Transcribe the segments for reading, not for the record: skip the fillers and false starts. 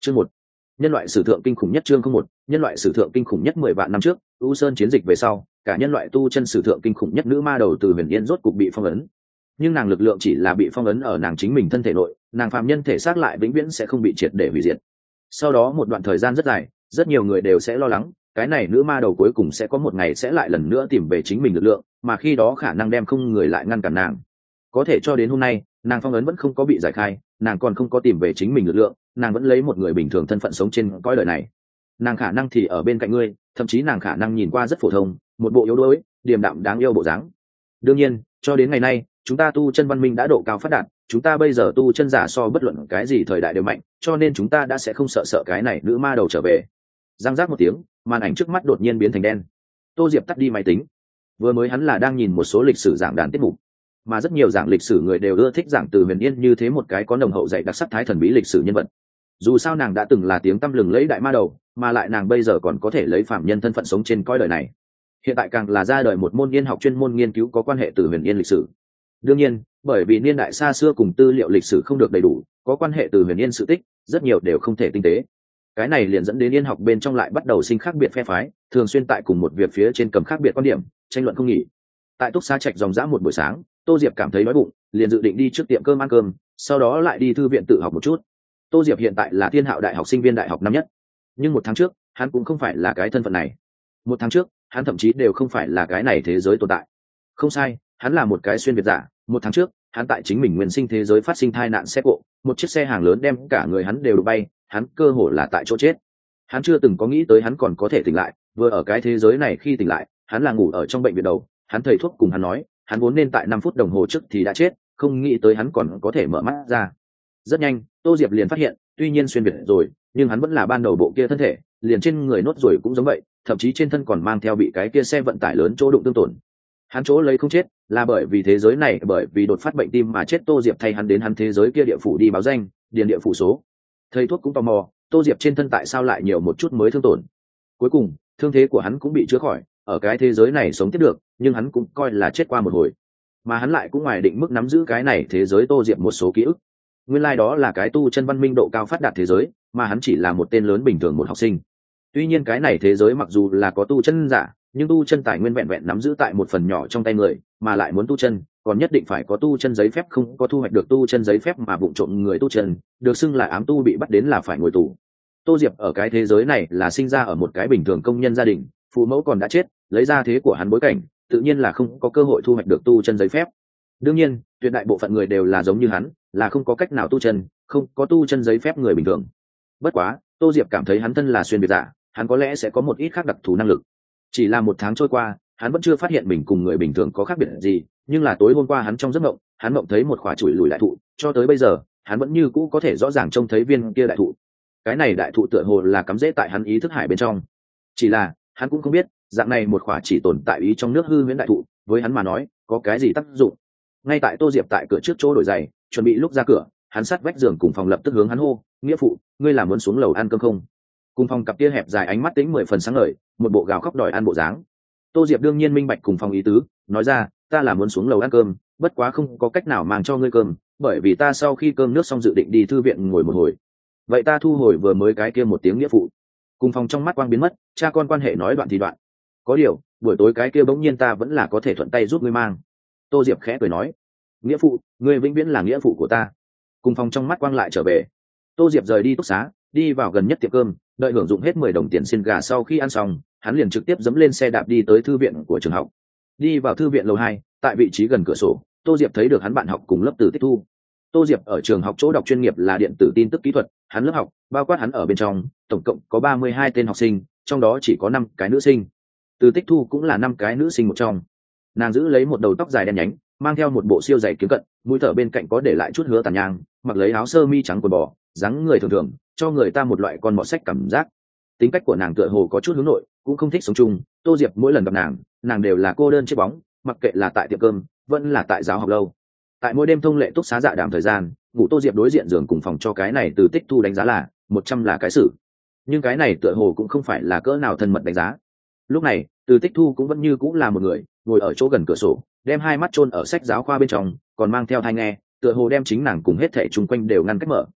Chương 1. Nhân loại sử thượng kinh khủng nhất. Chương 1. Nhân loại sử thượng kinh khủng nhất. 10 vạn năm trước, U Sơn chiến dịch về sau, cả nhân loại tu chân sử thượng kinh khủng nhất nữ ma đầu từ Huyền Yên rốt cục bị phong ấn. Nhưng nàng lực lượng chỉ là bị phong ấn ở nàng chính mình thân thể nội, nàng phàm nhân thể xác lại vĩnh viễn sẽ không bị triệt để hủy diệt. Sau đó một đoạn thời gian rất dài, rất nhiều người đều sẽ lo lắng, cái này nữ ma đầu cuối cùng sẽ có một ngày sẽ lại lần nữa tìm về chính mình lực lượng, mà khi đó khả năng đem không người lại ngăn cản nàng. Có thể cho đến hôm nay, nàng phong ấn vẫn không có bị giải khai, nàng còn không có tìm về chính mình lực lượng, nàng vẫn lấy một người bình thường thân phận sống trên cõi đời này. Nàng khả năng thì ở bên cạnh ngươi, thậm chí nàng khả năng nhìn qua rất phổ thông, một bộ yếu đuối, điềm đạm đáng yêu bộ dáng. Đương nhiên, cho đến ngày nay, chúng ta tu chân văn minh đã độ cao phát đạt, chúng ta bây giờ tu chân giả so bất luận cái gì thời đại đều mạnh, cho nên chúng ta đã sẽ không sợ cái này nữ ma đầu trở về. Giang giác một tiếng, màn ảnh trước mắt đột nhiên biến thành đen. Tô Diệp tắt đi máy tính. Vừa mới hắn là đang nhìn một số lịch sử giảng đàn tiết mục, mà rất nhiều giảng lịch sử người đều ưa thích giảng từ Huyền Yên như thế một cái có nồng hậu dạy đặc sắc thái thần bí lịch sử nhân vật. Dù sao nàng đã từng là tiếng tăm lừng lẫy đại ma đầu, mà lại nàng bây giờ còn có thể lấy phạm nhân thân phận sống trên cõi đời này. Hiện tại càng là ra đời một môn yên học chuyên môn nghiên cứu có quan hệ từ Huyền Yên lịch sử. Đương nhiên, bởi vì niên đại xa xưa cùng tư liệu lịch sử không được đầy đủ, có quan hệ từ Huyền Yên sự tích, rất nhiều đều không thể tinh tế. Cái này liền dẫn đến yên học bên trong lại bắt đầu sinh khác biệt phe phái, thường xuyên tại cùng một việc phía trên cầm khác biệt quan điểm, tranh luận không nghỉ. Tại túc xá trạch dòng dã một buổi sáng, Tô Diệp cảm thấy đói bụng, liền dự định đi trước tiệm cơm ăn cơm, sau đó lại đi thư viện tự học một chút. Tô Diệp hiện tại là Thiên Hạo Đại học sinh viên đại học năm nhất, nhưng 1 tháng trước, hắn cũng không phải là cái thân phận này. 1 tháng trước, hắn thậm chí đều không phải là cái này thế giới tồn tại. Không sai, hắn là một cái xuyên việt giả. 1 tháng trước, hắn tại chính mình nguyên sinh thế giới phát sinh tai nạn xe cộ, một chiếc xe hàng lớn đem cả người hắn đều đụng bay, hắn cơ hồ là tại chỗ chết. Hắn chưa từng có nghĩ tới hắn còn có thể tỉnh lại, vừa ở cái thế giới này khi tỉnh lại, hắn là ngủ ở trong bệnh viện đầu, hắn thầy thuốc cùng hắn nói, hắn vốn nên tại 5 phút đồng hồ trước thì đã chết, không nghĩ tới hắn còn có thể mở mắt ra. Rất nhanh, Tô Diệp liền phát hiện, tuy nhiên xuyên việt rồi, nhưng hắn vẫn là ban đầu bộ kia thân thể, liền trên người nốt ruồi cũng giống vậy, thậm chí trên thân còn mang theo bị cái kia xe vận tải lớn chỗ đụng tương tổn. Hắn chỗ lấy không chết, là bởi vì thế giới này bởi vì đột phát bệnh tim mà chết. Tô Diệp thay hắn đến hắn thế giới kia địa phủ đi báo danh, điền địa phủ số. Thầy thuốc cũng tò mò, Tô Diệp trên thân tại sao lại nhiều một chút mới thương tổn. Cuối cùng, thương thế của hắn cũng bị chữa khỏi, ở cái thế giới này sống tiếp được, nhưng hắn cũng coi là chết qua một hồi. Mà hắn lại cũng ngoài định mức nắm giữ cái này thế giới Tô Diệp một số ký ức. Nguyên lai đó là cái tu chân văn minh độ cao phát đạt thế giới, mà hắn chỉ là một tên lớn bình thường, một học sinh. Tuy nhiên cái này thế giới mặc dù là có tu chân giả, nhưng tu chân tài nguyên vẹn vẹn nắm giữ tại một phần nhỏ trong tay người, mà lại muốn tu chân, còn nhất định phải có tu chân giấy phép, không có thu hoạch được tu chân giấy phép mà vụng trộm người tu chân, được xưng là ám tu, bị bắt đến là phải ngồi tù. Tô Diệp ở cái thế giới này là sinh ra ở một cái bình thường công nhân gia đình, phụ mẫu còn đã chết, lấy ra thế của hắn bối cảnh, tự nhiên là không có cơ hội thu hoạch được tu chân giấy phép. Đương nhiên, tuyệt đại bộ phận người đều là giống như hắn, là không có cách nào tu chân, không có tu chân giấy phép người bình thường. Bất quá, Tô Diệp cảm thấy hắn thân là xuyên việt giả, hắn có lẽ sẽ có một ít khác đặc thù năng lực. Chỉ là 1 tháng trôi qua, hắn vẫn chưa phát hiện mình cùng người bình thường có khác biệt gì, nhưng là tối hôm qua hắn trong giấc mộng, hắn mộng thấy một quả chùi lùi đại thụ, cho tới bây giờ, hắn vẫn như cũ có thể rõ ràng trông thấy viên kia đại thụ. Cái này đại thụ tựa hồ là cắm rễ tại hắn ý thức hải bên trong. Chỉ là, hắn cũng không biết, dạng này một quả chỉ tồn tại ý trong nước hư huyễn đại thụ, với hắn mà nói, có cái gì tác dụng. Ngay tại Tô Diệp tại cửa trước chỗ đổi giày, chuẩn bị lúc ra cửa, hắn sát vách giường cùng phòng lập tức hướng hắn hô, "Nghĩa phụ, ngươi là muốn xuống lầu ăn cơm không?" Cùng phòng cặp kia hẹp dài ánh mắt tính 10 phần sáng ngời, một bộ gào khóc đòi ăn bộ dáng. Tô Diệp đương nhiên minh bạch cùng phòng ý tứ, nói ra, "Ta là muốn xuống lầu ăn cơm, bất quá không có cách nào mang cho ngươi cơm, bởi vì ta sau khi cơm nước xong dự định đi thư viện ngồi một hồi." Vậy ta thu hồi vừa mới cái kia một tiếng nghĩa phụ. Cùng phòng trong mắt quang biến mất, cha con quan hệ nói đoạn thì đoạn. Có điều, buổi tối cái kia bỗng nhiên ta vẫn là có thể thuận tay giúp ngươi mang. Tô Diệp khẽ cười nói, "Nghĩa phụ, ngươi vĩnh viễn là nghĩa phụ của ta." Cùng phòng trong mắt quang lại trở về. Tô Diệp rời đi túc xá, đi vào gần nhất tiệm cơm, đợi hưởng dụng hết 10 đồng tiền xiên gà sau khi ăn xong, hắn liền trực tiếp dẫm lên xe đạp đi tới thư viện của trường học. Đi vào thư viện lầu 2, tại vị trí gần cửa sổ, Tô Diệp thấy được hắn bạn học cùng lớp Từ Tích Thu. Tô Diệp ở trường học chỗ đọc chuyên nghiệp là điện tử tin tức kỹ thuật, hắn lớp học, bao quát hắn ở bên trong, tổng cộng có 32 tên học sinh, trong đó chỉ có 5 cái nữ sinh. Từ Tích Thu cũng là 5 cái nữ sinh một trong. Nàng giữ lấy một đầu tóc dài đen nhánh, mang theo một bộ siêu dày kiếm cận, mũi thở bên cạnh có để lại chút hứa tàn nhang, mặc lấy áo sơ mi trắng quần bò, dáng người thường thường, cho người ta một loại con mọt sách cảm giác. Tính cách của nàng tựa hồ có chút hướng nội, cũng không thích sống chung. Tô Diệp mỗi lần gặp nàng đều là cô đơn chiếc bóng, mặc kệ là tại tiệm cơm, vẫn là tại giáo học lâu. Tại mỗi đêm thông lệ túc xá dạ đàm thời gian, ngủ Tô Diệp đối diện giường cùng phòng cho cái này Từ Tích Thu đánh giá là 100 là cái xử. Nhưng cái này tựa hồ cũng không phải là cỡ nào thân mật đánh giá. Lúc này, Từ Tích Thu cũng vẫn như cũng là một người, ngồi ở chỗ gần cửa sổ, đem hai mắt chôn ở sách giáo khoa bên trong, còn mang theo tai nghe, tựa hồ đem chính nàng cùng hết thảy chung quanh đều ngăn cách mở.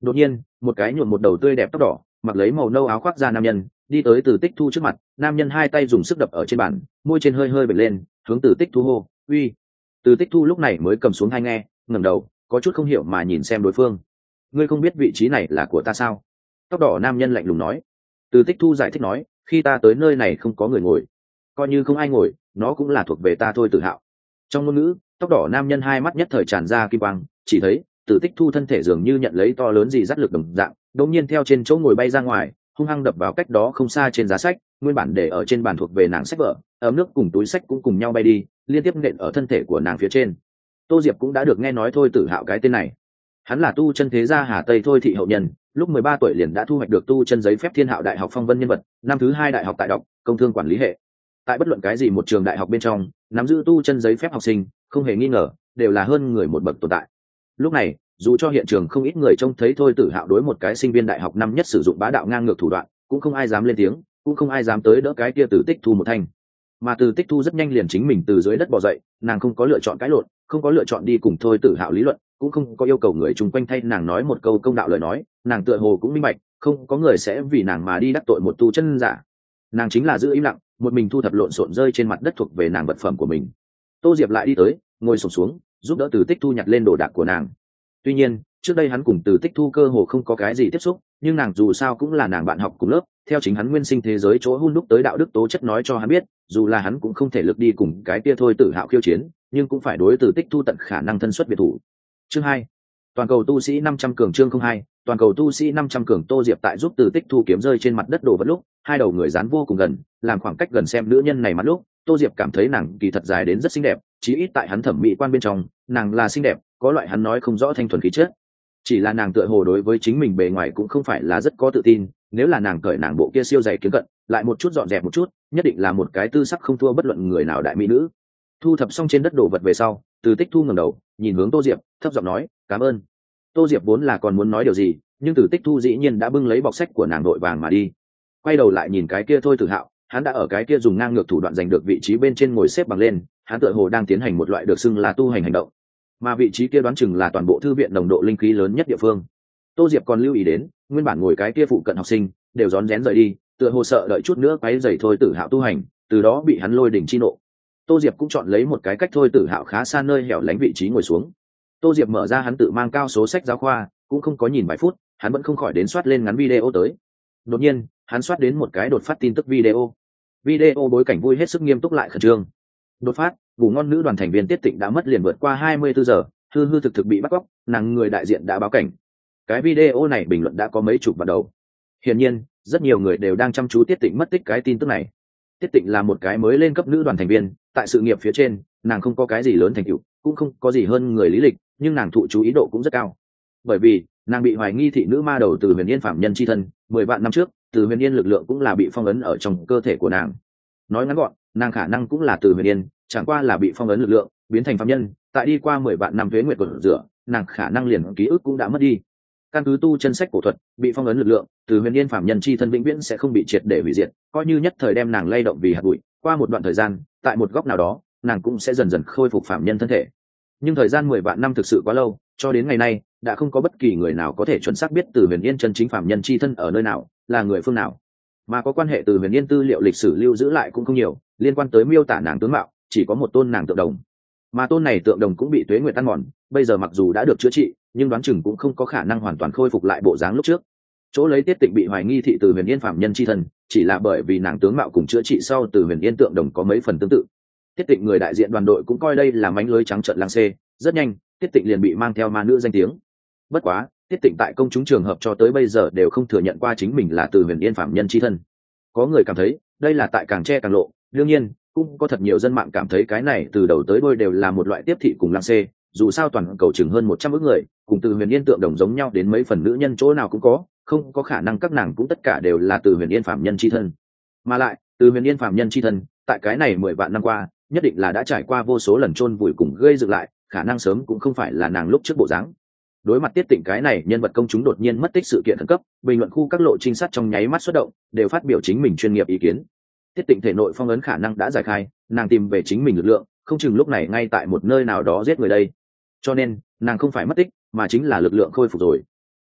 Đột nhiên một cái nhuộm một đầu tươi đẹp tóc đỏ, mặc lấy màu nâu áo khoác da nam nhân đi tới Từ Tích Thu trước mặt. Nam nhân hai tay dùng sức đập ở trên bàn, môi trên hơi hơi bật lên, hướng Từ Tích Thu hô: uy. Từ Tích Thu lúc này mới cầm xuống hai nghe, ngẩng đầu có chút không hiểu mà nhìn xem đối phương. Ngươi không biết vị trí này là của ta sao? Tóc đỏ nam nhân lạnh lùng nói. Từ Tích Thu giải thích nói, khi ta tới nơi này không có người ngồi, coi như không ai ngồi nó cũng là thuộc về ta thôi. Tử Hạo. Trong ngôn ngữ, tóc đỏ nam nhân hai mắt nhất thời tràn ra kim quang, chỉ thấy Từ Tích Thu thân thể dường như nhận lấy to lớn gì dắt lực đồng dạng, đột nhiên theo trên chỗ ngồi bay ra ngoài, hung hăng đập vào cách đó không xa trên giá sách, nguyên bản để ở trên bàn thuộc về nàng sách vở, ấm nước cùng túi sách cũng cùng nhau bay đi, liên tiếp nện ở thân thể của nàng phía trên. Tô Diệp cũng đã được nghe nói Thôi Tử Hạo cái tên này. Hắn là tu chân thế gia Hà Tây Thôi thị hậu nhân, lúc 13 tuổi liền đã thu hoạch được tu chân giấy phép Thiên Hạo Đại học phong vân nhân vật, năm thứ 2 đại học tại đọc công thương quản lý hệ. Tại bất luận cái gì một trường đại học bên trong, nắm giữ tu chân giấy phép học sinh, không hề nghi ngờ, đều là hơn người một bậc tồn tại. Lúc này, dù cho hiện trường không ít người trông thấy Thôi Tử Hạo đối một cái sinh viên đại học năm nhất sử dụng bá đạo ngang ngược thủ đoạn, cũng không ai dám lên tiếng, cũng không ai dám tới đỡ cái kia Từ Tích Thu một thanh. Mà Từ Tích Thu rất nhanh liền chính mình từ dưới đất bò dậy, nàng không có lựa chọn cãi lộn, không có lựa chọn đi cùng Thôi Tử Hạo lý luận, cũng không có yêu cầu người chung quanh thay nàng nói một câu công đạo lời nói. Nàng tựa hồ cũng minh bạch, không có người sẽ vì nàng mà đi đắc tội một tu chân giả. Nàng chính là giữ im lặng, một mình thu thập lộn xộn rơi trên mặt đất thuộc về nàng vật phẩm của mình. Tô Diệp lại đi tới, ngồi xổm xuống, giúp đỡ Từ Tích Thu nhặt lên đồ đạc của nàng. Tuy nhiên, trước đây hắn cùng Từ Tích Thu cơ hồ không có cái gì tiếp xúc, nhưng nàng dù sao cũng là nàng bạn học cùng lớp, theo chính hắn nguyên sinh thế giới chỗ hun đúc tới đạo đức tố chất nói cho hắn biết, dù là hắn cũng không thể lực đi cùng cái kia Thôi Tử Hạo khiêu chiến, nhưng cũng phải đối Từ Tích Thu tận khả năng thân xuất biệt thủ. Chương 2. Toàn cầu tu sĩ 500 cường. Chương 02. Toàn cầu tu sĩ 500 cường. Tô Diệp tại giúp Từ Tích Thu kiếm rơi trên mặt đất đồ vật lúc, hai đầu người dán vô cùng gần, làm khoảng cách gần xem nữ nhân này mặt lúc, Tô Diệp cảm thấy nàng kỳ thật dài đến rất xinh đẹp, chí ít tại hắn thẩm mỹ quan bên trong, nàng là xinh đẹp, có loại hắn nói không rõ thanh thuần khí chất. Chỉ là nàng tựa hồ đối với chính mình bề ngoài cũng không phải là rất có tự tin, nếu là nàng cởi nàng bộ kia siêu dày kiếm cận, lại một chút dọn dẹp một chút, nhất định là một cái tư sắc không thua bất luận người nào đại mỹ nữ. Thu thập xong trên đất đồ vật về sau, Từ Tích Thu ngẩng đầu, nhìn hướng Tô Diệp, thấp giọng nói, "Cảm ơn." Tô Diệp vốn là còn muốn nói điều gì, nhưng Từ Tích Thu dĩ nhiên đã bưng lấy bọc sách của nàng đội vàng mà đi. Quay đầu lại nhìn cái kia Thôi Tử Hạo, hắn đã ở cái kia dùng ngang ngược thủ đoạn giành được vị trí bên trên ngồi xếp bằng lên, hắn tựa hồ đang tiến hành một loại được xưng là tu hành hành động. Mà vị trí kia đoán chừng là toàn bộ thư viện nồng độ linh khí lớn nhất địa phương. Tô Diệp còn lưu ý đến, nguyên bản ngồi cái kia phụ cận học sinh đều rón rén rời đi, tựa hồ sợ đợi chút nữa quấy rầy Thôi Tử Hạo tu hành, từ đó bị hắn lôi đỉnh chi nộ. Tô Diệp cũng chọn lấy một cái cách Thôi Tử Hạo khá xa nơi hẻo lánh vị trí ngồi xuống. Tô Diệp mở ra hắn tự mang cao số sách giáo khoa, cũng không có nhìn vài phút, hắn vẫn không khỏi đến soát lên ngắn video tới. Đột nhiên, hắn soát đến một cái đột phát tin tức video. Video bối cảnh vui hết sức nghiêm túc lại khẩn trương. Đột phát, ngủ ngon nữ đoàn thành viên Tiết Tịnh đã mất liền vượt qua 24 giờ, hư hư thực thực bị bắt cóc, nàng người đại diện đã báo cảnh. Cái video này bình luận đã có mấy chục vạn đầu. Hiển nhiên, rất nhiều người đều đang chăm chú Tiết Tịnh mất tích cái tin tức này. Tiết Tịnh là một cái mới lên cấp nữ đoàn thành viên, tại sự nghiệp phía trên, nàng không có cái gì lớn thành tựu, cũng không có gì hơn người lý lịch, nhưng nàng thụ chú ý độ cũng rất cao. Bởi vì, nàng bị hoài nghi thị nữ ma đầu Từ Huyền Yên phạm nhân chi thân, 10 vạn năm trước, Từ Huyền Yên lực lượng cũng là bị phong ấn ở trong cơ thể của nàng. Nói ngắn gọn, nàng khả năng cũng là Từ Huyền Yên, chẳng qua là bị phong ấn lực lượng, biến thành phạm nhân, tại đi qua 10 vạn năm tuế nguyệt của rửa, nàng khả năng liền ký ức cũng đã mất đi. Căn cứ tu chân sách cổ thuật, bị phong ấn lực lượng, Từ Huyền Yên phạm nhân chi thân vĩnh viễn sẽ không bị triệt để hủy diệt, coi như nhất thời đem nàng lay động vì hạt bụi, qua một đoạn thời gian, tại một góc nào đó, nàng cũng sẽ dần dần khôi phục phạm nhân thân thể. Nhưng thời gian 10 vạn năm thực sự quá lâu, cho đến ngày nay, đã không có bất kỳ người nào có thể chuẩn xác biết Từ Huyền Yên chân chính phạm nhân chi thân ở nơi nào, là người phương nào. Mà có quan hệ Từ Huyền Yên tư liệu lịch sử lưu giữ lại cũng không nhiều, liên quan tới miêu tả nàng tướng mạo, chỉ có một tôn nàng tượng đồng. Mà tôn này tượng đồng cũng bị tuế nguyệt ăn mòn, bây giờ mặc dù đã được chữa trị, nhưng đoán chừng cũng không có khả năng hoàn toàn khôi phục lại bộ dáng lúc trước. Chỗ lấy Tiết Tịnh bị hoài nghi thị Từ Huyền Yên phạm nhân chi thân, chỉ là bởi vì nàng tướng mạo cùng chữa trị sau Từ Huyền Yên tượng đồng có mấy phần tương tự. Tiết Tịnh người đại diện đoàn đội cũng coi đây là mánh lưới trắng trợn lang xê, rất nhanh, Tiết Tịnh liền bị mang theo ma nữ danh tiếng. Bất quá, Tiết Tịnh tại công chúng trường hợp cho tới bây giờ đều không thừa nhận qua chính mình là Từ Huyền Yên phạm nhân chi thân. Có người cảm thấy, đây là tại càng che càng lộ, đương nhiên, cũng có thật nhiều dân mạng cảm thấy cái này từ đầu tới đuôi đều là một loại tiếp thị cùng lang xê, dù sao toàn cầu chừng hơn 100 ức người, cùng Từ Huyền Yên tượng đồng giống nhau đến mấy phần nữ nhân chỗ nào cũng có, không có khả năng các nàng cũng tất cả đều là Từ Huyền Yên phạm nhân chi thân. Mà lại, Từ Huyền Yên phạm nhân chi thân, tại cái này 10 vạn năm qua, nhất định là đã trải qua vô số lần chôn vùi cùng gây dựng lại, khả năng sớm cũng không phải là nàng lúc trước bộ dáng. Đối mặt Tiết Tịnh cái này nhân vật công chúng đột nhiên mất tích sự kiện khẩn cấp, bình luận khu các lộ trinh sát trong nháy mắt xuất động, đều phát biểu chính mình chuyên nghiệp ý kiến. Tiết Tịnh thể nội phong ấn khả năng đã giải khai, nàng tìm về chính mình lực lượng, không chừng lúc này ngay tại một nơi nào đó giết người đây. Cho nên, nàng không phải mất tích, mà chính là lực lượng khôi phục rồi.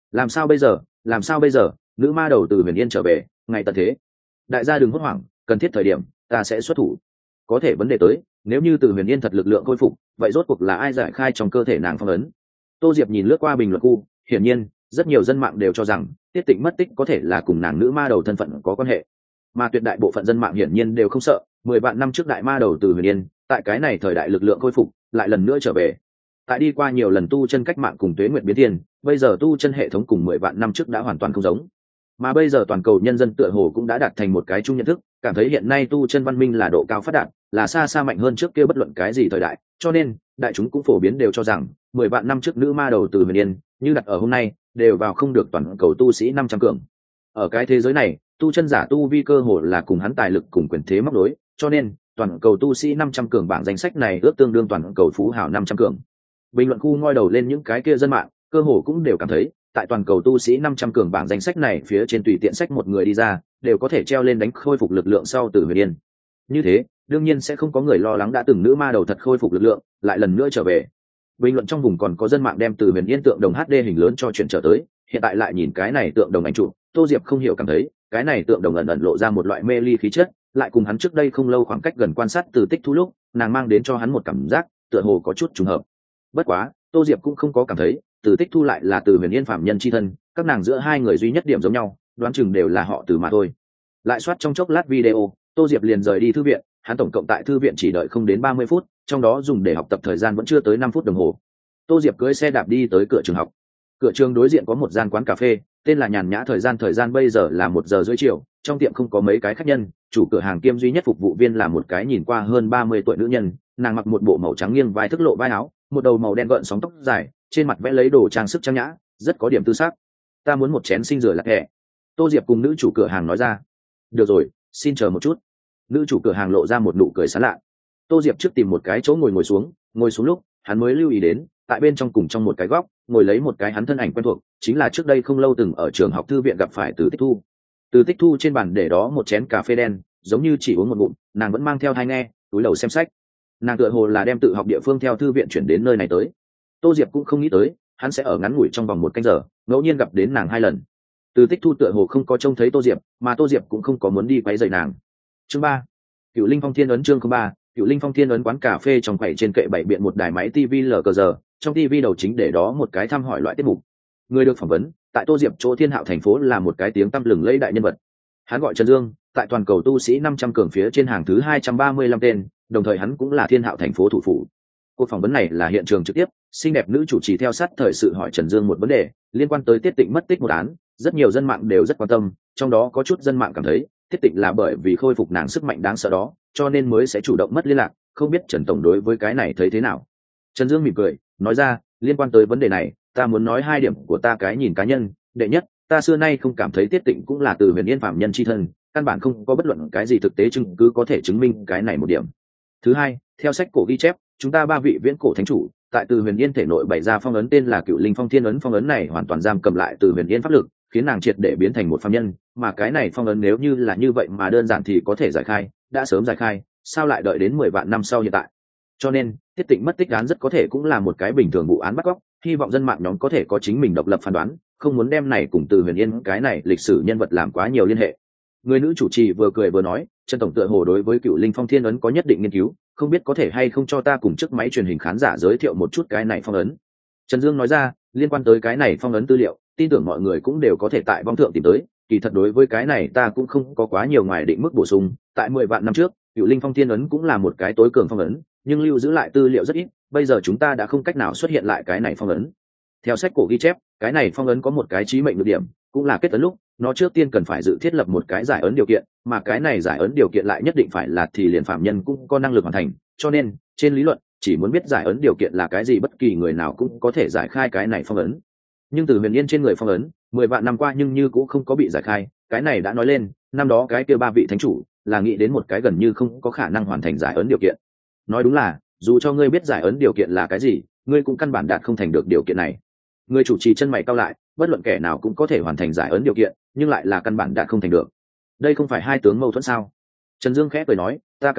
Làm sao bây giờ, làm sao bây giờ? Nữ ma đầu từ Huyền Yên trở về, ngày tận thế. Đại gia đừng hốt hoảng, cần thiết thời điểm ta sẽ xuất thủ. Có thể vấn đề tới, nếu như từ Huyền Yên thật lực lượng khôi phục, vậy rốt cuộc là ai giải khai trong cơ thể nàng phong ấn? Tô Diệp nhìn lướt qua bình luận khu, hiển nhiên rất nhiều dân mạng đều cho rằng Tiết Tịnh mất tích có thể là cùng nàng nữ ma đầu thân phận có quan hệ, mà tuyệt đại bộ phận dân mạng hiển nhiên đều không sợ. 10 vạn năm trước đại ma đầu từ Huyền Yên, tại cái này thời đại lực lượng khôi phục lại lần nữa trở về. Tại đi qua nhiều lần tu chân cách mạng cùng tuế nguyệt biến thiên, bây giờ tu chân hệ thống cùng 10 vạn năm trước đã hoàn toàn không giống. Mà bây giờ toàn cầu nhân dân tựa hồ cũng đã đạt thành một cái chung nhận thức, cảm thấy hiện nay tu chân văn minh là độ cao phát đạt, là xa xa mạnh hơn trước kia bất luận cái gì thời đại, cho nên đại chúng cũng phổ biến đều cho rằng 10 vạn năm trước nữ ma đầu từ Huyền Yên, như đặt ở hôm nay, đều vào không được toàn cầu tu sĩ 500 cường. Ở cái thế giới này, tu chân giả tu vi cơ hồ là cùng hắn tài lực cùng quyền thế móc đối, cho nên toàn cầu tu sĩ 500 cường bảng danh sách này ước tương đương toàn cầu phú hào 500 cường. Bình luận khu ngoi đầu lên những cái kia dân mạng, cơ hồ cũng đều cảm thấy, tại toàn cầu tu sĩ 500 cường bảng danh sách này phía trên tùy tiện sách một người đi ra, đều có thể treo lên đánh khôi phục lực lượng sau từ Huyền Yên. Như thế, đương nhiên sẽ không có người lo lắng đã từng nữ ma đầu thật khôi phục lực lượng, lại lần nữa trở về. Bình luận trong vùng còn có dân mạng đem từ Huyền Yên tượng đồng HD hình lớn cho chuyển trở tới, hiện tại lại nhìn cái này tượng đồng ảnh chụp, Tô Diệp không hiểu cảm thấy, cái này tượng đồng ẩn ẩn lộ ra một loại mê ly khí chất, lại cùng hắn trước đây không lâu khoảng cách gần quan sát từ Tích Thu lúc, nàng mang đến cho hắn một cảm giác, tựa hồ có chút trùng hợp. Bất quá, Tô Diệp cũng không có cảm thấy, từ Tích Thu lại là từ Huyền Yên phạm nhân chi thân, các nàng giữa hai người duy nhất điểm giống nhau, đoán chừng đều là họ Từ mà thôi. Lại soát trong chốc lát video, Tô Diệp liền rời đi thư viện, hắn tổng cộng tại thư viện chỉ đợi không đến 30 phút, trong đó dùng để học tập thời gian vẫn chưa tới 5 phút đồng hồ. Tô Diệp cưỡi xe đạp đi tới cửa trường học. Cửa trường đối diện có một gian quán cà phê, tên là Nhàn Nhã. Thời gian bây giờ là 1 giờ rưỡi chiều, trong tiệm không có mấy cái khách nhân, chủ cửa hàng kiêm duy nhất phục vụ viên là một cái nhìn qua hơn 30 tuổi nữ nhân, nàng mặc một bộ màu trắng nghiêng vai thức lộ vai áo, một đầu màu đen gợn sóng tóc dài, trên mặt vẽ lấy đồ trang sức trang nhã, rất có điểm tư sắc. Ta muốn một chén sinh rửa lạc hẹ. Tô Diệp cùng nữ chủ cửa hàng nói ra. Được rồi, xin chờ một chút. Nữ chủ cửa hàng lộ ra một nụ cười sán lạ. Tô Diệp trước tìm một cái chỗ ngồi ngồi xuống lúc hắn mới lưu ý đến, tại bên trong cùng trong một cái góc ngồi lấy một cái hắn thân ảnh quen thuộc, chính là trước đây không lâu từng ở trường học thư viện gặp phải Từ Tích Thu. Từ Tích Thu trên bàn để đó một chén cà phê đen, giống như chỉ uống một ngụm, nàng vẫn mang theo tai nghe, túi đầu xem sách. Nàng tựa hồ là đem tự học địa phương theo thư viện chuyển đến nơi này tới. Tô Diệp cũng không nghĩ tới hắn sẽ ở ngắn ngủi trong vòng 1 canh giờ ngẫu nhiên gặp đến nàng 2 lần. Từ Tích Thu tựa hồ không có trông thấy Tô Diệp, mà Tô Diệp cũng không có muốn đi quấy rầy nàng. Chương 3. Cựu Linh Phong Thiên ấn. Chương 3. Cựu Linh Phong Thiên ấn. Quán cà phê trong quầy trên kệ bày biện một đài máy TV LCD, trong TV đầu chính để đó một cái thăm hỏi loại tiết mục. Người được phỏng vấn tại Tô Diệp chỗ Thiên Hạo thành phố là một cái tiếng tăm lừng lẫy đại nhân vật. Hắn gọi Trần Dương, tại toàn cầu tu sĩ 500 cường phía trên hàng thứ 235 tên, đồng thời hắn cũng là Thiên Hạo thành phố thủ phủ. Cuộc phỏng vấn này là hiện trường trực tiếp, xinh đẹp nữ chủ trì theo sát thời sự hỏi Trần Dương một vấn đề liên quan tới Tiết Tịnh mất tích một án. Rất nhiều dân mạng đều rất quan tâm, trong đó có chút dân mạng cảm thấy Tiết Tịnh là bởi vì khôi phục nàng sức mạnh đáng sợ đó, cho nên mới sẽ chủ động mất liên lạc. Không biết Trần tổng đối với cái này thấy thế nào? Trần Dương mỉm cười, nói ra, liên quan tới vấn đề này, ta muốn nói 2 điểm của ta cái nhìn cá nhân. Đệ nhất, ta xưa nay không cảm thấy Tiết Tịnh cũng là từ Huyền Yên phạm nhân chi thân, căn bản không có bất luận cái gì thực tế chứng cứ có thể chứng minh cái này một điểm. Thứ hai, theo sách cổ ghi chép, chúng ta 3 vị viễn cổ thánh chủ tại từ Huyền Yên thể nội bày ra phong ấn tên là Cựu Linh Phong Thiên ấn. Phong ấn này hoàn toàn giam cầm lại từ Huyền Yên pháp lực, khiến nàng triệt để biến thành một phàm nhân, mà cái này phong ấn nếu như là như vậy mà đơn giản thì có thể giải khai, đã sớm giải khai, sao lại đợi đến 10 vạn năm sau hiện tại? Cho nên, Tiết Tịnh mất tích án rất có thể cũng là một cái bình thường vụ án bắt cóc, hy vọng dân mạng nhóm có thể có chính mình độc lập phán đoán, không muốn đem này cùng từ Huyền Yên cái này lịch sử nhân vật làm quá nhiều liên hệ. Người nữ chủ trì vừa cười vừa nói, Trần tổng tựa hồ đối với Cựu Linh Phong Thiên ấn có nhất định nghiên cứu, không biết có thể hay không cho ta cùng trước máy truyền hình khán giả giới thiệu một chút cái này phong ấn. Trần Dương nói ra, liên quan tới cái này phong ấn tư liệu, tin tưởng mọi người cũng đều có thể tại vong thượng tìm tới, kỳ thật đối với cái này ta cũng không có quá nhiều ngoài định mức bổ sung. Tại 10 vạn năm trước, Cựu Linh Phong Thiên ấn cũng là một cái tối cường phong ấn, nhưng lưu giữ lại tư liệu rất ít, bây giờ chúng ta đã không cách nào xuất hiện lại cái này phong ấn. Theo sách cổ ghi chép, cái này phong ấn có một cái chí mệnh nhược điểm, cũng là kết ấn lúc nó trước tiên cần phải dự thiết lập một cái giải ấn điều kiện, mà cái này giải ấn điều kiện lại nhất định phải là thì liền phạm nhân cũng có năng lực hoàn thành, cho nên trên lý luận chỉ muốn biết giải ấn điều kiện là cái gì, bất kỳ người nào cũng có thể giải khai cái này phong ấn. Nhưng từ Huyền Yên trên người phong ấn 10 vạn năm qua nhưng như cũng không có bị giải khai, cái này đã nói lên năm đó cái kia 3 vị thánh chủ là nghĩ đến một cái gần như không có khả năng hoàn thành giải ấn điều kiện. Nói đúng là dù cho ngươi biết giải ấn điều kiện là cái gì, ngươi cũng căn bản đạt không thành được điều kiện này. Người chủ trì chân mày cau lại, bất luận kẻ nào cũng có thể hoàn thành giải ấn điều kiện, nhưng lại là căn bản đạt không thành được. Đây không phải hai tướng mâu thuẫn sao? Trần Dương khẽ cười nói, ta cảm thấy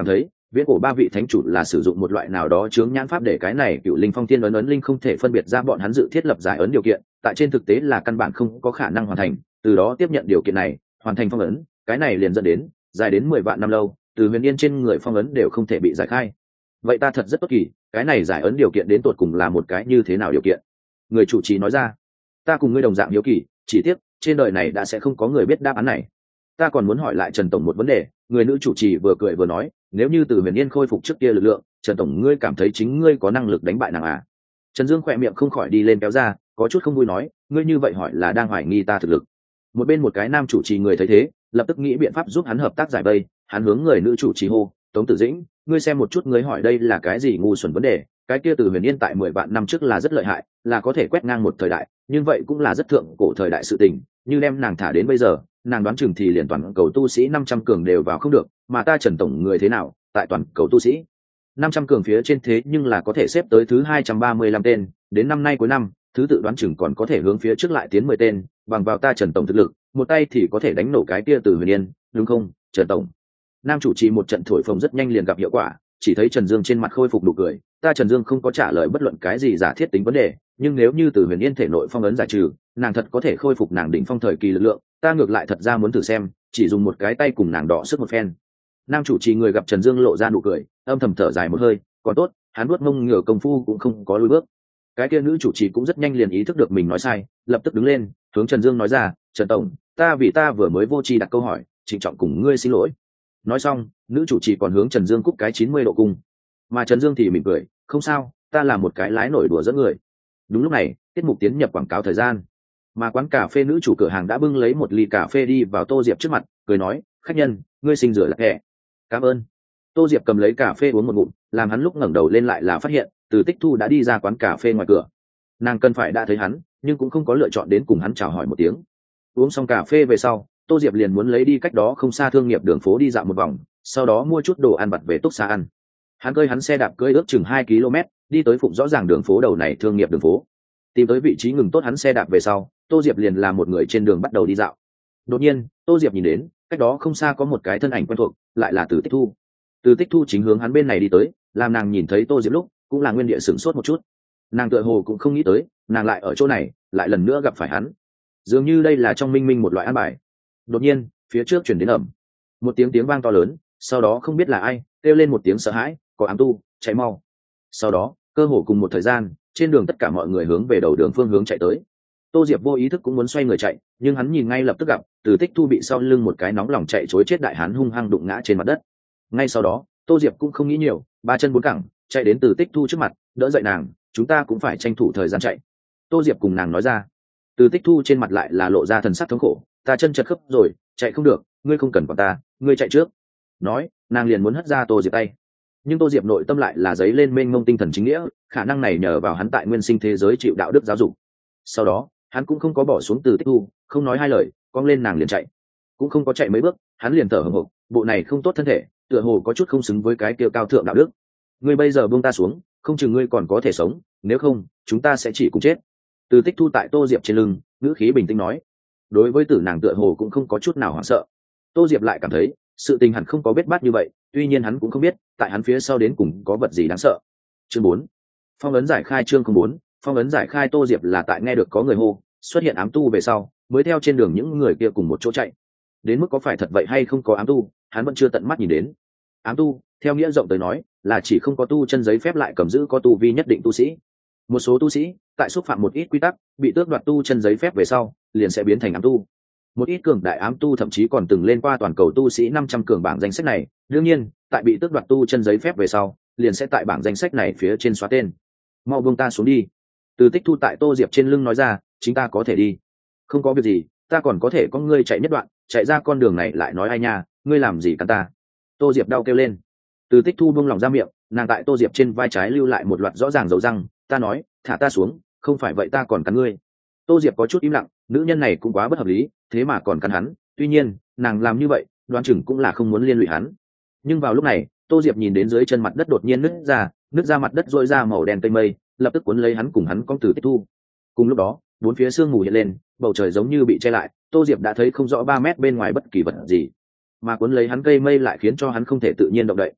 viễn cổ ba vị thánh chủ là sử dụng một loại nào đó chướng nhãn pháp để cái này cựu linh phong thiên ấn linh không thể phân biệt ra bọn hắn dự thiết lập giải ấn điều kiện, tại trên thực tế là căn bản không có khả năng hoàn thành, từ đó tiếp nhận điều kiện này hoàn thành phong ấn, cái này liền dẫn đến dài đến 10 vạn năm lâu, từ huyền yên trên người phong ấn đều không thể bị giải khai. Vậy ta thật rất tốt kỳ, cái này giải ấn điều kiện đến tột cùng là một cái như thế nào điều kiện? Người chủ trì nói ra. Ta cùng ngươi đồng dạng hiếu kỳ, chỉ tiếc trên đời này đã sẽ không có người biết đáp án này. Ta còn muốn hỏi lại Trần tổng một vấn đề. Người nữ chủ trì vừa cười vừa nói, nếu như từ huyền yên khôi phục trước kia lực lượng, Trần tổng ngươi cảm thấy chính ngươi có năng lực đánh bại nàng à? Trần Dương khỏe miệng không khỏi đi lên kéo ra, có chút không vui nói, ngươi như vậy hỏi là đang hoài nghi ta thực lực. Một bên một cái nam chủ trì người thấy thế, lập tức nghĩ biện pháp giúp hắn hợp tác giải vây, hắn hướng người nữ chủ trì hô, Tống Tử Dĩnh, ngươi xem một chút, ngươi hỏi đây là cái gì ngu xuẩn vấn đề? Cái kia từ huyền yên tại 10 vạn năm trước là rất lợi hại, là có thể quét ngang một thời đại, nhưng vậy cũng là rất thượng cổ thời đại sự tình, như đem nàng thả đến bây giờ, nàng đoán chừng thì liền toàn cầu tu sĩ 500 cường đều vào không được, mà ta Trần tổng người thế nào, tại toàn cầu tu sĩ 500 cường phía trên thế nhưng là có thể xếp tới thứ 235 tên, đến năm nay cuối năm, thứ tự đoán chừng còn có thể hướng phía trước lại tiến 10 tên, bằng vào ta Trần tổng thực lực, một tay thì có thể đánh nổ cái kia từ huyền yên, đúng không, Trần tổng? Nam chủ trì một trận thổi phồng rất nhanh liền gặp hiệu quả, chỉ thấy Trần Dương trên mặt khôi phục nụ cười, ta Trần Dương không có trả lời bất luận cái gì giả thiết tính vấn đề, nhưng nếu như từ huyền yên thể nội phong ấn giải trừ, nàng thật có thể khôi phục nàng đỉnh phong thời kỳ lực lượng, ta ngược lại thật ra muốn thử xem, chỉ dùng một cái tay cùng nàng đọ sức một phen. Nam chủ trì người gặp Trần Dương lộ ra nụ cười, âm thầm thở dài một hơi, còn tốt, hắn nuốt mông ngửa công phu cũng không có lùi bước. Cái kia nữ chủ trì cũng rất nhanh liền ý thức được mình nói sai, lập tức đứng lên, hướng Trần Dương nói ra, Trần tổng, ta vừa mới vô tri đặt câu hỏi, trịnh trọng cùng ngươi xin lỗi. Nói xong, nữ chủ trì còn hướng Trần Dương cúc cái 90 độ cung, mà Trần Dương thì mỉm cười, không sao, ta là một cái lái nổi đùa dẫn người. Đúng lúc này, tiết mục tiến nhập quảng cáo thời gian, mà quán cà phê nữ chủ cửa hàng đã bưng lấy một ly cà phê đi vào Tô Diệp trước mặt, cười nói, khách nhân, ngươi xin rửa lạc hẹ. Cảm ơn. Tô Diệp cầm lấy cà phê uống một ngụm, làm hắn lúc ngẩng đầu lên lại là phát hiện Từ Tích Thu đã đi ra quán cà phê ngoài cửa. Nàng cần phải đã thấy hắn, nhưng cũng không có lựa chọn đến cùng hắn chào hỏi một tiếng. Uống xong cà phê về sau, Tô Diệp liền muốn lấy đi cách đó không xa thương nghiệp đường phố đi dạo một vòng, sau đó mua chút đồ ăn vặt về túc xá ăn. Hắn cơi hắn xe đạp cưỡi ước chừng 2 km, đi tới phụng rõ ràng đường phố đầu này thương nghiệp đường phố. Tìm tới vị trí ngừng tốt hắn xe đạp về sau, Tô Diệp liền là một người trên đường bắt đầu đi dạo. Đột nhiên, Tô Diệp nhìn đến, cách đó không xa có một cái thân ảnh quen thuộc, lại là Từ Tích Thu. Từ Tích Thu chính hướng hắn bên này đi tới, làm nàng nhìn thấy Tô Diệp lúc, cũng là nguyên địa sửng sốt một chút. Nàng tựa hồ cũng không nghĩ tới, nàng lại ở chỗ này, lại lần nữa gặp phải hắn. Dường như đây là trong minh minh một loại an bài. Đột nhiên, phía trước chuyển đến ầm một tiếng vang to lớn, sau đó không biết là ai kêu lên một tiếng sợ hãi, có ám tu, chạy mau. Sau đó, cơ hồ cùng một thời gian, trên đường tất cả mọi người hướng về đầu đường phương hướng chạy tới. Tô Diệp vô ý thức cũng muốn xoay người chạy, nhưng hắn nhìn ngay lập tức gặp Từ Tích Thu bị sau lưng một cái nóng lòng chạy trối chết đại hán hung hăng đụng ngã trên mặt đất. Ngay sau đó, Tô Diệp cũng không nghĩ nhiều, ba chân bốn cẳng chạy đến Từ Tích Thu trước mặt, đỡ dậy nàng, chúng ta cũng phải tranh thủ thời gian chạy. Tô Diệp cùng nàng nói ra. Từ Tích Thu trên mặt lại là lộ ra thần sắc thống khổ, ta chân chật khớp rồi, chạy không được, ngươi không cần quản ta, ngươi chạy trước. Nói, nàng liền muốn hất ra Tô Diệp tay, nhưng Tô Diệp nội tâm lại là dấy lên mênh mông tinh thần chính nghĩa, khả năng này nhờ vào hắn tại nguyên sinh thế giới chịu đạo đức giáo dục. Sau đó, hắn cũng không có bỏ xuống Từ Tích Thu, không nói hai lời, cong lên nàng liền chạy. Cũng không có chạy mấy bước, hắn liền thở hổn hộc, bộ này không tốt thân thể, tựa hồ có chút không xứng với cái kia cao thượng đạo đức. Ngươi bây giờ buông ta xuống, không chừng ngươi còn có thể sống, nếu không, chúng ta sẽ chỉ cùng chết. Từ Tích Thu tại Tô Diệp trên lưng, ngữ khí bình tĩnh nói. Đối với tử nàng tựa hồ cũng không có chút nào hoảng sợ. Tô Diệp lại cảm thấy, sự tình hẳn không có bết bát như vậy, tuy nhiên hắn cũng không biết, tại hắn phía sau đến cùng có vật gì đáng sợ. Chương 4. Phong ấn giải khai chương 04, phong ấn giải khai. Tô Diệp là tại nghe được có người hô, xuất hiện ám tu về sau, mới theo trên đường những người kia cùng một chỗ chạy. Đến mức có phải thật vậy hay không có ám tu, hắn vẫn chưa tận mắt nhìn đến. Ám tu, theo nghĩa rộng tới nói, là chỉ không có tu chân giấy phép lại cầm giữ có tu vi nhất định tu sĩ. Một số tu sĩ, tại xúc phạm một ít quy tắc, bị tước đoạt tu chân giấy phép về sau, liền sẽ biến thành ám tu. Một ít cường đại ám tu thậm chí còn từng lên qua toàn cầu tu sĩ 500 cường bảng danh sách này, đương nhiên, tại bị tước đoạt tu chân giấy phép về sau, liền sẽ tại bảng danh sách này phía trên xóa tên. Mau buông ta xuống đi. Từ Tích Thu tại Tô Diệp trên lưng nói ra, chính ta có thể đi. Không có việc gì, ta còn có thể có ngươi chạy nhất đoạn, chạy ra con đường này lại nói ai nha, ngươi làm gì cắn ta. Tô Diệp đau kêu lên. Từ Tích Thu buông lòng ra miệng, nàng tại Tô Diệp trên vai trái lưu lại một loạt rõ ràng dấu răng, ta nói, thả ta xuống, không phải vậy ta còn cắn ngươi. Tô Diệp có chút im lặng, nữ nhân này cũng quá bất hợp lý, thế mà còn cắn hắn, tuy nhiên, nàng làm như vậy, đoán chừng cũng là không muốn liên lụy hắn. Nhưng vào lúc này, Tô Diệp nhìn đến dưới chân mặt đất đột nhiên nứt ra mặt đất rỗi ra màu đen cây mây, lập tức cuốn lấy hắn cùng hắn cong Từ Tích Thu. Cùng lúc đó, bốn phía sương mù hiện lên, bầu trời giống như bị che lại, Tô Diệp đã thấy không rõ 3 mét bên ngoài bất kỳ vật gì, mà cuốn lấy hắn cây mây lại khiến cho hắn không thể tự nhiên động đậy.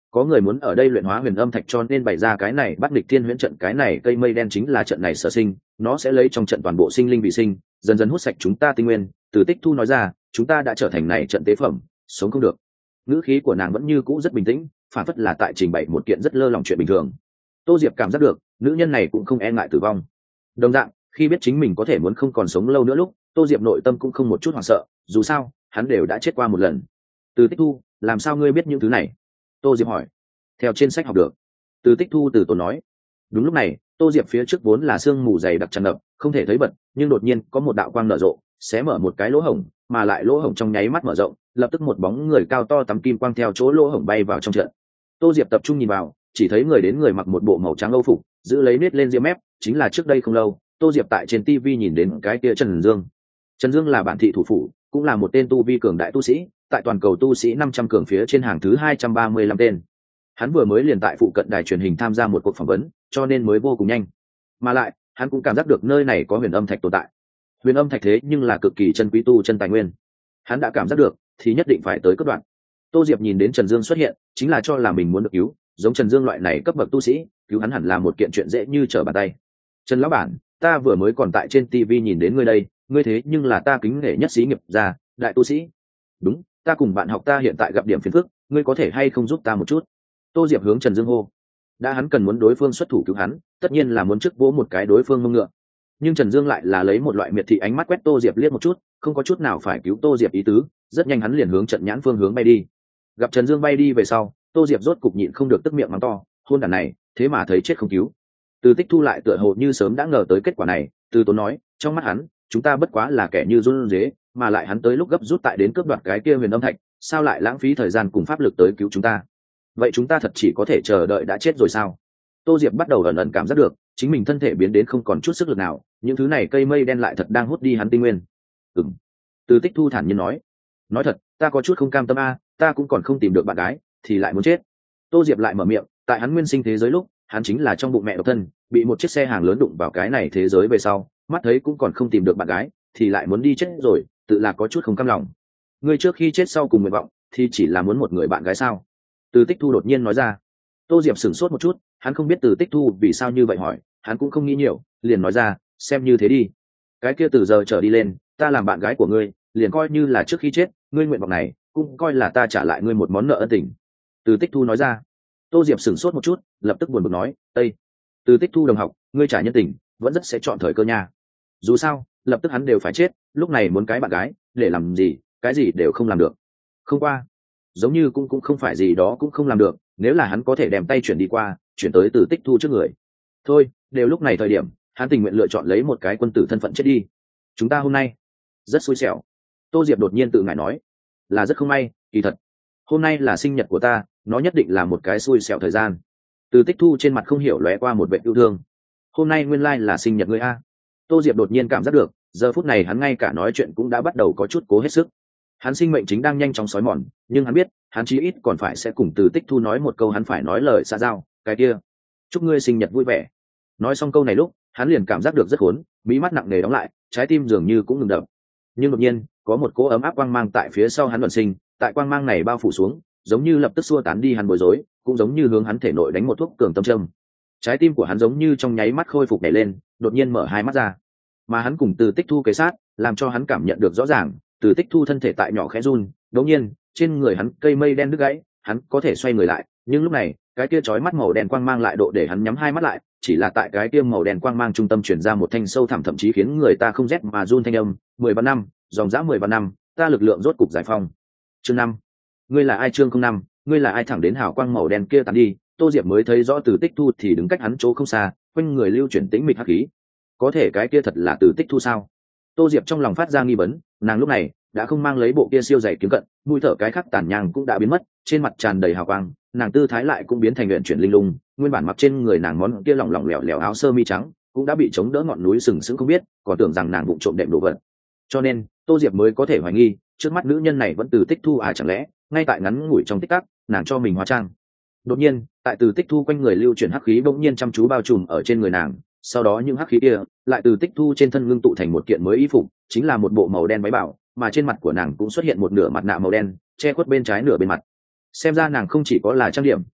có người muốn ở đây luyện hóa huyền âm thạch cho nên bày ra cái này bắt địch thiên huyễn trận. Cái này cây mây đen chính là trận này sở sinh, nó sẽ lấy trong trận toàn bộ sinh linh vì sinh, dần dần hút sạch chúng ta tinh nguyên. Từ Tích Thu nói ra, chúng ta đã trở thành này trận tế phẩm, sống không được. Ngữ khí của nàng vẫn như cũ rất bình tĩnh, phản phất là tại trình bày một kiện rất lơ lỏng chuyện bình thường. Tô Diệp cảm giác được nữ nhân này cũng không e ngại tử vong. Đồng dạng, khi biết chính mình có thể muốn không còn sống lâu nữa lúc, Tô Diệp nội tâm cũng không một chút hoảng sợ, dù sao hắn đều đã chết qua một lần. Từ Tích Thu, làm sao ngươi biết những thứ này? Tô Diệp hỏi. Theo trên sách học được. Từ Tích Thu từ tốn nói. Đúng lúc này, Tô Diệp phía trước vốn là sương mù dày đặc tràn ngập, không thể thấy bật, nhưng đột nhiên có một đạo quang nở rộ, xé mở một cái lỗ hổng, mà lại lỗ hổng trong nháy mắt mở rộng, lập tức một bóng người cao to tắm kim quang theo chỗ lỗ hổng bay vào trong trận. Tô Diệp tập trung nhìn vào, chỉ thấy người đến người mặc một bộ màu trắng âu phục, giữ lấy nết lên ria mép, chính là trước đây không lâu Tô Diệp tại trên TV nhìn đến cái kia Trần Dương. Trần Dương là bản thị thủ phủ, cũng là một tên tu vi cường đại tu sĩ, tại toàn cầu tu sĩ 500 cường phía trên hàng thứ 235 tên. Hắn vừa mới liền tại phụ cận đài truyền hình tham gia một cuộc phỏng vấn, cho nên mới vô cùng nhanh. Mà lại, hắn cũng cảm giác được nơi này có huyền âm thạch tồn tại. Huyền âm thạch thế nhưng là cực kỳ chân quý tu chân tài nguyên. Hắn đã cảm giác được, thì nhất định phải tới cấp đoạn. Tô Diệp nhìn đến Trần Dương xuất hiện, chính là cho là mình muốn được cứu, giống Trần Dương loại này cấp bậc tu sĩ, cứu hắn hẳn là một kiện chuyện dễ như trở bàn tay. Trần lão bản, ta vừa mới còn tại trên TV nhìn đến ngươi đây, ngươi thế nhưng là ta kính nể nhất xí nghiệp gia, đại tu sĩ. Đúng, ta cùng bạn học ta hiện tại gặp điểm phiền phức, ngươi có thể hay không giúp ta một chút? Tô Diệp hướng Trần Dương hô. Đã hắn cần muốn đối phương xuất thủ cứu hắn, tất nhiên là muốn trước vỗ một cái đối phương mông ngựa. Nhưng Trần Dương lại là lấy một loại miệt thị ánh mắt quét Tô Diệp liếc một chút, không có chút nào phải cứu Tô Diệp ý tứ, rất nhanh hắn liền hướng trận nhãn phương hướng bay đi. Gặp Trần Dương bay đi về sau, Tô Diệp rốt cục nhịn không được tức miệng mắng to, hôn đản này, thế mà thấy chết không cứu. Từ Tích Thu lại tựa hồ như sớm đã ngờ tới kết quả này, Từ Tốn nói, trong mắt hắn, chúng ta bất quá là kẻ như run rế, mà lại hắn tới lúc gấp rút tại đến cướp đoạt cái kia huyền âm thạch, sao lại lãng phí thời gian cùng pháp lực tới cứu chúng ta? Vậy chúng ta thật chỉ có thể chờ đợi đã chết rồi sao? Tô Diệp bắt đầu ẩn ẩn cảm giác được, chính mình thân thể biến đến không còn chút sức lực nào, những thứ này cây mây đen lại thật đang hút đi hắn tinh nguyên. Ừm. Từ Tích Thu thản nhiên nói thật, ta có chút không cam tâm a, ta cũng còn không tìm được bạn gái, thì lại muốn chết. Tô Diệp lại mở miệng, tại hắn nguyên sinh thế giới lúc, hắn chính là trong bụng mẹ độc thân, bị một chiếc xe hàng lớn đụng vào cái này thế giới về sau, mắt thấy cũng còn không tìm được bạn gái, thì lại muốn đi chết rồi, tự là có chút không cam lòng. Ngươi trước khi chết sau cùng nguyện vọng, thì chỉ là muốn một người bạn gái sao? Từ Tích Thu đột nhiên nói ra. Tô Diệp sửng sốt một chút, hắn không biết Từ Tích Thu vì sao như vậy hỏi, hắn cũng không nghĩ nhiều, liền nói ra, xem như thế đi. Cái kia từ giờ trở đi lên, ta làm bạn gái của ngươi, liền coi như là trước khi chết, ngươi nguyện vọng này, cũng coi là ta trả lại ngươi một món nợ ân tình. Từ Tích Thu nói ra. Tô Diệp sửng sốt một chút, lập tức buồn bực nói, Tây. Từ Tích Thu đồng học, ngươi trả nhân tình, vẫn rất sẽ chọn thời cơ nha. Dù sao, lập tức hắn đều phải chết, lúc này muốn cái bạn gái, để làm gì, cái gì đều không làm được. Không qua, giống như cũng không phải gì đó cũng không làm được, nếu là hắn có thể đem tay chuyển đi qua, chuyển tới Từ Tích Thu trước người. Thôi, đều lúc này thời điểm, hắn tình nguyện lựa chọn lấy một cái quân tử thân phận chết đi. Chúng ta hôm nay rất xui xẻo. Tô Diệp đột nhiên tự ngại nói, là rất không may, kỳ thật. Hôm nay là sinh nhật của ta, nó nhất định là một cái xui xẻo thời gian. Từ Tích Thu trên mặt không hiểu lóe qua một vẻ yêu thương. Hôm nay nguyên lai là sinh nhật ngươi a. Tô Diệp đột nhiên cảm giác được, giờ phút này hắn ngay cả nói chuyện cũng đã bắt đầu có chút cố hết sức. Hắn sinh mệnh chính đang nhanh chóng xói mòn, nhưng hắn biết, hắn chí ít còn phải sẽ cùng Từ Tích Thu nói một câu hắn phải nói lời xã giao, cái kia. Chúc ngươi sinh nhật vui vẻ. Nói xong câu này lúc, hắn liền cảm giác được rất khốn, mí mắt nặng nề đóng lại, trái tim dường như cũng ngừng đập. Nhưng đột nhiên, có một cỗ ấm áp quang mang tại phía sau hắn luận sinh, tại quang mang này bao phủ xuống, giống như lập tức xua tán đi hắn bối rối, cũng giống như hướng hắn thể nội đánh một thuốc cường tâm châm. Trái tim của hắn giống như trong nháy mắt khôi phục nhảy lên, đột nhiên mở hai mắt ra. Mà hắn cùng Từ Tích Thu kề sát, làm cho hắn cảm nhận được rõ ràng, Từ Tích Thu thân thể tại nhỏ khẽ run, đột nhiên, trên người hắn cây mây đen đứt gãy, hắn có thể xoay người lại, nhưng lúc này, cái kia chói mắt màu đen quang mang lại độ để hắn nhắm hai mắt lại, chỉ là tại cái kia màu đen quang mang trung tâm truyền ra một thanh sâu thẳm thậm chí khiến người ta không rét mà run thanh âm, 13 năm, dòng dã 13 năm, ta lực lượng rốt cục giải phóng. Chương 5. Ngươi là ai? Chương 05, ngươi là ai? Thẳng đến hào quang màu đen kia tàn đi, Tô Diệp mới thấy rõ Từ Tích Thu thì đứng cách hắn chỗ không xa, quanh người lưu chuyển tĩnh mịch hắc khí. Có thể cái kia thật là Từ Tích Thu sao? Tô Diệp trong lòng phát ra nghi vấn, nàng lúc này đã không mang lấy bộ kia siêu dày kiếm cận, mũi thở cái khắc tàn nhang cũng đã biến mất, trên mặt tràn đầy hào quang, nàng tư thái lại cũng biến thành luyện chuyển linh lung, nguyên bản mặc trên người nàng món kia lỏng lỏng lẻo lẻo áo sơ mi trắng, cũng đã bị chống đỡ ngọn núi sừng sững không biết, còn tưởng rằng nàng bụng trộm đệm đồ vật. Cho nên, Tô Diệp mới có thể hoài nghi, trước mắt nữ nhân này vẫn Từ Tích Thu à, chẳng lẽ ngay tại ngắn ngủi trong tích tắc, nàng cho mình hóa trang. Đột nhiên, tại Từ Tích Thu quanh người lưu chuyển hắc khí bỗng nhiên chăm chú bao trùm ở trên người nàng, sau đó những hắc khí kia lại Từ Tích Thu trên thân ngưng tụ thành một kiện mới y phục, chính là một bộ màu đen váy bảo, mà trên mặt của nàng cũng xuất hiện một nửa mặt nạ màu đen, che khuất bên trái nửa bên mặt. Xem ra nàng không chỉ có là trang điểm,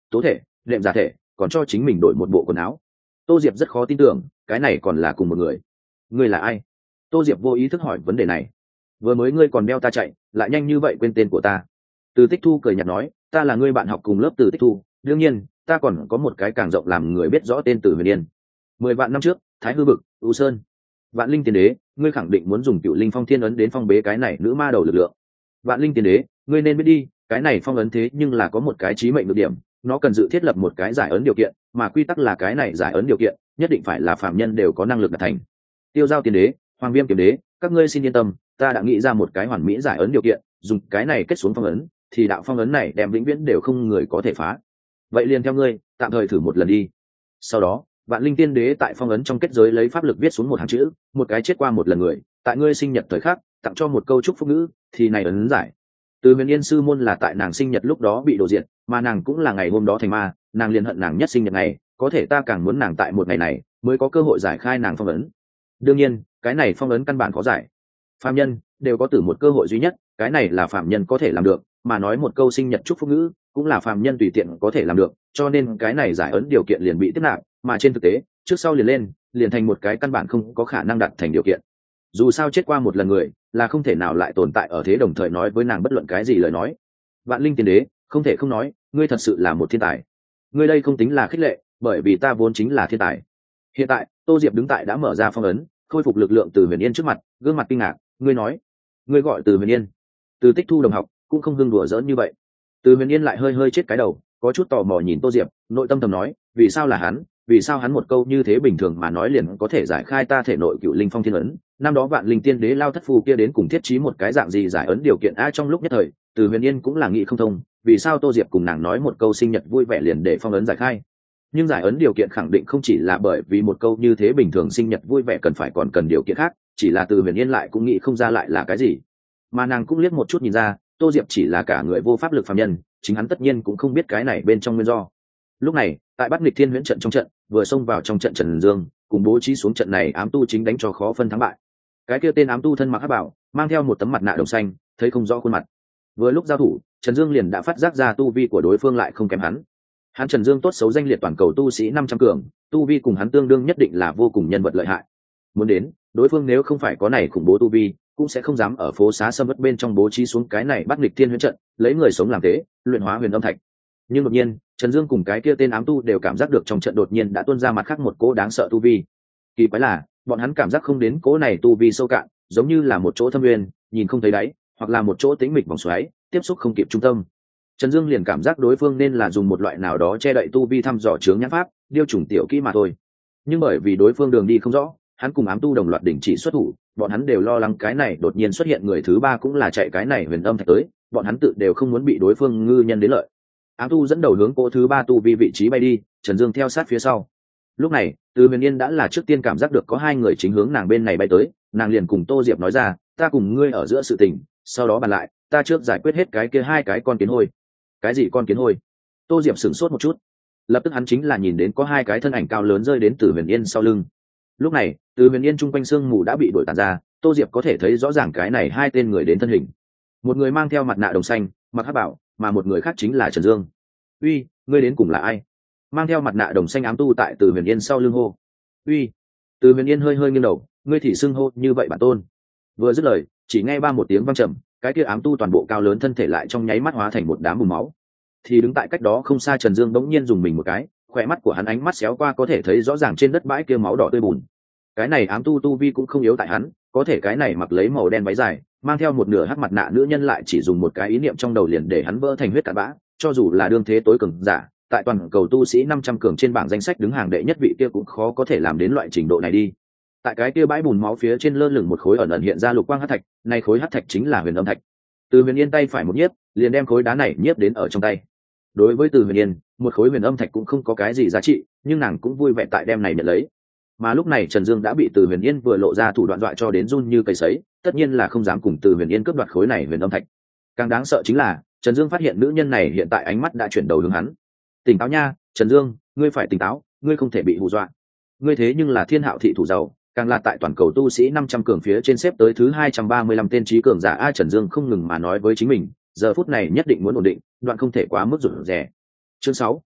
tố thể, đệm giả thể, còn cho chính mình đổi một bộ quần áo. Tô Diệp rất khó tin tưởng cái này còn là cùng một người. Ngươi là ai? Tô Diệp vô ý thức hỏi vấn đề này. Vừa mới ngươi còn đeo ta chạy, lại nhanh như vậy quên tên của ta. Từ Tích Thu cười nhạt nói, ta là ngươi bạn học cùng lớp Từ Tích Thu, đương nhiên ta còn có một cái càng rộng làm người biết rõ tên Từ Huyền Yên. 10 vạn năm trước, Thái Hư vực, U Sơn. Vạn Linh Tiên Đế, ngươi khẳng định muốn dùng Cựu Linh Phong Thiên ấn đến phong bế cái này nữ ma đầu lực lượng. Vạn Linh Tiên Đế, ngươi nên biết đi, cái này phong ấn thế nhưng là có một cái chí mệnh nhược điểm, nó cần dự thiết lập một cái giải ấn điều kiện, mà quy tắc là cái này giải ấn điều kiện nhất định phải là phàm nhân đều có năng lực đạt thành. Tiêu Giao Tiên Đế, Hoàng Viêm Kiếm Đế, các ngươi xin yên tâm, ta đã nghĩ ra một cái hoàn mỹ giải ấn điều kiện, dùng cái này kết xuống phong ấn, thì đạo phong ấn này đem vĩnh viễn đều không người có thể phá. Vậy liền theo ngươi, tạm thời thử một lần đi. Sau đó, Vạn Linh Tiên Đế tại phong ấn trong kết giới lấy pháp lực viết xuống một hàng chữ, một cái chết qua một lần người, tại ngươi sinh nhật thời khắc, tặng cho một câu chúc phúc ngữ, thì này ấn giải. Từ Huyền Yên sư môn là tại nàng sinh nhật lúc đó bị đổ diệt, mà nàng cũng là ngày hôm đó thành ma, nàng liền hận nàng nhất sinh nhật này, có thể ta càng muốn nàng tại một ngày này mới có cơ hội giải khai nàng phong ấn. Đương nhiên, cái này phong ấn căn bản khó giải. Phàm nhân đều có từ một cơ hội duy nhất, cái này là phàm nhân có thể làm được, mà nói một câu sinh nhật chúc phúc ngữ cũng là phàm nhân tùy tiện có thể làm được, cho nên cái này giải ấn điều kiện liền bị tiếp nạp, mà trên thực tế, trước sau liền lên, liền thành một cái căn bản không có khả năng đạt thành điều kiện. Dù sao chết qua một lần người, là không thể nào lại tồn tại ở thế đồng thời nói với nàng bất luận cái gì lời nói. Vạn Linh Tiên Đế, không thể không nói, ngươi thật sự là một thiên tài. Ngươi đây không tính là khích lệ, bởi vì ta vốn chính là thiên tài. Hiện tại, Tô Diệp đứng tại đã mở ra phong ấn, khôi phục lực lượng Từ Huyền Yên trước mặt, gương mặt kinh ngạc, ngươi nói, ngươi gọi Từ Huyền Yên? Từ Tích Thu đồng học cũng không hưng đùa giỡn như vậy. Từ Huyền Yên lại hơi hơi chết cái đầu, có chút tò mò nhìn Tô Diệp, nội tâm thầm nói, vì sao là hắn, vì sao hắn một câu như thế bình thường mà nói liền có thể giải khai ta thể nội Cựu Linh Phong Thiên ấn. Năm đó Vạn Linh Tiên Đế lao thất phù kia đến cùng thiết trí một cái dạng gì giải ấn điều kiện a trong lúc nhất thời, Từ Huyền Yên cũng là nghĩ không thông, vì sao Tô Diệp cùng nàng nói một câu sinh nhật vui vẻ liền để phong ấn giải khai. Nhưng giải ấn điều kiện khẳng định không chỉ là bởi vì một câu như thế bình thường sinh nhật vui vẻ cần phải còn cần điều kiện khác, chỉ là Từ Huyền Yên lại cũng nghĩ không ra lại là cái gì. Mà nàng cũng liếc một chút nhìn ra, Tô Diệp chỉ là cả người vô pháp lực phàm nhân, chính hắn tất nhiên cũng không biết cái này bên trong nguyên do. Lúc này, tại Bát Nghịch Thiên Huyễn trận trong trận, vừa xông vào trong trận Trần Dương, cùng bố trí xuống trận này ám tu chính đánh cho khó phân thắng bại. Cái kia tên ám tu thân mặc hắc bảo, mang theo một tấm mặt nạ đồng xanh, thấy không rõ khuôn mặt. Vừa lúc giao thủ, Trần Dương liền đã phát giác ra tu vi của đối phương lại không kém hắn. Hắn Trần Dương tốt xấu danh liệt toàn cầu tu sĩ 500 cường, tu vi cùng hắn tương đương nhất định là vô cùng nhân vật lợi hại. Muốn đến, đối phương nếu không phải có này khủng bố tu vi, cũng sẽ không dám ở phố xá sâm uất bên trong bố trí xuống cái này Bát Nghịch Thiên Huyễn trận, lấy người sống làm thế, luyện hóa huyền âm thạch. Nhưng đột nhiên, Trần Dương cùng cái kia tên ám tu đều cảm giác được trong trận đột nhiên đã tuôn ra mặt khác một cỗ đáng sợ tu vi. Kỳ quái là, bọn hắn cảm giác không đến cỗ này tu vi sâu cạn, giống như là một chỗ thâm nguyên, nhìn không thấy đáy, hoặc là một chỗ tĩnh mịch vòng xoáy, tiếp xúc không kịp trung tâm. Trần Dương liền cảm giác đối phương nên là dùng một loại nào đó che đậy tu vi thăm dò chướng nhãn pháp, điêu chủng tiểu kỹ mà thôi. Nhưng bởi vì đối phương đường đi không rõ, hắn cùng ám tu đồng loạt đình chỉ xuất thủ, bọn hắn đều lo lắng cái này đột nhiên xuất hiện người thứ ba cũng là chạy cái này huyền âm thạch tới, bọn hắn tự đều không muốn bị đối phương ngư nhân đến lợi. Ám tu dẫn đầu hướng cỗ thứ ba tu vi vị trí bay đi, Trần Dương theo sát phía sau. Lúc này, Từ Huyền Yên đã là trước tiên cảm giác được có hai người chính hướng nàng bên này bay tới, nàng liền cùng Tô Diệp nói ra, ta cùng ngươi ở giữa sự tình, sau đó bàn lại, ta trước giải quyết hết cái kia hai cái con kiến hôi. Cái gì con kiến hôi? Tô Diệp sửng sốt một chút, lập tức hắn chính là nhìn đến có hai cái thân ảnh cao lớn rơi đến Từ Huyền Yên sau lưng. Lúc này, Từ Huyền Yên trung quanh sương mù đã bị đuổi tàn ra, Tô Diệp có thể thấy rõ ràng cái này hai tên người đến thân hình. Một người mang theo mặt nạ đồng xanh, mặc hắc bảo, mà một người khác chính là Trần Dương. Uy, ngươi đến cùng là ai? Mang theo mặt nạ đồng xanh ám tu tại Từ Huyền Yên sau lưng hô. Uy. Từ Huyền Yên hơi hơi nghiêng đầu, ngươi thì xưng hô như vậy bản tôn. Vừa dứt lời, chỉ nghe ba một tiếng vang trầm, cái kia ám tu toàn bộ cao lớn thân thể lại trong nháy mắt hóa thành một đám bùn máu. Thì đứng tại cách đó không xa Trần Dương bỗng nhiên dùng mình một cái, khỏe mắt của hắn ánh mắt xéo qua có thể thấy rõ ràng trên đất bãi kia máu đỏ tươi bùn. Cái này ám tu vi cũng không yếu tại hắn, có thể cái này mặc lấy màu đen váy dài, mang theo một nửa hắc mặt nạ nữ nhân lại chỉ dùng một cái ý niệm trong đầu liền để hắn vỡ thành huyết cặn bã, cho dù là đương thế tối cường giả, tại toàn cầu tu sĩ 500 cường trên bảng danh sách đứng hàng đệ nhất vị kia cũng khó có thể làm đến loại trình độ này đi. Tại cái kia bãi bùn máu phía trên lơ lửng một khối ẩn ẩn hiện ra lục quang hắc thạch, này khối hắc thạch chính là huyền âm thạch. Từ Huyền Yên tay phải một nhiếp, liền đem khối đá này nhiếp đến ở trong tay. Đối với Từ Huyền Yên, một khối huyền âm thạch cũng không có cái gì giá trị, nhưng nàng cũng vui vẻ tại đem này nhận lấy. Mà lúc này Trần Dương đã bị Từ Huyền Yên vừa lộ ra thủ đoạn dọa cho đến run như cầy sấy, tất nhiên là không dám cùng Từ Huyền Yên cướp đoạt khối này huyền âm thạch. Càng đáng sợ chính là, Trần Dương phát hiện nữ nhân này hiện tại ánh mắt đã chuyển đầu hướng hắn. Tỉnh táo nha, Trần Dương, ngươi phải tỉnh táo, ngươi không thể bị hù dọa. Ngươi thế nhưng là Thiên Hạo thị thủ giàu, càng là tại toàn cầu tu sĩ 500 cường phía trên xếp tới thứ 235 tên trí cường giả a. Trần Dương không ngừng mà nói với chính mình, giờ phút này nhất định muốn ổn định, đoạn không thể quá mức rụt rè. Chương 6.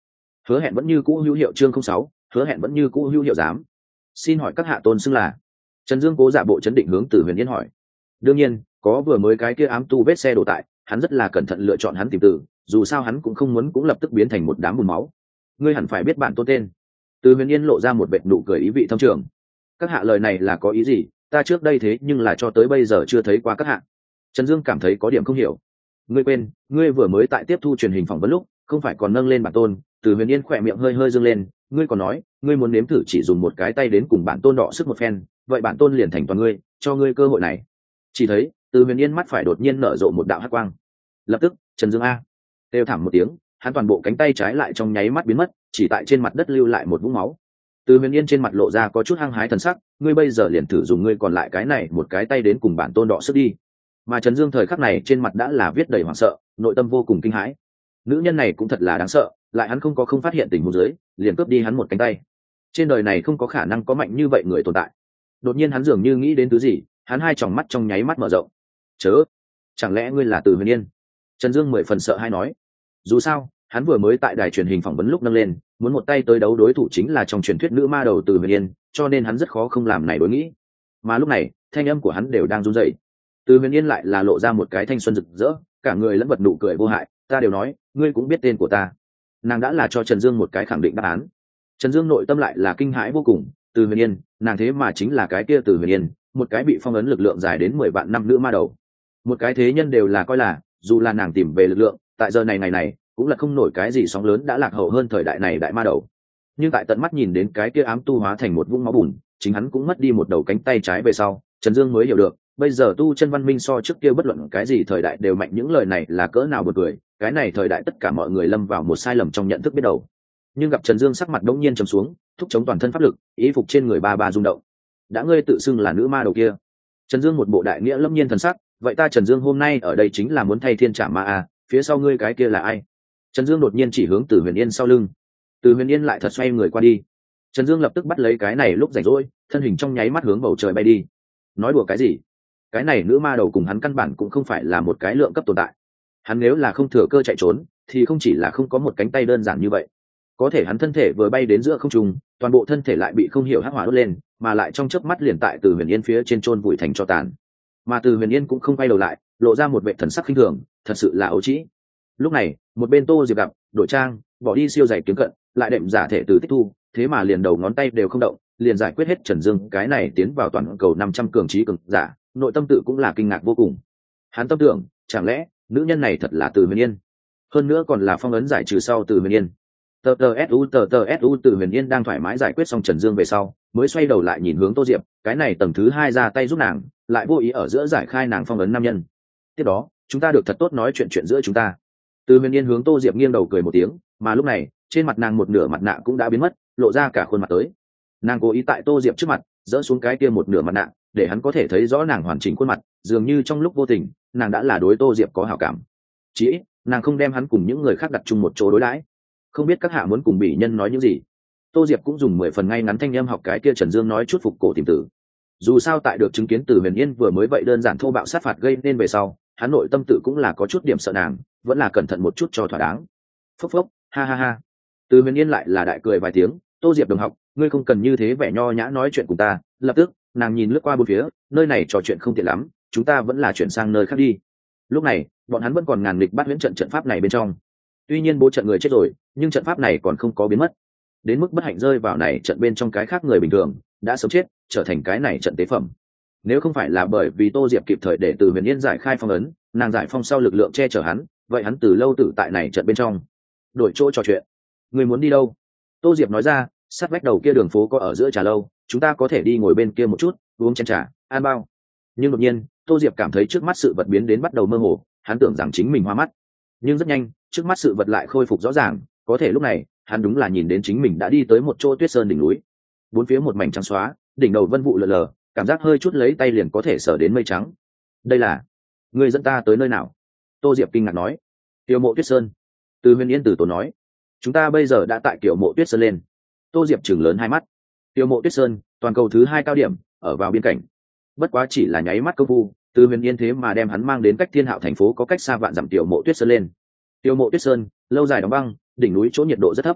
Hứa hẹn vẫn như cũ hữu hiệu. Chương 06, hứa hẹn vẫn như cũ hữu hiệu. Dám xin hỏi các hạ tôn xưng là? Trần Dương cố giả bộ chấn định hướng Từ Huyền Yên hỏi. Đương nhiên có, vừa mới cái kia ám tu vết xe đổ tại, hắn rất là cẩn thận lựa chọn hắn tìm từ, dù sao hắn cũng không muốn cũng lập tức biến thành một đám bùn máu. Ngươi hẳn phải biết bản tôn tên. Từ Huyền Yên lộ ra một vệt nụ cười ý vị thâm trường. Các hạ lời này là có ý gì? Ta trước đây thế nhưng là cho tới bây giờ chưa thấy qua các hạ. Trần Dương cảm thấy có điểm không hiểu. Ngươi quên, ngươi vừa mới tại tiếp thu truyền hình phỏng vấn lúc, không phải còn nâng lên bản tôn? Từ Huyền Yên khỏe miệng hơi hơi dương lên. Ngươi còn nói, ngươi muốn nếm thử chỉ dùng một cái tay đến cùng bản tôn đọ sức một phen, vậy bản tôn liền thành toàn ngươi, cho ngươi cơ hội này. Chỉ thấy Từ Huyền Yên mắt phải đột nhiên nở rộ một đạo hắc quang. Lập tức Trần Dương a kêu thảm một tiếng, hắn toàn bộ cánh tay trái lại trong nháy mắt biến mất, chỉ tại trên mặt đất lưu lại một vũng máu. Từ Huyền Yên trên mặt lộ ra có chút hăng hái thần sắc, ngươi bây giờ liền thử dùng ngươi còn lại cái này một cái tay đến cùng bản tôn đọ sức đi. Mà Trần Dương thời khắc này trên mặt đã là viết đầy hoảng sợ, nội tâm vô cùng kinh hãi. Nữ nhân này cũng thật là đáng sợ, lại hắn không phát hiện tình huống dưới, liền cướp đi hắn một cánh tay. Trên đời này không có khả năng có mạnh như vậy người tồn tại. Đột nhiên hắn dường như nghĩ đến thứ gì, hắn hai tròng mắt trong nháy mắt mở rộng. Chớ, chẳng lẽ ngươi là Từ Huyền Yên? Trần Dương 10 phần sợ hãi nói. Dù sao hắn vừa mới tại đài truyền hình phỏng vấn lúc nâng lên, muốn một tay tới đấu đối thủ chính là trong truyền thuyết nữ ma đầu Từ Huyền Yên, cho nên hắn rất khó không làm này đối nghĩ. Mà lúc này thanh âm của hắn đều đang run rẩy. Từ Huyền Yên lại là lộ ra một cái thanh xuân rực rỡ, cả người lẫn vật nụ cười vô hại. Ta đều nói, ngươi cũng biết tên của ta. Nàng đã là cho Trần Dương một cái khẳng định đáp án. Trần Dương nội tâm lại là kinh hãi vô cùng. Từ Huyền Yên, nàng thế mà chính là cái kia Từ Huyền Yên, một cái bị phong ấn lực lượng dài đến 10 vạn năm nữ ma đầu. Một cái thế nhân đều là coi là, dù là nàng tìm về lực lượng, tại giờ này ngày này cũng là không nổi cái gì sóng lớn đã lạc hậu hơn thời đại này đại ma đầu. Nhưng tại tận mắt nhìn đến cái kia ám tu hóa thành một vũng máu bùn, chính hắn cũng mất đi một đầu cánh tay trái về sau, Trần Dương mới hiểu được, bây giờ tu chân văn minh so trước kia bất luận cái gì thời đại đều mạnh. Những lời này là cỡ nào buồn cười, cái này thời đại tất cả mọi người lâm vào một sai lầm trong nhận thức biết đầu. Nhưng gặp Trần Dương sắc mặt đống nhiên trầm xuống, thúc chống toàn thân pháp lực, ý phục trên người ba rung động. Đã ngươi tự xưng là nữ ma đầu kia? Trần Dương một bộ đại nghĩa lâm nhiên thần sắc, vậy ta Trần Dương hôm nay ở đây chính là muốn thay thiên trả ma à, phía sau ngươi cái kia là ai? Trần Dương đột nhiên chỉ hướng Từ Huyền Yên sau lưng. Từ Huyền Yên lại thật xoay người qua đi. Trần Dương lập tức bắt lấy cái này lúc rảnh rỗi, thân hình trong nháy mắt hướng bầu trời bay đi. Nói đùa cái gì? Cái này nữ ma đầu cùng hắn căn bản cũng không phải là một cái lượng cấp tồn tại. Hắn nếu là không thừa cơ chạy trốn, thì không chỉ là không có một cánh tay đơn giản như vậy. Có thể hắn thân thể vừa bay đến giữa không trung, toàn bộ thân thể lại bị không hiểu hắc hỏa đốt lên, mà lại trong chớp mắt liền tại Từ Huyền Yên phía trên chôn vùi thành tro tàn. Mà Từ Huyền Yên cũng không quay đầu lại, lộ ra một vẻ thần sắc khinh thường, thật sự là ấu trĩ. Lúc này một bên Tô Diệp gặp đổi trang, bỏ đi siêu dày kiếm cận, lại đệm giả thể từ tích thu, thế mà liền đầu ngón tay đều không động, liền giải quyết hết Trần Dương cái này tiến vào toàn cầu 500 cường trí cường giả. Nội tâm tự cũng là kinh ngạc vô cùng. Hắn tâm tưởng, chẳng lẽ nữ nhân này thật là Từ Huyền Yên, hơn nữa còn là phong ấn giải trừ sau Từ Huyền Yên. Tờ su Từ Huyền Yên đang thoải mái giải quyết xong Trần Dương về sau, mới xoay đầu lại nhìn hướng Tô Diệp, cái này tầng thứ 2 ra tay giúp nàng, lại vô ý ở giữa giải khai nàng phong ấn nam nhân. Tiếp đó chúng ta được thật tốt nói chuyện giữa chúng ta. Từ Huyền Yên hướng Tô Diệp nghiêng đầu cười một tiếng, mà lúc này trên mặt nàng một nửa mặt nạ cũng đã biến mất, lộ ra cả khuôn mặt tới. Nàng cố ý tại Tô Diệp trước mặt dỡ xuống cái kia một nửa mặt nạ, để hắn có thể thấy rõ nàng hoàn chỉnh khuôn mặt, dường như trong lúc vô tình nàng đã là đối Tô Diệp có hảo cảm. Chỉ ít nàng không đem hắn cùng những người khác đặt chung một chỗ đối đãi. Không biết các hạ muốn cùng bỉ nhân nói những gì? Tô Diệp cũng dùng 10 phần ngay ngắn thanh âm học cái kia Trần Dương nói chút phục cổ tìm tử. Dù sao tại được chứng kiến Từ Huyền Yên vừa mới vậy đơn giản thô bạo sát phạt gây nên về sau, hắn nội tâm tự cũng là có chút điểm sợ nàng, vẫn là cẩn thận một chút cho thỏa đáng. Phốc phốc, ha ha ha. Từ Huyền Yên lại là đại cười vài tiếng, Tô Diệp đồng học, ngươi không cần như thế vẻ nho nhã nói chuyện cùng ta. Lập tức nàng nhìn lướt qua bốn phía, nơi này trò chuyện không tiện lắm, chúng ta vẫn là chuyển sang nơi khác đi. Lúc này bọn hắn vẫn còn ngàn nghịch bắt huyễn trận pháp này bên trong. Tuy nhiên bố trận người chết rồi, nhưng trận pháp này còn không có biến mất. Đến mức bất hạnh rơi vào này trận bên trong cái khác người bình thường đã sớm chết, trở thành cái này trận tế phẩm. Nếu không phải là bởi vì Tô Diệp kịp thời để Từ Huyền Yên giải khai phong ấn, nàng giải phong sau lực lượng che chở hắn, vậy hắn từ lâu tử tại này trận bên trong. Đổi chỗ trò chuyện. Người muốn đi đâu? Tô Diệp nói ra, sát vách đầu kia đường phố có ở giữa trà lâu, chúng ta có thể đi ngồi bên kia một chút, uống chén trà, ăn bao. Nhưng đột nhiên Tô Diệp cảm thấy trước mắt sự vật biến đến bắt đầu mơ hồ, hắn tưởng rằng chính mình hoa mắt. Nhưng rất nhanh trước mắt sự vật lại khôi phục rõ ràng, có thể lúc này hắn đúng là nhìn đến chính mình đã đi tới một chỗ tuyết sơn đỉnh núi. Bốn phía một mảnh trắng xóa, đỉnh đầu vân vụ lờ lờ, cảm giác hơi chút lấy tay liền có thể sờ đến mây trắng. Đây là người dẫn ta tới nơi nào? Tô Diệp kinh ngạc nói. Kiều Mộ Tuyết Sơn. Từ Huyền Yên từ tốn nói. Chúng ta bây giờ đã tại Kiều Mộ Tuyết Sơn lên. Tô Diệp chừng lớn hai mắt. Kiều Mộ Tuyết Sơn, toàn cầu thứ 2 cao điểm, ở vào biên cảnh. Bất quá chỉ là nháy mắt công phu, Từ Huyền Yên thế mà đem hắn mang đến cách Thiên Hạo thành phố có cách xa vạn dặm Kiều Mộ Tuyết Sơn lên. Kiều Mộ Tuyết Sơn lâu dài đóng băng, đỉnh núi chỗ nhiệt độ rất thấp.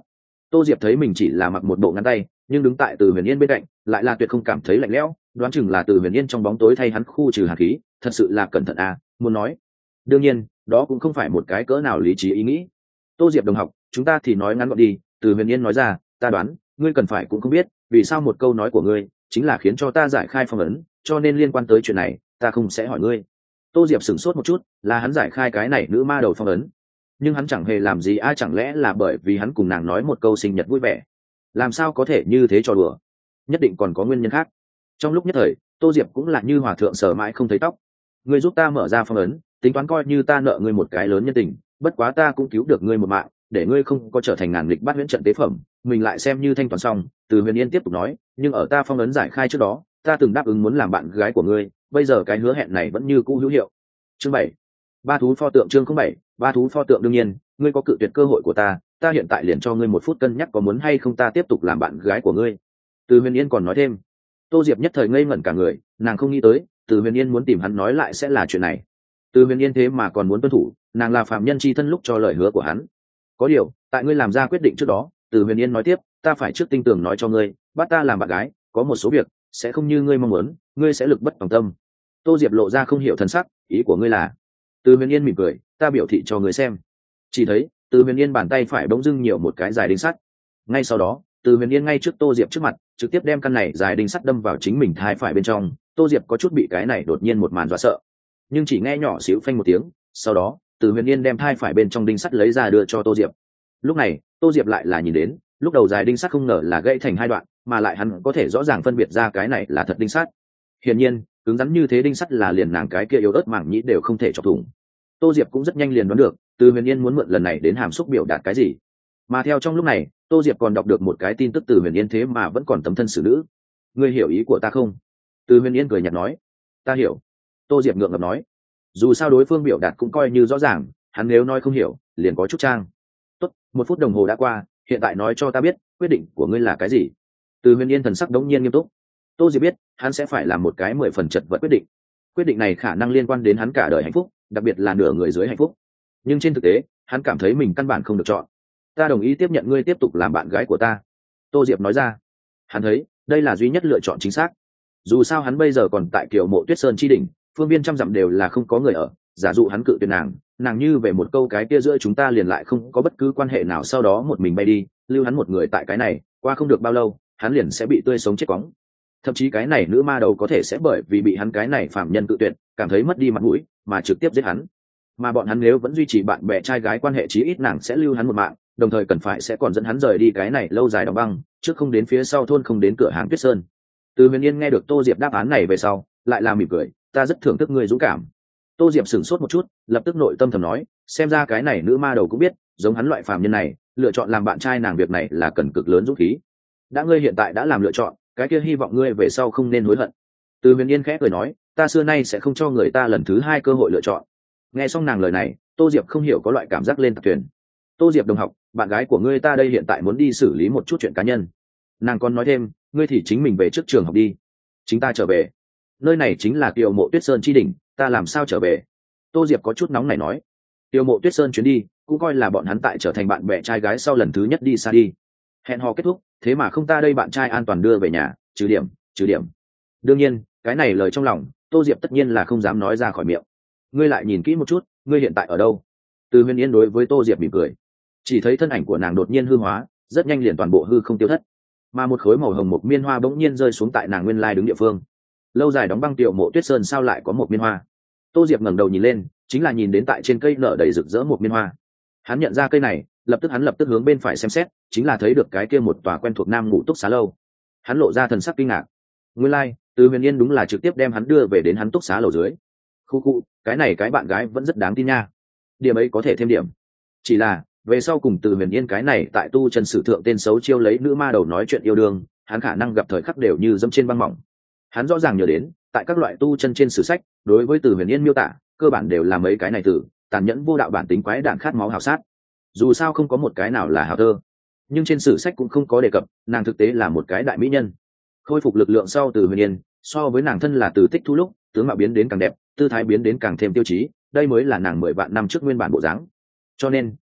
Tô Diệp thấy mình chỉ là mặc một bộ ngắn tay, nhưng đứng tại Từ Huyền Yên bên cạnh lại là tuyệt không cảm thấy lạnh lẽo, đoán chừng là Từ Huyền Yên trong bóng tối thay hắn khu trừ hàn khí, thật sự là cẩn thận à, muốn nói. Đương nhiên, đó cũng không phải một cái cỡ nào lý trí ý nghĩ. Tô Diệp đồng học, chúng ta thì nói ngắn gọn đi, Từ Huyền Yên nói ra, ta đoán, ngươi cần phải cũng không biết, vì sao một câu nói của ngươi chính là khiến cho ta giải khai phong ấn, cho nên liên quan tới chuyện này, ta không sẽ hỏi ngươi. Tô Diệp sửng sốt một chút, là hắn giải khai cái này nữ ma đầu phong ấn, nhưng hắn chẳng hề làm gì, ai chẳng lẽ là bởi vì hắn cùng nàng nói một câu sinh nhật vui vẻ? Làm sao có thể như thế, trò đùa, nhất định còn có nguyên nhân khác. Trong lúc nhất thời, Tô Diệp cũng là như hòa thượng sờ mãi không thấy tóc. Ngươi giúp ta mở ra phong ấn, tính toán coi như ta nợ ngươi một cái lớn nhân tình, bất quá ta cũng cứu được ngươi một mạng, để ngươi không có trở thành ngàn nghịch bát huyễn trận tế phẩm, mình lại xem như thanh toán xong. Từ Huyền Yên tiếp tục nói, nhưng ở ta phong ấn giải khai trước đó, ta từng đáp ứng muốn làm bạn gái của ngươi, bây giờ cái hứa hẹn này vẫn như cũ hữu hiệu. Chương 7. Ba thú pho tượng. Chương 07. Ba thú pho tượng. Đương nhiên, ngươi có cự tuyệt cơ hội của ta hiện tại liền cho ngươi một phút cân nhắc có muốn hay không ta tiếp tục làm bạn gái của ngươi. Từ Huyền Yên còn nói thêm. Tô Diệp nhất thời ngây ngẩn cả người, nàng không nghĩ tới Từ Huyền Yên muốn tìm hắn nói lại sẽ là chuyện này. Từ Huyền Yên thế mà còn muốn tuân thủ, nàng là phạm nhân chi thân lúc cho lời hứa của hắn. Có điều, tại ngươi làm ra quyết định trước đó, Từ Huyền Yên nói tiếp, ta phải trước tinh tường nói cho ngươi, bắt ta làm bạn gái, có một số việc sẽ không như ngươi mong muốn, ngươi sẽ lực bất tòng tâm. Tô Diệp lộ ra không hiểu thần sắc, ý của ngươi là? Từ Huyền Yên mỉm cười, ta biểu thị cho ngươi xem. Chỉ thấy Từ Huyền Yên bàn tay phải bỗng dưng nhiều một cái dài đinh sắt. Ngay sau đó, Từ Huyền Yên ngay trước Tô Diệp trước mặt trực tiếp đem căn này dài đinh sắt đâm vào chính mình thai phải bên trong. Tô Diệp có chút bị cái này đột nhiên một màn dọa sợ, nhưng chỉ nghe nhỏ xíu phanh một tiếng, sau đó Từ Huyền Yên đem thai phải bên trong đinh sắt lấy ra đưa cho Tô Diệp. Lúc này Tô Diệp lại là nhìn đến, lúc đầu dài đinh sắt không ngờ là gãy thành hai đoạn, mà lại hắn có thể rõ ràng phân biệt ra cái này là thật đinh sắt. Hiển nhiên, cứng rắn như thế đinh sắt là liền nàng cái kia yếu ớt mảng nhĩ đều không thể chọc thủng. Tô Diệp cũng rất nhanh liền đoán được Từ Huyền Yên muốn mượn lần này đến hàm xúc biểu đạt cái gì. Mà theo trong lúc này, Tô Diệp còn đọc được một cái tin tức Từ Huyền Yên thế mà vẫn còn tấm thân xử nữ. Ngươi hiểu ý của ta không? Từ Huyền Yên cười nhạt nói. Ta hiểu. Tô Diệp ngượng ngập nói. Dù sao đối phương biểu đạt cũng coi như rõ ràng, hắn nếu nói không hiểu liền có chút trang. Tốt, 1 phút đồng hồ đã qua, hiện tại nói cho ta biết quyết định của ngươi là cái gì. Từ Huyền Yên thần sắc đống nhiên nghiêm túc. Tô Diệp biết hắn sẽ phải làm một cái 10 phần chật vật quyết định. Quyết định này khả năng liên quan đến hắn cả đời hạnh phúc, đặc biệt là nửa người dưới hạnh phúc. Nhưng trên thực tế hắn cảm thấy mình căn bản không được chọn. Ta đồng ý tiếp nhận ngươi tiếp tục làm bạn gái của ta. Tô Diệp nói ra. Hắn thấy đây là duy nhất lựa chọn chính xác. Dù sao hắn bây giờ còn tại Kiều Mộ Tuyết Sơn chi đỉnh, phương viên trăm dặm đều là không có người ở. Giả dụ hắn cự tuyệt nàng như về một câu cái kia giữa chúng ta liền lại không có bất cứ quan hệ nào, sau đó một mình bay đi, lưu hắn một người tại cái này, qua không được bao lâu hắn liền sẽ bị tươi sống chết quóng. Thậm chí cái này nữ ma đầu có thể sẽ bởi vì bị hắn cái này phạm nhân cự tuyệt cảm thấy mất đi mặt mũi mà trực tiếp giết hắn. Mà bọn hắn nếu vẫn duy trì bạn bè trai gái quan hệ, chí ít nàng sẽ lưu hắn một mạng, đồng thời cần phải sẽ còn dẫn hắn rời đi cái này lâu dài đóng băng, trước không đến phía sau thôn không đến cửa hàng Tuyết Sơn. Từ Huyền Yên nghe được Tô Diệp đáp án này về sau lại là mỉm cười, ta rất thưởng thức ngươi dũng cảm. Tô Diệp sửng sốt một chút, lập tức nội tâm thầm nói, xem ra cái này nữ ma đầu cũng biết giống hắn loại phàm nhân này lựa chọn làm bạn trai nàng việc này là cần cực lớn dũng khí. Đã ngươi hiện tại đã làm lựa chọn, cái kia hy vọng ngươi về sau không nên hối hận. Từ Huyền Yên khẽ cười nói, ta xưa nay sẽ không cho người ta lần thứ hai cơ hội lựa chọn. Nghe xong nàng lời này, Tô Diệp không hiểu có loại cảm giác lên tạc thuyền. Tô Diệp đồng học, bạn gái của ngươi ta đây hiện tại muốn đi xử lý một chút chuyện cá nhân. Nàng còn nói thêm, ngươi thì chính mình về trước trường học đi, chính ta trở về. Nơi này chính là Kiều Mộ Tuyết Sơn chi đỉnh, ta làm sao trở về? Tô Diệp có chút nóng này nói. Kiều Mộ Tuyết Sơn chuyến đi cũng coi là bọn hắn tại trở thành bạn bè trai gái sau lần thứ nhất đi xa đi. Hẹn hò kết thúc, thế mà không ta đây bạn trai an toàn đưa về nhà, trừ điểm. Đương nhiên cái này lời trong lòng Tô Diệp tất nhiên là không dám nói ra khỏi miệng. Ngươi lại nhìn kỹ một chút, ngươi hiện tại ở đâu? Từ Huyền Yên đối với Tô Diệp mỉm cười. Chỉ thấy thân ảnh của nàng đột nhiên hư hóa, rất nhanh liền toàn bộ hư không tiêu thất, mà một khối màu hồng một miên hoa bỗng nhiên rơi xuống tại nàng nguyên lai đứng địa phương. Lâu dài đóng băng Kiều Mộ Tuyết Sơn sao lại có một miên hoa? Tô Diệp ngẩng đầu nhìn lên, chính là nhìn đến tại trên cây nở đầy rực rỡ một miên hoa. Hắn nhận ra cây này, lập tức hướng bên phải xem xét, chính là thấy được cái kia một tòa quen thuộc Nam Ngũ Túc Xá lâu. Hắn lộ ra thần sắc kinh ngạc. Nguyên lai, Từ Huyền Yên đúng là trực tiếp đem hắn đưa về đến hắn túc xá lầu dưới. Khu, cái này cái bạn gái vẫn rất đáng tin nha. Điểm ấy có thể thêm điểm. Chỉ là về sau cùng Từ Huyền Yên cái này tại tu chân sử thượng tên xấu chiêu lấy nữ ma đầu nói chuyện yêu đương, hắn khả năng gặp thời khắc đều như dẫm trên băng mỏng. Hắn rõ ràng nhớ đến, tại các loại tu chân trên sử sách, đối với Từ Huyền Yên miêu tả, cơ bản đều là mấy cái này từ tàn nhẫn vô đạo, bản tính quái đản, khát máu hào sát. Dù sao không có một cái nào là hào thơ, nhưng trên sử sách cũng không có đề cập, nàng thực tế là một cái đại mỹ nhân. Khôi phục lực lượng sau Từ Huyền Yên, so với nàng thân là Từ Tích Thu lúc, tướng mạo biến đến càng đẹp, tư thái biến đến càng thêm tiêu chí, đây mới là nàng 10 vạn năm trước nguyên bản bộ dáng. Cho nên,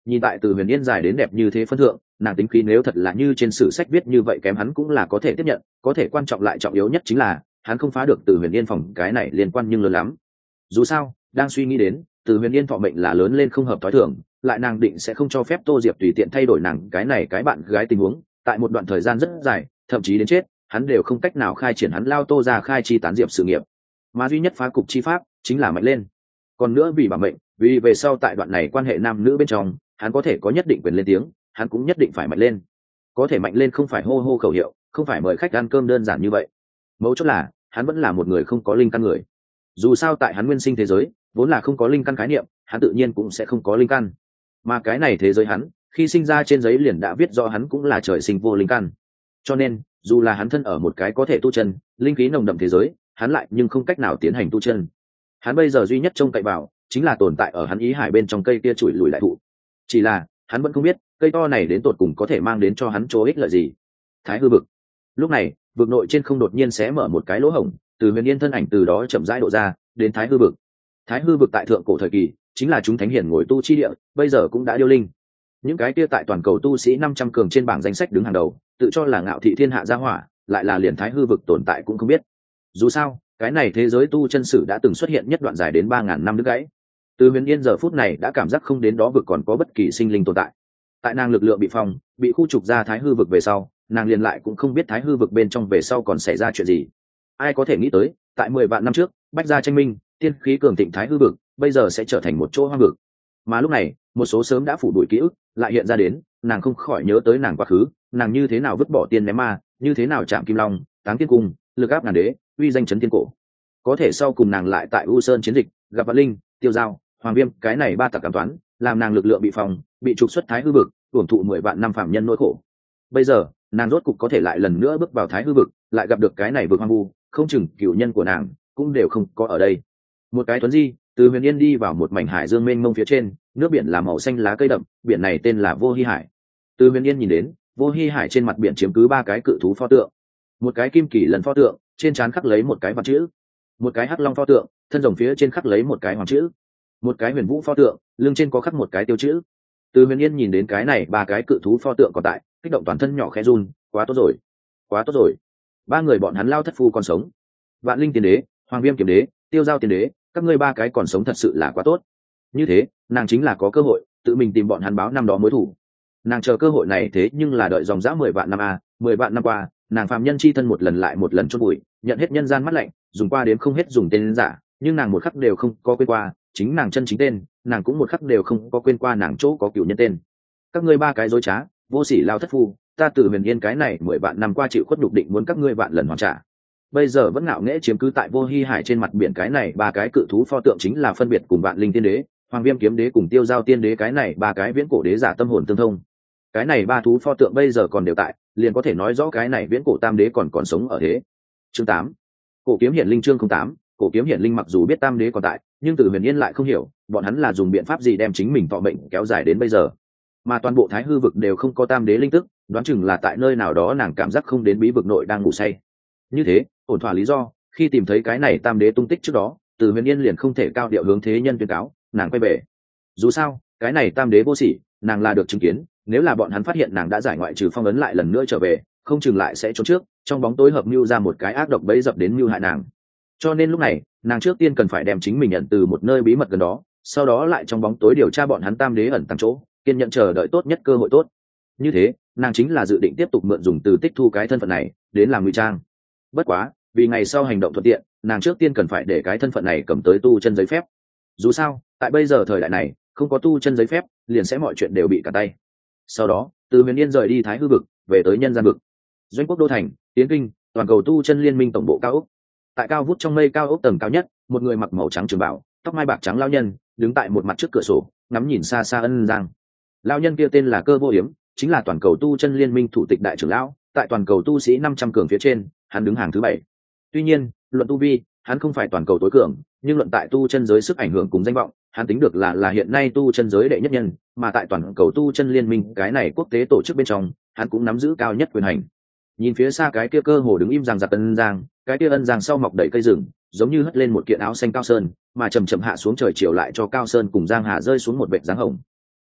Nhìn tại Từ Huyền Yên dài đến đẹp như thế phân thượng, nàng tính khí nếu thật là như trên sử sách viết như vậy kém hắn cũng là có thể tiếp nhận, có thể quan trọng lại trọng yếu nhất chính là hắn không phá được Từ Huyền Yên phòng cái này liên quan nhưng lớn lắm. Dù sao, đang suy nghĩ đến, Từ Huyền Yên thọ mệnh là lớn lên không hợp thói thường, lại nàng định sẽ không cho phép Tô Diệp tùy tiện thay đổi nàng cái này cái bạn gái tình huống, tại một đoạn thời gian rất dài, thậm chí đến chết, hắn đều không cách nào khai triển hắn lao Tô ra khai chi tán diệp sự nghiệp. Mà duy nhất phá cục chi pháp chính là mạnh lên. Còn nữa vì bảo mệnh, vì về sau tại đoạn này quan hệ nam nữ bên trong, hắn có thể có nhất định quyền lên tiếng, hắn cũng nhất định phải mạnh lên. Có thể mạnh lên không phải hô hô khẩu hiệu, không phải mời khách ăn cơm đơn giản như vậy. Mấu chốt là hắn vẫn là một người không có linh căn người. Dù sao tại hắn nguyên sinh thế giới vốn là không có linh căn khái niệm, hắn tự nhiên cũng sẽ không có linh căn. Mà cái này thế giới hắn khi sinh ra trên giấy liền đã viết rõ hắn cũng là trời sinh vô linh căn. Cho nên dù là hắn thân ở một cái có thể tu chân, linh khí nồng đậm thế giới, hắn lại nhưng không cách nào tiến hành tu chân. Hắn bây giờ duy nhất trông cậy vào chính là tồn tại ở hắn ý hải bên trong cây kia chùi lùi lại thụ. Chỉ là hắn vẫn không biết cây to này đến tột cùng có thể mang đến cho hắn chỗ ích lợi gì. Thái hư vực. Lúc này vực nội trên không đột nhiên xé mở một cái lỗ hổng, Từ Huyền Yên thân ảnh từ đó chậm rãi độ ra đến thái hư vực. Thái hư vực tại thượng cổ thời kỳ chính là chúng thánh hiển ngồi tu chi địa, bây giờ cũng đã điêu linh. Những cái kia tại toàn cầu tu sĩ 500 cường trên bảng danh sách đứng hàng đầu, tự cho là ngạo thị thiên hạ gia hỏa, lại là liền thái hư vực tồn tại cũng không biết. Dù sao, cái này thế giới tu chân sử đã từng xuất hiện nhất đoạn dài đến 3000 năm đứt gãy. Từ Huyền Yên giờ phút này đã cảm giác không đến đó vực còn có bất kỳ sinh linh tồn tại. Tại nàng lực lượng bị phong, bị khu trục ra thái hư vực về sau, nàng liền lại cũng không biết thái hư vực bên trong về sau còn xảy ra chuyện gì. Ai có thể nghĩ tới, tại 10 vạn năm trước, bách gia tranh minh, tiên khí cường thịnh thái hư vực, bây giờ sẽ trở thành một chỗ hoang vực. Mà lúc này, một số sớm đã phủ đuổi ký ức lại hiện ra đến, nàng không khỏi nhớ tới nàng quá khứ, nàng như thế nào vứt bỏ tiên ném ma, như thế nào chạm kim long, táng tiên cung, lực áp ngàn đế, uy danh chấn thiên cổ. Có thể sau cùng nàng lại tại U Sơn chiến dịch, gặp Vạn Linh, Tiêu Giao, Hoàng Viêm, cái này ba tặc cảm toán, làm nàng lực lượng bị phòng, bị trục xuất thái hư vực, hưởng thụ 10 vạn năm phạm nhân nỗi khổ. Bây giờ, nàng rốt cục có thể lại lần nữa bước vào thái hư vực, lại gặp được cái này vực hoang vu, không chừng cựu nhân của nàng cũng đều không có ở đây. Một cái tuấn di, Từ Huyền Yên đi vào một mảnh hải dương mênh mông phía trên, nước biển là màu xanh lá cây đậm, biển này tên là Vô Hi Hải. Từ Huyền Yên nhìn đến, Vô Hi Hải trên mặt biển chiếm cứ ba cái cự thú pho tượng, một cái kim kỳ lần pho tượng, trên trán khắc lấy một cái vạn chữ, một cái hắc long pho tượng, thân rồng phía trên khắc lấy một cái hoàng chữ, một cái huyền vũ pho tượng, lưng trên có khắc một cái tiêu chữ. Từ Huyền Yên nhìn đến cái này ba cái cự thú pho tượng còn tại, kích động toàn thân nhỏ khẽ run, quá tốt rồi, quá tốt rồi. Ba người bọn hắn lao thất phu còn sống. Vạn Linh tiên đế, Hoàng Viêm kiếm đế, Tiêu Giao tiên đế, các ngươi ba cái còn sống thật sự là quá tốt. Như thế, nàng chính là có cơ hội tự mình tìm bọn hắn báo năm đó mối thù. Nàng chờ cơ hội này thế nhưng là đợi dòng dã 10 vạn năm 10 vạn năm qua, nàng phàm nhân chi thân một lần lại một lần chôn bụi, nhận hết nhân gian mắt lạnh, dùng qua đến không hết dùng tên giả, nhưng nàng một khắc đều không có quên qua chính nàng chân chính tên, nàng cũng một khắc đều không có quên qua nàng chỗ có cựu nhân tên. Các ngươi ba cái dối trá, vô sỉ lao thất phu, ta Từ Huyền Yên cái này 10 vạn năm qua chịu khuất nhục định muốn các ngươi vạn lần hoàn trả. Bây giờ vẫn ngạo nghễ chiếm cứ tại Vô Hi Hải trên mặt biển cái này ba cái cự thú pho tượng chính là phân biệt cùng Vạn Linh tiên đế, Hoàng Viêm kiếm đế cùng Tiêu Giao tiên đế cái này ba cái viễn cổ đế giả tâm hồn tương thông. Cái này ba thú pho tượng bây giờ còn đều tại, liền có thể nói rõ cái này viễn cổ tam đế còn sống ở thế. Chương 8. Cổ kiếm hiển linh chương 08. Cổ kiếm hiển linh mặc dù biết tam đế còn tại, nhưng Từ Huyền Yên lại không hiểu, bọn hắn là dùng biện pháp gì đem chính mình thọ mệnh kéo dài đến bây giờ. Mà toàn bộ thái hư vực đều không có tam đế linh tức, đoán chừng là tại nơi nào đó nàng cảm giác không đến bí vực nội đang ngủ say. Như thế, ổn thỏa lý do, khi tìm thấy cái này tam đế tung tích trước đó, Từ Huyền Yên liền không thể cao điệu hướng thế nhân tuyên cáo, nàng quay về. Dù sao, cái này tam đế vô sỉ, nàng là được chứng kiến, nếu là bọn hắn phát hiện nàng đã giải ngoại trừ phong ấn lại lần nữa trở về, không chừng lại sẽ trốn trước, trong bóng tối hợp mưu ra một cái ác độc bẫy dập đến mưu hại nàng. Cho nên lúc này, nàng trước tiên cần phải đem chính mình nhận từ một nơi bí mật gần đó, sau đó lại trong bóng tối điều tra bọn hắn tam đế ẩn tàng chỗ, kiên nhận chờ đợi tốt nhất cơ hội tốt. Như thế, nàng chính là dự định tiếp tục mượn dùng từ tích thu cái thân phận này đến làm ngụy trang. Bất quá, vì ngày sau hành động thuận tiện, nàng trước tiên cần phải để cái thân phận này cầm tới tu chân giấy phép. Dù sao, tại bây giờ thời đại này, không có tu chân giấy phép, liền sẽ mọi chuyện đều bị cả tay. Sau đó, Từ Huyền Yên rời đi thái hư vực, về tới nhân gian vực. Doanh quốc đô thành, Tiến Kinh, toàn cầu tu chân liên minh tổng bộ cao ốc. Tại cao vút trong mây cao ốc tầng cao nhất, một người mặc màu trắng trường bào, tóc mai bạc trắng lão nhân, đứng tại một mặt trước cửa sổ, ngắm nhìn xa xa Ân Giang. Lão nhân kia tên là Cơ Vô Hiếm, chính là toàn cầu tu chân liên minh thủ tịch đại trưởng lão, tại toàn cầu tu sĩ 500 cường phía trên, hắn đứng hàng thứ 7. Tuy nhiên, luận tu vi, hắn không phải toàn cầu tối cường, nhưng luận tại tu chân giới sức ảnh hưởng cùng danh vọng, hắn tính được là hiện nay tu chân giới đệ nhất nhân, mà tại toàn cầu tu chân liên minh cái này quốc tế tổ chức bên trong, hắn cũng nắm giữ cao nhất quyền hành. Nhìn phía xa cái kia cơ hồ đứng im rằng giặc Ân Giang, cái kia Ân Giang sau mọc đầy cây rừng, giống như hất lên một kiện áo xanh cao sơn, mà chậm chậm hạ xuống trời chiều lại cho cao sơn cùng Giang Hà rơi xuống một vệt dáng hồng.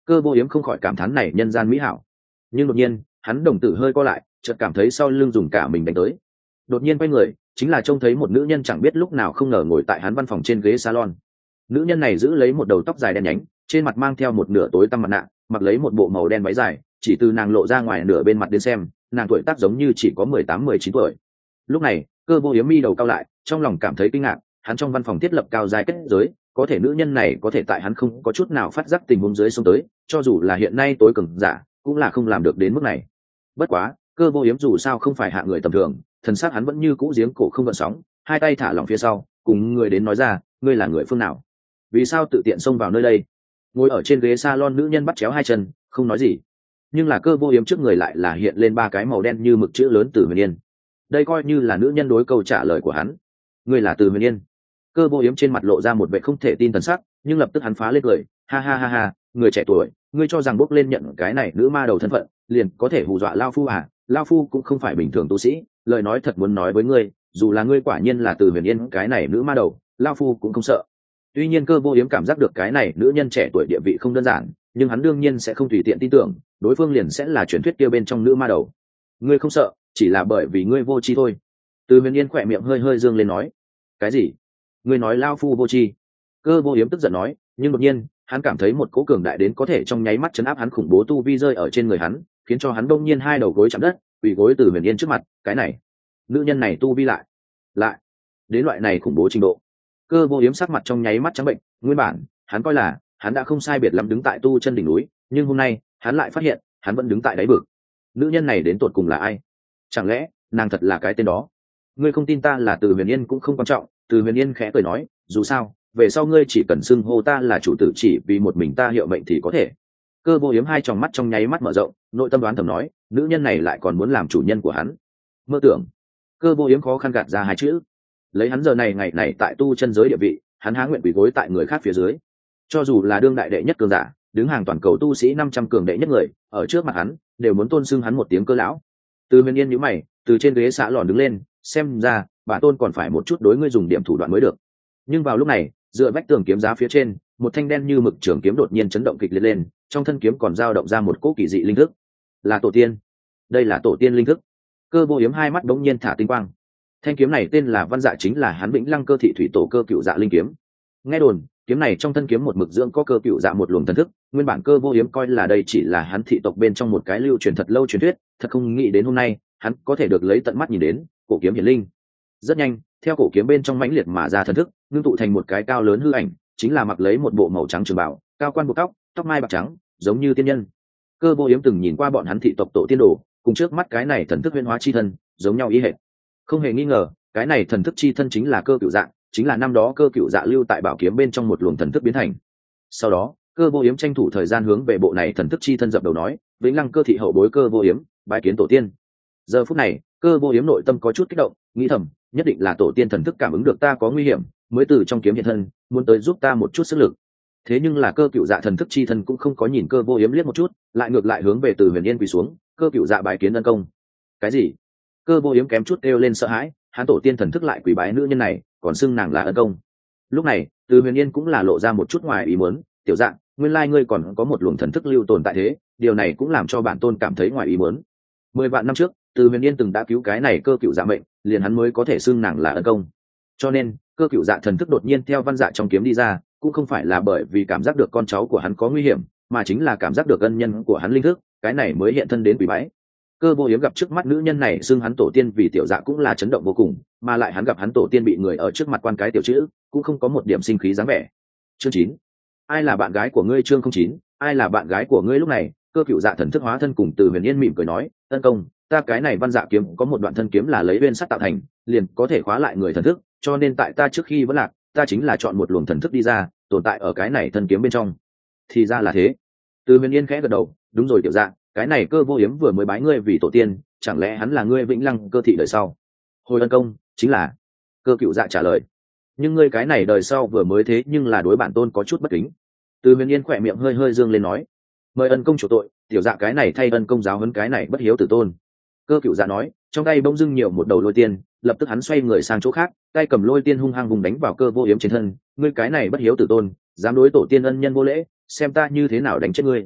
Cơ Vô Hiếm không khỏi cảm thán này nhân gian mỹ hảo. Nhưng đột nhiên hắn đồng tử hơi co lại, chợt cảm thấy sau lưng dùng cả mình đánh tới. Đột nhiên quay người, chính là trông thấy một nữ nhân chẳng biết lúc nào không ngờ ngồi tại hắn văn phòng trên ghế salon. Nữ nhân này giữ lấy một đầu tóc dài đen nhánh, trên mặt mang theo một nửa tối tăm mặt nạ, mặc lấy một bộ màu đen váy dài, chỉ từ nàng lộ ra ngoài nửa bên mặt đến xem, nàng tuổi tác giống như chỉ có 18-19 tuổi. Lúc này, Cơ Vô Hiếm mi đầu cao lại, trong lòng cảm thấy kinh ngạc, hắn trong văn phòng thiết lập cao giai kết giới, có thể nữ nhân này có thể tại hắn không có chút nào phát giác tình huống dưới xông tới, cho dù là hiện nay tối cường giả, cũng là không làm được đến mức này. Bất quá, Cơ Vô Hiếm dù sao không phải hạng người tầm thường, thần sắc hắn vẫn như cũ giếng cổ không gợn sóng, hai tay thả lỏng phía sau, cùng người đến nói ra, ngươi là người phương nào? Vì sao tự tiện xông vào nơi đây? Ngồi ở trên ghế salon nữ nhân bắt chéo hai chân, không nói gì. Nhưng là Cơ Vô Hiếm trước người lại là hiện lên ba cái màu đen như mực chữ lớn Từ Huyền Yên. Đây coi như là nữ nhân đối câu trả lời của hắn. Ngươi là Từ Huyền Yên? Cơ Vô Hiếm trên mặt lộ ra một vẻ không thể tin thần sắc, nhưng lập tức hắn phá lên cười, ha ha ha ha, người trẻ tuổi, ngươi cho rằng bốc lên nhận cái này nữ ma đầu thân phận, liền có thể hù dọa lao phu à? Lao phu cũng không phải bình thường tu sĩ, lời nói thật muốn nói với ngươi, dù là ngươi quả nhiên là Từ Huyền Yên cái này nữ ma đầu, lao phu cũng không sợ. Tuy nhiên Cơ Vô Hiếm cảm giác được cái này nữ nhân trẻ tuổi địa vị không đơn giản, nhưng hắn đương nhiên sẽ không tùy tiện tin tưởng đối phương liền sẽ là truyền thuyết kia bên trong nữ ma đầu. Ngươi không sợ, chỉ là bởi vì ngươi vô tri thôi. Từ Huyền Yên khỏe miệng hơi hơi dương lên nói. Cái gì? Ngươi nói lao phu vô tri? Cơ Vô Hiếm tức giận nói, nhưng đột nhiên hắn cảm thấy một cỗ cường đại đến có thể trong nháy mắt chấn áp hắn khủng bố tu vi rơi ở trên người hắn, khiến cho hắn đông nhiên hai đầu gối chạm đất, quỳ gối Từ Huyền Yên trước mặt. Cái này, nữ nhân này tu vi lại đến loại này khủng bố trình độ. Cơ Vô Hiếm sắc mặt trong nháy mắt trắng bệnh, nguyên bản hắn coi là hắn đã không sai biệt lắm đứng tại tu chân đỉnh núi, nhưng hôm nay hắn lại phát hiện hắn vẫn đứng tại đáy vực. Nữ nhân này đến tột cùng là ai? Chẳng lẽ nàng thật là cái tên đó? Ngươi không tin ta là Từ Huyền Yên cũng không quan trọng. Từ Huyền Yên khẽ cười nói, dù sao về sau ngươi chỉ cần xưng hô ta là chủ tử, chỉ vì một mình ta hiệu mệnh thì có thể. Cơ Vô Hiếm hai tròng mắt trong nháy mắt mở rộng, nội tâm đoán thầm nói, nữ nhân này lại còn muốn làm chủ nhân của hắn. Mơ tưởng. Cơ Vô Hiếm khó khăn gạt ra hai chữ. Lấy hắn giờ này ngày này tại tu chân giới địa vị, hắn há nguyện quỳ gối tại người khác phía dưới. Cho dù là đương đại đệ nhất cường giả, đứng hàng toàn cầu tu sĩ 500 cường đệ nhất người, ở trước mặt hắn đều muốn tôn xưng hắn một tiếng cơ lão. Từ Huyền Yên nhíu mày, từ trên ghế xạ lòn đứng lên, xem ra bản tôn còn phải một chút đối ngươi dùng điểm thủ đoạn mới được. Nhưng vào lúc này, dựa vách tường kiếm giá phía trên, một thanh đen như mực trường kiếm đột nhiên chấn động kịch liệt lên, trong thân kiếm còn dao động ra một cỗ kỳ dị linh thức. Là tổ tiên. Đây là tổ tiên linh thức. Cơ Vô Hiếm hai mắt đống nhiên thả tinh quang. Thanh kiếm này tên là Văn Dạ, chính là hắn Vĩnh Lăng Cơ Thị Thủy Tổ Cơ Cựu Dạ linh kiếm. Nghe đồn, kiếm này trong thân kiếm một mực dưỡng có Cơ Cựu Dạ một luồng thần thức, nguyên bản Cơ Vô Hiếm coi là đây chỉ là hắn thị tộc bên trong một cái lưu truyền thật lâu truyền thuyết, thật không nghĩ đến hôm nay, hắn có thể được lấy tận mắt nhìn đến cổ kiếm hiển linh. Rất nhanh, theo cổ kiếm bên trong mãnh liệt mà ra thần thức, ngưng tụ thành một cái cao lớn hư ảnh, chính là mặc lấy một bộ màu trắng trường bào, cao quan buộc tóc, tóc mai bạc trắng, giống như tiên nhân. Cơ Vô Hiếm từng nhìn qua bọn hắn thị tộc tổ tiên đồ, cùng trước mắt cái này thần thức huyễn hóa chi thân, giống nhau ý hệt. Không hề nghi ngờ, cái này thần thức chi thân chính là Cơ Cựu Dạ, chính là năm đó Cơ Cựu Dạ lưu tại bảo kiếm bên trong một luồng thần thức biến thành. Sau đó, Cơ Vô Hiếm tranh thủ thời gian hướng về bộ này thần thức chi thân dập đầu nói, Vĩnh Lăng Cơ Thị hậu bối Cơ Vô Hiếm, bái kiến tổ tiên. Giờ phút này, Cơ Vô Hiếm nội tâm có chút kích động, nghĩ thầm, nhất định là tổ tiên thần thức cảm ứng được ta có nguy hiểm, mới từ trong kiếm hiện thân, muốn tới giúp ta một chút sức lực. Thế nhưng là Cơ Cựu Dạ thần thức chi thân cũng không có nhìn Cơ Vô Hiếm liếc một chút, lại ngược lại hướng về Từ Huyền Yên quỳ xuống, Cơ Cựu Dạ bái kiến ân công. Cái gì? Cơ Vô Hiếm kém chút kêu lên sợ hãi, hắn tổ tiên thần thức lại quỳ bái nữ nhân này, còn xưng nàng là ân công. Lúc này, Từ Huyền Yên cũng là lộ ra một chút ngoài ý muốn, tiểu Dạ, nguyên lai ngươi còn có một luồng thần thức lưu tồn tại thế, điều này cũng làm cho bản tôn cảm thấy ngoài ý muốn. 10 vạn năm trước, Từ Huyền Yên từng đã cứu cái này Cơ Cựu Dạ mệnh, liền hắn mới có thể xưng nàng là ân công. Cho nên, Cơ Cựu Dạ thần thức đột nhiên theo Văn Dạ trong kiếm đi ra, cũng không phải là bởi vì cảm giác được con cháu của hắn có nguy hiểm, mà chính là cảm giác được ân nhân của hắn linh thức, cái này mới hiện thân đến quỳ bái. Cơ Vô Hiếm gặp trước mắt nữ nhân này xưng hắn tổ tiên vì tiểu Dạ cũng là chấn động vô cùng, mà lại hắn gặp hắn tổ tiên bị người ở trước mặt quan cái tiểu chữ, cũng không có một điểm sinh khí dáng vẻ. Chương 9. Ai là bạn gái của ngươi? Chương 09. Ai là bạn gái của ngươi? Lúc này, Cơ Cựu Dạ thần thức hóa thân cùng Từ Huyền Yên mỉm cười nói, ân công, ta cái này Văn Dạ kiếm có một đoạn thân kiếm là lấy uyên sắt tạo thành, liền có thể khóa lại người thần thức, cho nên tại ta trước khi vẫn lạc, ta chính là chọn một luồng thần thức đi ra, tồn tại ở cái này thân kiếm bên trong. Thì ra là thế. Từ Huyền Yên khẽ gật đầu, đúng rồi tiểu Dạ, cái này Cơ Vô Hiếm vừa mới bái ngươi vì tổ tiên, chẳng lẽ hắn là ngươi Vĩnh Lăng Cơ Thị đời sau? Hồi ân công, chính là. Cơ Cựu Dạ trả lời. Nhưng ngươi cái này đời sau vừa mới thế nhưng là đối bản tôn có chút bất kính. Từ Huyền Yên khỏe miệng hơi hơi dương lên nói, mời ân công chủ tội, tiểu Dạ cái này thay ân công giáo huấn cái này bất hiếu tử tôn. Cơ Cựu Dạ nói, trong tay bỗng dưng nhiều một đầu lôi tiên, lập tức hắn xoay người sang chỗ khác, tay cầm lôi tiên hung hăng vùng đánh vào Cơ Vô Hiếm trên thân, ngươi cái này bất hiếu tử tôn, dám đối tổ tiên ân nhân vô lễ, xem ta như thế nào đánh chết ngươi.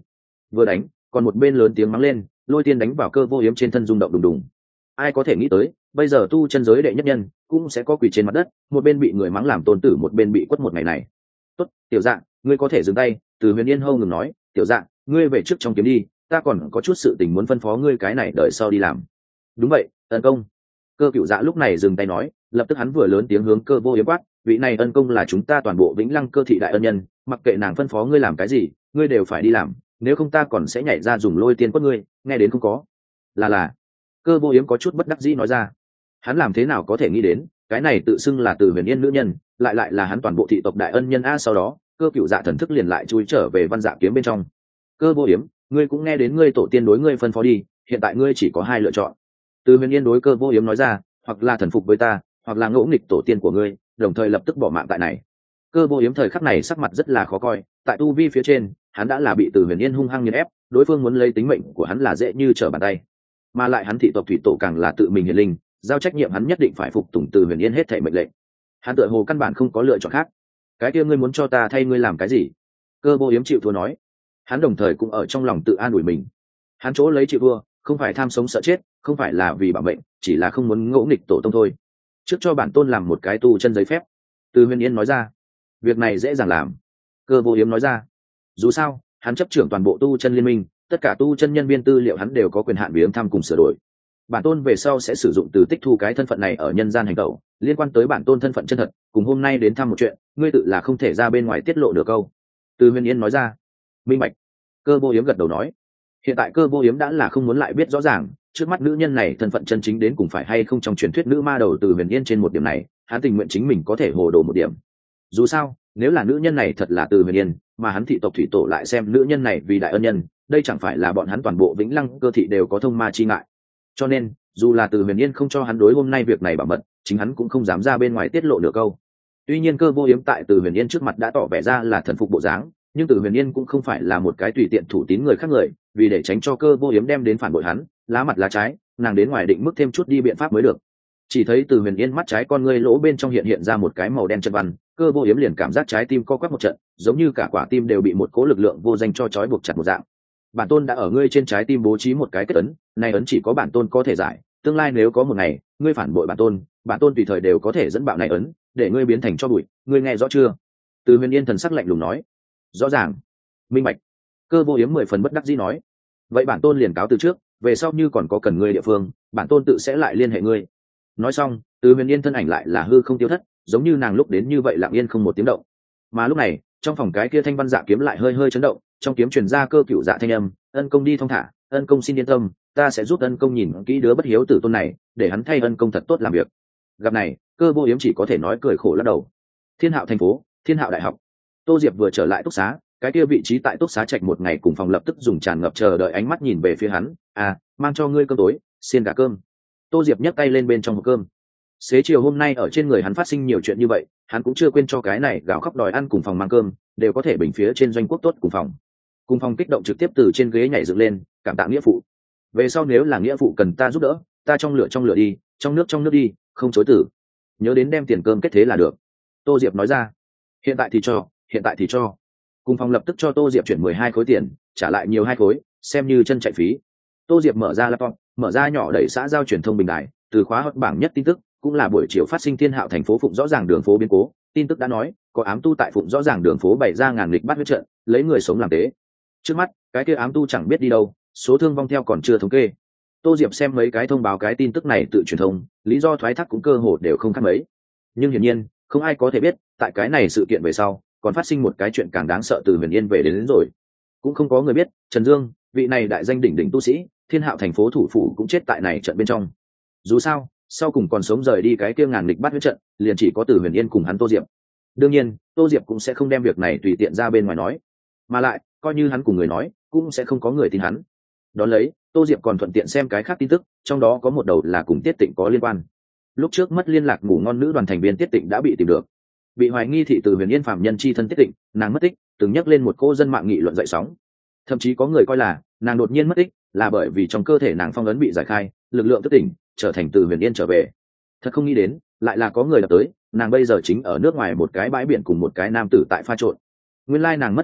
Vừa đánh còn một bên lớn tiếng mắng lên, lôi tiên đánh vào Cơ Vô Hiếm trên thân rung động đùng đùng. Ai có thể nghĩ tới bây giờ tu chân giới đệ nhất nhân cũng sẽ có quỳ trên mặt đất, một bên bị người mắng làm tôn tử, một bên bị quất một ngày này. Tốt, tiểu dạng, ngươi có thể dừng tay. Từ Huyền Yên hâu ngừng nói, tiểu dạng, ngươi về trước trong kiếm đi, ta còn có chút sự tình muốn phân phó ngươi, cái này đợi sau đi làm. Đúng vậy, ân công. Cơ Cựu Dạ lúc này dừng tay nói, lập tức hắn vừa lớn tiếng hướng Cơ Vô Hiếm quát, vị này ân công là chúng ta toàn bộ Vĩnh Lăng Cơ thị đại ân nhân, mặc kệ nàng phân phó ngươi làm cái gì, ngươi đều phải đi làm, nếu không ta còn sẽ nhảy ra dùng lôi tiên quất ngươi, nghe đến không có? Là. Cơ Vô Hiếm có chút bất đắc dĩ nói ra. Hắn làm thế nào có thể nghĩ đến cái này tự xưng là Từ Huyền Yên nữ nhân lại là hắn toàn bộ thị tộc đại ân nhân a. Sau đó Cơ Cựu Dạ thần thức liền lại chui trở về Văn Dạ kiếm bên trong. Cơ Vô Hiếm, ngươi cũng nghe đến ngươi tổ tiên đối ngươi phân phó đi, hiện tại ngươi chỉ có hai lựa chọn. Từ Huyền Yên đối Cơ Vô Hiếm nói ra, hoặc là thần phục với ta, hoặc là ngỗ nghịch tổ tiên của ngươi, đồng thời lập tức bỏ mạng tại này. Cơ Vô Hiếm thời khắc này sắc mặt rất là khó coi, tại tu vi phía trên hắn đã là bị Từ Huyền Yên hung hăng nghiền ép, đối phương muốn lấy tính mệnh của hắn là dễ như trở bàn tay, mà lại hắn thị tộc thủy tổ càng là tự mình hiển linh, giao trách nhiệm hắn nhất định phải phục tùng Từ Huyền Yên hết thảy mệnh lệnh. Hắn tựa hồ căn bản không có lựa chọn khác. Cái kia ngươi muốn cho ta thay ngươi làm cái gì? Cơ Vô Hiếm chịu thua nói. Hắn đồng thời cũng ở trong lòng tự an ủi mình. Hắn chỗ lấy chịu thua không phải tham sống sợ chết, không phải là vì bảo mệnh, chỉ là không muốn ngỗ nghịch tổ tông thôi. Trước cho bản tôn làm một cái tu chân giấy phép. Từ Huyền Yên nói ra. Việc này dễ dàng làm. Cơ Vô Hiếm nói ra. Dù sao hắn chấp trưởng toàn bộ tu chân liên minh, tất cả tu chân nhân viên tư liệu hắn đều có quyền hạn viếng thăm cùng sửa đổi. Bản tôn về sau sẽ sử dụng từ tích thu cái thân phận này ở nhân gian hành tẩu, liên quan tới bản tôn thân phận chân thật cùng hôm nay đến thăm một chuyện, ngươi tự là không thể ra bên ngoài tiết lộ được câu. Từ Huyền Yên nói ra. Minh bạch. Cơ Vô Hiếm gật đầu nói. Hiện tại Cơ Vô Hiếm đã là không muốn lại biết rõ ràng trước mắt nữ nhân này thân phận chân chính đến cùng phải hay không trong truyền thuyết nữ ma đầu Từ Huyền Yên. Trên một điểm này hắn tình nguyện chính mình có thể hồ đồ một điểm. Dù sao nếu là nữ nhân này thật là Từ Huyền Yên, mà hắn thị tộc thủy tổ lại xem nữ nhân này vì đại ân nhân, đây chẳng phải là bọn hắn toàn bộ Vĩnh Lăng Cơ thị đều có thông ma chi ngại. Cho nên dù là Từ Huyền Yên không cho hắn đối hôm nay việc này bảo mật, chính hắn cũng không dám ra bên ngoài tiết lộ nửa câu. Tuy nhiên Cơ Vô Hiếm tại Từ Huyền Yên trước mặt đã tỏ vẻ ra là thần phục bộ dáng, nhưng Từ Huyền Yên cũng không phải là một cái tùy tiện thủ tín người khác người, vì để tránh cho Cơ Vô Hiếm đem đến phản bội hắn, lá mặt lá trái, nàng đến ngoài định mức thêm chút đi biện pháp mới được. Chỉ thấy Từ Huyền Yên mắt trái con ngươi lỗ bên trong hiện ra một cái màu đen chân văn, Cơ Vô Hiếm liền cảm giác trái tim co quắp một trận, giống như cả quả tim đều bị một cỗ lực lượng vô danh cho trói buộc chặt một dạng. Bản tôn đã ở ngươi trên trái tim bố trí một cái kết ấn, này ấn chỉ có bản tôn có thể giải, tương lai nếu có một ngày ngươi phản bội bản tôn tùy thời đều có thể dẫn bạo này ấn, để ngươi biến thành cho bụi, ngươi nghe rõ chưa? Từ Huyền Yên thần sắc lạnh lùng nói. Rõ ràng. Minh bạch. Cơ Vô Hiếm 10 phần bất đắc dĩ nói. Vậy bản tôn liền cáo từ trước, về sau như còn có cần ngươi địa phương, bản tôn tự sẽ lại liên hệ ngươi. Nói xong Từ Huyền Yên thân ảnh lại là hư không tiêu thất, giống như nàng lúc đến như vậy lặng yên không một tiếng động. Mà lúc này trong phòng cái kia thanh văn dạ kiếm lại hơi hơi chấn động, trong kiếm truyền ra Cơ Cựu Dạ thanh âm, ân công đi thong thả, ân công xin yên tâm, ta sẽ giúp ân công nhìn kỹ đứa bất hiếu tử tôn này, để hắn thay ân công thật tốt làm việc. Gặp này Cơ Vô Hiếm chỉ có thể nói cười khổ lắc đầu. Thiên Hạo thành phố, Thiên Hạo đại học. Tô Diệp vừa trở lại túc xá, cái kia vị trí tại túc xá trạch một ngày cùng phòng lập tức dùng tràn ngập chờ đợi ánh mắt nhìn về phía hắn. Mang cho ngươi cơm tối, xiên gà cơm. Tô Diệp nhấc tay lên bên trong hộp cơm. Xế chiều hôm nay ở trên người hắn phát sinh nhiều chuyện như vậy, hắn cũng chưa quên cho cái này gào khóc đòi ăn cùng phòng mang cơm, đều có thể bình phía trên doanh quốc tốt cùng phòng. Cùng phòng kích động trực tiếp từ trên ghế nhảy dựng lên, cảm tạ nghĩa phụ. Về sau nếu là nghĩa phụ cần ta giúp đỡ, ta trong lửa đi, trong nước đi, không chối từ. Nhớ đến đem tiền cơm kết thế là được. Tô Diệp nói ra. Hiện tại thì cho. Cùng phòng lập tức cho Tô Diệp chuyển 12 khối tiền, trả lại nhiều 2 khối, xem như chân chạy phí. Tô Diệp mở ra laptop, mở ra nhỏ đẩy xã giao truyền thông bình đài, từ khóa hot bảng nhất tin tức, cũng là buổi chiều phát sinh Thiên Hạo thành phố Phụng rõ ràng đường phố biến cố. Tin tức đã nói có ám tu tại Phụng rõ ràng đường phố bày ra ngàn nghịch bắt huyết trận, lấy người sống làm tế. Trước mắt cái kia ám tu chẳng biết đi đâu, số thương vong theo còn chưa thống kê. Tô Diệp xem mấy cái thông báo cái tin tức này tự truyền thông, lý do thoái thác cũng cơ hồ đều không khác mấy. Nhưng hiển nhiên không ai có thể biết tại cái này sự kiện về sau còn phát sinh một cái chuyện càng đáng sợ. Từ Huyền Yên về đến rồi, cũng không có người biết Trần Dương, vị này đại danh đỉnh đỉnh tu sĩ, Thiên Hạo thành phố thủ phủ cũng chết tại này trận bên trong. Dù sao sau cùng còn sống rời đi cái kia ngàn nghịch bắt huyết trận liền chỉ có Từ Huyền Yên cùng hắn Tô Diệp. Đương nhiên Tô Diệp cũng sẽ không đem việc này tùy tiện ra bên ngoài nói, mà lại coi như hắn cùng người nói cũng sẽ không có người tin hắn. Đón lấy Tô Diệp còn thuận tiện xem cái khác tin tức, trong đó có một đầu là cùng Tiết Tịnh có liên quan. Lúc trước mất liên lạc ngủ ngon nữ đoàn thành viên Tiết Tịnh đã bị tìm được, bị hoài nghi thị Từ Huyền Yên phạm nhân chi thân Tiết Tịnh, nàng mất tích từng nhắc lên một cô dân mạng nghị luận dậy sóng. Thậm chí có người coi là nàng đột nhiên mất tích là bởi vì trong cơ thể nàng phong ấn bị giải khai, lực lượng thức tỉnh trở thành Từ Huyền Yên trở về. Thật không nghĩ đến lại là có người đập tới, nàng bây giờ chính ở nước ngoài một cái bãi biển cùng một cái nam tử tại pha trộn. Nguyên lai nàng mất liên lạc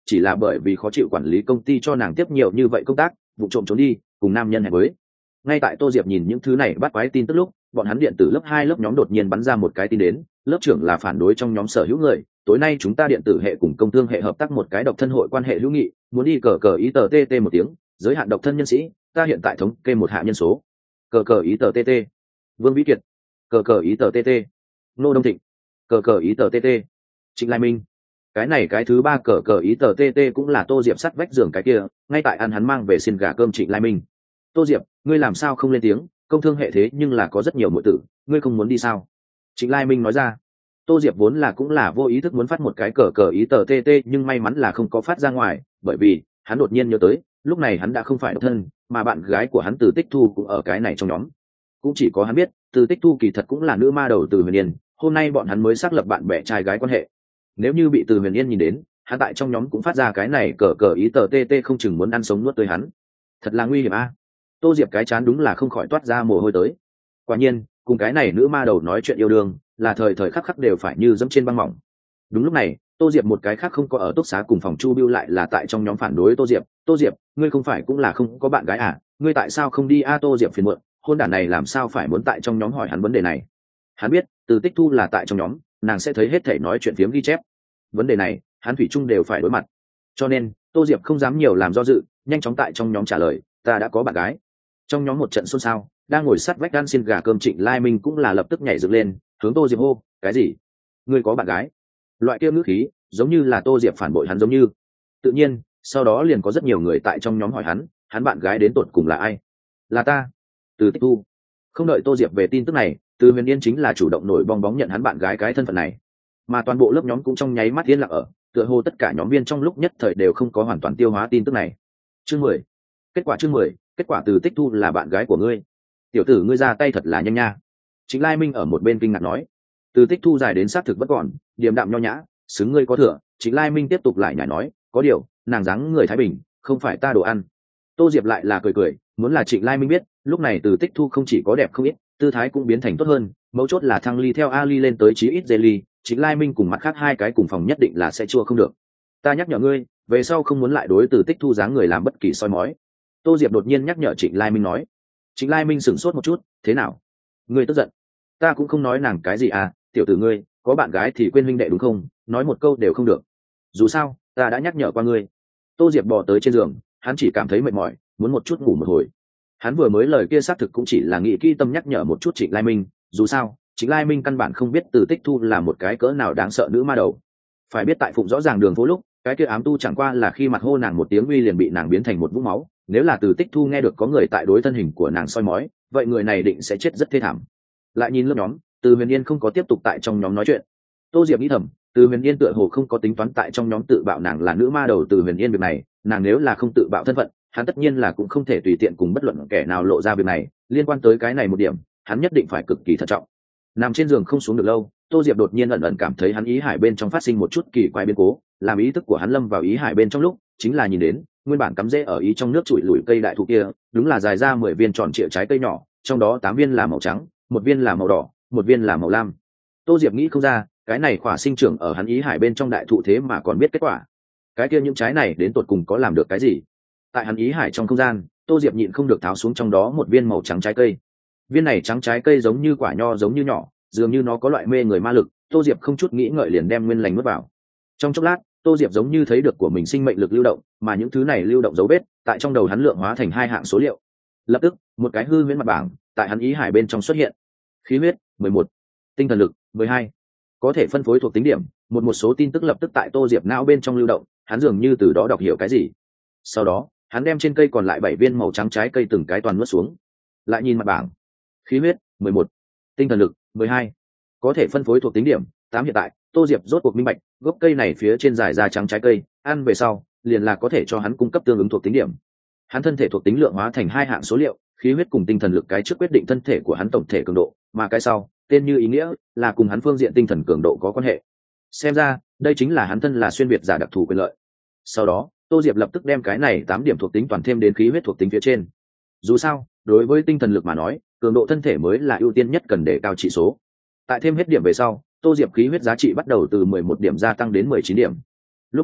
chỉ là bởi vì khó chịu quản lý công ty cho nàng tiếp nhiều như vậy công tác, vụ trộm trốn đi cùng nam nhân hẹn với. Ngay tại Tô Diệp nhìn những thứ này bắt quái tin tức lúc, bọn hắn điện tử lớp 2 lớp nhóm đột nhiên bắn ra một cái tin đến, lớp trưởng là phản đối trong nhóm sở hữu người, tối nay chúng ta điện tử hệ cùng công thương hệ hợp tác một cái độc thân hội quan hệ hữu nghị, muốn đi cờ cờ ý tờ tt một tiếng, giới hạn độc thân nhân sĩ, ta hiện tại thống kê một hạ nhân số. Cờ cờ ý tờ tt. Vương Vĩ Kiệt. Cờ cờ ý tờ tt. Nô Đông Thịnh. Cờ cờ ý tờ tt. Trịnh Lai Minh. Cái này cái thứ ba cờ cờ ý tờ tt cũng là Tô Diệp sắt vách giường cái kia, ngay tại ăn hắn mang về xin gà cơm Trịnh Lai Minh. Tô Diệp, ngươi làm sao không lên tiếng, công thương hệ thế nhưng là có rất nhiều muội tử, ngươi không muốn đi sao? Trịnh Lai Minh nói ra. Tô Diệp vốn là cũng là vô ý thức muốn phát một cái cờ cờ ý tờ tt, nhưng may mắn là không có phát ra ngoài, bởi vì hắn đột nhiên nhớ tới, lúc này hắn đã không phải độc thân, mà bạn gái của hắn Từ Tích Thu cũng ở cái này trong nhóm. Cũng chỉ có hắn biết, Từ Tích Thu kỳ thật cũng là nữ ma đầu Từ Huyền Yên, hôm nay bọn hắn mới xác lập bạn bè trai gái quan hệ. Nếu như bị Từ Huyền Yên nhìn đến, hắn tại trong nhóm cũng phát ra cái này cờ cờ ý tờ tt, không chừng muốn ăn sống nuốt tươi hắn. Thật là nguy hiểm a. Tô Diệp cái chán đúng là không khỏi toát ra mồ hôi tới. Quả nhiên, cùng cái này nữ ma đầu nói chuyện yêu đương, là thời thời khắc khắc đều phải như dẫm trên băng mỏng. Đúng lúc này, Tô Diệp một cái khác không có ở túc xá cùng phòng Chu Bưu lại là tại trong nhóm phản đối Tô Diệp. Tô Diệp, ngươi không phải cũng là không có bạn gái à? Ngươi tại sao không đi a? Tô Diệp phiền muộn, hôn đản này làm sao phải muốn tại trong nhóm hỏi hắn vấn đề này? Hắn biết, Từ Tích Thu là tại trong nhóm, nàng sẽ thấy hết thảy nói chuyện phiếm ghi chép. Vấn đề này, hắn thủy chung đều phải đối mặt. Cho nên, Tô Diệp không dám nhiều làm do dự, nhanh chóng tại trong nhóm trả lời, ta đã có bạn gái. Trong nhóm một trận xôn xao, đang ngồi sát vách ăn xin gà cơm Trịnh Lai Minh cũng là lập tức nhảy dựng lên, hướng Tô Diệp hô, cái gì? Ngươi có bạn gái? Loại kia ngữ khí, giống như là Tô Diệp phản bội hắn giống như. Tự nhiên, sau đó liền có rất nhiều người tại trong nhóm hỏi hắn bạn gái đến tột cùng là ai? Là ta, Từ Tích Thu. Không đợi Tô Diệp về tin tức này, Từ Huyền Yên chính là chủ động nổi bong bóng nhận hắn bạn gái cái thân phận này. Mà toàn bộ lớp nhóm cũng trong nháy mắt yên lặng ở, tựa hồ tất cả nhóm viên trong lúc nhất thời đều không có hoàn toàn tiêu hóa tin tức này. Chương 10. Chương 10, kết quả Từ Tích Thu là bạn gái của ngươi. Tiểu tử ngươi ra tay thật là nhanh nha. Trịnh Lai Minh ở một bên kinh ngạc nói. Từ Tích Thu dài đến xác thực vẫn còn, điềm đạm nho nhã, xứng ngươi có thừa. Trịnh Lai Minh tiếp tục lại nhảy nói, có điều, nàng dáng người thái bình, không phải ta đồ ăn. Tô Diệp lại là cười cười, muốn là Trịnh Lai Minh biết, lúc này Từ Tích Thu không chỉ có đẹp không ít, tư thái cũng biến thành tốt hơn, mấu chốt là thăng ly theo Ali lên tới chí ít Jelly, Trịnh Lai Minh cùng mặt khác hai cái cùng phòng nhất định là sẽ chua không được. Ta nhắc nhở ngươi, về sau không muốn lại đối Từ Tích Thu dáng người làm bất kỳ soi mói. Tô Diệp đột nhiên nhắc nhở Trịnh Lai Minh nói. Trịnh Lai Minh sửng sốt một chút, thế nào? Ngươi tức giận? Ta cũng không nói nàng cái gì à, tiểu tử ngươi, có bạn gái thì quên huynh đệ đúng không? Nói một câu đều không được. Dù sao, ta đã nhắc nhở qua ngươi. Tô Diệp bò tới trên giường, hắn chỉ cảm thấy mệt mỏi, muốn một chút ngủ một hồi. Hắn vừa mới lời kia xác thực cũng chỉ là nghĩ kỹ tâm nhắc nhở một chút Trịnh Lai Minh, dù sao, Trịnh Lai Minh căn bản không biết Từ Tích Thu là một cái cỡ nào đáng sợ nữ ma đầu. Phải biết tại phụng rõ ràng đường phố lúc, cái kia ám tu chẳng qua là khi mặt hô nàng một tiếng uy liền bị nàng biến thành một vũng máu, nếu là Từ Tích Thu nghe được có người tại đối thân hình của nàng soi mói, vậy người này định sẽ chết rất thê thảm. Lại nhìn lớp nhóm, Từ Huyền Yên không có tiếp tục tại trong nhóm nói chuyện. Tô Diệp nghĩ thầm, Từ Huyền Yên tựa hồ không có tính toán tại trong nhóm tự bạo nàng là nữ ma đầu Từ Huyền Yên việc này, nàng nếu là không tự bạo thân phận, hắn tất nhiên là cũng không thể tùy tiện cùng bất luận kẻ nào lộ ra việc này, liên quan tới cái này một điểm, hắn nhất định phải cực kỳ thận trọng. Nằm trên giường không xuống được lâu, Tô Diệp đột nhiên ẩn ẩn cảm thấy hắn ý hải bên trong phát sinh một chút kỳ quái biến cố, làm ý thức của hắn lâm vào ý hải bên trong lúc, chính là nhìn đến, nguyên bản cắm rễ ở ý trong nước trụi lủi cây đại thụ kia, đúng là dài ra 10 viên tròn trịa trái cây nhỏ, trong đó 8 viên là màu trắng, 1 viên là màu đỏ, 1 viên là màu lam. Tô Diệp nghĩ không ra, cái này khỏa sinh trưởng ở hắn ý hải bên trong đại thụ thế mà còn biết kết quả. Cái kia những trái này đến tột cùng có làm được cái gì? Tại hắn ý hải trong không gian, Tô Diệp nhịn không được tháo xuống trong đó một viên màu trắng trái cây. Viên này trắng trái cây giống như quả nho giống như nhỏ, dường như nó có loại mê người ma lực. Tô Diệp không chút nghĩ ngợi liền đem nguyên lành nuốt vào. Trong chốc lát, Tô Diệp giống như thấy được của mình sinh mệnh lực lưu động, mà những thứ này lưu động dấu vết tại trong đầu hắn lượng hóa thành 2 hạng số liệu. Lập tức, một cái hư huyễn mặt bảng tại hắn ý hải bên trong xuất hiện. Khí huyết 11, tinh thần lực 12, có thể phân phối thuộc tính điểm. Một số tin tức lập tức tại Tô Diệp não bên trong lưu động, hắn dường như từ đó đọc hiểu cái gì. Sau đó, hắn đem trên cây còn lại 7 viên màu trắng trái cây từng cái toàn nuốt xuống. Lại nhìn mặt bảng. Khí huyết 11, tinh thần lực 12, có thể phân phối thuộc tính điểm 8. Hiện tại Tô Diệp rốt cuộc minh bạch, gốc cây này phía trên dài ra trắng trái cây, ăn về sau liền là có thể cho hắn cung cấp tương ứng thuộc tính điểm. Hắn thân thể thuộc tính lượng hóa thành 2 hạng số liệu, khí huyết cùng tinh thần lực cái trước quyết định thân thể của hắn tổng thể cường độ, mà cái sau tên như ý nghĩa là cùng hắn phương diện tinh thần cường độ có quan hệ. Xem ra đây chính là hắn thân là xuyên việt giả đặc thù quyền lợi. Sau đó Tô Diệp lập tức đem cái này 8 điểm thuộc tính toàn thêm đến khí huyết thuộc tính phía trên. Dù sao, đối với tinh thần lực mà nói, cường độ thân thể mới là ưu tiên nhất cần để cao trị số. Tại thêm hết điểm về sau, Tô Diệp khí huyết giá trị bắt đầu từ 11 điểm gia tăng đến 19 điểm. Lúc này,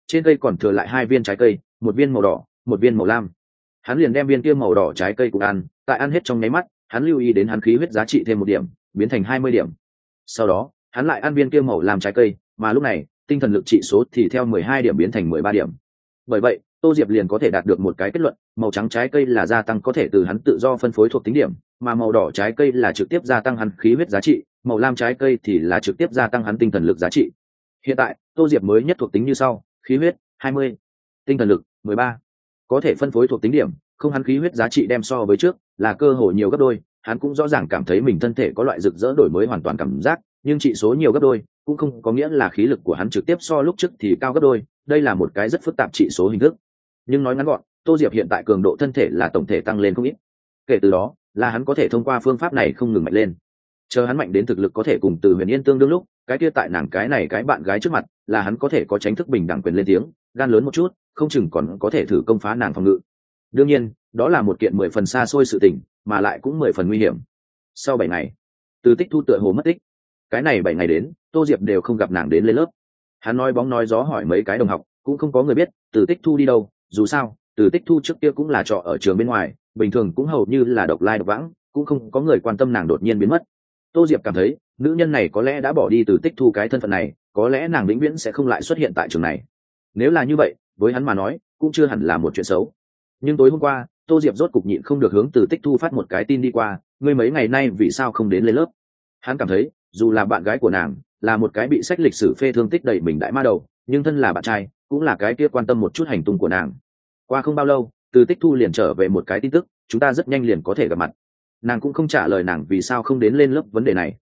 trên cây còn thừa lại 2 viên trái cây, một viên màu đỏ, một viên màu lam. Hắn liền đem viên kia màu đỏ trái cây cũng ăn, tại ăn hết trong nháy mắt, hắn lưu ý đến hắn khí huyết giá trị thêm 1 điểm, biến thành 20 điểm. Sau đó, hắn lại ăn viên kia màu lam trái cây, mà lúc này, tinh thần lực trị số thì theo 12 điểm biến thành 13 điểm. Bởi vậy, Tô Diệp liền có thể đạt được một cái kết luận, màu trắng trái cây là gia tăng có thể từ hắn tự do phân phối thuộc tính điểm, mà màu đỏ trái cây là trực tiếp gia tăng hắn khí huyết giá trị, màu lam trái cây thì là trực tiếp gia tăng hắn tinh thần lực giá trị. Hiện tại, Tô Diệp mới nhất thuộc tính như sau: khí huyết 20, tinh thần lực 13. Có thể phân phối thuộc tính điểm, không hắn khí huyết giá trị đem so với trước là cơ hội nhiều gấp đôi, hắn cũng rõ ràng cảm thấy mình thân thể có loại rực rỡ đổi mới hoàn toàn cảm giác, nhưng trị số nhiều gấp đôi cũng không có nghĩa là khí lực của hắn trực tiếp so lúc trước thì cao gấp đôi, đây là một cái rất phức tạp trị số hình thức. Nhưng nói ngắn gọn, Tô Diệp hiện tại cường độ thân thể là tổng thể tăng lên không ít. Kể từ đó, là hắn có thể thông qua phương pháp này không ngừng mạnh lên. Chờ hắn mạnh đến thực lực có thể cùng Từ Huyền Yên tương đương lúc, cái kia tại nàng cái này cái bạn gái trước mặt, là hắn có thể có tránh thức bình đẳng quyền lên tiếng, gan lớn một chút, không chừng còn có thể thử công phá nàng phòng ngự. Đương nhiên, đó là một kiện 10 phần xa xôi sự tình, mà lại cũng 10 phần nguy hiểm. Sau 7 ngày, Từ Tích Thu tựa hồ mất tích. Cái này 7 ngày đến, Tô Diệp đều không gặp nàng đến lên lớp. Hắn nói bóng nói gió hỏi mấy cái đồng học, cũng không có người biết Từ Tích Thu đi đâu, dù sao, Từ Tích Thu trước kia cũng là trọ ở trường bên ngoài, bình thường cũng hầu như là độc lai độc vãng, cũng không có người quan tâm nàng đột nhiên biến mất. Tô Diệp cảm thấy, nữ nhân này có lẽ đã bỏ đi Từ Tích Thu cái thân phận này, có lẽ nàng vĩnh viễn sẽ không lại xuất hiện tại trường này. Nếu là như vậy, với hắn mà nói, cũng chưa hẳn là một chuyện xấu. Nhưng tối hôm qua, Tô Diệp rốt cục nhịn không được hướng Từ Tích Thu phát một cái tin đi qua, ngươi mấy ngày nay vì sao không đến lên lớp? Hắn cảm thấy, dù là bạn gái của nàng, là một cái bị sách lịch sử phê thương tích đầy mình đại ma đầu, nhưng thân là bạn trai, cũng là cái kia quan tâm một chút hành tung của nàng. Qua không bao lâu, Từ Tích Thu liền trở về một cái tin tức, chúng ta rất nhanh liền có thể gặp mặt. Nàng cũng không trả lời nàng vì sao không đến lên lớp vấn đề này.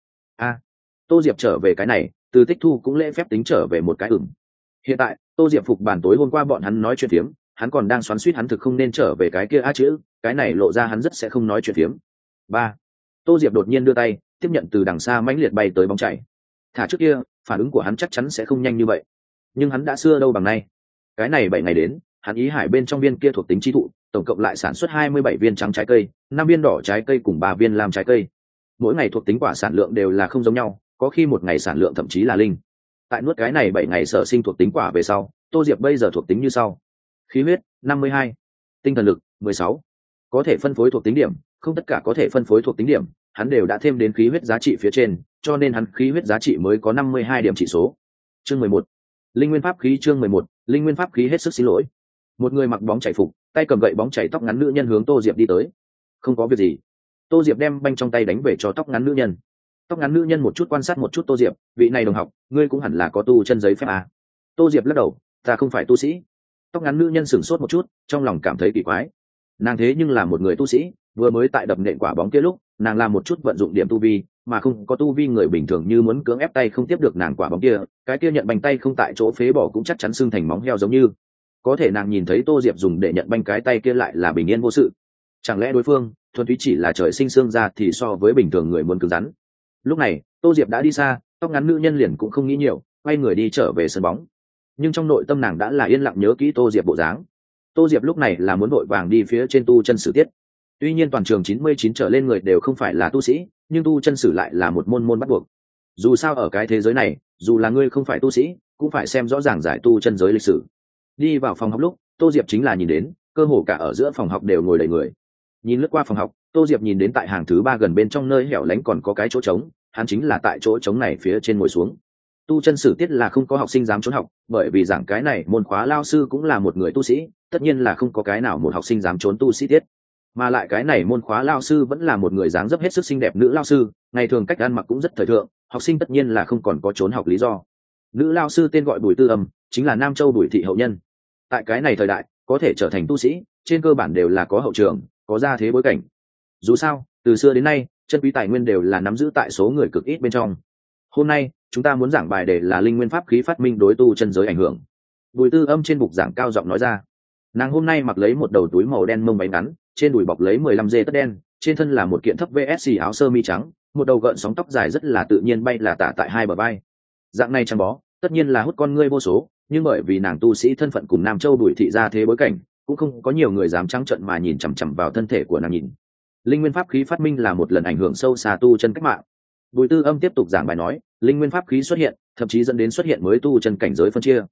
Tô Diệp trở về cái này, Từ Tích Thu cũng lễ phép tính trở về một cái ửng. Hiện tại, Tô Diệp phục bàn tối hôm qua bọn hắn nói chuyện phiếm, hắn còn đang xoắn xuýt hắn thực không nên trở về cái kia chữ, cái này lộ ra hắn rất sẽ không nói chuyện phiếm. 3. Tô Diệp đột nhiên đưa tay, tiếp nhận từ đằng xa mãnh liệt bay tới bóng chảy. Thả trước kia, phản ứng của hắn chắc chắn sẽ không nhanh như vậy. Nhưng hắn đã xưa đâu bằng nay. Cái này 7 ngày đến, hắn ý hải bên trong viên kia thuộc tính chi thụ, tổng cộng lại sản xuất 27 viên trắng trái cây, 5 viên đỏ trái cây cùng 3 viên lam trái cây. Mỗi ngày thuộc tính quả sản lượng đều là không giống nhau, có khi một ngày sản lượng thậm chí là linh. Tại nuốt cái này 7 ngày sở sinh thuộc tính quả về sau, Tô Diệp bây giờ thuộc tính như sau: khí huyết 52, tinh thần lực 16. Có thể phân phối thuộc tính điểm, không tất cả có thể phân phối thuộc tính điểm, hắn đều đã thêm đến khí huyết giá trị phía trên, cho nên hắn khí huyết giá trị mới có 52 điểm trị số. Chương 11. Linh nguyên pháp khí. Chương 11. Linh nguyên pháp khí. Hết sức xin lỗi. Một người mặc bóng chảy phục, tay cầm gậy bóng chảy tóc ngắn nữ nhân hướng Tô Diệp đi tới. Không có việc gì. Tô Diệp đem banh trong tay đánh về cho tóc ngắn nữ nhân. Tóc ngắn nữ nhân một chút quan sát một chút Tô Diệp, vị này đồng học, ngươi cũng hẳn là có tu chân giấy phép à? Tô Diệp lắc đầu, ta không phải tu sĩ. Tóc ngắn nữ nhân sửng sốt một chút, trong lòng cảm thấy kỳ quái. Nàng thế nhưng là một người tu sĩ, vừa mới tại đập nện quả bóng kia lúc, nàng làm một chút vận dụng điểm tu vi, mà không có tu vi người bình thường như muốn cưỡng ép tay không tiếp được nàng quả bóng kia, cái kia nhận banh tay không tại chỗ phế bỏ cũng chắc chắn xương thành móng heo giống như. Có thể nàng nhìn thấy Tô Diệp dùng để nhận banh cái tay kia lại là bình yên vô sự. Chẳng lẽ đối phương thuần túy chỉ là trời sinh xương ra thì so với bình thường người muốn cứng rắn? Lúc này, Tô Diệp đã đi xa, tóc ngắn nữ nhân liền cũng không nghĩ nhiều, quay người đi trở về sân bóng. Nhưng trong nội tâm nàng đã là yên lặng nhớ kỹ Tô Diệp bộ dáng. Tô Diệp lúc này là muốn vội vàng đi phía trên tu chân sử tiết. Tuy nhiên toàn trường 99 trở lên người đều không phải là tu sĩ, nhưng tu chân sử lại là một môn bắt buộc. Dù sao ở cái thế giới này, dù là ngươi không phải tu sĩ, cũng phải xem rõ ràng giải tu chân giới lịch sử. Đi vào phòng học lúc, Tô Diệp chính là nhìn đến, cơ hồ cả ở giữa phòng học đều ngồi đầy người. Nhìn lướt qua phòng học, Tô Diệp nhìn đến tại hàng thứ 3 gần bên trong nơi hẻo lánh còn có cái chỗ trống, hắn chính là tại chỗ trống này phía trên ngồi xuống. Tu chân sử tiết là không có học sinh dám trốn học, bởi vì giảng cái này môn khóa lao sư cũng là một người tu sĩ, tất nhiên là không có cái nào một học sinh dám trốn tu sĩ tiết. Mà lại cái này môn khóa lao sư vẫn là một người dáng dấp hết sức xinh đẹp nữ lao sư, ngày thường cách ăn mặc cũng rất thời thượng, học sinh tất nhiên là không còn có trốn học lý do. Nữ lao sư tên gọi Bùi Tư Âm, chính là Nam Châu Bùi thị hậu nhân. Tại cái này thời đại, có thể trở thành tu sĩ, trên cơ bản đều là có hậu trường, có gia thế bối cảnh. Dù sao, từ xưa đến nay, chân quý tài nguyên đều là nắm giữ tại số người cực ít bên trong. Hôm nay, chúng ta muốn giảng bài để là linh nguyên pháp khí phát minh đối tu chân giới ảnh hưởng. Bùi Tư Âm trên bục giảng cao giọng nói ra. Nàng hôm nay mặc lấy một đầu túi màu đen mông váy ngắn, trên đùi bọc lấy 15 dê tất đen, trên thân là một kiện thấp VSC áo sơ mi trắng, một đầu gợn sóng tóc dài rất là tự nhiên bay là tả tại hai bờ vai. Dạng này trắng bó, tất nhiên là hút con ngươi vô số, nhưng bởi vì nàng tu sĩ thân phận cùng Nam Châu Bùi thị gia thế bối cảnh, cũng không có nhiều người dám trắng trợn mà nhìn chằm chằm vào thân thể của nàng nhìn. Linh nguyên pháp khí phát minh là một lần ảnh hưởng sâu xa tu chân cách mạng. Bùi Tư Âm tiếp tục giảng bài nói, linh nguyên pháp khí xuất hiện, thậm chí dẫn đến xuất hiện mới tu chân cảnh giới phân chia.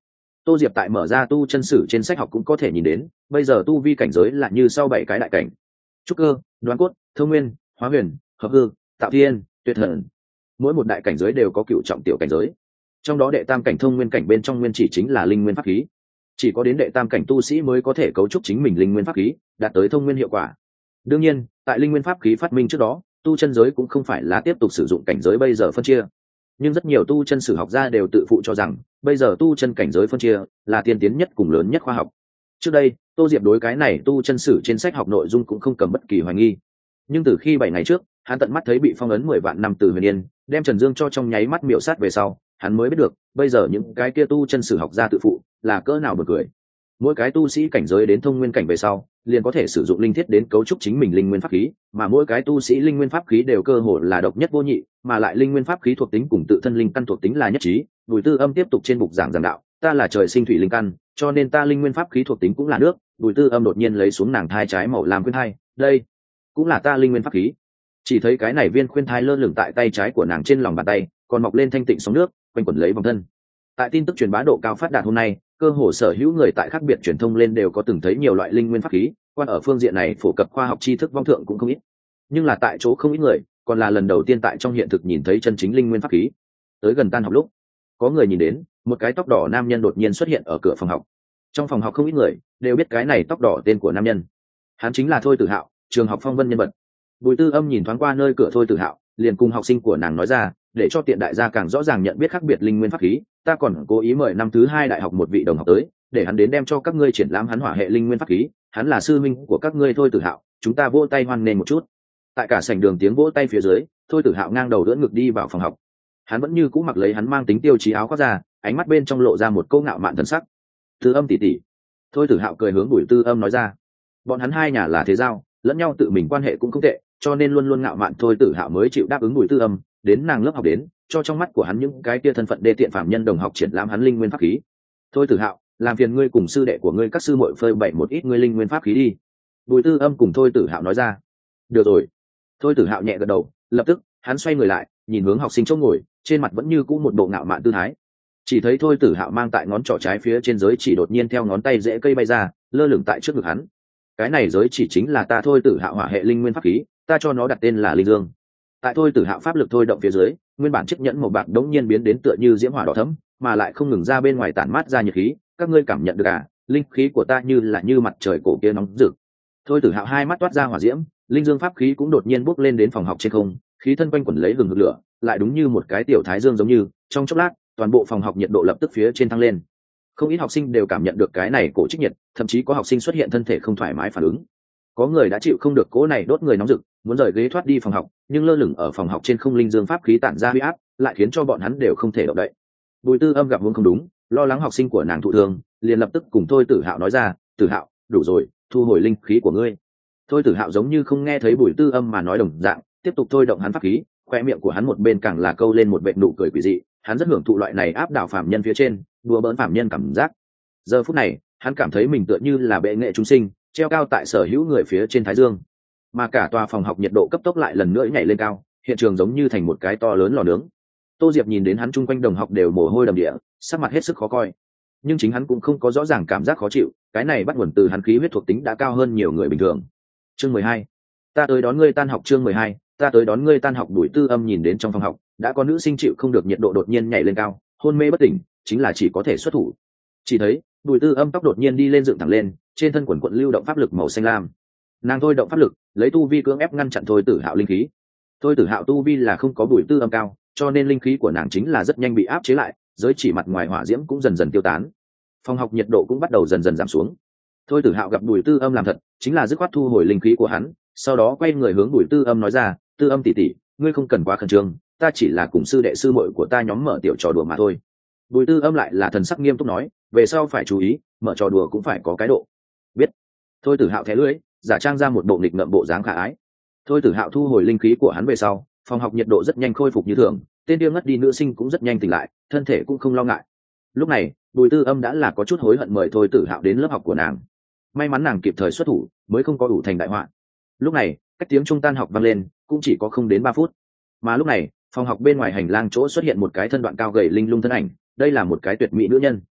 Tô Diệp tại mở ra tu chân sử trên sách học cũng có thể nhìn đến, bây giờ tu vi cảnh giới là như sau 7 cái đại cảnh: trúc cơ, đoán cốt, thông nguyên, hóa huyền, hợp hư, tạo thiên, tuyệt thần. Mỗi một đại cảnh giới đều có cựu trọng tiểu cảnh giới, trong đó đệ tam cảnh thông nguyên cảnh bên trong nguyên chỉ chính là linh nguyên pháp khí. Chỉ có đến đệ tam cảnh tu sĩ mới có thể cấu trúc chính mình linh nguyên pháp khí, đạt tới thông nguyên hiệu quả. Đương nhiên, tại linh nguyên pháp khí phát minh trước đó, tu chân giới cũng không phải là tiếp tục sử dụng cảnh giới bây giờ phân chia. Nhưng rất nhiều tu chân sử học gia đều tự phụ cho rằng bây giờ tu chân cảnh giới phân chia là tiên tiến nhất cùng lớn nhất khoa học. Trước đây, Tô Diệp đối cái này tu chân sử trên sách học nội dung cũng không cầm bất kỳ hoài nghi. Nhưng từ khi 7 ngày trước, hắn tận mắt thấy bị phong ấn 10 vạn năm từ Huyền Yên, đem Trần Dương cho trong nháy mắt miểu sát về sau, hắn mới biết được, bây giờ những cái kia tu chân sử học gia tự phụ là cỡ nào buồn cười. Mỗi cái tu sĩ cảnh giới đến thông nguyên cảnh về sau, liền có thể sử dụng linh thiết đến cấu trúc chính mình linh nguyên pháp khí, mà mỗi cái tu sĩ linh nguyên pháp khí đều cơ hồ là độc nhất vô nhị, mà lại linh nguyên pháp khí thuộc tính cùng tự thân linh căn thuộc tính là nhất trí. Bùi Tư Âm tiếp tục trên bục giảng đạo, ta là trời sinh thủy linh căn, cho nên ta linh nguyên pháp khí thuộc tính cũng là nước. Bùi Tư Âm đột nhiên lấy xuống nàng thai trái màu lam khuyên thai, đây cũng là ta linh nguyên pháp khí. Chỉ thấy cái này viên khuyên thai lơ lửng tại tay trái của nàng trên lòng bàn tay, còn mọc lên thanh tịnh sóng nước, quanh quẩn lấy vòng thân. Tại tin tức truyền bá độ cao phát đạt hôm nay, cơ hồ sở hữu người tại khác biệt truyền thông lên đều có từng thấy nhiều loại linh nguyên pháp khí, quan ở phương diện này phổ cập khoa học tri thức vong thượng cũng không ít. Nhưng là tại chỗ không ít người, còn là lần đầu tiên tại trong hiện thực nhìn thấy chân chính linh nguyên pháp khí. Tới gần tan học lúc, có người nhìn đến một cái tóc đỏ nam nhân đột nhiên xuất hiện ở cửa phòng học. Trong phòng học không ít người đều biết cái này tóc đỏ tên của nam nhân, hắn chính là Thôi Tử Hạo, trường học phong vân nhân vật. Bùi Tư Âm nhìn thoáng qua nơi cửa Thôi Tử Hạo, liền cùng học sinh của nàng nói ra, để cho tiện đại gia càng rõ ràng nhận biết khác biệt linh nguyên pháp khí, ta còn cố ý mời năm thứ 2 đại học một vị đồng học tới, để hắn đến đem cho các ngươi triển lãm hắn hỏa hệ linh nguyên pháp khí, hắn là sư minh của các ngươi Thôi Tử Hạo, chúng ta vỗ tay hoan nghênh một chút. Tại cả sảnh đường tiếng vỗ tay phía dưới, Thôi Tử Hạo ngang đầu đỡ ngực đi vào phòng học. Hắn vẫn như cũ mặc lấy hắn mang tính tiêu chí áo khoác ra, ánh mắt bên trong lộ ra một câu ngạo mạn thần sắc. Tư Âm tỷ tỷ. Thôi Tử Hạo cười hướng Bùi Tư Âm nói ra, bọn hắn hai nhà là thế giao, lẫn nhau tự mình quan hệ cũng không tệ, cho nên luôn luôn ngạo mạn. Thôi Tử Hạo mới chịu đáp ứng Bùi Tư Âm đến nàng lớp học đến, cho trong mắt của hắn những cái kia thân phận đê tiện phạm nhân đồng học triển lãm hắn linh nguyên pháp khí. Thôi Tử Hạo, làm phiền ngươi cùng sư đệ của ngươi các sư muội phơi bày một ít ngươi linh nguyên pháp khí đi. Bùi Tư Âm cùng Thôi Tử Hạo nói ra. Được rồi. Thôi Tử Hạo nhẹ gật đầu, lập tức hắn xoay người lại, nhìn hướng học sinh chỗ ngồi, trên mặt vẫn như cũ một bộ ngạo mạn tư thái. Chỉ thấy Thôi Tử Hạo mang tại ngón trỏ trái phía trên giới chỉ đột nhiên theo ngón tay rễ cây bay ra, lơ lửng tại trước ngực hắn. Cái này giới chỉ chính là ta Thôi Tử Hạo hỏa hệ linh nguyên pháp khí, ta cho nó đặt tên là Linh Dương. Tại Thôi Tử Hạo pháp lực thôi động phía dưới, nguyên bản chiếc nhẫn màu bạc đống nhiên biến đến tựa như diễm hỏa đỏ thẫm, mà lại không ngừng ra bên ngoài tản mát ra nhiệt khí, các ngươi cảm nhận được à? Linh khí của ta như là như mặt trời cổ kia nóng rực. Thôi Tử Hạo hai mắt toát ra hỏa diễm, linh dương pháp khí cũng đột nhiên bốc lên đến phòng học trên không, khí thân quanh quẩn lấy hừng hực lửa, lại đúng như một cái tiểu thái dương giống như, trong chốc lát, toàn bộ phòng học nhiệt độ lập tức phía trên thăng lên. Không ít học sinh đều cảm nhận được cái này cổ trích nhiệt, thậm chí có học sinh xuất hiện thân thể không thoải mái phản ứng. Có người đã chịu không được cỗ này đốt người nóng rực, muốn rời ghế thoát đi phòng học, nhưng lơ lửng ở phòng học trên không linh dương pháp khí tản ra huy áp, lại khiến cho bọn hắn đều không thể động đậy. Bùi Tư Âm gặp huống không đúng, lo lắng học sinh của nàng thụ thương, liền lập tức cùng Thôi Tử Hạo nói ra, Tử Hạo, đủ rồi, thu hồi linh khí của ngươi. Thôi Tử Hạo giống như không nghe thấy Bùi Tư Âm mà nói đồng dạng, tiếp tục thôi động hắn pháp khí, khoe miệng của hắn một bên càng là câu lên một vệt nụ cười quỷ dị, hắn rất hưởng thụ loại này áp đảo phạm nhân phía trên, đùa bỡn phạm nhân cảm giác. Giờ phút này, hắn cảm thấy mình tựa như là bệ nghệ chúng sinh, treo cao tại sở hữu người phía trên thái dương, mà cả tòa phòng học nhiệt độ cấp tốc lại lần nữa nhảy lên cao, hiện trường giống như thành một cái to lớn lò nướng. Tô Diệp nhìn đến hắn chung quanh đồng học đều mồ hôi đầm địa, sắc mặt hết sức khó coi, nhưng chính hắn cũng không có rõ ràng cảm giác khó chịu, cái này bắt nguồn từ hắn khí huyết thuộc tính đã cao hơn nhiều người bình thường. Chương 12, ta tới đón ngươi tan học. Chương 12, ta tới đón ngươi tan học. Bùi Tư Âm nhìn đến trong phòng học đã có nữ sinh chịu không được nhiệt độ đột nhiên nhảy lên cao, hôn mê bất tỉnh, chính là chỉ có thể xuất thủ. Chỉ thấy Bùi Tư Âm tóc đột nhiên đi lên dựng thẳng lên, trên thân quần quận lưu động pháp lực màu xanh lam, nàng thôi động pháp lực lấy tu vi cưỡng ép ngăn chặn Thôi Tử Hạo linh khí. Thôi Tử Hạo tu vi là không có Bùi Tư Âm cao, cho nên linh khí của nàng chính là rất nhanh bị áp chế lại, giới chỉ mặt ngoài hỏa diễm cũng dần dần tiêu tán, phòng học nhiệt độ cũng bắt đầu dần dần giảm xuống. Thôi Tử Hạo gặp Bùi Tư Âm làm thật, chính là dứt khoát thu hồi linh khí của hắn, sau đó quay người hướng Bùi Tư Âm nói ra, Tư Âm tỷ tỷ, ngươi không cần quá khẩn trương, ta chỉ là cùng sư đệ sư muội của ta nhóm mở tiểu trò đùa mà thôi. Bùi Tư Âm lại là thần sắc nghiêm túc nói, về sau phải chú ý, mở trò đùa cũng phải có cái độ. Biết. Thôi Tử Hạo thé lưỡi, giả trang ra một bộ nghịch ngợm bộ dáng khả ái. Thôi Tử Hạo thu hồi linh khí của hắn về sau, phòng học nhiệt độ rất nhanh khôi phục như thường, tên điên ngất đi nữ sinh cũng rất nhanh tỉnh lại, thân thể cũng không lo ngại. Lúc này Bùi Tư Âm đã là có chút hối hận mời Thôi Tử Hạo đến lớp học của nàng, may mắn nàng kịp thời xuất thủ mới không có đủ thành đại họa. Lúc này cách tiếng trung tan học vang lên cũng chỉ có không đến 3 phút, mà lúc này phòng học bên ngoài hành lang chỗ xuất hiện một cái thân đoạn cao gầy linh lung thân ảnh, đây là một cái tuyệt mỹ nữ nhân.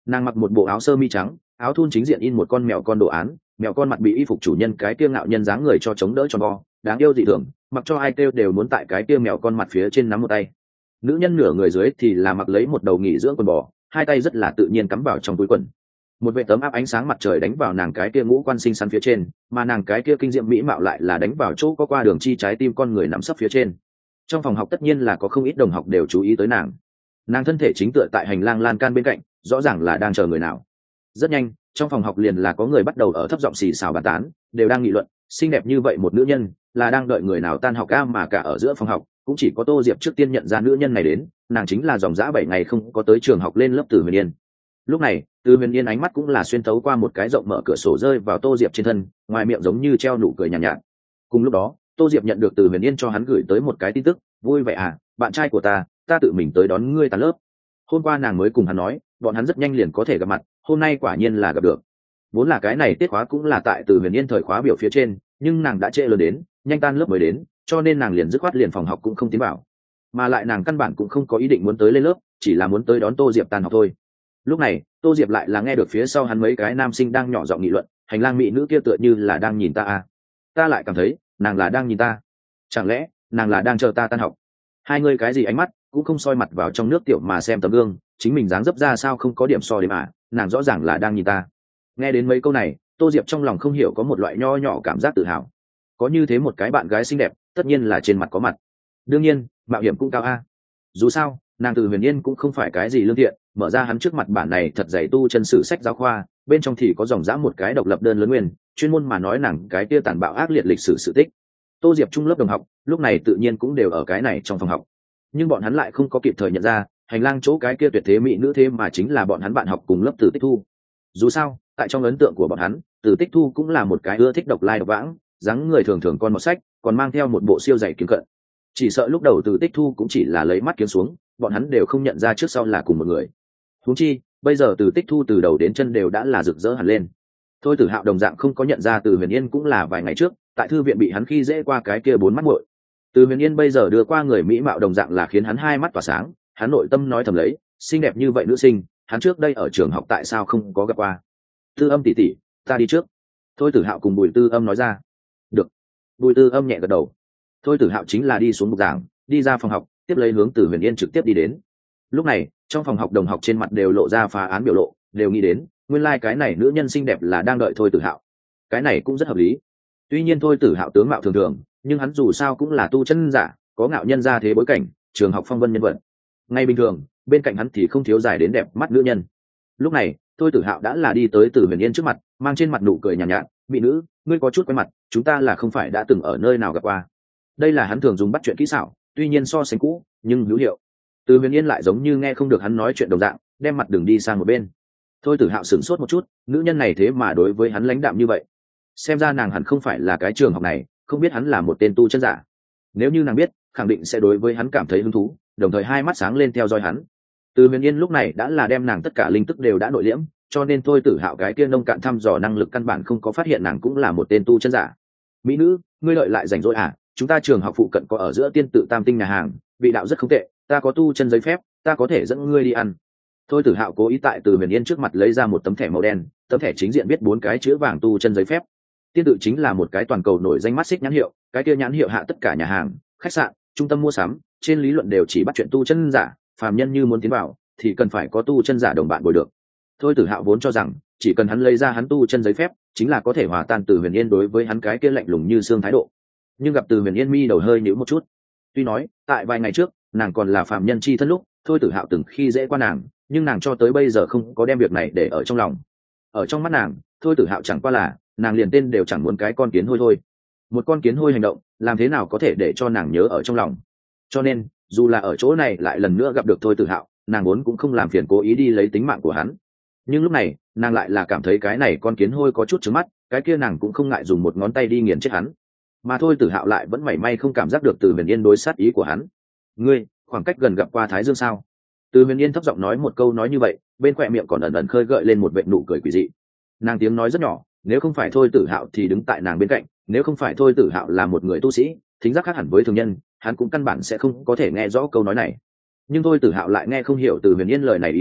Nàng mặc một bộ áo sơ mi trắng, áo thun chính diện in một con mèo con đồ án, mèo con mặt bị y phục chủ nhân cái kia ngạo nhân dáng người cho chống đỡ tròn vo, đáng yêu dị thường, mặc cho ai kêu đều muốn tại cái kia mèo con mặt phía trên nắm một tay. Nữ nhân nửa người dưới thì là mặc lấy một đầu nghỉ dưỡng quần bò, hai tay rất là tự nhiên cắm vào trong túi quần. Một vệ tấm áp ánh sáng mặt trời đánh vào nàng cái kia ngũ quan xinh xắn phía trên, mà nàng cái kia kinh diệm mỹ mạo lại là đánh vào chỗ có qua đường chi trái tim con người nằm sấp phía trên. Trong phòng học tất nhiên là có không ít đồng học đều chú ý tới nàng. Nàng thân thể chính tựa tại hành lang lan can bên cạnh, rõ ràng là đang chờ người nào. Rất nhanh, trong phòng học liền là có người bắt đầu ở thấp giọng xì xào bàn tán, đều đang nghị luận, xinh đẹp như vậy một nữ nhân, là đang đợi người nào tan học a, mà cả ở giữa phòng học, cũng chỉ có Tô Diệp trước tiên nhận ra nữ nhân này đến, nàng chính là dòng dã 7 ngày không có tới trường học lên lớp Từ Huyền Yên. Lúc này, Từ Huyền Yên ánh mắt cũng là xuyên tấu qua một cái rộng mở cửa sổ rơi vào Tô Diệp trên thân, ngoài miệng giống như treo nụ cười nhàn nhạt. Cùng lúc đó, Tô Diệp nhận được Từ Huyền Yên cho hắn gửi tới một cái tin tức, vui vẻ à, bạn trai của ta tự mình tới đón ngươi tan lớp. Hôm qua nàng mới cùng hắn nói, bọn hắn rất nhanh liền có thể gặp mặt, hôm nay quả nhiên là gặp được. Vốn là cái này tiết khóa cũng là tại Từ Huyền Yên thời khóa biểu phía trên, nhưng nàng đã trễ lớn đến, nhanh tan lớp mới đến, cho nên nàng liền dứt khoát liền phòng học cũng không tiến vào. Mà lại nàng căn bản cũng không có ý định muốn tới lên lớp, chỉ là muốn tới đón Tô Diệp tan học thôi. Lúc này, Tô Diệp lại là nghe được phía sau hắn mấy cái nam sinh đang nhỏ giọng nghị luận, hành lang mỹ nữ kia tựa như là đang nhìn ta à. Ta lại cảm thấy, nàng là đang nhìn ta. Chẳng lẽ, nàng là đang chờ ta tan học? Hai người cái gì ánh mắt, cũng không soi mặt vào trong nước tiểu mà xem tấm gương, chính mình dáng dấp ra sao không có điểm so điểm à, nàng rõ ràng là đang nhìn ta. Nghe đến mấy câu này, Tô Diệp trong lòng không hiểu có một loại nho nhỏ cảm giác tự hào. Có như thế một cái bạn gái xinh đẹp, tất nhiên là trên mặt có mặt. Đương nhiên, mạo hiểm cũng cao a. Dù sao, nàng Từ Huyền Yên cũng không phải cái gì lương thiện, mở ra hắn trước mặt bản này thật dày tu chân sử sách giáo khoa, bên trong thì có dòng dã một cái độc lập đơn lớn nguyên, chuyên môn mà nói nàng cái kia tàn bạo ác liệt lịch sử sự tích. Tô Diệp trung lớp đồng học, lúc này tự nhiên cũng đều ở cái này trong phòng học. Nhưng bọn hắn lại không có kịp thời nhận ra, hành lang chỗ cái kia tuyệt thế mỹ nữ thế mà chính là bọn hắn bạn học cùng lớp Từ Tích Thu. Dù sao, tại trong ấn tượng của bọn hắn, Từ Tích Thu cũng là một cái ưa thích độc lai độc vãng, dáng người thường thường con một sách, còn mang theo một bộ siêu dày kiếm cận. Chỉ sợ lúc đầu Từ Tích Thu cũng chỉ là lấy mắt kiếm xuống, bọn hắn đều không nhận ra trước sau là cùng một người. Huống chi, bây giờ Từ Tích Thu từ đầu đến chân đều đã là rực rỡ hẳn lên. Thôi Tử Hạo đồng dạng không có nhận ra Từ Huyền Yên cũng là vài ngày trước, tại thư viện bị hắn khi dễ qua cái kia 4 mắt muội. Từ Huyền Yên bây giờ đưa qua người mỹ mạo đồng dạng là khiến hắn hai mắt tỏa sáng, hắn nội tâm nói thầm lấy, xinh đẹp như vậy nữ sinh, hắn trước đây ở trường học tại sao không có gặp qua. Tư Âm tỷ tỷ, ta đi trước. Thôi Tử Hạo cùng Bùi Tư Âm nói ra. Được. Bùi Tư Âm nhẹ gật đầu. Thôi Tử Hạo chính là đi xuống bục giảng, đi ra phòng học, tiếp lấy hướng Từ Huyền Yên trực tiếp đi đến. Lúc này, trong phòng học đồng học trên mặt đều lộ ra phá án biểu lộ, đều nghĩ đến, nguyên lai cái này nữ nhân xinh đẹp là đang đợi Thôi Tử Hạo. Cái này cũng rất hợp lý. Tuy nhiên Thôi Tử Hạo tướng mạo thường thường, nhưng hắn dù sao cũng là tu chân giả, có ngạo nhân gia thế bối cảnh, trường học phong vân nhân vật. Ngay bình thường, bên cạnh hắn thì không thiếu dài đến đẹp mắt nữ nhân. Lúc này, Thôi Tử Hạo đã là đi tới Từ Huyền Yên trước mặt, mang trên mặt nụ cười nhàn nhạt, "Mỹ nữ, ngươi có chút quen mặt, chúng ta là không phải đã từng ở nơi nào gặp qua?" Đây là hắn thường dùng bắt chuyện kỹ xảo, tuy nhiên so sánh cũ, nhưng hữu hiệu. Từ Huyền Yên lại giống như nghe không được hắn nói chuyện đồng dạng, đem mặt đường đi sang một bên. Thôi Tử Hạo sửng sốt một chút, nữ nhân này thế mà đối với hắn lãnh đạm như vậy. Xem ra nàng hẳn không phải là cái trường học này, không biết hắn là một tên tu chân giả. Nếu như nàng biết, khẳng định sẽ đối với hắn cảm thấy hứng thú, đồng thời hai mắt sáng lên theo dõi hắn. Từ Huyền Yên lúc này đã là đem nàng tất cả linh tức đều đã nội liễm, cho nên Thôi Tử Hạo cái kia nông cạn thăm dò năng lực căn bản không có phát hiện nàng cũng là một tên tu chân giả. "Mỹ nữ, ngươi lợi lại rảnh rỗi à? Chúng ta trường học phụ cận có ở giữa Tiên Tự Tam Tinh nhà hàng, vị đạo rất không tệ, ta có tu chân giấy phép, ta có thể dẫn ngươi đi ăn." Thôi Tử Hạo cố ý tại Từ Huyền Yên trước mặt lấy ra một tấm thẻ màu đen, tấm thẻ chính diện viết 4 cái chữ vàng tu chân giấy phép. Tiên Tự chính là một cái toàn cầu nổi danh mắt xích nhãn hiệu, cái kia nhãn hiệu hạ tất cả nhà hàng, khách sạn, trung tâm mua sắm, trên lý luận đều chỉ bắt chuyện tu chân giả, phàm nhân như muốn tiến vào thì cần phải có tu chân giả đồng bạn bồi được. Thôi Tử Hạo vốn cho rằng chỉ cần hắn lấy ra hắn tu chân giấy phép, chính là có thể hòa tan Từ Huyền Yên đối với hắn cái kia lạnh lùng như xương thái độ. Nhưng gặp Từ Huyền Yên mi đầu hơi nhíu một chút. Tuy nói, tại vài ngày trước, nàng còn là phàm nhân chi thân lúc, Thôi Tử Hạo từng khi dễ qua nàng, nhưng nàng cho tới bây giờ không có đem việc này để ở trong lòng. Ở trong mắt nàng, Thôi Tử Hạo chẳng qua là, nàng liền tên đều chẳng muốn cái con kiến hôi thôi. Một con kiến hôi hành động, làm thế nào có thể để cho nàng nhớ ở trong lòng. Cho nên, dù là ở chỗ này lại lần nữa gặp được Thôi Tử Hạo, nàng vốn cũng không làm phiền cố ý đi lấy tính mạng của hắn. Nhưng lúc này, nàng lại là cảm thấy cái này con kiến hôi có chút trứng mắt, cái kia nàng cũng không ngại dùng một ngón tay đi nghiền chết hắn. Mà Thôi Tử Hạo lại vẫn mảy may không cảm giác được Từ Huyền Yên đối sát ý của hắn. "Ngươi, khoảng cách gần gặp qua Thái Dương sao?" Từ Huyền Yên thấp giọng nói một câu nói như vậy, bên khóe miệng còn ẩn ẩn khơi gợi lên một vệt nụ cười quỷ dị. Nàng tiếng nói rất nhỏ, nếu không phải Thôi Tử Hạo thì đứng tại nàng bên cạnh, nếu không phải Thôi Tử Hạo là một người tu sĩ, thính giác khác hẳn với thường nhân, hắn cũng căn bản sẽ không có thể nghe rõ câu nói này. Nhưng Thôi Tử Hạo lại nghe không hiểu Từ Huyền Yên lời này ý tứ,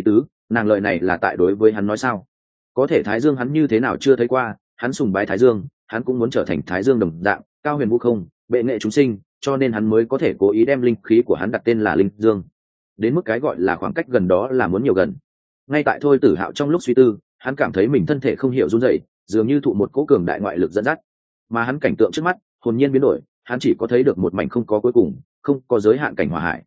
nàng lời này là tại đối với hắn nói sao? Có thể Thái Dương hắn như thế nào chưa thấy qua, hắn sùng bái Thái Dương, hắn cũng muốn trở thành Thái Dương đồng dạng, cao huyền vũ không, bệ nghệ chúng sinh, cho nên hắn mới có thể cố ý đem linh khí của hắn đặt tên là Linh Dương. Đến mức cái gọi là khoảng cách gần đó là muốn nhiều gần. Ngay tại Thôi Tử Hạo trong lúc suy tư, hắn cảm thấy mình thân thể không hiểu run rẩy, dường như thụ một cỗ cường đại ngoại lực dẫn dắt. Mà hắn cảnh tượng trước mắt, hồn nhiên biến đổi, hắn chỉ có thấy được một mảnh không có cuối cùng, không có giới hạn cảnh hỏa hải.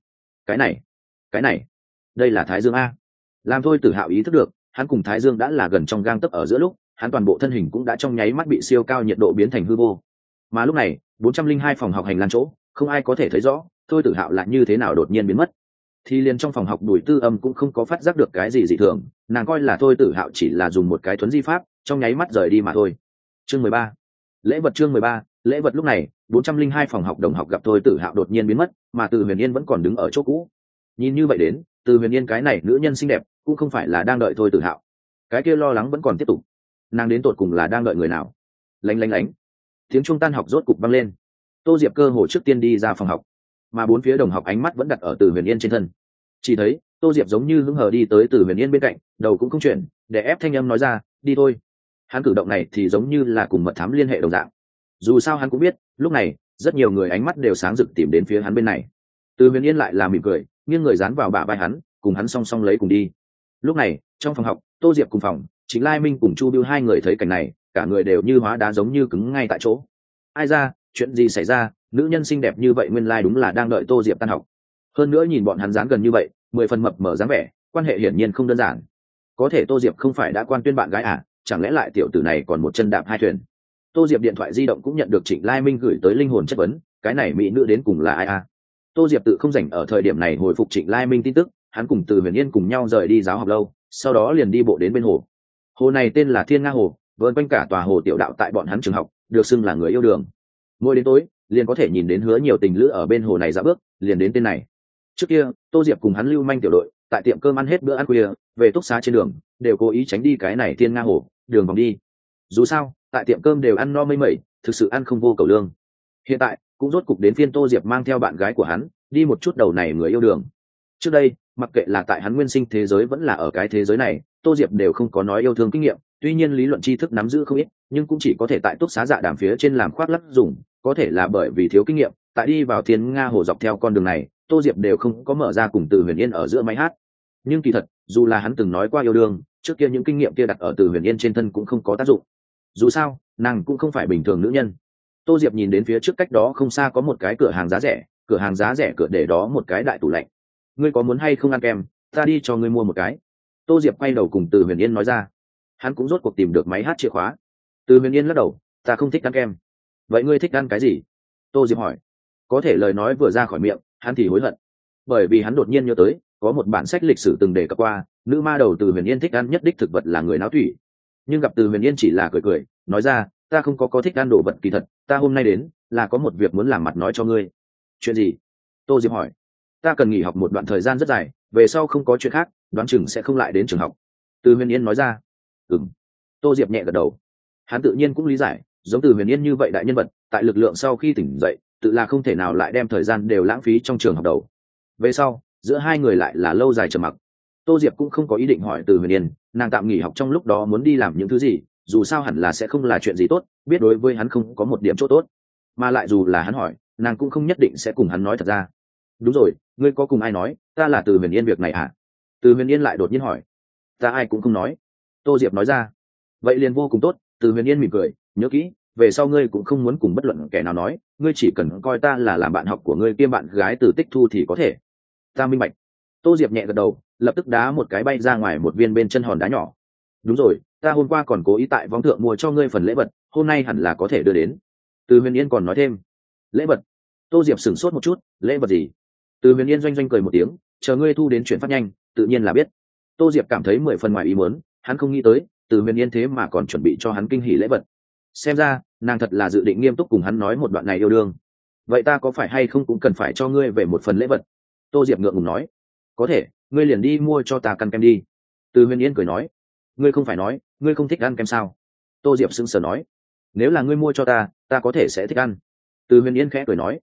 Cái này, đây là Thái Dương a. Làm Thôi Tử Hạo ý thức được, hắn cùng Thái Dương đã là gần trong gang tấc ở giữa lúc, hắn toàn bộ thân hình cũng đã trong nháy mắt bị siêu cao nhiệt độ biến thành hư vô. Mà lúc này, 402 phòng học hành lang chỗ, không ai có thể thấy rõ, Thôi Tử Hạo là như thế nào đột nhiên biến mất. Thì liền trong phòng học Bùi Tư Âm cũng không có phát giác được cái gì dị thường, nàng coi là Thôi Tử Hạo chỉ là dùng một cái thuấn di pháp, trong nháy mắt rời đi mà thôi. Chương 13. Lễ vật. Chương 13. Lễ vật. Lúc này, 402 phòng học đồng học gặp Thôi Tử Hạo đột nhiên biến mất, mà Từ Huyền Yên vẫn còn đứng ở chỗ cũ. Nhìn như vậy đến, Từ Huyền Yên cái này nữ nhân xinh đẹp, cũng không phải là đang đợi Thôi Tử Hạo. Cái kia lo lắng vẫn còn tiếp tục. Nàng đến tột cùng là đang đợi người nào? Lánh lánh lánh. Tiếng trung tan học rốt cục vang lên. Tô Diệp cơ hồ trước tiên đi ra phòng học, mà bốn phía đồng học ánh mắt vẫn đặt ở Từ Huyền Yên trên thân. Chỉ thấy Tô Diệp giống như hứng hờ đi tới Từ Huyền Yên bên cạnh, đầu cũng không chuyển, để ép thanh âm nói ra, đi thôi. Hắn cử động này thì giống như là cùng mật thám liên hệ đồng dạng. Dù sao hắn cũng biết, lúc này rất nhiều người ánh mắt đều sáng rực tìm đến phía hắn bên này. Từ Huyền Yên lại là mỉm cười, nghiêng người dán vào bả vai hắn, cùng hắn song song lấy cùng đi. Lúc này trong phòng học, Tô Diệp cùng phòng, Chính Lai Minh cùng Chu Bưu hai người thấy cảnh này, cả người đều như hóa đá, giống như cứng ngay tại chỗ. Ai ra, chuyện gì xảy ra? Nữ nhân xinh đẹp như vậy nguyên lai đúng là đang đợi Tô Diệp tan học. Hơn nữa nhìn bọn hắn dán gần như vậy, 10 phần mập mở dáng vẻ, quan hệ hiển nhiên không đơn giản. Có thể Tô Diệp không phải đã quan tuyên bạn gái à? Chẳng lẽ lại tiểu tử này còn một chân đạp hai thuyền? Tô Diệp điện thoại di động cũng nhận được Trịnh Lai Minh gửi tới linh hồn chất vấn, cái này mỹ nữ đến cùng là ai à? Tô Diệp tự không rảnh ở thời điểm này hồi phục Trịnh Lai Minh tin tức, hắn cùng Từ Huyền Yên cùng nhau rời đi giáo học lâu, sau đó liền đi bộ đến bên hồ. Hồ này tên là Thiên Nga Hồ, vờn quanh cả tòa hồ tiểu đạo tại bọn hắn trường học, được xưng là người yêu đường. Mỗi đến tối, liền có thể nhìn đến hứa nhiều tình lữ ở bên hồ này dạo bước, liền đến tên này. Trước kia, Tô Diệp cùng hắn lưu manh tiểu đội, tại tiệm cơm ăn hết bữa ăn khuya, về túc xá trên đường, đều cố ý tránh đi cái này Thiên Nga Hồ, đường vòng đi. Dù sao, tại tiệm cơm đều ăn no mây mẩy, thực sự ăn không vô cầu lương. Hiện tại, cũng rốt cục đến phiên Tô Diệp mang theo bạn gái của hắn, đi một chút đầu này người yêu đường. Trước đây, mặc kệ là tại hắn nguyên sinh thế giới vẫn là ở cái thế giới này, Tô Diệp đều không có nói yêu thương kinh nghiệm, tuy nhiên lý luận tri thức nắm giữ không ít, nhưng cũng chỉ có thể tại túc xá dạ đàm phía trên làm khoác lác dùng, có thể là bởi vì thiếu kinh nghiệm, tại đi vào Thiên Nga Hồ dọc theo con đường này, Tô Diệp đều không có mở ra cùng Từ Huyền Yên ở giữa máy hát. Nhưng kỳ thật, dù là hắn từng nói qua yêu đương, trước kia những kinh nghiệm kia đặt ở Từ Huyền Yên trên thân cũng không có tác dụng. Dù sao, nàng cũng không phải bình thường nữ nhân. Tô Diệp nhìn đến phía trước cách đó không xa có một cái cửa hàng giá rẻ, cửa để đó một cái đại tủ lạnh. Ngươi có muốn hay không ăn kem, ta đi cho ngươi mua một cái. Tô Diệp quay đầu cùng Từ Huyền Yên nói ra. Hắn cũng rốt cuộc tìm được máy hát chìa khóa. Từ Huyền Yên lắc đầu, ta không thích ăn kem. Vậy ngươi thích ăn cái gì? Tô Diệp hỏi. Có thể lời nói vừa ra khỏi miệng, hắn thì hối hận, bởi vì hắn đột nhiên nhớ tới có một bản sách lịch sử từng đề cập qua, nữ ma đầu Từ Huyền Yên thích ăn nhất đích thực vật là người náo thủy. Nhưng gặp Từ Huyền Yên chỉ là cười cười, nói ra, ta không có thích ăn đồ vật, kỳ thật ta hôm nay đến là có một việc muốn làm mặt nói cho ngươi. Chuyện gì? Tô Diệp hỏi. Ta cần nghỉ học một đoạn thời gian rất dài, về sau không có chuyện khác, đoán chừng sẽ không lại đến trường học. Từ Huyền Yên nói ra. Tô Diệp nhẹ gật đầu. Hắn tự nhiên cũng lý giải, giống Từ Huyền Yên như vậy đại nhân vật, tại lực lượng sau khi tỉnh dậy, tự là không thể nào lại đem thời gian đều lãng phí trong trường học đầu. Về sau, giữa hai người lại là lâu dài trầm mặc. Tô Diệp cũng không có ý định hỏi Từ Huyền Yên, nàng tạm nghỉ học trong lúc đó muốn đi làm những thứ gì, dù sao hẳn là sẽ không là chuyện gì tốt, biết đối với hắn không có một điểm chỗ tốt. Mà lại dù là hắn hỏi, nàng cũng không nhất định sẽ cùng hắn nói thật ra. Đúng rồi, ngươi có cùng ai nói ta là Từ Huyền Yên việc này à? Từ Huyền Yên lại đột nhiên hỏi. Ta ai cũng không nói. Tô Diệp nói ra. Vậy liền vô cùng tốt. Từ Huyền Yên mỉm cười, nhớ kỹ, về sau ngươi cũng không muốn cùng bất luận kẻ nào nói, ngươi chỉ cần coi ta là làm bạn học của ngươi kiêm bạn gái Từ Tích Thu thì có thể. Ta minh bạch. Tô Diệp nhẹ gật đầu, lập tức đá một cái bay ra ngoài một viên bên chân hòn đá nhỏ. Đúng rồi, ta hôm qua còn cố ý tại võng thượng mua cho ngươi phần lễ vật, hôm nay hẳn là có thể đưa đến. Từ Huyền Yên còn nói thêm. Lễ vật? Tô Diệp sửng sốt một chút, lễ vật gì? Từ Huyền Yên doanh doanh cười một tiếng, chờ ngươi thu đến chuyển phát nhanh, tự nhiên là biết. Tô Diệp cảm thấy 10 phần ngoài ý muốn, hắn không nghĩ tới Từ Huyền Yên thế mà còn chuẩn bị cho hắn kinh hỉ lễ vật. Xem ra nàng thật là dự định nghiêm túc cùng hắn nói một đoạn này yêu đương. Vậy ta có phải hay không cũng cần phải cho ngươi về một phần lễ vật? Tô Diệp ngượng ngùng nói. Có thể, ngươi liền đi mua cho ta căn kem đi. Từ Huyền Yên cười nói. Ngươi không phải nói ngươi không thích ăn kem sao? Tô Diệp sững sờ nói. Nếu là ngươi mua cho ta có thể sẽ thích ăn. Từ Huyền Yên khẽ cười nói.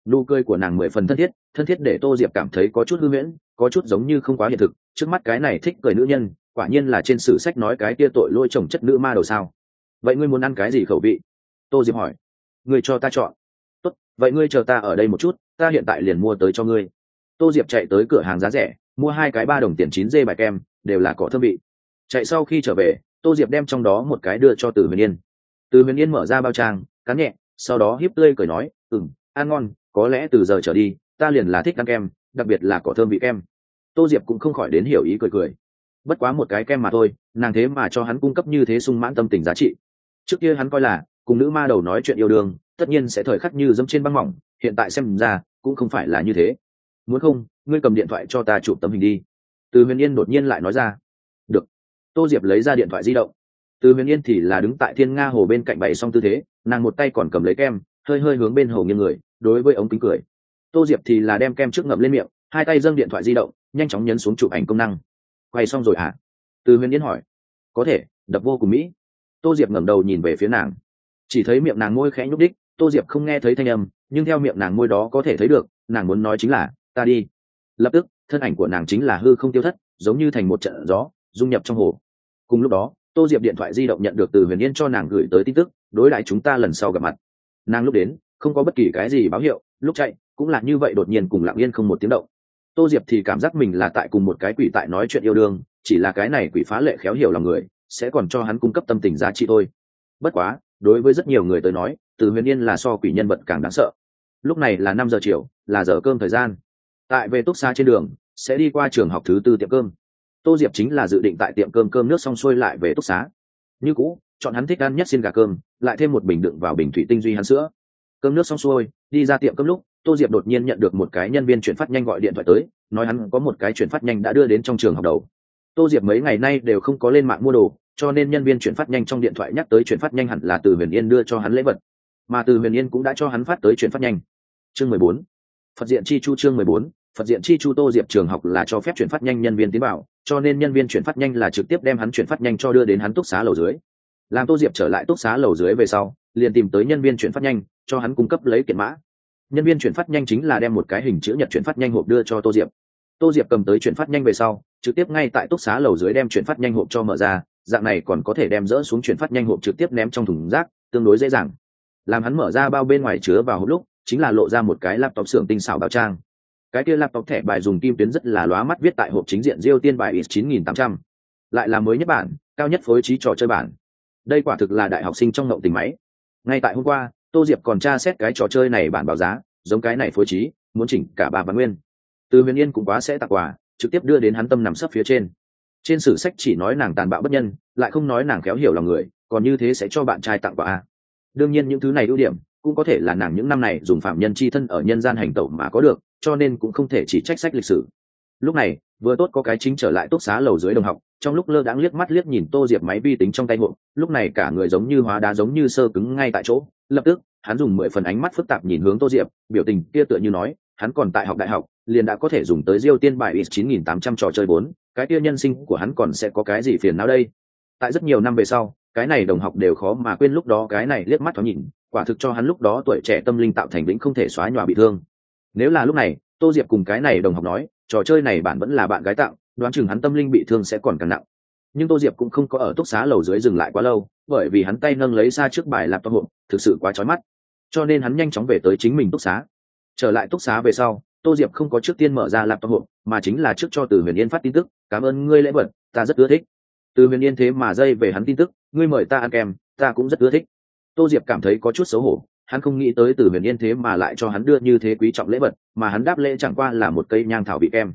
nụ cười của nàng 10 phần thân thiết để Tô Diệp cảm thấy có chút hư huyễn, có chút giống như không quá hiện thực. Trước mắt cái này thích cười nữ nhân quả nhiên là trên sử sách nói cái kia tội lỗi chồng chất nữ ma đầu sao? Vậy ngươi muốn ăn cái gì khẩu vị? Tô Diệp hỏi. Ngươi cho ta chọn. Tốt, vậy ngươi chờ ta ở đây một chút, ta hiện tại liền mua tới cho ngươi. Tô Diệp chạy tới cửa hàng giá rẻ, mua 2 cái 3 đồng tiền 9 dê bài kem, đều là cỏ thơm vị. Chạy sau khi trở về, Tô Diệp đem trong đó một cái đưa cho Từ Huyền Yên. Từ Huyền Yên mở ra bao trang, cắn nhẹ, sau đó hiếp tươi cười nói, ăn ngon, có lẽ từ giờ trở đi ta liền là thích ăn kem, đặc biệt là cỏ thơm vị kem. Tô Diệp cũng không khỏi đến hiểu ý cười. Bất quá một cái kem mà thôi, nàng thế mà cho hắn cung cấp như thế sung mãn tâm tình giá trị. Trước kia hắn coi là cùng nữ ma đầu nói chuyện yêu đương tất nhiên sẽ thời khắc như dẫm trên băng mỏng, hiện tại xem ra cũng không phải là như thế. Muốn không ngươi cầm điện thoại cho ta chụp tấm hình đi. Từ Huyền Yên đột nhiên lại nói ra. Được. Tô Diệp lấy ra điện thoại di động. Từ Huyền Yên thì là đứng tại Thiên Nga hồ bên cạnh bày xong tư thế, nàng một tay còn cầm lấy kem, hơi hướng bên hồ nghiêng người, đối với ống kính cười. Tô Diệp thì là đem kem trước ngậm lên miệng, hai tay dâng điện thoại di động, nhanh chóng nhấn xuống chụp ảnh công năng. Quay xong rồi hả? Từ Huyền Yên hỏi. Có thể, đập vô cùng mỹ. Tô Diệp ngẩng đầu nhìn về phía nàng, chỉ thấy miệng nàng môi khẽ nhúc đích. Tô Diệp không nghe thấy thanh âm, nhưng theo miệng nàng môi đó có thể thấy được, nàng muốn nói chính là ta đi. Lập tức thân ảnh của nàng chính là hư không tiêu thất, giống như thành một trận gió dung nhập trong hồ. Cùng lúc đó Tô Diệp điện thoại di động nhận được Từ Huyền Yên cho nàng gửi tới tin tức, đối lại chúng ta lần sau gặp mặt. Nàng lúc đến không có bất kỳ cái gì báo hiệu, lúc chạy cũng là như vậy đột nhiên cùng lặng yên không một tiếng động. Tô Diệp thì cảm giác mình là tại cùng một cái quỷ tại nói chuyện yêu đương, chỉ là cái này quỷ phá lệ khéo hiểu lòng người, sẽ còn cho hắn cung cấp tâm tình giá trị thôi. Bất quá đối với rất nhiều người tới nói, Từ Huyền Yên là so quỷ nhân vật càng đáng sợ. Lúc này là 5 giờ chiều, là giờ cơm thời gian. Tại về túc xá trên đường sẽ đi qua trường học thứ tư tiệm cơm. Tô Diệp chính là dự định tại tiệm cơm nước xong xuôi lại về túc xá. Như cũ chọn hắn thích ăn nhất xiên gà cơm, lại thêm một bình đựng vào bình thủy tinh duy hắn sữa. Cơm nước xong xuôi đi ra tiệm cơm lúc, Tô Diệp đột nhiên nhận được một cái nhân viên chuyển phát nhanh gọi điện thoại tới, nói hắn có một cái chuyển phát nhanh đã đưa đến trong trường học đầu. Tô Diệp mấy ngày nay đều không có lên mạng mua đồ, cho nên nhân viên chuyển phát nhanh trong điện thoại nhắc tới chuyển phát nhanh hẳn là Từ Huyền Yên đưa cho hắn lễ vật, mà Từ Huyền Yên cũng đã cho hắn phát tới chuyển phát nhanh. Chương 14. Phật diện chi chu. Chương 14. Phật diện chi chu. Tô Diệp trường học là cho phép chuyển phát nhanh nhân viên tiến vào, cho nên nhân viên chuyển phát nhanh là trực tiếp đem hắn chuyển phát nhanh cho đưa đến hắn túc xá lầu dưới. Làm Tô Diệp trở lại túc xá lầu dưới về sau, liền tìm tới nhân viên chuyển phát nhanh, cho hắn cung cấp lấy kiện mã. Nhân viên chuyển phát nhanh chính là đem một cái hình chữ nhật chuyển phát nhanh hộp đưa cho Tô Diệp. Tô Diệp cầm tới chuyển phát nhanh về sau, trực tiếp ngay tại túc xá lầu dưới đem chuyển phát nhanh hộp cho mở ra, dạng này còn có thể đem dỡ xuống chuyển phát nhanh hộp trực tiếp ném trong thùng rác, tương đối dễ dàng. Làm hắn mở ra bao bên ngoài chứa vào hộp lúc, chính là lộ ra một cái laptop xưởng tinh xảo bao trang. Cái kia laptop thẻ bài dùng kim tuyến rất là lóa mắt, viết tại hộp chính diện Diêu Tiên bài X9800, lại là mới nhất bản, cao nhất phối trí trò chơi bản. Đây quả thực là đại học sinh trong ngộng tình máy. Ngay tại hôm qua, Tô Diệp còn tra xét cái trò chơi này bản báo giá, giống cái này phối trí, muốn chỉnh cả 3 vạn nguyên. Từ Huyền Yên cũng quá sẽ tặng quà, trực tiếp đưa đến hắn tâm nằm sấp phía trên. Trên sử sách chỉ nói nàng tàn bạo bất nhân, lại không nói nàng khéo hiểu lòng người, còn như thế sẽ cho bạn trai tặng quà à? Đương nhiên những thứ này ưu điểm cũng có thể là nàng những năm này dùng phạm nhân chi thân ở nhân gian hành tẩu mà có được, cho nên cũng không thể chỉ trách sách lịch sử. Lúc này vừa tốt có cái chính trở lại túc xá lầu dưới đồng học, trong lúc lơ đãng liếc mắt liếc nhìn Tô Diệp máy vi tính trong tay hộp, lúc này cả người giống như hóa đá, giống như sơ cứng ngay tại chỗ. Lập tức hắn dùng 10 phần ánh mắt phức tạp nhìn hướng Tô Diệp, biểu tình kia tựa như nói hắn còn tại học đại học liền đã có thể dùng tới Diêu Tiên bài X9800 trò chơi 4, cái kia nhân sinh của hắn còn sẽ có cái gì phiền não đây? Tại rất nhiều năm về sau, cái này đồng học đều khó mà quên lúc đó cái này liếc mắt thoáng nhìn, quả thực cho hắn lúc đó tuổi trẻ tâm linh tạo thành vĩnh không thể xóa nhòa bị thương. Nếu là lúc này Tô Diệp cùng cái này đồng học nói trò chơi này bản vẫn là bạn gái tặng, đoán chừng hắn tâm linh bị thương sẽ còn càng nặng. Nhưng Tô Diệp cũng không có ở túc xá lầu dưới dừng lại quá lâu, bởi vì hắn tay nâng lấy xa trước bài laptop hộp thực sự quá chói mắt, cho nên hắn nhanh chóng về tới chính mình túc xá. Trở lại túc xá về sau, Tô Diệp không có trước tiên mở ra laptop hộp, mà chính là trước cho Từ Huyền Yên phát tin tức, cảm ơn ngươi lễ vật, ta rất ưa thích. Từ Huyền Yên thế mà dây về hắn tin tức, ngươi mời ta ăn kem, ta cũng rất ưa thích. Tô Diệp cảm thấy có chút xấu hổ, hắn không nghĩ tới Từ Huyền Yên thế mà lại cho hắn đưa như thế quý trọng lễ vật, mà hắn đáp lễ chẳng qua là một cây nhang thảo vị kem.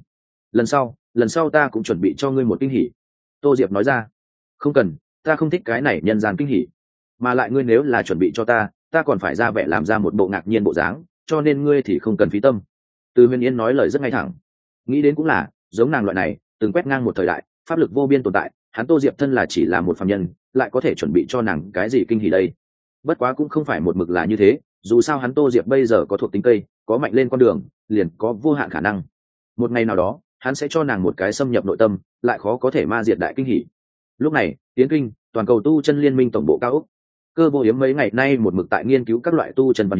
Lần sau ta cũng chuẩn bị cho ngươi một kinh hỉ. Tô Diệp nói ra. Không cần, ta không thích cái này nhân gian kinh hỉ, mà lại ngươi nếu là chuẩn bị cho ta còn phải ra vẻ làm ra một bộ ngạc nhiên bộ dáng, cho nên ngươi thì không cần phí tâm. Từ Huyền Yên nói lời rất ngay thẳng. Nghĩ đến cũng là, giống nàng loại này từng quét ngang một thời đại, pháp lực vô biên tồn tại, hắn Tô Diệp thân là chỉ là một phàm nhân, lại có thể chuẩn bị cho nàng cái gì kinh hỉ đây? Bất quá cũng không phải một mực là như thế, dù sao hắn Tô Diệp bây giờ có thuộc tính cây, có mạnh lên con đường, liền có vô hạn khả năng. Một ngày nào đó, hắn sẽ cho nàng một cái xâm nhập nội tâm, lại khó có thể ma diệt đại kinh hỉ. Lúc này, Tiến Kinh, toàn cầu tu chân liên minh tổng bộ cao ốc. Cơ Vô Hiếm mấy ngày nay một mực tại nghiên cứu các loại tu chân văn hiến,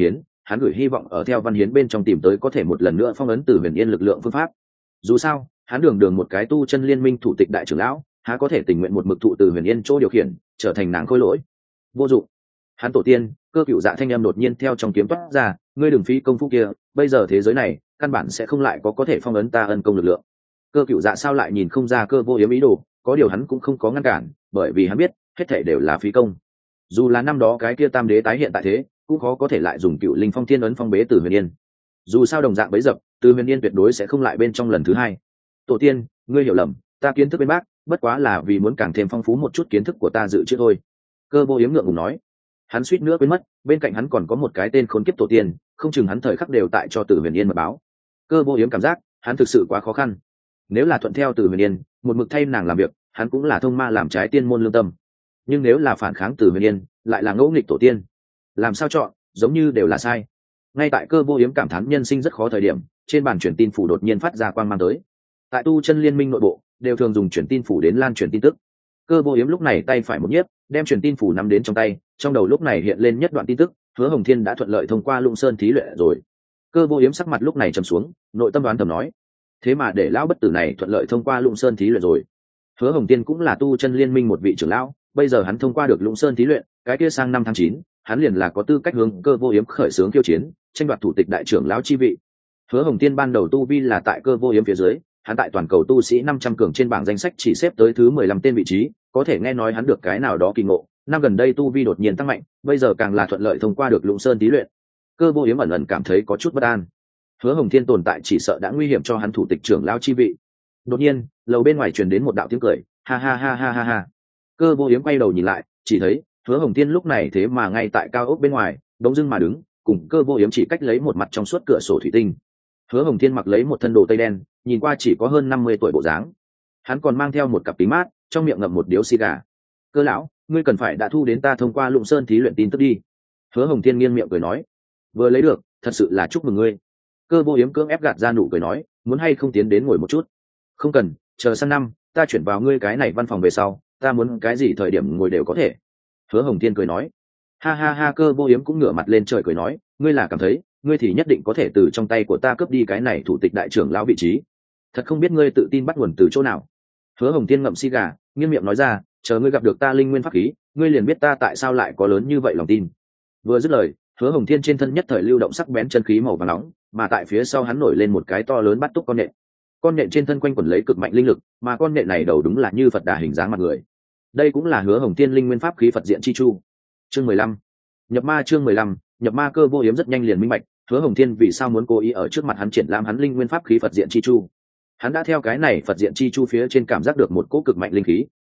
hắn gửi hy vọng ở theo văn hiến bên trong tìm tới có thể một lần nữa phong ấn Từ Huyền Yên lực lượng phương pháp. Dù sao hắn đường đường một cái tu chân liên minh thủ tịch đại trưởng lão, há có thể tình nguyện một mực thụ Từ Huyền Yên chỗ điều khiển, trở thành nàng khôi lỗi. Vô dụng. Hắn tổ tiên Cơ Cựu Dạ thanh âm đột nhiên theo trong kiếm toát ra, ngươi đừng phí công phu kia, bây giờ thế giới này căn bản sẽ không lại có thể phong ấn ta ân công lực lượng. Cơ Cựu Dạ sao lại nhìn không ra Cơ Vô Yếm ý đồ, có điều hắn cũng không có ngăn cản, bởi vì hắn biết hết thảy đều là phí công. Dù là năm đó cái kia tam đế tái hiện tại thế, cũng khó có thể lại dùng Cựu Linh Phong Thiên ấn phong bế Từ Huyền Yên. Dù sao đồng dạng bấy dập, Từ Huyền Yên tuyệt đối sẽ không lại bên trong lần thứ hai. Tổ tiên, ngươi hiểu lầm, ta kiến thức bên bác, bất quá là vì muốn càng thêm phong phú một chút kiến thức của ta dự trước thôi. Cơ Vô Yếm ngượng ngùng nói. Hắn suýt nữa quên mất, bên cạnh hắn còn có một cái tên khốn kiếp tổ tiên, không chừng hắn thời khắc đều tại cho Từ Huyền Yên mật báo. Cơ Vô Yếm cảm giác hắn thực sự quá khó khăn. Nếu là thuận theo Từ Huyền Yên, một mực thay nàng làm việc, hắn cũng là thông ma làm trái tiên môn lương tâm. Nhưng nếu là phản kháng Từ Huyền Yên, lại là ngẫu nghịch tổ tiên. Làm sao chọn, giống như đều là sai. Ngay tại Cơ Vô Yếm cảm thán nhân sinh rất khó thời điểm, trên bàn truyền tin phủ đột nhiên phát ra quang mang tới. Tại tu chân liên minh nội bộ, đều thường dùng truyền tin phủ đến lan truyền tin tức. Cơ Vô Yếm lúc này tay phải một nhiếp, đem truyền tin phủ nắm đến trong tay, trong đầu lúc này hiện lên nhất đoạn tin tức, Hứa Hồng Thiên đã thuận lợi thông qua Lũng Sơn thí luyện rồi. Cơ Vô Yếm sắc mặt lúc này trầm xuống, nội tâm đoán thầm nói: thế mà để lão bất tử này thuận lợi thông qua Lũng Sơn thí luyện rồi. Hứa Hồng Thiên cũng là tu chân liên minh một vị trưởng lão, bây giờ hắn thông qua được Lũng Sơn thí luyện, cái kia sang năm tháng 9, hắn liền là có tư cách hướng Cơ Vô Yếm khởi xướng khiêu chiến, tranh đoạt thủ tịch đại trưởng lão chi vị. Hứa Hồng Thiên ban đầu tu vi là tại Cơ Vô Yếm phía dưới, hắn tại toàn cầu tu sĩ 500 cường trên bảng danh sách chỉ xếp tới thứ 15 tên vị trí, có thể nghe nói hắn được cái nào đó kỳ ngộ, năm gần đây tu vi đột nhiên tăng mạnh, bây giờ càng là thuận lợi thông qua được Lũng Sơn thí luyện. Cơ Vô Yếm ẩn ẩn cảm thấy có chút bất an. Hứa Hồng Thiên tồn tại chỉ sợ đã nguy hiểm cho hắn thủ tịch trưởng lão chi vị. Đột nhiên, lầu bên ngoài truyền đến một đạo tiếng cười, ha ha ha ha ha ha. Cơ Vô Yếm quay đầu nhìn lại, chỉ thấy Hứa Hồng Thiên lúc này thế mà ngay tại cao ốc bên ngoài, đống dưng mà đứng, cùng Cơ Vô Yếm chỉ cách lấy một mặt trong suốt cửa sổ thủy tinh. Hứa Hồng Thiên mặc lấy một thân đồ tây đen, nhìn qua chỉ có hơn 50 tuổi bộ dáng. Hắn còn mang theo một cặp kính mát, trong miệng ngậm một điếu xì gà. Cơ lão, ngươi cần phải đã thu đến ta thông qua Lũng Sơn thí luyện tin tức đi. Hứa Hồng Thiên nghiêng miệng cười nói, vừa lấy được, thật sự là chúc mừng ngươi. Cơ Vô Yếm cưỡng ép gạt ra nụ cười nói, muốn hay không tiến đến ngồi một chút? Không cần, chờ sang năm ta chuyển vào ngươi cái này văn phòng về sau, ta muốn cái gì thời điểm ngồi đều có thể. Hứa Hồng Thiên cười nói, ha ha ha. Cơ Vô Yếm cũng ngửa mặt lên trời cười nói, ngươi là cảm thấy ngươi thì nhất định có thể từ trong tay của ta cướp đi cái này thủ tịch đại trưởng lão vị trí? Thật không biết ngươi tự tin bắt nguồn từ chỗ nào. Hứa Hồng Thiên ngậm xì gà, nghiêng miệng nói ra, chờ ngươi gặp được ta linh nguyên pháp khí, ngươi liền biết ta tại sao lại có lớn như vậy lòng tin. Vừa dứt lời, Hứa Hồng Thiên trên thân nhất thời lưu động sắc bén chân khí màu vàng nóng, mà tại phía sau hắn nổi lên một cái to lớn bắt túc con nện. Con nện trên thân quanh quẩn lấy cực mạnh linh lực, mà con nện này đầu đúng là như Phật Đà hình dáng mặt người. Đây cũng là Hứa Hồng Thiên linh nguyên pháp khí Phật diện chi chu. Chương 15. Nhập ma. Chương 15. Nhập ma. Cơ Vô Yếm rất nhanh liền minh bạch, Hứa Hồng Thiên vì sao muốn cố ý ở trước mặt hắn triển lãm hắn linh nguyên pháp khí Phật diện chi chu. Hắn đã theo cái này Phật diện chi chu phía trên cảm giác được một cỗ cực mạnh linh khí.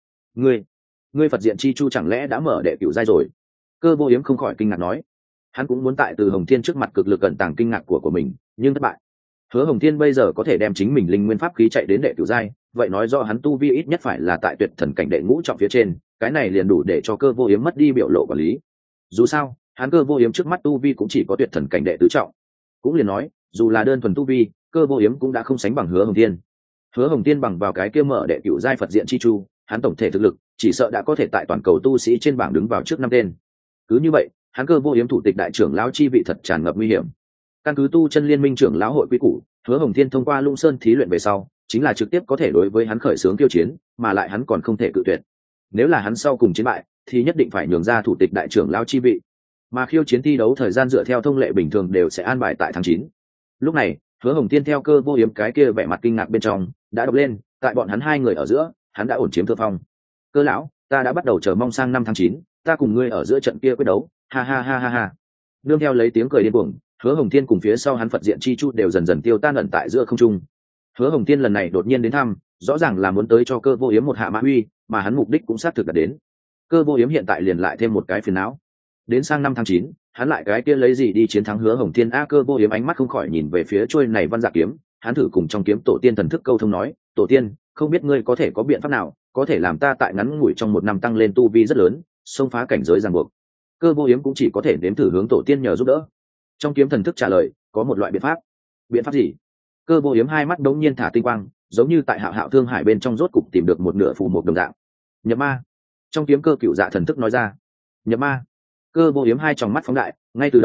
Ngươi Phật diện chi chu chẳng lẽ đã mở đệ cửu giai rồi? Cơ Vô Yếm không khỏi kinh ngạc nói. Hắn cũng muốn tại Từ Hồng Thiên trước mặt cực lực ẩn tàng kinh ngạc của mình, nhưng thất bại. Hứa Hồng Thiên bây giờ có thể đem chính mình linh nguyên pháp khí chạy đến đệ cửu giai, vậy nói rõ hắn tu vi ít nhất phải là tại tuyệt thần cảnh đệ ngũ trọng phía trên, cái này liền đủ để cho Cơ Vô Yếm mất đi biểu lộ quản lý. Dù sao, hắn Cơ Vô Yếm trước mắt tu vi cũng chỉ có tuyệt thần cảnh đệ tứ trọng. Cũng liền nói, dù là đơn thuần tu vi, Cơ Vô Yếm cũng đã không sánh bằng Hứa Hồng Thiên. Hứa Hồng Thiên bằng vào cái kia mở đệ cửu giai Phật diện chi chu, hắn tổng thể thực lực chỉ sợ đã có thể tại toàn cầu tu sĩ trên bảng đứng vào trước 5 tên. Cứ như vậy, hắn Cơ Vô Yếm thủ tịch đại trưởng lão chi vị thật tràn ngập nguy hiểm. Căn cứ tu chân liên minh trưởng lão hội quy củ, Hứa Hồng Thiên thông qua Lũng Sơn thí luyện về sau, chính là trực tiếp có thể đối với hắn khởi xướng khiêu chiến, mà lại hắn còn không thể cự tuyệt. Nếu là hắn sau cùng chiến bại, thì nhất định phải nhường ra thủ tịch đại trưởng lão chi vị. Mà khiêu chiến thi đấu thời gian dựa theo thông lệ bình thường đều sẽ an bài tại tháng 9. Lúc này, Hứa Hồng Thiên theo Cơ Vô Yếm cái kia vẻ mặt kinh ngạc bên trong, đã đọc lên, tại bọn hắn hai người ở giữa, hắn đã ổn chiếm thượng phong. Cơ lão, ta đã bắt đầu chờ mong sang năm tháng 9, ta cùng ngươi ở giữa trận kia quyết đấu, ha ha ha ha ha. Nương theo lấy tiếng cười điên cuồng, Hứa Hồng Thiên cùng phía sau hắn Phật diện chi chu đều dần dần tiêu tan ẩn tại giữa không trung. Hứa Hồng Thiên lần này đột nhiên đến thăm, rõ ràng là muốn tới cho Cơ Vô Yếm một hạ mã uy, mà hắn mục đích cũng xác thực đạt đến. Cơ Vô Yếm hiện tại liền lại thêm một cái phiền não. Đến sang năm tháng 9, hắn lại cái kia lấy gì đi chiến thắng Hứa Hồng Thiên? Cơ Vô Yếm ánh mắt không khỏi nhìn về phía chuôi này văn dạ kiếm, hắn thử cùng trong kiếm tổ tiên thần thức câu thông nói, tổ tiên, không biết ngươi có thể có biện pháp nào có thể làm ta tại ngắn ngủi trong 1 năm tăng lên tu vi rất lớn, xông phá cảnh giới ràng buộc. Cơ Vô Yếm cũng chỉ có thể nếm thử hướng tổ tiên nhờ giúp đỡ. Trong kiếm thần thức trả lời, có một loại biện pháp. Biện pháp gì? Cơ Vô Yếm hai mắt đống nhiên thả tinh quang, giống như tại Hạo Hạo Thương Hải bên trong rốt cục tìm được một nửa phù một đồng dạng. Nhập ma. Trong kiếm Cơ Cựu Dạ thần thức nói ra. Nhập ma. Cơ Vô Yếm hai tròng mắt phóng đại, ngay từ đầu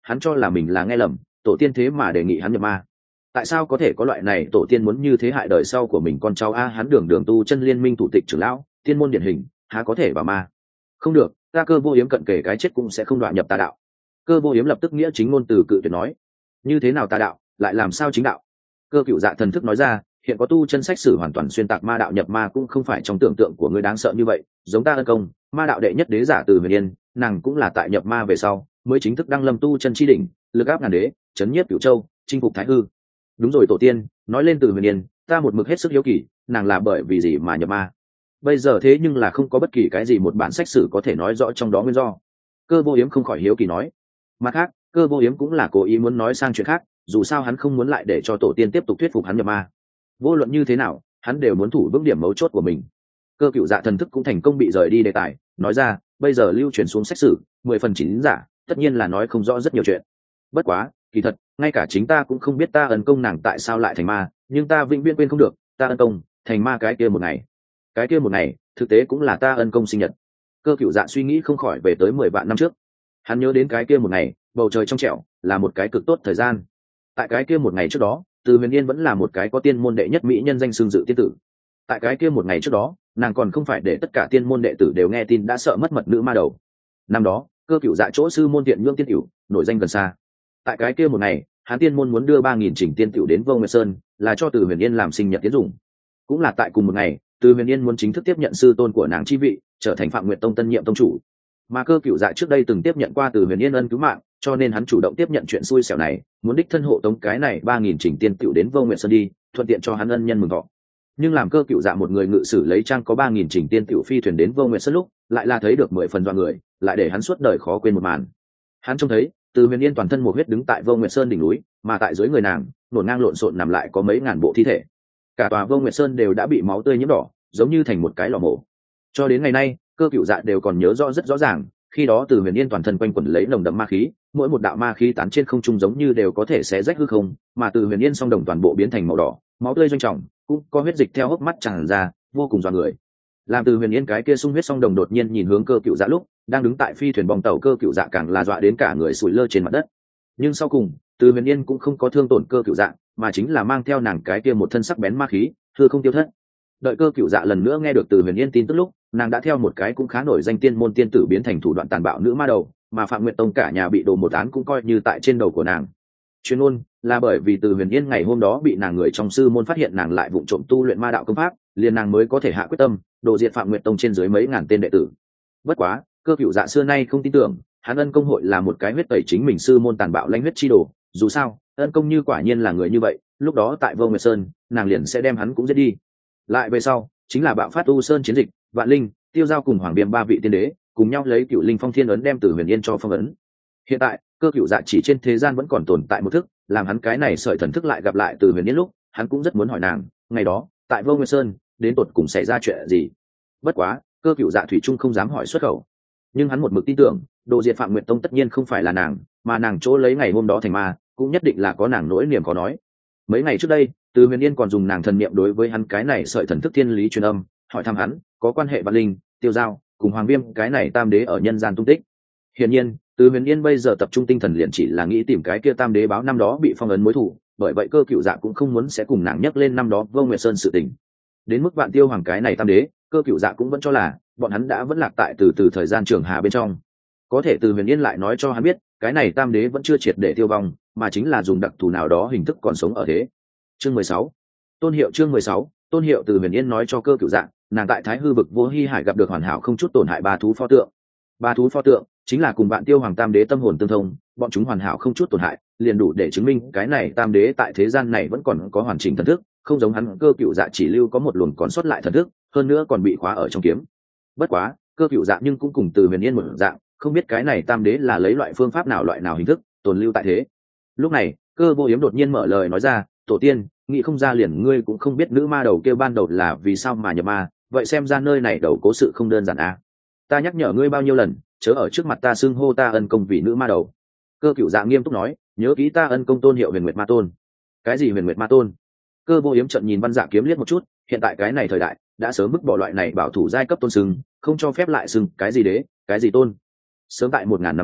hắn cho là mình là nghe lầm, tổ tiên thế mà đề nghị hắn nhập ma. Tại sao có thể có loại này tổ tiên muốn như thế hại đời sau của mình con cháu a? Hắn đường đường tu chân liên minh thủ tịch trưởng lão, tiên môn điển hình, há có thể vào ma? Không được, ta Cơ Vô Hiếm cận kề cái chết cũng sẽ không đoạn nhập tà đạo. Cơ Vô Hiếm lập tức nghĩa chính ngôn từ cự tuyệt nói. Như thế nào tà đạo, lại làm sao chính đạo? Cơ Cựu Dạ thần thức nói ra, hiện có tu chân sách sử hoàn toàn xuyên tạc ma đạo nhập ma cũng không phải trong tưởng tượng của ngươi đáng sợ như vậy. Giống ta Ân Công, ma đạo đệ nhất đế giả Từ Huyền Yên, nàng cũng là tại nhập ma về sau mới chính thức đăng lâm tu chân chi đỉnh, lực áp ngàn đế, chấn nhiếp Cửu Châu, chinh phục Thái Hư. Đúng rồi tổ tiên, nói lên Từ Huyền Yên, ta một mực hết sức hiếu kỳ, nàng là bởi vì gì mà nhập ma? Bây giờ thế nhưng là không có bất kỳ cái gì một bản sách sử có thể nói rõ trong đó nguyên do. Cơ Vô Hiếm không khỏi hiếu kỳ nói. Mặt khác, Cơ Vô Hiếm cũng là cố ý muốn nói sang chuyện khác, dù sao hắn không muốn lại để cho tổ tiên tiếp tục thuyết phục hắn nhập ma. Vô luận như thế nào, hắn đều muốn thủ vững điểm mấu chốt của mình. Cơ Cựu Dạ thần thức cũng thành công bị rời đi đề tài, nói ra, bây giờ lưu truyền xuống sách sử 10 phần chính giả, tất nhiên là nói không rõ rất nhiều chuyện. Bất quá, kỳ thật, ngay cả chính ta cũng không biết ta Ân Công nàng tại sao lại thành ma, nhưng ta vĩnh viễn quên không được, ta Ân Công thành ma cái kia một ngày. Cái kia một ngày, thực tế cũng là ta Ân Công sinh nhật. Cơ Cựu Dạ suy nghĩ không khỏi về tới 10 vạn năm trước. Hắn nhớ đến cái kia một ngày, bầu trời trong trẻo, là một cái cực tốt thời gian. Tại cái kia một ngày trước đó, Từ Huyền Yên vẫn là một cái có tiên môn đệ nhất mỹ nhân danh xưng dự tiên tử. Tại cái kia một ngày trước đó, nàng còn không phải để tất cả tiên môn đệ tử đều nghe tin đã sợ mất mật nữ ma đầu. Năm đó, Cơ Cựu Dạ chỗ sư môn Tiện Nhưỡng tiên tiểu, nổi danh gần xa. Tại cái kia một ngày, Hán tiên môn muốn đưa 3000 chỉnh tiên tiểu đến Vô Nguyệt Sơn, là cho Từ Huyền Yên làm sinh nhật tiến dụng. Cũng là tại cùng một ngày, Từ Huyền Yên muốn chính thức tiếp nhận sư tôn của nàng chi vị, trở thành Phạm Nguyệt Tông tân nhiệm tông chủ. Mà Cơ Cựu Dạ trước đây từng tiếp nhận qua Từ Huyền Yên ân cứu mạng, cho nên hắn chủ động tiếp nhận chuyện xui xẻo này, muốn đích thân hộ tống cái này 3000 chỉnh tiên tiểu đến Vô Nguyệt Sơn đi, thuận tiện cho hắn ân nhân mừng thọ. Nhưng làm Cơ Cựu Dạ một người ngự sử lấy trang có 3000 chỉnh tiên tiểu phi thuyền đến Vô Nguyệt Sơn lúc, lại là thấy được 10 phần dọa người, lại để hắn suốt đời khó quên một màn. Hắn trông thấy Từ Huyền Yên toàn thân một huyết đứng tại Vô Nguyệt Sơn đỉnh núi, mà tại dưới người nàng, nổn ngang lộn xộn nằm lại có mấy ngàn bộ thi thể. Cả tòa Vô Nguyệt Sơn đều đã bị máu tươi nhiễm đỏ, giống như thành một cái lò mổ. Cho đến ngày nay, Cơ Cựu Dạ đều còn nhớ rõ rất rõ ràng, khi đó Từ Huyền Yên toàn thân quanh quẩn lấy nồng đậm ma khí, mỗi một đạo ma khí tán trên không trung giống như đều có thể xé rách hư không, mà Từ Huyền Yên song đồng toàn bộ biến thành màu đỏ, máu tươi doanh trọng, cũng có huyết dịch theo hốc mắt tràn ra, vô cùng dọa người. Làm Từ Huyền Yên cái kia sung huyết song đồng đột nhiên nhìn hướng Cơ Cựu Dạ lúc, đang đứng tại phi thuyền bong tàu Cơ Cựu Dạ càng là dọa đến cả người sủi lơ trên mặt đất. Nhưng sau cùng, Từ Huyền Yên cũng không có thương tổn Cơ Cựu Dạ, mà chính là mang theo nàng cái kia một thân sắc bén ma khí, hư không tiêu thất. Đợi Cơ Cựu Dạ lần nữa nghe được Từ Huyền Yên tin tức lúc, nàng đã theo một cái cũng khá nổi danh tiên môn tiên tử biến thành thủ đoạn tàn bạo nữ ma đầu, mà Phạm Nguyệt Tông cả nhà bị đổ một án cũng coi như tại trên đầu của nàng. Chuyên môn là bởi vì Từ Huyền Yên ngày hôm đó bị nàng người trong sư môn phát hiện nàng lại vụng trộm tu luyện ma đạo công pháp, liền nàng mới có thể hạ quyết tâm đổ diệt Phạm Nguyệt Tông trên dưới mấy ngàn tên đệ tử. Bất quá, Cơ Cựu Dạ xưa nay không tin tưởng, hắn Ân Công hội là một cái huyết tẩy chính mình sư môn tàn bạo lãnh huyết chi đồ, dù sao, Ân Công như quả nhiên là người như vậy, lúc đó tại Vô Nguyệt Sơn, nàng liền sẽ đem hắn cũng giết đi. Lại về sau, chính là bạo phát U Sơn chiến dịch, Vạn Linh, Tiêu Giao cùng Hoàng Viêm ba vị tiên đế, cùng nhau lấy Cựu Linh Phong Thiên ấn đem Từ Huyền Yên cho phong ấn. Hiện tại, Cơ Cựu Dạ chỉ trên thế gian vẫn còn tồn tại một thức, làm hắn cái này sợi thần thức lại gặp lại Từ Huyền Yên lúc, hắn cũng rất muốn hỏi nàng, ngày đó, tại Vô Nguyệt Sơn, đến tột cùng xảy ra chuyện gì. Bất quá, Cơ Cựu Dạ thủy chung không dám hỏi xuất khẩu. Nhưng hắn một mực tin tưởng, đồ diệt Phạm Nguyệt Tông tất nhiên không phải là nàng, mà nàng chỗ lấy ngày hôm đó thành ma, cũng nhất định là có nàng nỗi niềm có nói. Mấy ngày trước đây, Từ Huyền Yên còn dùng nàng thần niệm đối với hắn cái này sợi thần thức thiên lý truyền âm, hỏi thăm hắn có quan hệ Vạn Linh, Tiêu Giao cùng Hoàng Viêm cái này tam đế ở nhân gian tung tích. Hiển nhiên, Từ Huyền Yên bây giờ tập trung tinh thần liền chỉ là nghĩ tìm cái kia tam đế báo năm đó bị phong ấn mối thù, bởi vậy Cơ Cựu Dạ cũng không muốn sẽ cùng nàng nhắc lên năm đó Vô Nguyệt Sơn sự tình. Đến mức Vạn Tiêu Hoàng cái này tam đế, Cơ Cựu Dạ cũng vẫn cho là bọn hắn đã vẫn lạc tại từ thời gian trường hà bên trong. Có thể Từ Huyền Yên lại nói cho hắn biết, cái này tam đế vẫn chưa triệt để tiêu vong, mà chính là dùng đặc thù nào đó hình thức còn sống ở thế. Chương 16. Tôn hiệu. Chương 16. Tôn hiệu. Từ Huyền Yên nói cho Cơ Cựu Dạ, nàng tại Thái Hư vực Vô Hi Hải gặp được hoàn hảo không chút tổn hại ba thú pho tượng. Ba thú pho tượng chính là cùng Vạn Tiêu Hoàng tam đế tâm hồn tương thông, bọn chúng hoàn hảo không chút tổn hại, liền đủ để chứng minh cái này tam đế tại thế gian này vẫn còn có hoàn chỉnh thần thức, không giống hắn Cơ Cựu Dạ chỉ lưu có một luồng còn sót lại thần thức, hơn nữa còn bị khóa ở trong kiếm. Bất quá, Cơ Cựu Dạ nhưng cũng cùng Từ Huyền Yên một dạng, không biết cái này tam đế là lấy loại phương pháp nào loại nào hình thức tồn lưu tại thế. Lúc này, Cơ Vô Hiếm đột nhiên mở lời nói ra, tổ tiên, nghĩ không ra liền ngươi cũng không biết nữ ma đầu kêu ban đầu là vì sao mà nhập ma, vậy xem ra nơi này đầu cố sự không đơn giản à. Ta nhắc nhở ngươi bao nhiêu lần, chớ ở trước mặt ta xưng hô ta Ân Công vì nữ ma đầu. Cơ Cựu Dạ nghiêm túc nói, nhớ kỹ ta Ân Công tôn hiệu Huyền Nguyệt Ma Tôn. Cái gì Huyền Nguyệt Ma Tôn? Cơ Vô Hiếm trợn nhìn Văn Dạ Kiếm liếc một chút, hiện tại cái này thời đại đã sớm bức bỏ loại này bảo thủ giai cấp tôn sừng, không cho phép lại sừng cái gì đế, cái gì tôn. Sớm tại 1000 năm trước,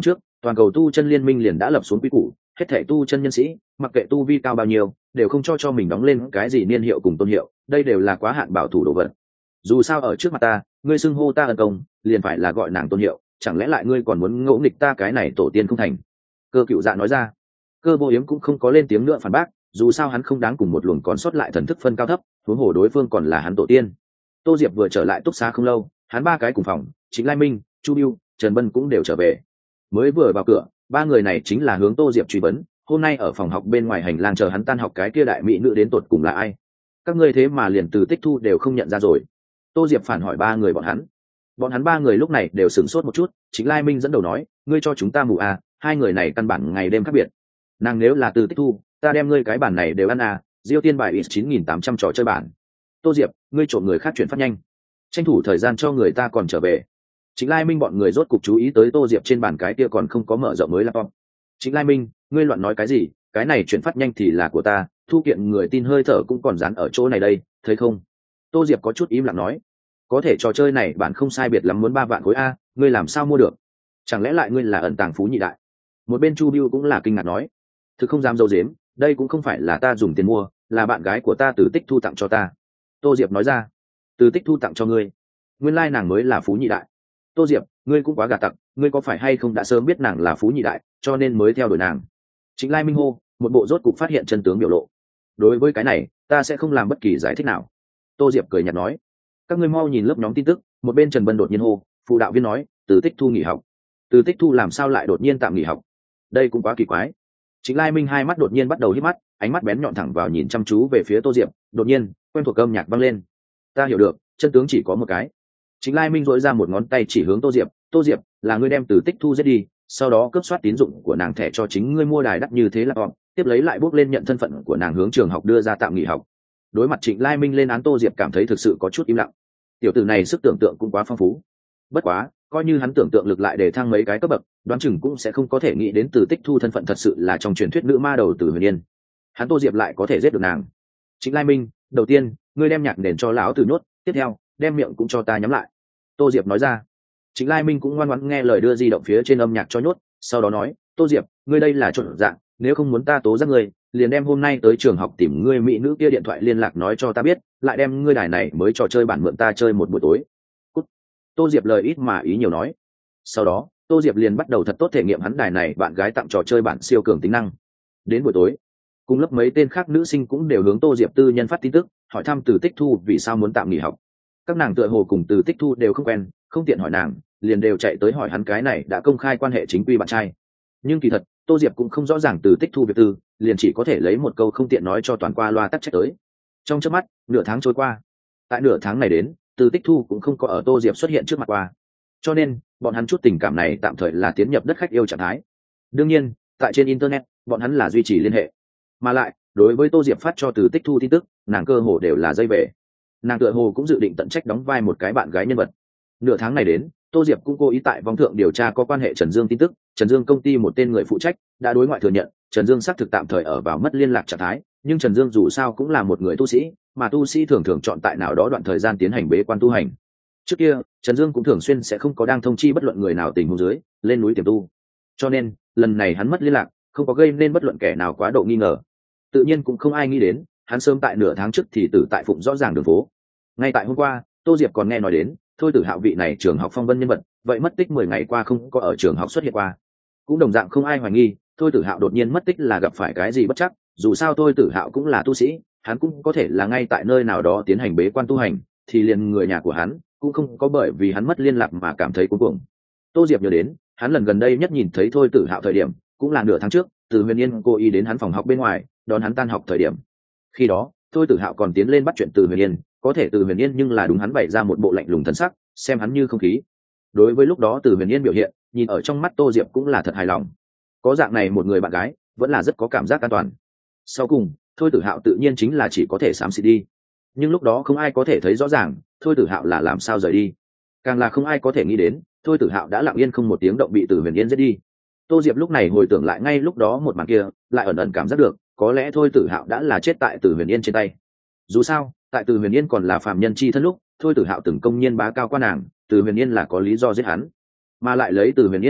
toàn cầu tu chân liên minh liền đã lập xuống quy củ, hết thảy tu chân nhân sĩ, mặc kệ tu vi cao bao nhiêu, đều không cho mình đóng lên cái gì niên hiệu cùng tôn hiệu, đây đều là quá hạn bảo thủ đồ vật. Dù sao ở trước mặt ta, ngươi xưng hô ta ân công, liền phải là gọi nàng tôn hiệu, chẳng lẽ lại ngươi còn muốn ngỗ nghịch ta cái này tổ tiên không thành? Cơ Cựu Dạ nói ra. Cơ Vô Yếm cũng không có lên tiếng nữa phản bác, dù sao hắn không đáng cùng một luồng còn sót lại thần thức phân cao thấp, huống hồ đối phương còn là hắn tổ tiên. Tô Diệp vừa trở lại túc xá không lâu, hắn ba cái cùng phòng, Trịnh Lai Minh, Chu Bưu, Trần Bân cũng đều trở về. Mới vừa vào cửa, ba người này chính là hướng Tô Diệp truy vấn, hôm nay ở phòng học bên ngoài hành lang chờ hắn tan học cái kia đại mỹ nữ đến tột cùng là ai? Các ngươi thế mà liền từ Tích Thu đều không nhận ra rồi. Tô Diệp phản hỏi ba người bọn hắn ba người lúc này đều sửng sốt một chút. Chính Lai Minh dẫn đầu nói, ngươi cho chúng ta mù à, hai người này căn bản ngày đêm khác biệt. Nàng nếu là từ Tích Thu, ta đem ngươi cái bản này đều ăn à, Diêu Tiên bài is 9800 trò chơi bản. Tô Diệp, ngươi trộm người khác chuyển phát nhanh, tranh thủ thời gian cho người ta còn trở về. Chính Lai Minh bọn người rốt cục chú ý tới Tô Diệp trên bàn cái kia còn không có mở rộng mới laptop. Chính Lai Minh, ngươi loạn nói cái gì, cái này chuyển phát nhanh thì là của ta, thu kiện người tin hơi thở cũng còn dán ở chỗ này đây, thấy không? Tô Diệp có chút im lặng nói, có thể trò chơi này bạn không sai biệt lắm muốn 3 vạn khối a, ngươi làm sao mua được? Chẳng lẽ lại ngươi là ẩn tàng phú nhị đại? Một bên Chu Bưu cũng là kinh ngạc nói, thực không dám dâu dếm, đây cũng không phải là ta dùng tiền mua, là bạn gái của ta từ Tích Thu tặng cho ta. Tô Diệp nói ra, từ Tích Thu tặng cho ngươi, nguyên lai nàng mới là phú nhị đại. Tô Diệp, ngươi cũng quá gà tặc, ngươi có phải hay không đã sớm biết nàng là phú nhị đại, cho nên mới theo đuổi nàng? Chính Lai Minh hô, một bộ rốt cục phát hiện chân tướng biểu lộ. Đối với cái này, ta sẽ không làm bất kỳ giải thích nào. Tô Diệp cười nhạt nói, các ngươi mau nhìn lớp nhóm tin tức. Một bên Trần Bân đột nhiên hô, phụ đạo viên nói, từ Tích Thu nghỉ học. Từ Tích Thu làm sao lại đột nhiên tạm nghỉ học? Đây cũng quá kỳ quái. Chính Lai Minh hai mắt đột nhiên bắt đầu híp mắt, ánh mắt bén nhọn thẳng vào nhìn chăm chú về phía Tô Diệp. Đột nhiên, quen thuộc âm nhạc vang lên. Ta hiểu được, chân tướng chỉ có một cái. Chính Lai Minh dỗi ra một ngón tay chỉ hướng Tô Diệp. Tô Diệp, là ngươi đem từ Tích Thu giết đi, sau đó cướp soát tín dụng của nàng thẻ cho chính ngươi mua đài đắt như thế là bọn, tiếp lấy lại bước lên nhận thân phận của nàng hướng trường học đưa ra tạm nghỉ học. Đối mặt Trịnh Lai Minh lên án, Tô Diệp cảm thấy thực sự có chút im lặng. Tiểu tử này sức tưởng tượng cũng quá phong phú. Bất quá, coi như hắn tưởng tượng lực lại để thăng mấy cái cấp bậc, đoán chừng cũng sẽ không có thể nghĩ đến từ Tích Thu thân phận thật sự là trong truyền thuyết nữ ma đầu Từ Huyền Yên. Hắn Tô Diệp lại có thể giết được nàng. Trịnh Lai Minh, đầu tiên, ngươi đem nhạc nền cho lão tử nhốt, tiếp theo, đem miệng cũng cho ta nhắm lại. Tô Diệp nói ra. Trịnh Lai Minh cũng ngoan ngoãn nghe lời đưa di động phía trên âm nhạc cho nhốt, sau đó nói, Tô Diệp, ngươi đây là trộn dạng, nếu không muốn ta tố giác ngươi, liền đem hôm nay tới trường học tìm ngươi mỹ nữ kia điện thoại liên lạc nói cho ta biết, lại đem ngươi đài này mới trò chơi bản mượn ta chơi một buổi tối. Cút. Tô Diệp lời ít mà ý nhiều nói. Sau đó, Tô Diệp liền bắt đầu thật tốt thể nghiệm hắn đài này bạn gái tặng trò chơi bản siêu cường tính năng. Đến buổi tối, cùng lớp mấy tên khác nữ sinh cũng đều hướng Tô Diệp tư nhân phát tin tức, hỏi thăm từ Tích Thu vì sao muốn tạm nghỉ học. Các nàng tựa hồ cùng từ Tích Thu đều không quen, không tiện hỏi nàng, liền đều chạy tới hỏi hắn cái này đã công khai quan hệ chính quy bạn trai. Nhưng kỳ thật, Tô Diệp cũng không rõ ràng từ Tích Thu việc tư, liền chỉ có thể lấy một câu không tiện nói cho toàn qua loa tắc trách tới. Trong chớp mắt, nửa tháng trôi qua. Tại nửa tháng này đến, từ Tích Thu cũng không có ở Tô Diệp xuất hiện trước mặt qua. Cho nên, bọn hắn chút tình cảm này tạm thời là tiến nhập đất khách yêu trạng thái. Đương nhiên, tại trên internet, bọn hắn là duy trì liên hệ. Mà lại, đối với Tô Diệp phát cho từ Tích Thu tin tức, nàng cơ hồ đều là dây về. Nàng tựa hồ cũng dự định tận trách đóng vai một cái bạn gái nhân vật. Nửa tháng này đến, Tô Diệp cũng cố ý tại vong thượng điều tra có quan hệ Trần Dương tin tức. Trần Dương công ty một tên người phụ trách đã đối ngoại thừa nhận Trần Dương xác thực tạm thời ở vào mất liên lạc trạng thái, nhưng Trần Dương dù sao cũng là một người tu sĩ, mà tu sĩ thường thường chọn tại nào đó đoạn thời gian tiến hành bế quan tu hành. Trước kia, Trần Dương cũng thường xuyên sẽ không có đang thông chi bất luận người nào tình huống dưới lên núi tiềm tu. Cho nên, lần này hắn mất liên lạc, không có gây nên bất luận kẻ nào quá độ nghi ngờ. Tự nhiên cũng không ai nghĩ đến, hắn sớm tại nửa tháng trước thì tử tại phụng rõ ràng đường phố. Ngay tại hôm qua, Tô Diệp còn nghe nói đến, Thôi Tử Hạo vị này trường học phong vân nhân vật, vậy mất tích 10 ngày qua không có ở trường học xuất hiện qua. Cũng đồng dạng không ai hoài nghi, Thôi Tử Hạo đột nhiên mất tích là gặp phải cái gì bất trắc, dù sao Thôi Tử Hạo cũng là tu sĩ, hắn cũng có thể là ngay tại nơi nào đó tiến hành bế quan tu hành, thì liền người nhà của hắn cũng không có bởi vì hắn mất liên lạc mà cảm thấy cuống cuồng. Tô Diệp nhớ đến, hắn lần gần đây nhất nhìn thấy Thôi Tử Hạo thời điểm, cũng là nửa tháng trước, Từ Huyền Yên cô ý đến hắn phòng học bên ngoài, đón hắn tan học thời điểm. Khi đó, Thôi Tử Hạo còn tiến lên bắt chuyện Từ Huyền Yên, có thể Từ Huyền Yên nhưng là đúng hắn bày ra một bộ lạnh lùng thần sắc, xem hắn như không khí. Đối với lúc đó Từ Huyền Yên biểu hiện, nhìn ở trong mắt Tô Diệp cũng là thật hài lòng. Có dạng này một người bạn gái, vẫn là rất có cảm giác an toàn. Sau cùng, Thôi Tử Hạo tự nhiên chính là chỉ có thể xám xịt đi. Nhưng lúc đó không ai có thể thấy rõ ràng, Thôi Tử Hạo là làm sao rời đi. Càng là không ai có thể nghĩ đến, Thôi Tử Hạo đã lặng yên không một tiếng động bị Từ Huyền Yên giết đi. Tô Diệp lúc này hồi tưởng lại ngay lúc đó một màn kia, lại ẩn ẩn cảm giác được, có lẽ Thôi Tử Hạo đã là chết tại Từ Huyền Yên trên tay. Dù sao, tại Từ Huyền Yên còn là phàm nhân chi thân lúc, Thôi Tử Hạo từng công nhiên bá cao qua nàng, Từ Huyền Yên là có lý do giết hắn. Mà lại lấy Từ Huyền Yên thực lực,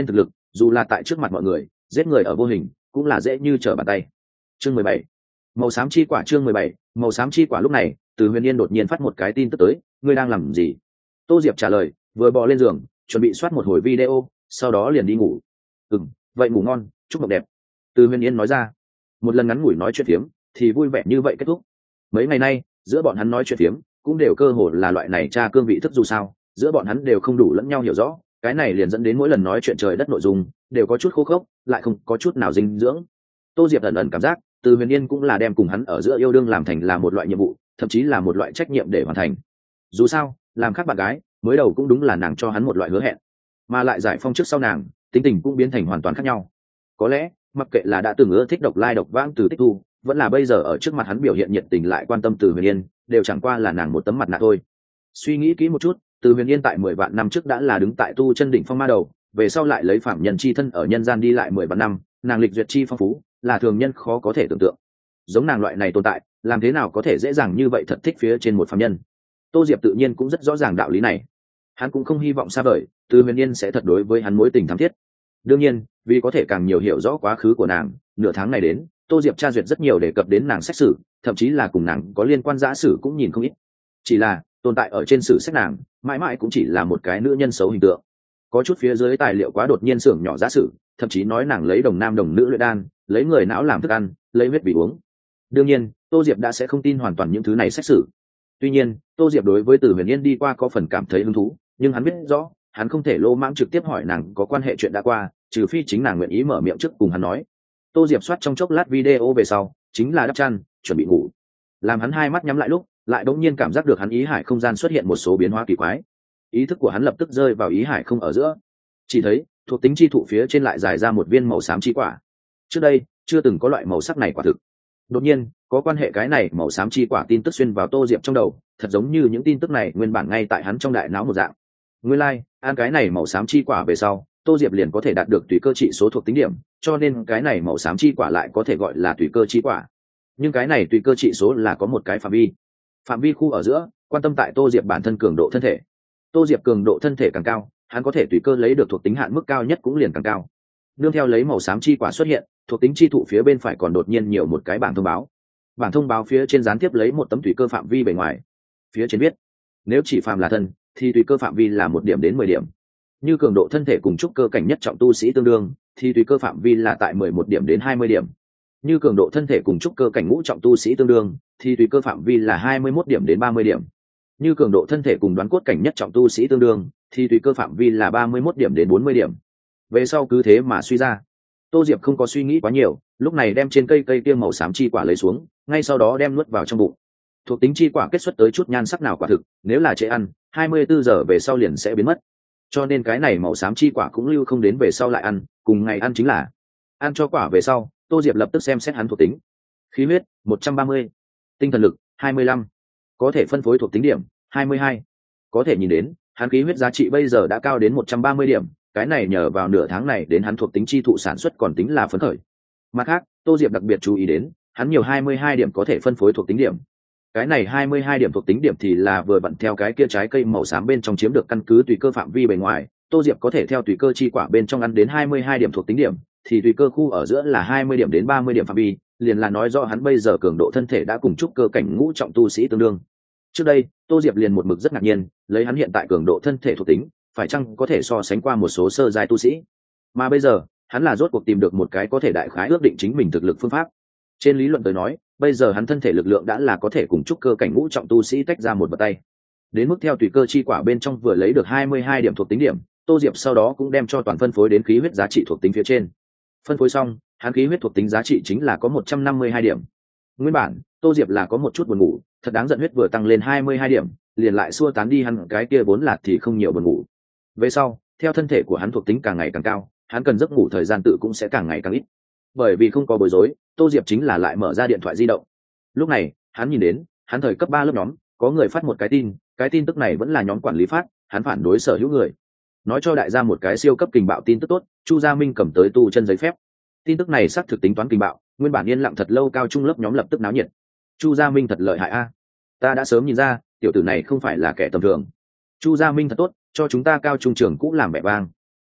dù là tại trước mặt mọi người giết người ở vô hình cũng là dễ như trở bàn tay. Chương 17. Màu xám chi quả. Chương 17. Màu xám chi quả. Lúc này Từ Huyền Yên đột nhiên phát một cái tin tức tới. Ngươi đang làm gì? Tô Diệp trả lời, vừa bò lên giường chuẩn bị soát một hồi video, sau đó liền đi ngủ. Vậy ngủ ngon, chúc mộng đẹp. Từ Huyền Yên nói ra. Một lần ngắn ngủi nói chuyện phiếm thì vui vẻ như vậy kết thúc. Mấy ngày nay giữa bọn hắn nói chuyện phiếm cũng đều cơ hồ là loại này tra cương vị thức, dù sao giữa bọn hắn đều không đủ lẫn nhau hiểu rõ, cái này liền dẫn đến mỗi lần nói chuyện trời đất nội dung đều có chút khô khốc, lại không có chút nào dinh dưỡng. Tô Diệp ẩn ẩn cảm giác Từ Huyền Yên cũng là đem cùng hắn ở giữa yêu đương làm thành là một loại nhiệm vụ, thậm chí là một loại trách nhiệm để hoàn thành. Dù sao làm khác bạn gái mới đầu cũng đúng là nàng cho hắn một loại hứa hẹn, mà lại giải phong trước sau nàng tính tình cũng biến thành hoàn toàn khác nhau. Có lẽ mặc kệ là đã từng ưa thích độc lai độc vãng Từ Tích Thu, vẫn là bây giờ ở trước mặt hắn biểu hiện nhiệt tình lại quan tâm Từ Huyền Yên, đều chẳng qua là nàng một tấm mặt nạ thôi. Suy nghĩ kỹ một chút, Từ Huyền Yên tại 10 vạn năm trước đã là đứng tại tu chân đỉnh phong ma đầu, về sau lại lấy phạm nhân chi thân ở nhân gian đi lại 10 vạn năm, nàng lịch duyệt chi phong phú, là thường nhân khó có thể tưởng tượng. Giống nàng loại này tồn tại, làm thế nào có thể dễ dàng như vậy thật thích phía trên một phàm nhân? Tô Diệp tự nhiên cũng rất rõ ràng đạo lý này. Hắn cũng không hy vọng xa vời Từ Huyền Yên sẽ thật đối với hắn mối tình thắm thiết. Đương nhiên, vì có thể càng nhiều hiểu rõ quá khứ của nàng, nửa tháng này đến, Tô Diệp tra duyệt rất nhiều đề cập đến nàng xét xử, thậm chí là cùng nàng có liên quan giả sử cũng nhìn không ít. Chỉ là tồn tại ở trên sử sách nàng mãi mãi cũng chỉ là một cái nữ nhân xấu hình tượng. Có chút phía dưới tài liệu quá đột nhiên xưởng nhỏ giả sử, thậm chí nói nàng lấy đồng nam đồng nữ luyện đan, lấy người não làm thức ăn, lấy huyết vì uống. Đương nhiên Tô Diệp đã sẽ không tin hoàn toàn những thứ này xét xử. Tuy nhiên Tô Diệp đối với Từ Huyền Yên đi qua có phần cảm thấy hứng thú, nhưng hắn biết rõ hắn không thể lô mãng trực tiếp hỏi nàng có quan hệ chuyện đã qua, trừ phi chính nàng nguyện ý mở miệng trước cùng hắn nói. Tô Diệp soát trong chốc lát video về sau chính là đắp chăn chuẩn bị ngủ. Làm hắn hai mắt nhắm lại lúc lại đột nhiên cảm giác được hắn ý hải không gian xuất hiện một số biến hóa kỳ quái. Ý thức của hắn lập tức rơi vào ý hải không ở giữa, chỉ thấy thuộc tính chi thụ phía trên lại dài ra một viên màu xám chi quả. Trước đây chưa từng có loại màu sắc này quả thực. Đột nhiên có quan hệ cái này màu xám chi quả tin tức xuyên vào Tô Diệp trong đầu, thật giống như những tin tức này nguyên bản ngay tại hắn trong đại não một dạng. Nguyên lai ăn cái này màu xám chi quả về sau, Tô Diệp liền có thể đạt được tùy cơ trị số thuộc tính điểm, cho nên cái này màu xám chi quả lại có thể gọi là tùy cơ chi quả. Nhưng cái này tùy cơ trị số là có một cái phạm vi khu ở giữa, quan tâm tại Tô Diệp bản thân cường độ thân thể. Tô Diệp cường độ thân thể càng cao, hắn có thể tùy cơ lấy được thuộc tính hạn mức cao nhất cũng liền càng cao. Nương theo lấy màu xám chi quả xuất hiện, thuộc tính chi thụ phía bên phải còn đột nhiên nhiều một cái bảng thông báo. Bảng thông báo phía trên gián tiếp lấy một tấm tùy cơ phạm vi bề ngoài. Phía trên viết, nếu chỉ phàm là thân thì tùy cơ phạm vi là 1 điểm đến 10 điểm. Như cường độ thân thể cùng trúc cơ cảnh nhất trọng tu sĩ tương đương thì tùy cơ phạm vi là tại 11 điểm đến 20 điểm. Như cường độ thân thể cùng trúc cơ cảnh ngũ trọng tu sĩ tương đương thì tùy cơ phạm vi là 21 điểm đến 30 điểm. Như cường độ thân thể cùng đoán cốt cảnh nhất trọng tu sĩ tương đương thì tùy cơ phạm vi là 31 điểm đến 40 điểm. Về sau cứ thế mà suy ra. Tô Diệp không có suy nghĩ quá nhiều, lúc này đem trên cây kia màu xám chi quả lấy xuống, ngay sau đó đem nuốt vào trong bụng. Thuộc tính chi quả kết xuất tới chút nhan sắc nào quả thực, nếu là trễ ăn 24 giờ về sau liền sẽ biến mất, cho nên cái này màu xám chi quả cũng lưu không đến về sau lại ăn, cùng ngày ăn chính là. Ăn cho quả về sau, Tô Diệp lập tức xem xét hắn thuộc tính. Khí huyết 130, tinh thần lực 25, có thể phân phối thuộc tính điểm 22. Có thể nhìn đến hắn khí huyết giá trị bây giờ đã cao đến 130 điểm, cái này nhờ vào nửa tháng này đến hắn thuộc tính chi thụ sản xuất còn tính là phấn khởi. Mặt khác Tô Diệp đặc biệt chú ý đến hắn nhiều 22 điểm có thể phân phối thuộc tính điểm. Cái này 22 điểm thuộc tính điểm thì là vừa vặn theo cái kia trái cây màu xám bên trong chiếm được căn cứ tùy cơ phạm vi bề ngoài. Tô Diệp có thể theo tùy cơ chi quả bên trong ăn đến 22 điểm thuộc tính điểm, thì tùy cơ khu ở giữa là 20 điểm đến 30 điểm phạm vi, liền là nói rõ hắn bây giờ cường độ thân thể đã cùng trúc cơ cảnh ngũ trọng tu sĩ tương đương. Trước đây Tô Diệp liền một mực rất ngạc nhiên, lấy hắn hiện tại cường độ thân thể thuộc tính phải chăng có thể so sánh qua một số sơ giai tu sĩ, mà bây giờ hắn là rốt cuộc tìm được một cái có thể đại khái ước định chính mình thực lực phương pháp. Trên lý luận tới nói, bây giờ hắn thân thể lực lượng đã là có thể cùng trúc cơ cảnh ngũ trọng tu sĩ tách ra một vật tay. Đến mức theo tùy cơ chi quả bên trong vừa lấy được 22 điểm thuộc tính điểm, Tô Diệp sau đó cũng đem cho toàn phân phối đến khí huyết giá trị thuộc tính phía trên. Phân phối xong, hắn khí huyết thuộc tính giá trị chính là có 152 điểm. Nguyên bản Tô Diệp là có một chút buồn ngủ, thật đáng giận, huyết vừa tăng lên 22 điểm liền lại xua tán đi hắn cái kia vốn là thì không nhiều buồn ngủ. Về sau theo thân thể của hắn thuộc tính càng ngày càng cao, hắn cần giấc ngủ thời gian tự cũng sẽ càng ngày càng ít. Bởi vì không có bối rối, Tô Diệp chính là lại mở ra điện thoại di động. Lúc này hắn nhìn đến hắn thời cấp 3 lớp nhóm có người phát một cái tin tức này vẫn là nhóm quản lý phát, hắn phản đối sở hữu người, nói cho đại gia một cái siêu cấp kình bạo tin tức tốt, Chu Gia Minh cầm tới tu chân giấy phép. Tin tức này xác thực tính toán kình bạo, nguyên bản yên lặng thật lâu cao trung lớp nhóm lập tức náo nhiệt. Chu Gia Minh thật lợi hại a, ta đã sớm nhìn ra tiểu tử này không phải là kẻ tầm thường. Chu Gia Minh thật tốt, cho chúng ta cao trung trường cũ làm vẻ vang.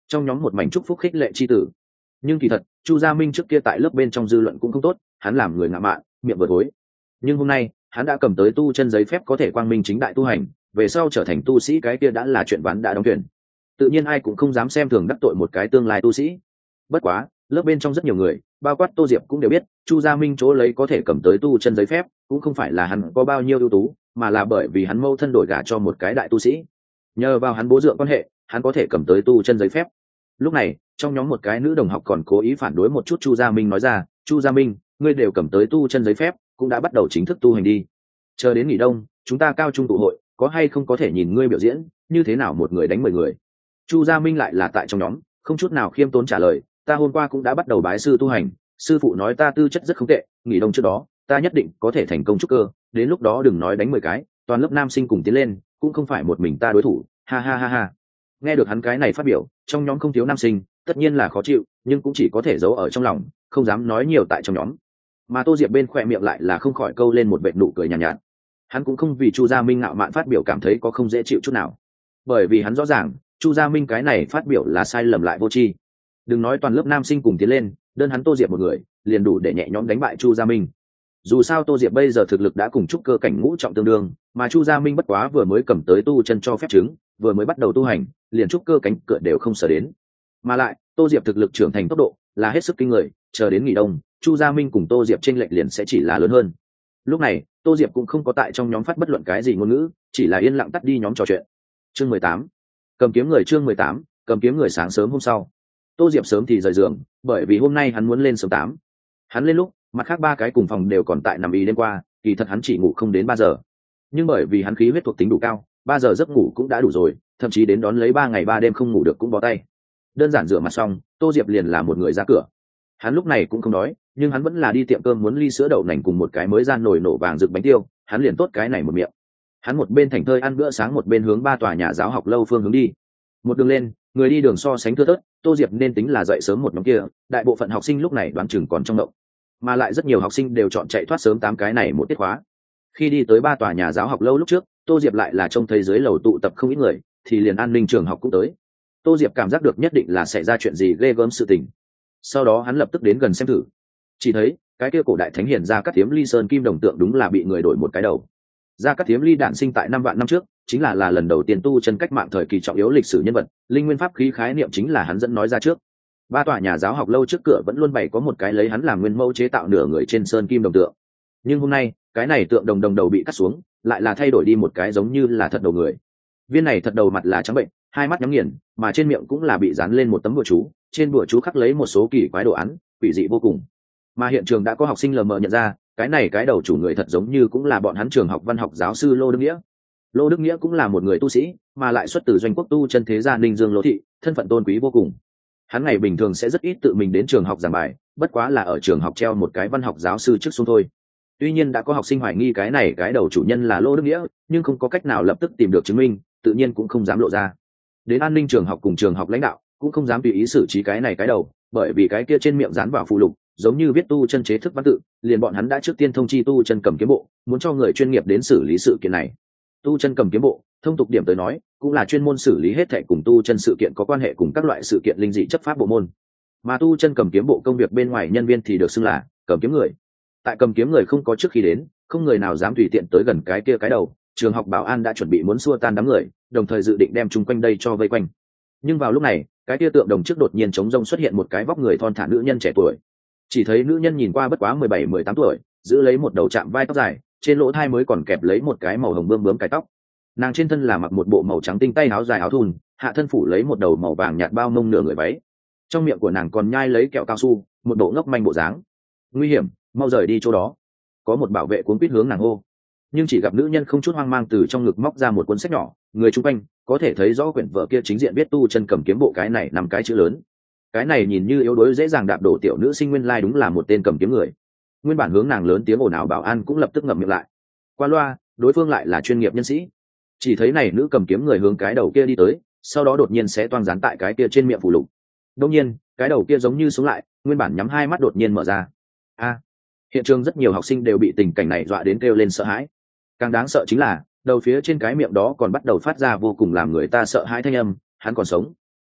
trong nhóm một mảnh chúc phúc khích lệ chi tử. Nhưng kỳ thật Chu Gia Minh trước kia tại lớp bên trong dư luận cũng không tốt, hắn làm người ngạo mạn, miệng vừa thối. Nhưng hôm nay hắn đã cầm tới tu chân giấy phép có thể quang minh chính đại tu hành, về sau trở thành tu sĩ cái kia đã là chuyện ván đã đóng thuyền. Tự nhiên ai cũng không dám xem thường đắc tội một cái tương lai tu sĩ. Bất quá lớp bên trong rất nhiều người, bao quát Tô Diệp cũng đều biết Chu Gia Minh chỗ lấy có thể cầm tới tu chân giấy phép cũng không phải là hắn có bao nhiêu ưu tú, mà là bởi vì hắn mâu thân đổi gả cho một cái đại tu sĩ, nhờ vào hắn bố dượng quan hệ hắn có thể cầm tới tu chân giấy phép. Lúc này trong nhóm một cái nữ đồng học còn cố ý phản đối một chút Chu Gia Minh, nói ra: Chu Gia Minh, ngươi đều cầm tới tu chân giấy phép, cũng đã bắt đầu chính thức tu hành đi, chờ đến nghỉ đông chúng ta cao trung tụ hội có hay không có thể nhìn ngươi biểu diễn như thế nào một người đánh 10 người. Chu Gia Minh lại là tại trong nhóm không chút nào khiêm tốn trả lời: ta hôm qua cũng đã bắt đầu bái sư tu hành, sư phụ nói ta tư chất rất không tệ, nghỉ đông trước đó ta nhất định có thể thành công trúc cơ, đến lúc đó đừng nói đánh 10 cái, toàn lớp nam sinh cùng tiến lên cũng không phải một mình ta đối thủ, ha ha ha ha. Nghe được hắn cái này phát biểu, trong nhóm không thiếu nam sinh, tất nhiên là khó chịu, nhưng cũng chỉ có thể giấu ở trong lòng, không dám nói nhiều tại trong nhóm. Mà Tô Diệp bên khỏe miệng lại là không khỏi câu lên một vệt nụ cười nhàn nhạt. Hắn cũng không vì Chu Gia Minh ngạo mạn phát biểu cảm thấy có không dễ chịu chút nào, bởi vì hắn rõ ràng Chu Gia Minh cái này phát biểu là sai lầm lại vô tri. Đừng nói toàn lớp nam sinh cùng tiến lên, đơn hắn Tô Diệp một người liền đủ để nhẹ nhõm đánh bại Chu Gia Minh. Dù sao Tô Diệp bây giờ thực lực đã cùng trúc cơ cảnh ngũ trọng tương đương, mà Chu Gia Minh bất quá vừa mới cầm tới tu chân cho phép chứng, vừa mới bắt đầu tu hành liền trúc cơ cánh cửa đều không sở đến. Mà lại Tô Diệp thực lực trưởng thành tốc độ là hết sức kinh người, chờ đến nghỉ đông Chu Gia Minh cùng Tô Diệp chênh lệch liền sẽ chỉ là lớn hơn. Lúc này Tô Diệp cũng không có tại trong nhóm phát bất luận cái gì ngôn ngữ, chỉ là yên lặng tắt đi nhóm trò chuyện. Chương 18 cầm kiếm người. Chương 18 cầm kiếm người. Sáng sớm hôm sau Tô Diệp sớm thì rời giường, bởi vì hôm nay hắn muốn lên sớm 8. Hắn lên lúc mặt khác 3 cái cùng phòng đều còn tại nằm y đêm qua, kỳ thật hắn chỉ ngủ không đến 3 giờ, nhưng bởi vì hắn khí huyết thuộc tính đủ cao, 3 giờ giấc ngủ cũng đã đủ rồi, thậm chí đến đón lấy 3 ngày 3 đêm không ngủ được cũng bó tay. Đơn giản rửa mặt xong, Tô Diệp liền là một người ra cửa. Hắn lúc này cũng không đói, nhưng hắn vẫn là đi tiệm cơm muốn ly sữa đậu nành cùng một cái mới ra nồi nổ vàng rực bánh tiêu, hắn liền tốt cái này một miệng. Hắn một bên thành thơi ăn bữa sáng, một bên hướng 3 tòa nhà giáo học lâu phương hướng đi. Một đường lên, người đi đường so sánh thưa thớt, Tô Diệp nên tính là dậy sớm một nhóm kia, đại bộ phận học sinh lúc này đoán chừng còn trong động, mà lại rất nhiều học sinh đều chọn chạy thoát sớm 8 cái này một tiết khóa. Khi đi tới 3 tòa nhà giáo học lâu lúc trước, Tô Diệp lại là trông thấy dưới lầu tụ tập không ít người, thì liền an ninh trường học cũng tới. Tô Diệp cảm giác được nhất định là xảy ra chuyện gì ghê gớm sự tình. Sau đó hắn lập tức đến gần xem thử, chỉ thấy cái kia cổ đại thánh hiền Gia Cát Thiếm Ly sơn kim đồng tượng đúng là bị người đổi một cái đầu. Gia Cát Thiếm Ly đản sinh tại 5 vạn năm trước, chính là lần đầu tiên tu chân cách mạng thời kỳ trọng yếu lịch sử nhân vật, linh nguyên pháp khí khái niệm chính là hắn dẫn nói ra trước. 3 tòa nhà giáo học lâu trước cửa vẫn luôn bày có một cái lấy hắn làm nguyên mẫu chế tạo nửa người trên sơn kim đồng tượng, nhưng hôm nay cái này tượng đồng đầu bị cắt xuống, lại là thay đổi đi một cái giống như là thật đầu người. Viên này thật đầu mặt là trắng bệnh, hai mắt nhắm nghiền, mà trên miệng cũng là bị dán lên một tấm bùa chú, trên bùa chú khắc lấy một số kỳ quái đồ án, quỷ dị vô cùng. Mà hiện trường đã có học sinh lờ mờ nhận ra, cái này cái đầu chủ người thật giống như cũng là bọn hắn trường học văn học giáo sư Lô Đức Nghĩa. Lô Đức Nghĩa cũng là một người tu sĩ, mà lại xuất từ doanh quốc tu chân thế gia Ninh Dương Lô thị, thân phận tôn quý vô cùng. Hắn ngày bình thường sẽ rất ít tự mình đến trường học giảng bài, bất quá là ở trường học treo một cái văn học giáo sư trước xuống thôi. Tuy nhiên đã có học sinh hoài nghi cái này cái đầu chủ nhân là Lô Đức Nghĩa, nhưng không có cách nào lập tức tìm được chứng minh, tự nhiên cũng không dám lộ ra. Đến an ninh trường học cùng trường học lãnh đạo cũng không dám tùy ý xử trí cái này cái đầu, bởi vì cái kia trên miệng dán vào phụ lục giống như viết tu chân chế thức văn tự, liền bọn hắn đã trước tiên thông chi tu chân cầm kiếm bộ, muốn cho người chuyên nghiệp đến xử lý sự kiện này. Tu chân cầm kiếm bộ, thông tục điểm tới nói, cũng là chuyên môn xử lý hết thảy cùng tu chân sự kiện có quan hệ cùng các loại sự kiện linh dị chấp pháp bộ môn. Mà tu chân cầm kiếm bộ công việc bên ngoài nhân viên thì được xưng là cầm kiếm người. Tại cầm kiếm người không có trước khi đến, không người nào dám tùy tiện tới gần cái kia cái đầu. Trường học bảo an đã chuẩn bị muốn xua tan đám người, đồng thời dự định đem chung quanh đây cho vây quanh. Nhưng vào lúc này, cái kia tượng đồng trước đột nhiên trống rông xuất hiện một cái vóc người thon thả nữ nhân trẻ tuổi. Chỉ thấy nữ nhân nhìn qua bất quá 17-18 tuổi, giữ lấy một đầu chạm vai tóc dài, trên lỗ thai mới còn kẹp lấy một cái màu hồng bướm cái tóc. Nàng trên thân là mặc một bộ màu trắng tinh tay áo dài áo thun, hạ thân phủ lấy một đầu màu vàng nhạt bao mông nửa người váy. Trong miệng của nàng còn nhai lấy kẹo cao su, một bộ ngốc manh bộ dáng. Nguy hiểm, mau rời đi chỗ đó. Có một bảo vệ cuống quýt hướng nàng hô. Nhưng chỉ gặp nữ nhân không chút hoang mang từ trong ngực móc ra một cuốn sách nhỏ, người chung quanh có thể thấy rõ quyển vở kia chính diện viết tu chân cầm kiếm bộ cái này 5 cái chữ lớn. Cái này nhìn như yếu đuối dễ dàng đạp đổ tiểu nữ sinh nguyên lai đúng là một tên cầm kiếm người. Nguyên bản hướng nàng lớn tiếng ồn ào bảo an cũng lập tức ngậm miệng lại. Qua loa, đối phương lại là chuyên nghiệp nhân sĩ. Chỉ thấy này nữ cầm kiếm người hướng cái đầu kia đi tới, sau đó đột nhiên sẽ toang dán tại cái kia trên miệng phù lục. Đột nhiên, cái đầu kia giống như sống lại, nguyên bản nhắm hai mắt đột nhiên mở ra. Hiện trường rất nhiều học sinh đều bị tình cảnh này dọa đến kêu lên sợ hãi. Càng đáng sợ chính là đầu phía trên cái miệng đó còn bắt đầu phát ra vô cùng làm người ta sợ hãi thanh âm, hắn còn sống.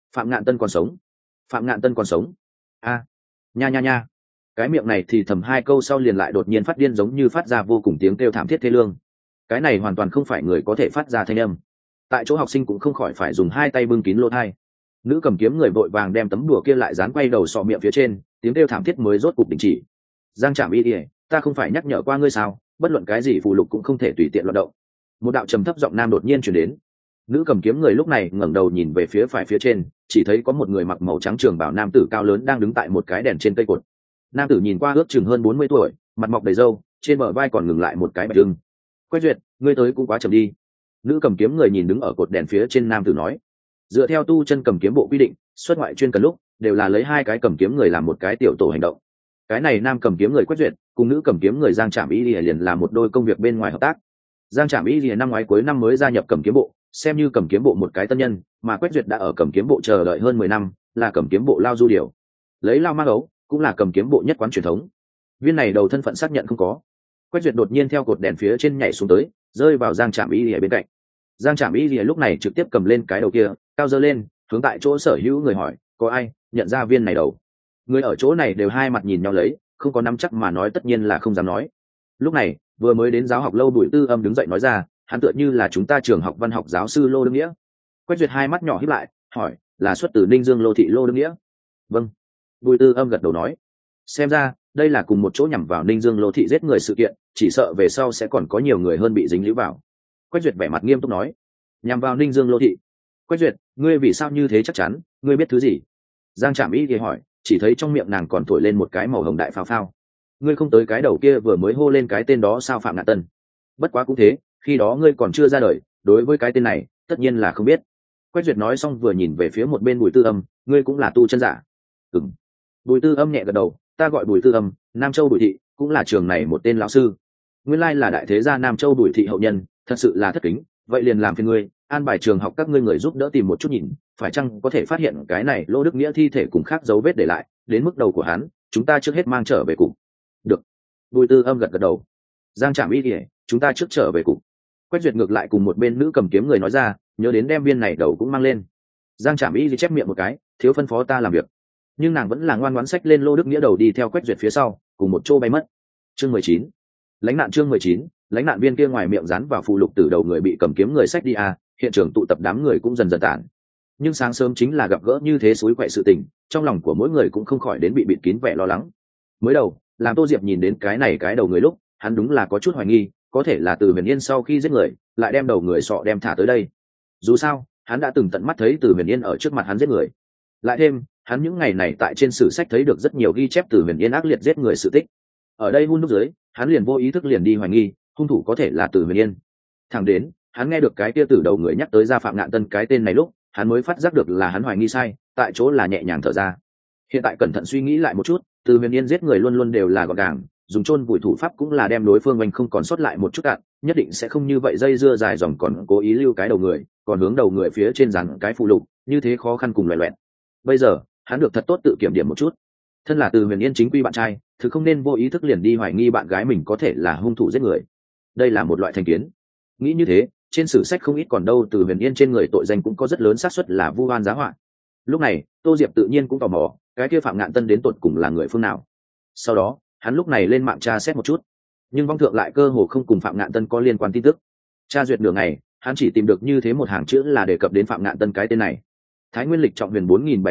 Phạm Ngạn Tân còn sống, Phạm Ngạn Tân còn sống. A, nha nha nha. Cái miệng này thì thầm hai câu sau liền lại đột nhiên phát điên, giống như phát ra vô cùng tiếng kêu thảm thiết thê lương. Cái này hoàn toàn không phải người có thể phát ra thanh âm. Tại chỗ học sinh cũng không khỏi phải dùng hai tay bưng kín lỗ tai. Nữ cầm kiếm người vội vàng đem tấm đùa kia lại dán quay đầu sọ miệng phía trên, tiếng kêu thảm thiết mới rốt cục đình chỉ. Giang Trạm Y, ta không phải nhắc nhở qua ngươi sao, bất luận cái gì phù lục cũng không thể tùy tiện loạn động. Một đạo trầm thấp giọng nam đột nhiên truyền đến. Nữ cầm kiếm người lúc này ngẩng đầu nhìn về phía phải phía trên, chỉ thấy có một người mặc màu trắng trường bào nam tử cao lớn đang đứng tại một cái đèn trên cây cột. Nam tử nhìn qua ước chừng hơn 40 tuổi, mặt mọc đầy râu, trên bờ vai còn ngừng lại một cái bạch lưng. Quách Duyệt, ngươi tới cũng quá chậm đi. Nữ cầm kiếm người nhìn đứng ở cột đèn phía trên nam tử nói. Dựa theo tu chân cầm kiếm bộ quy định, xuất ngoại chuyên cần lúc đều là lấy hai cái cầm kiếm người làm một cái tiểu tổ hành động. Cái này nam cầm kiếm người Quách Duyệt cùng nữ cầm kiếm người Giang Trạm Y liền là một đôi công việc bên ngoài hợp tác. Giang Trạm Y liền năm ngoái cuối năm mới gia nhập cầm kiếm bộ, xem như cầm kiếm bộ một cái tân nhân, mà Quách Duyệt đã ở cầm kiếm bộ chờ đợi hơn 10 năm, là cầm kiếm bộ lao du điều, lấy lao mang ấu, cũng là cầm kiếm bộ nhất quán truyền thống. Viên này đầu thân phận xác nhận không có. Quách Duyệt đột nhiên theo cột đèn phía trên nhảy xuống tới, rơi vào Giang Trạm Y ở bên cạnh. Giang Trạm Y lúc này trực tiếp cầm lên cái đầu kia, cao giơ lên, hướng tại chỗ sở hữu người hỏi, có ai nhận ra viên này đầu? Người ở chỗ này đều hai mặt nhìn nhau lấy, không có nắm chắc mà nói tất nhiên là không dám nói. Lúc này, vừa mới đến giáo học lâu Bùi Tư Âm đứng dậy nói ra, hắn tựa như là chúng ta trường học văn học giáo sư Lô Đương Nghĩa. Quách Duyệt hai mắt nhỏ híp lại, hỏi, là xuất từ Ninh Dương Lô thị Lô Đương Nghĩa? Vâng. Bùi Tư Âm gật đầu nói. Xem ra, đây là cùng một chỗ nhằm vào Ninh Dương Lô thị giết người sự kiện, chỉ sợ về sau sẽ còn có nhiều người hơn bị dính líu vào. Quách Duyệt vẻ mặt nghiêm túc nói, nhằm vào Ninh Dương Lô thị. Quách Duyệt, ngươi vì sao như thế chắc chắn, ngươi biết thứ gì? Giang Trạm Y thì hỏi, chỉ thấy trong miệng nàng còn thổi lên một cái màu hồng đại phao phao. Ngươi không tới cái đầu kia vừa mới hô lên cái tên đó sao Phạm Ngạn Tân? Bất quá cũng thế, khi đó ngươi còn chưa ra đời, đối với cái tên này tất nhiên là không biết. Quách Duyệt nói xong vừa nhìn về phía một bên Bùi Tư Âm, ngươi cũng là tu chân giả? Ừm. Bùi Tư Âm nhẹ gật đầu, ta gọi Bùi Tư Âm, Nam Châu Bùi thị, cũng là trường này một tên lão sư. Nguyên lai là đại thế gia Nam Châu Bùi thị hậu nhân, thật sự là thất kính, vậy liền làm phiền ngươi, an bài trường học các ngươi người giúp đỡ tìm một chút nhìn, phải chăng có thể phát hiện cái này Lô Đức Nghĩa thi thể cùng khác dấu vết để lại, đến mức đầu của hắn, chúng ta trước hết mang trở về cục. Được. Bùi Tư Âm gật gật đầu. Giang Trạm Y, chúng ta trước trở về cục. Quách Duyệt ngược lại cùng một bên nữ cầm kiếm người nói ra, nhớ đến đem viên này đầu cũng mang lên. Giang Trạm Y chép miệng một cái, thiếu phân phó ta làm việc. Nhưng nàng vẫn là ngoan ngoãn xách lên Lô Đức Nghĩa đầu đi theo Quách Duyệt phía sau, cùng một chỗ bay mất. Chương 19. Lánh nạn. Chương 19. Lánh nạn. Viên kia ngoài miệng dán vào phụ lục từ đầu người bị cầm kiếm người xách đi hiện trường tụ tập đám người cũng dần dần tản. Nhưng sáng sớm chính là gặp gỡ như thế suối quậy sự tình, trong lòng của mỗi người cũng không khỏi đến bị bịt kín vẻ lo lắng. Mới đầu, làm Tô Diệp nhìn đến cái đầu người lúc, hắn đúng là có chút hoài nghi, có thể là Từ Huyền Yên sau khi giết người, lại đem đầu người sọ đem thả tới đây. Dù sao, hắn đã từng tận mắt thấy Từ Huyền Yên ở trước mặt hắn giết người. Lại thêm, hắn những ngày này tại trên sử sách thấy được rất nhiều ghi chép Từ Huyền Yên ác liệt giết người sự tích. Ở đây hun đúc dưới, hắn liền vô ý thức liền đi hoài nghi, hung thủ có thể là Từ Huyền Yên. Thẳng đến, hắn nghe được cái kia từ đầu người nhắc tới ra Phạm Ngạn Tân cái tên này lúc, hắn mới phát giác được là hắn hoài nghi sai, tại chỗ là nhẹ nhàng thở ra. Hiện tại cẩn thận suy nghĩ lại một chút, Từ Huyền Yên giết người luôn luôn đều là gọn gàng, dùng chôn vùi thủ pháp cũng là đem đối phương oanh không còn sót lại một chút cạn, nhất định sẽ không như vậy dây dưa dài dòng còn cố ý lưu cái đầu người, còn hướng đầu người phía trên dàn cái phụ lục, như thế khó khăn cùng loè loẹt. Bây giờ, hắn được thật tốt tự kiểm điểm một chút. Thân là Từ Huyền Yên chính quy bạn trai, thứ không nên vô ý thức liền đi hoài nghi bạn gái mình có thể là hung thủ giết người. Đây là một loại thành kiến. Nghĩ như thế, trên sử sách không ít còn đâu Từ Huyền Yên trên người tội danh cũng có rất lớn xác suất là vu oan giá họa. Lúc này, Tô Diệp tự nhiên cũng tò mò, cái kia Phạm Ngạn Tân đến tột cùng là người phương nào. Sau đó, hắn lúc này lên mạng tra xét một chút, nhưng vong thượng lại cơ hồ không cùng Phạm Ngạn Tân có liên quan tin tức. Tra duyệt nửa ngày, hắn chỉ tìm được như thế một hàng chữ là đề cập đến Phạm Ngạn Tân cái tên này. Thái Nguyên lịch trọng huyền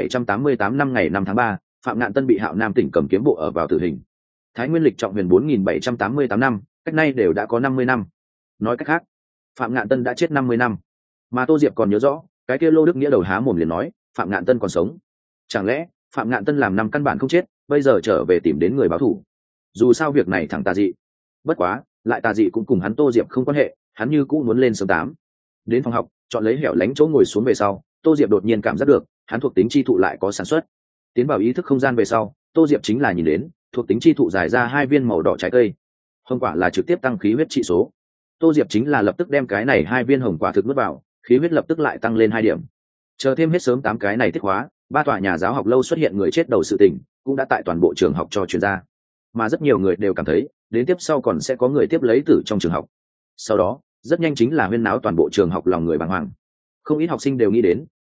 4788 năm ngày 5 tháng 3, Phạm Ngạn Tân bị Hạo Nam tỉnh cầm kiếm bộ ở vào tử hình. Thái Nguyên lịch trọng huyền 4788 năm, cách nay đều đã có 50 năm. Nói cách khác, Phạm Ngạn Tân đã chết 50 năm. Mà Tô Diệp còn nhớ rõ, cái kia Lô Đức Nghĩa đầu há mồm liền nói, Phạm Ngạn Tân còn sống. Chẳng lẽ, Phạm Ngạn Tân làm năm căn bản không chết, bây giờ trở về tìm đến người báo thù? Dù sao việc này thẳng tà dị. Bất quá, lại tà dị cũng cùng hắn Tô Diệp không quan hệ, hắn như cũ muốn lên sớm 8. Đến phòng học, chọn lấy hẻo lánh chỗ ngồi xuống về sau, Tô Diệp đột nhiên cảm giác được, hắn thuộc tính chi thụ lại có sản xuất. Tiến vào ý thức không gian về sau, Tô Diệp chính là nhìn đến, thuộc tính chi thụ dài ra 2 viên màu đỏ trái cây. Hồng quả là trực tiếp tăng khí huyết trị số. Tô Diệp chính là lập tức đem cái này 2 viên hồng quả thực nuốt vào, khí huyết lập tức lại tăng lên 2 điểm. Chờ thêm hết sớm 8 cái này tiết hóa, 3 tòa nhà giáo học lâu xuất hiện người chết đầu sự tình, cũng đã tại toàn bộ trường học cho truyền ra. Mà rất nhiều người đều cảm thấy, đến tiếp sau còn sẽ có người tiếp lấy tử trong trường học. Sau đó, rất nhanh chính là huyên náo toàn bộ trường học lòng người bàng hoàng. Không ít học sinh đều nghĩ đến,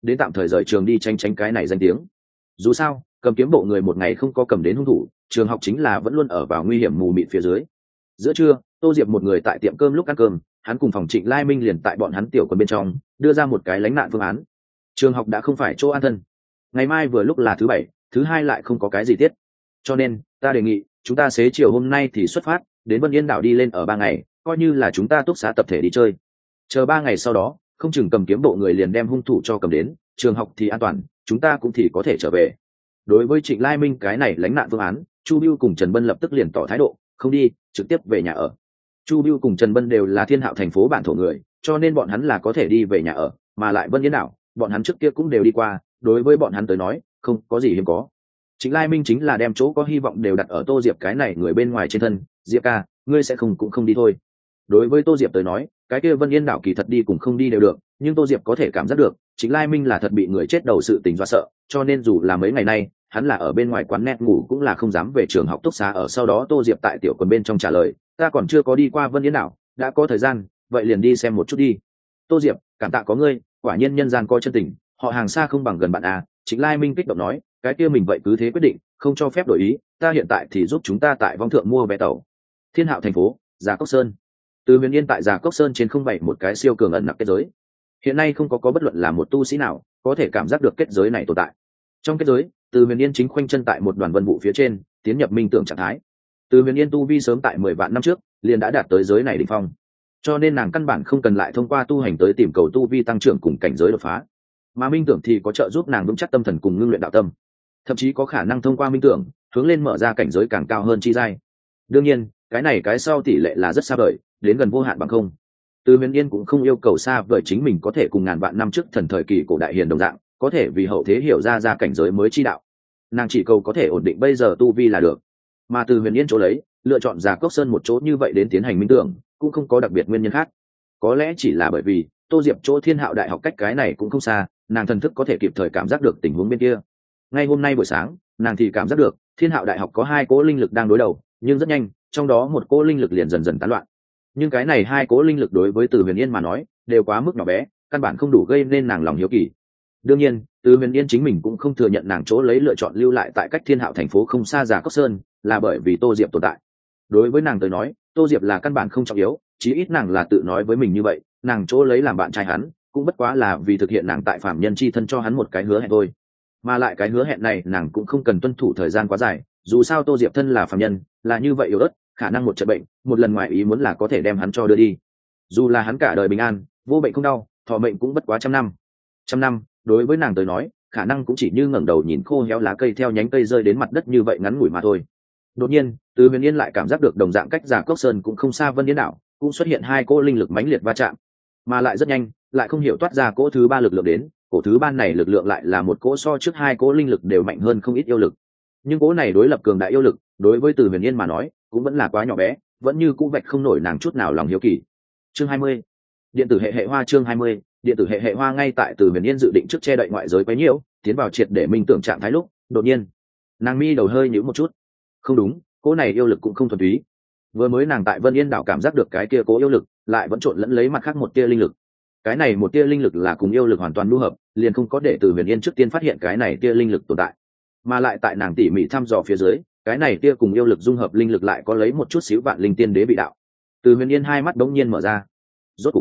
đến tạm thời rời trường đi tranh tránh cái này danh tiếng. Dù sao cầm kiếm bộ người một ngày không có cầm đến hung thủ, trường học chính là vẫn luôn ở vào nguy hiểm mù mịt phía dưới. Giữa trưa Tô Diệp một người tại tiệm cơm lúc ăn cơm, hắn cùng phòng Trịnh Lai Minh liền tại bọn hắn tiểu quần bên trong đưa ra một cái lánh nạn phương án. Trường học đã không phải chỗ an thân, ngày mai vừa lúc là thứ bảy, thứ hai lại không có cái gì tiết, cho nên ta đề nghị chúng ta xế chiều hôm nay thì xuất phát đến Vân Yên đảo đi lên ở 3 ngày, coi như là chúng ta túc xá tập thể đi chơi. Chờ 3 ngày sau đó không chừng cầm kiếm bộ người liền đem hung thủ cho cầm đến, trường học thì an toàn, chúng ta cũng thì có thể trở về. Đối với Trịnh Lai Minh cái này lánh nạn phương án, Chu Bưu cùng Trần Bân lập tức liền tỏ thái độ, không đi, trực tiếp về nhà ở. Chu Bưu cùng Trần Bân đều là Thiên Hạo thành phố bản thổ người, cho nên bọn hắn là có thể đi về nhà ở, mà lại Vân Yên đảo bọn hắn trước kia cũng đều đi qua, đối với bọn hắn tới nói không có gì hiếm có. Trịnh Lai Minh chính là đem chỗ có hy vọng đều đặt ở Tô Diệp cái này người bên ngoài trên thân. Diệp ca, ngươi sẽ không cũng không đi thôi. Đối với Tô Diệp tới nói, cái kia Vân Yên đảo kỳ thật đi cùng không đi đều được, nhưng Tô Diệp có thể cảm giác được Trịnh Lai Minh là thật bị người chết đầu sự tình dọa sợ, cho nên dù là mấy ngày nay hắn là ở bên ngoài quán net ngủ cũng là không dám về trường học túc xá ở. Sau đó Tô Diệp tại tiểu quần bên trong trả lời, ta còn chưa có đi qua Vân Yên đảo, đã có thời gian vậy liền đi xem một chút đi. Tô Diệp, cảm tạ có ngươi, quả nhiên nhân gian coi chân tình, họ hàng xa không bằng gần bạn à. Trịnh Lai Minh kích động nói, cái kia mình vậy cứ thế quyết định, không cho phép đổi ý, ta hiện tại thì giúp chúng ta tại Vong Thượng mua vé tàu. Thiên Hạo thành phố, Già Cốc Sơn. Từ Huyền Yên tại Già Cốc Sơn trên không bảy một cái siêu cường ẩn nặc kết giới. Hiện nay không có bất luận là một tu sĩ nào có thể cảm giác được kết giới này tồn tại. Trong kết giới, Từ Huyền Yên chính khoanh chân tại một đoàn vân vụ phía trên, tiến nhập minh tưởng trạng thái. Từ Huyền Yên tu vi sớm tại 10 vạn năm trước liền đã đạt tới giới này đỉnh phong, cho nên nàng căn bản không cần lại thông qua tu hành tới tìm cầu tu vi tăng trưởng cùng cảnh giới đột phá, mà minh tưởng thì có trợ giúp nàng vững chắc tâm thần cùng ngưng luyện đạo tâm, thậm chí có khả năng thông qua minh tưởng hướng lên mở ra cảnh giới càng cao hơn chi giai. Đương nhiên cái này cái sau tỷ lệ là rất xa vời, đến gần vô hạn bằng không. Từ Huyền Yên cũng không yêu cầu xa vời chính mình có thể cùng ngàn vạn năm trước thần thời kỳ cổ đại hiền đồng dạng, có thể vì hậu thế hiểu ra cảnh giới mới chi đạo. Nàng chỉ cầu có thể ổn định bây giờ tu vi là được. Mà Từ Huyền Yên chỗ lấy lựa chọn Già Cốc Sơn một chỗ như vậy đến tiến hành minh tưởng cũng không có đặc biệt nguyên nhân khác, có lẽ chỉ là bởi vì Tô Diệp chỗ Thiên Hạo đại học cách cái này cũng không xa, nàng thần thức có thể kịp thời cảm giác được tình huống bên kia. Ngay hôm nay buổi sáng nàng thì cảm giác được Thiên Hạo đại học có 2 cỗ linh lực đang đối đầu, nhưng rất nhanh trong đó một cỗ linh lực liền dần dần tán loạn. Nhưng cái này 2 cỗ linh lực đối với Từ Huyền Yên mà nói đều quá mức nhỏ bé, căn bản không đủ gây nên nàng lòng hiếu kỳ. Đương nhiên Từ Huyền Yên chính mình cũng không thừa nhận nàng chỗ lấy lựa chọn lưu lại tại cách Thiên Hạo thành phố không xa Già Cốc Sơn là bởi vì Tô Diệp tồn tại. Đối với nàng tới nói Tô Diệp là căn bản không trọng yếu, chí ít nàng là tự nói với mình như vậy, nàng chỗ lấy làm bạn trai hắn cũng bất quá là vì thực hiện nàng tại phạm nhân chi thân cho hắn một cái hứa hẹn thôi, mà lại cái hứa hẹn này nàng cũng không cần tuân thủ thời gian quá dài, dù sao Tô Diệp thân là phạm nhân, là như vậy yếu ớt, khả năng một trận bệnh, một lần ngoài ý muốn là có thể đem hắn cho đưa đi. Dù là hắn cả đời bình an, vô bệnh không đau, thọ mệnh cũng bất quá 100 năm. 100 năm đối với nàng tới nói khả năng cũng chỉ như ngẩng đầu nhìn khô héo lá cây theo nhánh cây rơi đến mặt đất như vậy ngắn ngủi mà thôi. Đột nhiên Từ Huyền Yên lại cảm giác được đồng dạng cách Già Cốc Sơn cũng không xa Vân Yên đảo cũng xuất hiện 2 cỗ linh lực mãnh liệt va chạm, mà lại rất nhanh lại không hiểu toát ra cỗ thứ 3 lực lượng đến. Cỗ thứ 3 này lực lượng lại là một cỗ so trước 2 cỗ linh lực đều mạnh hơn không ít yêu lực, nhưng cỗ này đối lập cường đại yêu lực đối với Từ Huyền Yên mà nói cũng vẫn là quá nhỏ bé, vẫn như cũ vạch không nổi nàng chút nào lòng hiếu kỳ. Chương 20. Điện tử hệ hoa. Chương 20. Điện tử hệ hoa. Ngay tại Từ Huyền Yên dự định trước che đậy ngoại giới quấy nhiễu, tiến vào triệt để minh tưởng trạng thái lúc, đột nhiên nàng mi đầu hơi nhíu một chút. Không đúng, cỗ này yêu lực cũng không thuần túy. Vừa mới nàng tại Vân Yên đảo cảm giác được cái kia cỗ yêu lực lại vẫn trộn lẫn lấy mặt khác một tia linh lực. Cái này một tia linh lực là cùng yêu lực hoàn toàn nhu hợp, liền không có để Từ Huyền Yên trước tiên phát hiện cái này tia linh lực tồn tại, mà lại tại nàng tỉ mỉ thăm dò phía dưới, cái này tia cùng yêu lực dung hợp linh lực lại có lấy một chút xíu Vạn Linh Tiên Đế bị đạo. Từ Huyền Yên 2 mắt đống nhiên mở ra, rốt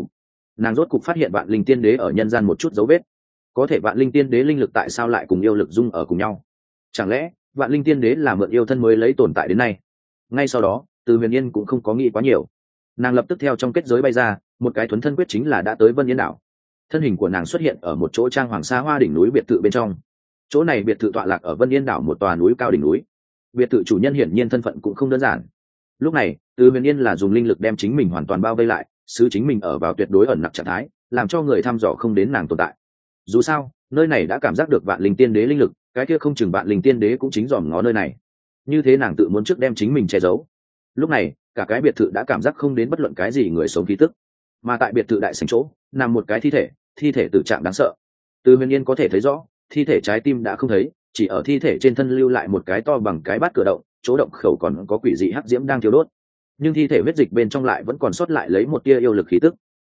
cục phát hiện Vạn Linh Tiên Đế ở nhân gian một chút dấu vết. Có thể Vạn Linh Tiên Đế linh lực tại sao lại cùng yêu lực dung ở cùng nhau? Chẳng lẽ Vạn Linh Tiên Đế là mượn yêu thân mới lấy tồn tại đến nay? Ngay sau đó Từ Huyền Yên cũng không có nghĩ quá nhiều, nàng lập tức theo trong kết giới bay ra, một cái thuấn thân quyết chính là đã tới Vân Yên đảo. Thân hình của nàng xuất hiện ở một chỗ trang hoàng xa hoa đỉnh núi biệt thự bên trong. Chỗ này biệt thự tọa lạc ở Vân Yên đảo một tòa núi cao đỉnh núi. Biệt thự chủ nhân hiển nhiên thân phận cũng không đơn giản. Lúc này Từ Huyền Yên là dùng linh lực đem chính mình hoàn toàn bao vây lại, giữ chính mình ở vào tuyệt đối ẩn nặc trạng thái, làm cho người thăm dò không đến nàng tồn tại. Dù sao nơi này đã cảm giác được Vạn Linh Tiên Đế linh lực, cái kia không chừng Vạn Linh Tiên Đế cũng chính dòm ngó nơi này. Như thế nàng tự muốn trước đem chính mình che giấu. Lúc này cả cái biệt thự đã cảm giác không đến bất luận cái gì người sống khí tức, mà tại biệt thự đại sảnh chỗ nằm một cái thi thể tử trạng đáng sợ. Từ Huyền Yên có thể thấy rõ thi thể trái tim đã không thấy, chỉ ở thi thể trên thân lưu lại một cái to bằng cái bát cửa động, chỗ động khẩu còn có quỷ dị hắc diễm đang thiêu đốt, nhưng thi thể huyết dịch bên trong lại vẫn còn sót lại lấy một tia yêu lực khí tức.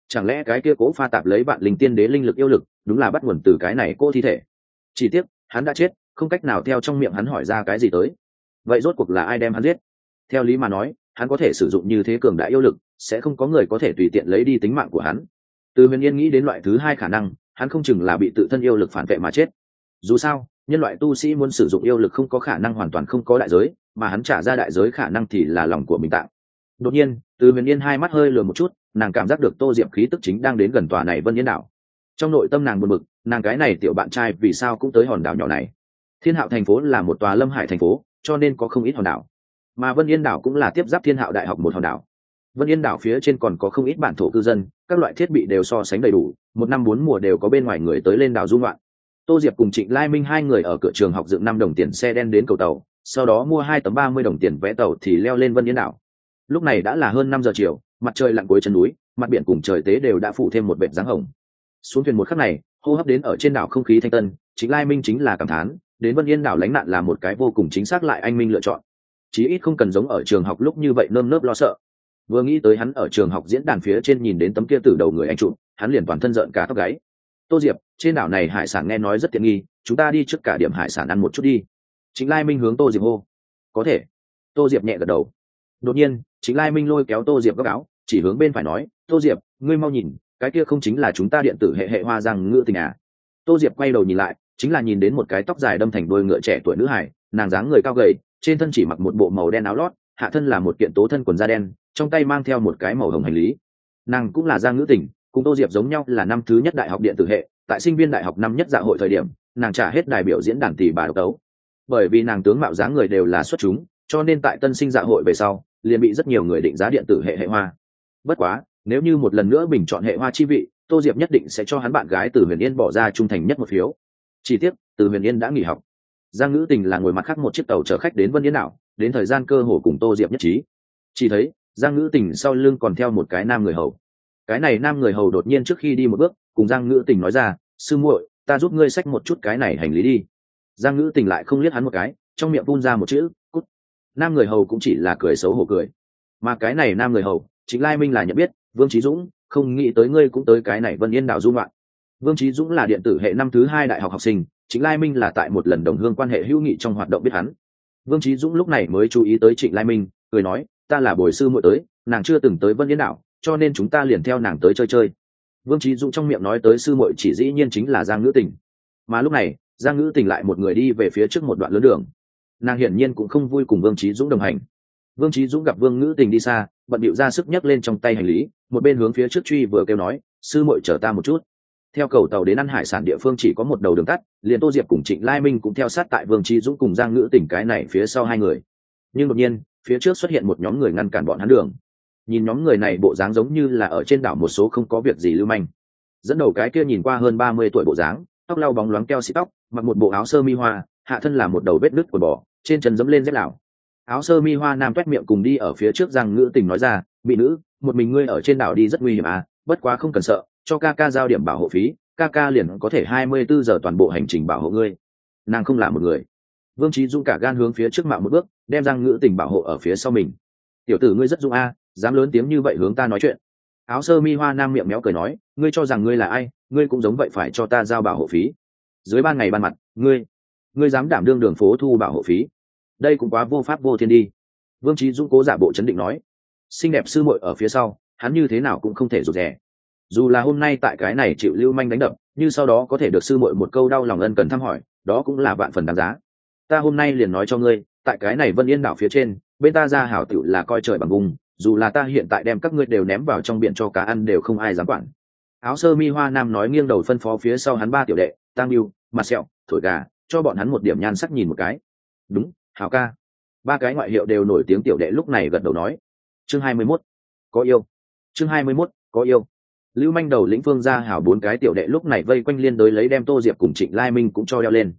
Chẳng lẽ cái kia cố pha tạp lấy vạn linh tiên đế linh lực yêu lực đúng là bắt nguồn từ cái này cô thi thể? Chỉ tiếc hắn đã chết, không cách nào theo trong miệng hắn hỏi ra cái gì tới. Vậy rốt cuộc là ai đem hắn giết? Theo lý mà nói, hắn có thể sử dụng như thế cường đại yêu lực, sẽ không có người có thể tùy tiện lấy đi tính mạng của hắn. Từ Huyền Yên nghĩ đến loại thứ hai khả năng, hắn không chừng là bị tự thân yêu lực phản vệ mà chết. Dù sao, nhân loại tu sĩ muốn sử dụng yêu lực không có khả năng hoàn toàn không có đại giới, mà hắn trả ra đại giới khả năng thì là lòng của mình tạng. Đột nhiên, Từ Huyền Yên hai mắt hơi lườm một chút, nàng cảm giác được Tô Diệp khí tức chính đang đến gần tòa này Vân Yên đảo. Trong nội tâm nàng buồn bực, nàng cái này tiểu bạn trai vì sao cũng tới hòn đảo nhỏ này? Thiên Hạo thành phố là một tòa lâm hải thành phố, cho nên có không ít hòn đảo, mà Vân Yên đảo cũng là tiếp giáp Thiên Hạo đại học một hòn đảo. Vân Yên đảo phía trên còn có không ít bản thổ cư dân, các loại thiết bị đều so sánh đầy đủ, một năm bốn mùa đều có bên ngoài người tới lên đảo du ngoạn. Tô Diệp cùng Trịnh Lai Minh hai người ở cửa trường học dựng 5 đồng tiền xe đen đến cầu tàu, sau đó mua 2 tấm 30 đồng tiền vé tàu thì leo lên Vân Yên đảo. Lúc này đã là hơn 5 giờ chiều, mặt trời lặn cuối chân núi, mặt biển cùng trời tế đều đã phủ thêm một vệt dáng hồng. Xuống thuyền một khắc này, hô hấp đến ở trên đảo không khí thanh tân, Trịnh Lai Minh chính là cảm thán, đến Vân Yên đảo lánh nạn là một cái vô cùng chính xác lại anh minh lựa chọn. Chí ít không cần giống ở trường học lúc như vậy nơm nớp lo sợ. Vừa nghĩ tới hắn ở trường học diễn đàn phía trên nhìn đến tấm kia từ đầu người anh chụp, hắn liền toàn thân rợn cả tóc gáy. Tô Diệp, trên đảo này hải sản nghe nói rất tiện nghi, chúng ta đi trước cả điểm hải sản ăn một chút đi. Trịnh Lai Minh hướng Tô Diệp hô. Có thể. Tô Diệp nhẹ gật đầu. Đột nhiên, Trịnh Lai Minh lôi kéo Tô Diệp góc áo, chỉ hướng bên phải nói, Tô Diệp, ngươi mau nhìn, cái kia không chính là chúng ta điện tử hệ hệ hoa giang ngữ tình à? Tô Diệp quay đầu nhìn lại, chính là nhìn đến một cái tóc dài đâm thành đuôi ngựa trẻ tuổi nữ hải, nàng dáng người cao gầy, trên thân chỉ mặc một bộ màu đen áo lót, hạ thân là một kiện tố thân quần da đen, trong tay mang theo một cái màu hồng hành lý. Nàng cũng là Giang Ngữ Tình, cùng Tô Diệp giống nhau là năm thứ nhất đại học điện tử hệ, tại sinh viên đại học năm nhất dạ hội thời điểm, nàng trả hết đài biểu diễn đàn tỷ bà độc tấu. Bởi vì nàng tướng mạo dáng người đều là xuất chúng, cho nên tại tân sinh dạ hội về sau, liền bị rất nhiều người định giá điện tử hệ hệ hoa. Bất quá, nếu như một lần nữa bình chọn hệ hoa chi vị, Tô Diệp nhất định sẽ cho hắn bạn gái Từ Huyền Yên bỏ ra trung thành nhất một phiếu. Chỉ tiếc, Từ Huyền Yên đã nghỉ học. Giang Ngữ Tình là ngồi mặt khác một chiếc tàu chở khách đến Vân Yên đảo, đến thời gian cơ hồ cùng Tô Diệp nhất trí. Chỉ thấy, Giang Ngữ Tình sau lưng còn theo một cái nam người hầu. Cái này nam người hầu đột nhiên trước khi đi một bước, cùng Giang Ngữ Tình nói ra, sư muội, ta giúp ngươi xách một chút cái này hành lý đi. Giang Ngữ Tình lại không liếc hắn một cái, trong miệng phun ra một chữ, cút. Nam người hầu cũng chỉ là cười xấu hổ cười. Mà cái này nam người hầu, Trịnh Lai Minh là nhận biết, Vương Chí Dũng, không nghĩ tới ngươi cũng tới cái này Vân Yên đảo du ngoạn. Vương Chí Dũng là điện tử hệ năm thứ 2 đại học học sinh, Trịnh Lai Minh là tại một lần đồng hương quan hệ hữu nghị trong hoạt động biết hắn. Vương Chí Dũng lúc này mới chú ý tới Trịnh Lai Minh, cười nói, ta là bồi sư muội tới, nàng chưa từng tới Vân Yên đảo, cho nên chúng ta liền theo nàng tới chơi chơi. Vương Chí Dũng trong miệng nói tới sư muội chỉ dĩ nhiên chính là Giang Ngữ Tình. Mà lúc này, Giang Ngữ Tình lại một người đi về phía trước một đoạn lớn đường. Nàng hiển nhiên cũng không vui cùng Vương Chí Dũng đồng hành. Vương Chí Dũng gặp Vương Ngữ Tình đi xa, bận bịu ra sức nhấc lên trong tay hành lý, một bên hướng phía trước truy vừa kêu nói, sư muội chờ ta một chút. Theo cầu tàu đến ăn hải sản địa phương chỉ có một đầu đường tắt, liền Tô Diệp cùng Trịnh Lai Minh cũng theo sát tại Vương Chí Dũng cùng Giang Ngữ Tình cái này phía sau hai người. Nhưng đột nhiên, phía trước xuất hiện một nhóm người ngăn cản bọn hắn đường. Nhìn nhóm người này bộ dáng giống như là ở trên đảo một số không có việc gì lưu manh. Dẫn đầu cái kia nhìn qua hơn 30 tuổi bộ dáng, tóc lau bóng loáng keo xị tóc, mặc một bộ áo sơ mi hoa, hạ thân là một đầu vết nứt quần bò, trên chân giẫm lên dép lảo. Áo sơ mi hoa nam toét miệng cùng đi ở phía trước Giang Ngữ Tình nói ra, mỹ nữ, một mình ngươi ở trên đảo đi rất nguy hiểm à, bất quá không cần sợ, cho ca ca giao điểm bảo hộ phí, ca ca liền có thể 24 giờ toàn bộ hành trình bảo hộ ngươi. Nàng không là một người. Vương Chí Dũng cả gan hướng phía trước mạo một bước, đem Giang Ngữ Tình bảo hộ ở phía sau mình. Tiểu tử ngươi rất dũng a, dám lớn tiếng như vậy hướng ta nói chuyện. Áo sơ mi hoa nam miệng méo cười nói, ngươi cho rằng ngươi là ai, ngươi cũng giống vậy phải cho ta giao bảo hộ phí. Dưới ban ngày ban mặt, ngươi dám đảm đương đường phố thu bảo hộ phí, đây cũng quá vô pháp vô thiên đi. Vương Chí Dũng cố giả bộ chấn định nói, xinh đẹp sư muội ở phía sau, hắn như thế nào cũng không thể rụt rè. Dù là hôm nay tại cái này chịu lưu manh đánh đập, nhưng sau đó có thể được sư muội một câu đau lòng ân cần thăm hỏi, đó cũng là vạn phần đáng giá. Ta hôm nay liền nói cho ngươi, tại cái này Vân Yên đảo phía trên, bên ta ra hảo tiểu là coi trời bằng vùng, dù là ta hiện tại đem các ngươi đều ném vào trong biển cho cá ăn đều không ai dám quản. Áo sơ mi hoa nam nói nghiêng đầu phân phó phía sau hắn 3 tiểu đệ, Tăng Bưu, Mặt Sẹo, Thổi Gà, cho bọn hắn một điểm nhan sắc nhìn một cái. Đúng, hảo ca. 3 cái ngoại hiệu đều nổi tiếng tiểu đệ lúc này gật đầu nói. Chương 21. Có yêu. Chương 21. Có yêu. Lưu manh đầu lĩnh Phương gia hảo 4 cái tiểu đệ lúc này vây quanh liên đối lấy đem Tô Diệp cùng Trịnh Lai Minh cũng cho đeo lên.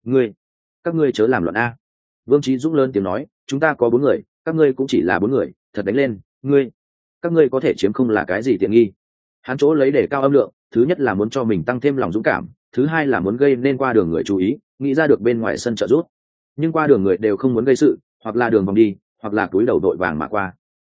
Các ngươi chớ làm loạn a. Vương Chí Dũng lớn tiếng nói, chúng ta có 4 người, các ngươi cũng chỉ là 4 người, thật đánh lên, các ngươi có thể chiếm không là cái gì tiện nghi. Hắn chỗ lấy để cao âm lượng, thứ nhất là muốn cho mình tăng thêm lòng dũng cảm, thứ hai là muốn gây nên qua đường người chú ý, nghĩ ra được bên ngoài sân trợ giúp. Nhưng qua đường người đều không muốn gây sự, hoặc là đường vòng đi, hoặc là túi đầu đội vàng mà qua.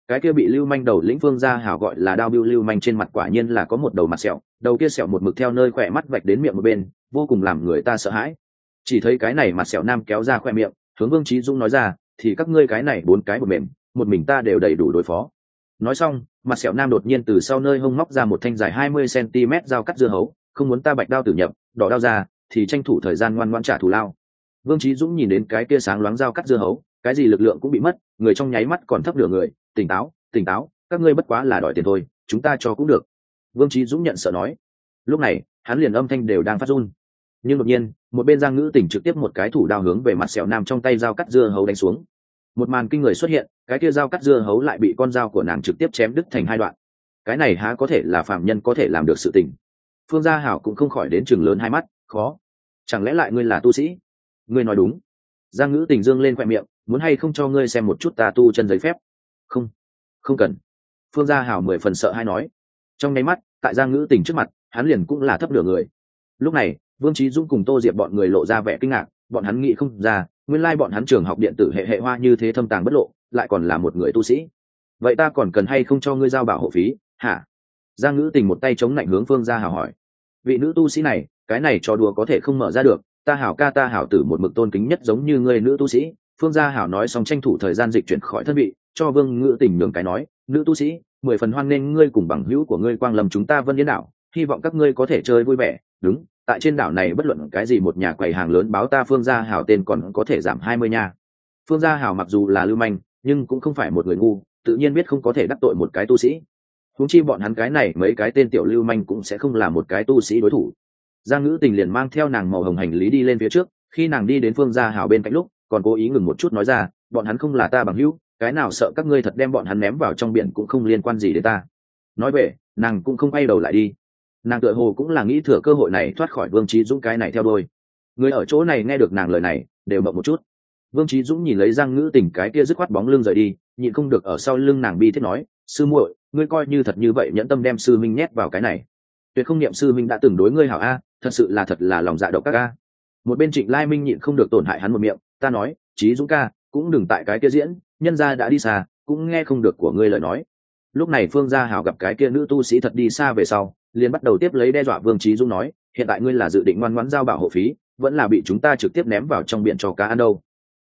cái kia bị lưu manh đầu lĩnh Phương Gia Hảo gọi là đao bưu lưu manh trên mặt quả nhiên là có một đầu mặt sẹo, đầu kia sẹo một mực theo nơi khỏe mắt vạch đến miệng một bên, vô cùng làm người ta sợ hãi. Chỉ thấy cái này mặt sẹo nam kéo ra khỏe miệng, hướng Vương Chí Dũng nói ra, thì các ngươi cái này 4 cái một mềm, một mình ta đều đầy đủ đối phó. Nói xong, mặt sẹo nam đột nhiên từ sau nơi hông móc ra một thanh dài 20 cm dao cắt dưa hấu, không muốn ta bạch đao tử nhập, đỏ đao ra, thì tranh thủ thời gian ngoan ngoãn trả thù lao. Vương Chí Dũng nhìn đến cái kia sáng loáng dao cắt dưa hấu, cái gì lực lượng cũng bị mất, người trong nháy mắt còn thấp nửa người, tỉnh táo, các ngươi bất quá là đòi tiền thôi, chúng ta cho cũng được. Vương Chí Dũng nhận sợ nói. Lúc này, hắn liền âm thanh đều đang phát run. Nhưng đột nhiên, một bên Giang Ngữ Tỉnh trực tiếp một cái thủ đao hướng về mặt sẹo nam trong tay dao cắt dưa hấu đánh xuống. Một màn kinh người xuất hiện, cái kia dao cắt dưa hấu lại bị con dao của nàng trực tiếp chém đứt thành 2 đoạn. Cái này há có thể là phàm nhân có thể làm được sự tình. Phương Gia Hảo cũng không khỏi đến chừng lớn hai mắt, khó. Chẳng lẽ lại ngươi là tu sĩ? Ngươi nói đúng. Giang Ngữ Tình dương lên khóe miệng, muốn hay không cho ngươi xem một chút ta tu chân giấy phép? Không, không cần. Phương Gia Hảo 10 phần sợ hay nói. Trong nháy mắt, tại Giang Ngữ Tình trước mặt, hắn liền cũng là thấp nửa người. Lúc này, Vương Chí Dũng cùng Tô Diệp bọn người lộ ra vẻ kinh ngạc, bọn hắn nghĩ không ra, nguyên lai bọn hắn trường học điện tử hệ hoa như thế thâm tàng bất lộ, lại còn là một người tu sĩ. Vậy ta còn cần hay không cho ngươi giao bảo hộ phí, hả? Giang Ngữ Tình một tay chống lạnh hướng Phương Gia Hảo hỏi. Vị nữ tu sĩ này, cái này trò đùa có thể không mở ra được, ta hảo ca ta hảo tử một mực tôn kính nhất giống như ngươi nữ tu sĩ. Phương Gia Hảo nói xong tranh thủ thời gian dịch chuyển khỏi thân vị, cho Vương Ngữ Tình nhường cái nói, nữ tu sĩ, 10 phần hoan nghênh ngươi cùng bằng hữu của ngươi quang lâm chúng ta Vân Yên đảo, hy vọng các ngươi có thể chơi vui vẻ. Đúng, tại trên đảo này bất luận cái gì một nhà quầy hàng lớn báo ta Phương Gia Hảo tên còn có thể giảm 20 nha. Phương Gia Hảo mặc dù là lưu manh, nhưng cũng không phải một người ngu, tự nhiên biết không có thể đắc tội một cái tu sĩ. Huống chi bọn hắn cái này mấy cái tên tiểu lưu manh cũng sẽ không là một cái tu sĩ đối thủ. Giang Ngữ Tình liền mang theo nàng màu hồng hành lý đi lên phía trước, khi nàng đi đến Phương Gia Hảo bên cạnh lúc, còn cố ý ngừng một chút nói ra, bọn hắn không là ta bằng hữu, cái nào sợ các ngươi thật đem bọn hắn ném vào trong biển cũng không liên quan gì đến ta. Nói về, nàng cũng không quay đầu lại đi. Nàng tựa hồ cũng là nghĩ thừa cơ hội này thoát khỏi Vương Chí Dũng cái này theo đuôi. Người ở chỗ này nghe được nàng lời này, đều bận một chút. Vương Chí Dũng nhìn lấy Giang Ngữ Tình cái kia dứt khoát bóng lưng rời đi, nhịn không được ở sau lưng nàng bi thiết nói, sư muội, ngươi coi như thật như vậy nhẫn tâm đem sư minh nhét vào cái này. Tuyệt không niệm sư minh đã từng đối ngươi hảo a, thật sự là thật là lòng dạ độc các a. Một bên Trịnh Lai Minh nhịn không được tổn hại hắn một miệng, ta nói, Chí Dũng ca, cũng đừng tại cái kia diễn, nhân gia đã đi xa, cũng nghe không được của ngươi lời nói. Lúc này Phương Gia Hảo gặp cái kia nữ tu sĩ thật đi xa về sau, liền bắt đầu tiếp lấy đe dọa Vương Chí Dũng nói, hiện tại ngươi là dự định ngoan ngoãn giao bảo hộ phí, vẫn là bị chúng ta trực tiếp ném vào trong biển cho cá ăn đâu?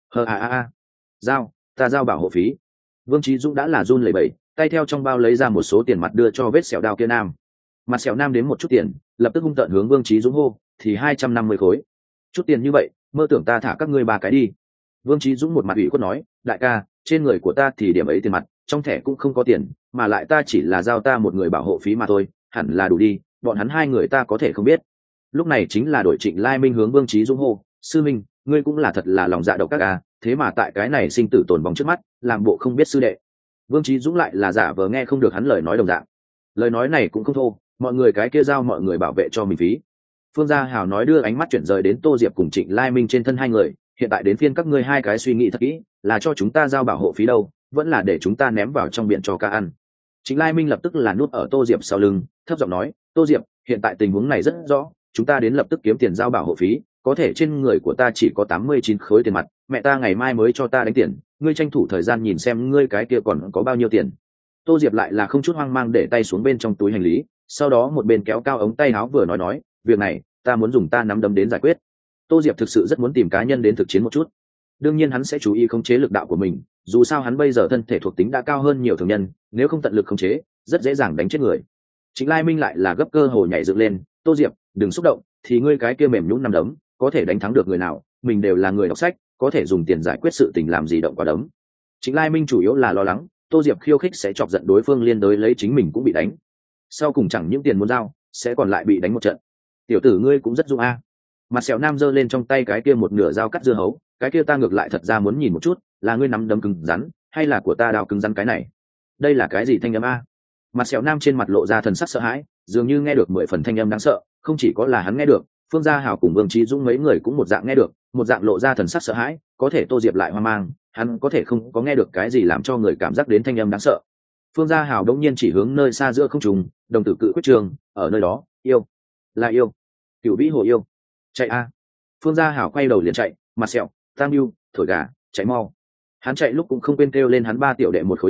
Giao, ta giao bảo hộ phí. Vương Chí Dũng đã là run lẩy bẩy, tay theo trong bao lấy ra một số tiền mặt đưa cho vết sẹo đao kia nam. Mặt sẹo nam đến một chút tiền, lập tức hung tợn hướng Vương Chí Dũng hô, thì 250 khối. Chút tiền như vậy, mơ tưởng ta thả các ngươi 3 cái đi. Vương Chí Dũng một mặt ủy khuất nói, đại ca, trên người của ta thì điểm ấy tiền mặt, trong thẻ cũng không có tiền, mà lại ta chỉ là giao ta một người bảo hộ phí mà thôi, hẳn là đủ đi, bọn hắn 2 người ta có thể không biết. Lúc này chính là đội Trịnh Lai Minh hướng Vương Chí Dũng hô, sư minh, ngươi cũng là thật là lòng dạ độc các a, thế mà tại cái này sinh tử tồn vong trước mắt, làm bộ không biết sư đệ. Vương Chí Dũng lại là giả vờ nghe không được hắn lời nói đồng dạng. Lời nói này cũng không thô, mọi người cái kia giao mọi người bảo vệ cho mình phí. Phương Gia Hảo nói đưa ánh mắt chuyển rời đến Tô Diệp cùng Trịnh Lai Minh trên thân 2 người, hiện tại đến phiên các ngươi 2 cái suy nghĩ thật kỹ, là cho chúng ta giao bảo hộ phí đâu, vẫn là để chúng ta ném vào trong biển cho cá ăn. Trịnh Lai Minh lập tức là nuốt ở Tô Diệp sau lưng, thấp giọng nói, Tô Diệp, hiện tại tình huống này rất rõ, chúng ta đến lập tức kiếm tiền giao bảo hộ phí, có thể trên người của ta chỉ có 89 khối tiền mặt, mẹ ta ngày mai mới cho ta đánh tiền, ngươi tranh thủ thời gian nhìn xem ngươi cái kia còn có bao nhiêu tiền. Tô Diệp lại là không chút hoang mang để tay xuống bên trong túi hành lý, sau đó một bên kéo cao ống tay áo vừa nói, việc này ta muốn dùng ta nắm đấm đến giải quyết. Tô Diệp thực sự rất muốn tìm cá nhân đến thực chiến một chút. Đương nhiên hắn sẽ chú ý khống chế lực đạo của mình, dù sao hắn bây giờ thân thể thuộc tính đã cao hơn nhiều thường nhân, nếu không tận lực khống chế, rất dễ dàng đánh chết người. Trịnh Lai Minh lại là gấp cơ hồ nhảy dựng lên, Tô Diệp, đừng xúc động, thì ngươi cái kia mềm nhũn nắm đấm, có thể đánh thắng được người nào, mình đều là người đọc sách, có thể dùng tiền giải quyết sự tình làm gì động quả đấm. Trịnh Lai Minh chủ yếu là lo lắng, Tô Diệp khiêu khích sẽ chọc giận đối phương liên đới lấy chính mình cũng bị đánh. Sau cùng chẳng những tiền muốn giao, sẽ còn lại bị đánh một trận. Tiểu tử ngươi cũng rất dũng a. Mặt sẹo nam giơ lên trong tay cái kia một nửa dao cắt dưa hấu, cái kia ta ngược lại thật ra muốn nhìn một chút, là ngươi nắm đấm cứng rắn, hay là của ta đao cứng rắn cái này? Đây là cái gì thanh âm a? Mặt sẹo nam trên mặt lộ ra thần sắc sợ hãi, dường như nghe được 10 phần thanh âm đáng sợ, không chỉ có là hắn nghe được, Phương Gia Hảo cùng Vương Chí Dũng mấy người cũng một dạng nghe được, một dạng lộ ra thần sắc sợ hãi, có thể Tô Diệp lại hoang mang, hắn có thể không có nghe được cái gì làm cho người cảm giác đến thanh âm đáng sợ. Phương Gia Hảo đống nhiên chỉ hướng nơi xa giữa không trung, đồng tử cự quyết trường, ở nơi đó, yêu, là yêu, Cửu Vĩ Hồ yêu, chạy a. Phương Gia Hảo quay đầu liền chạy, mặt sẹo, Tam Bưu, thổi gà, chạy mau. Hắn chạy lúc cũng không quên kêu lên hắn 3 tiểu đệ một khối chạy,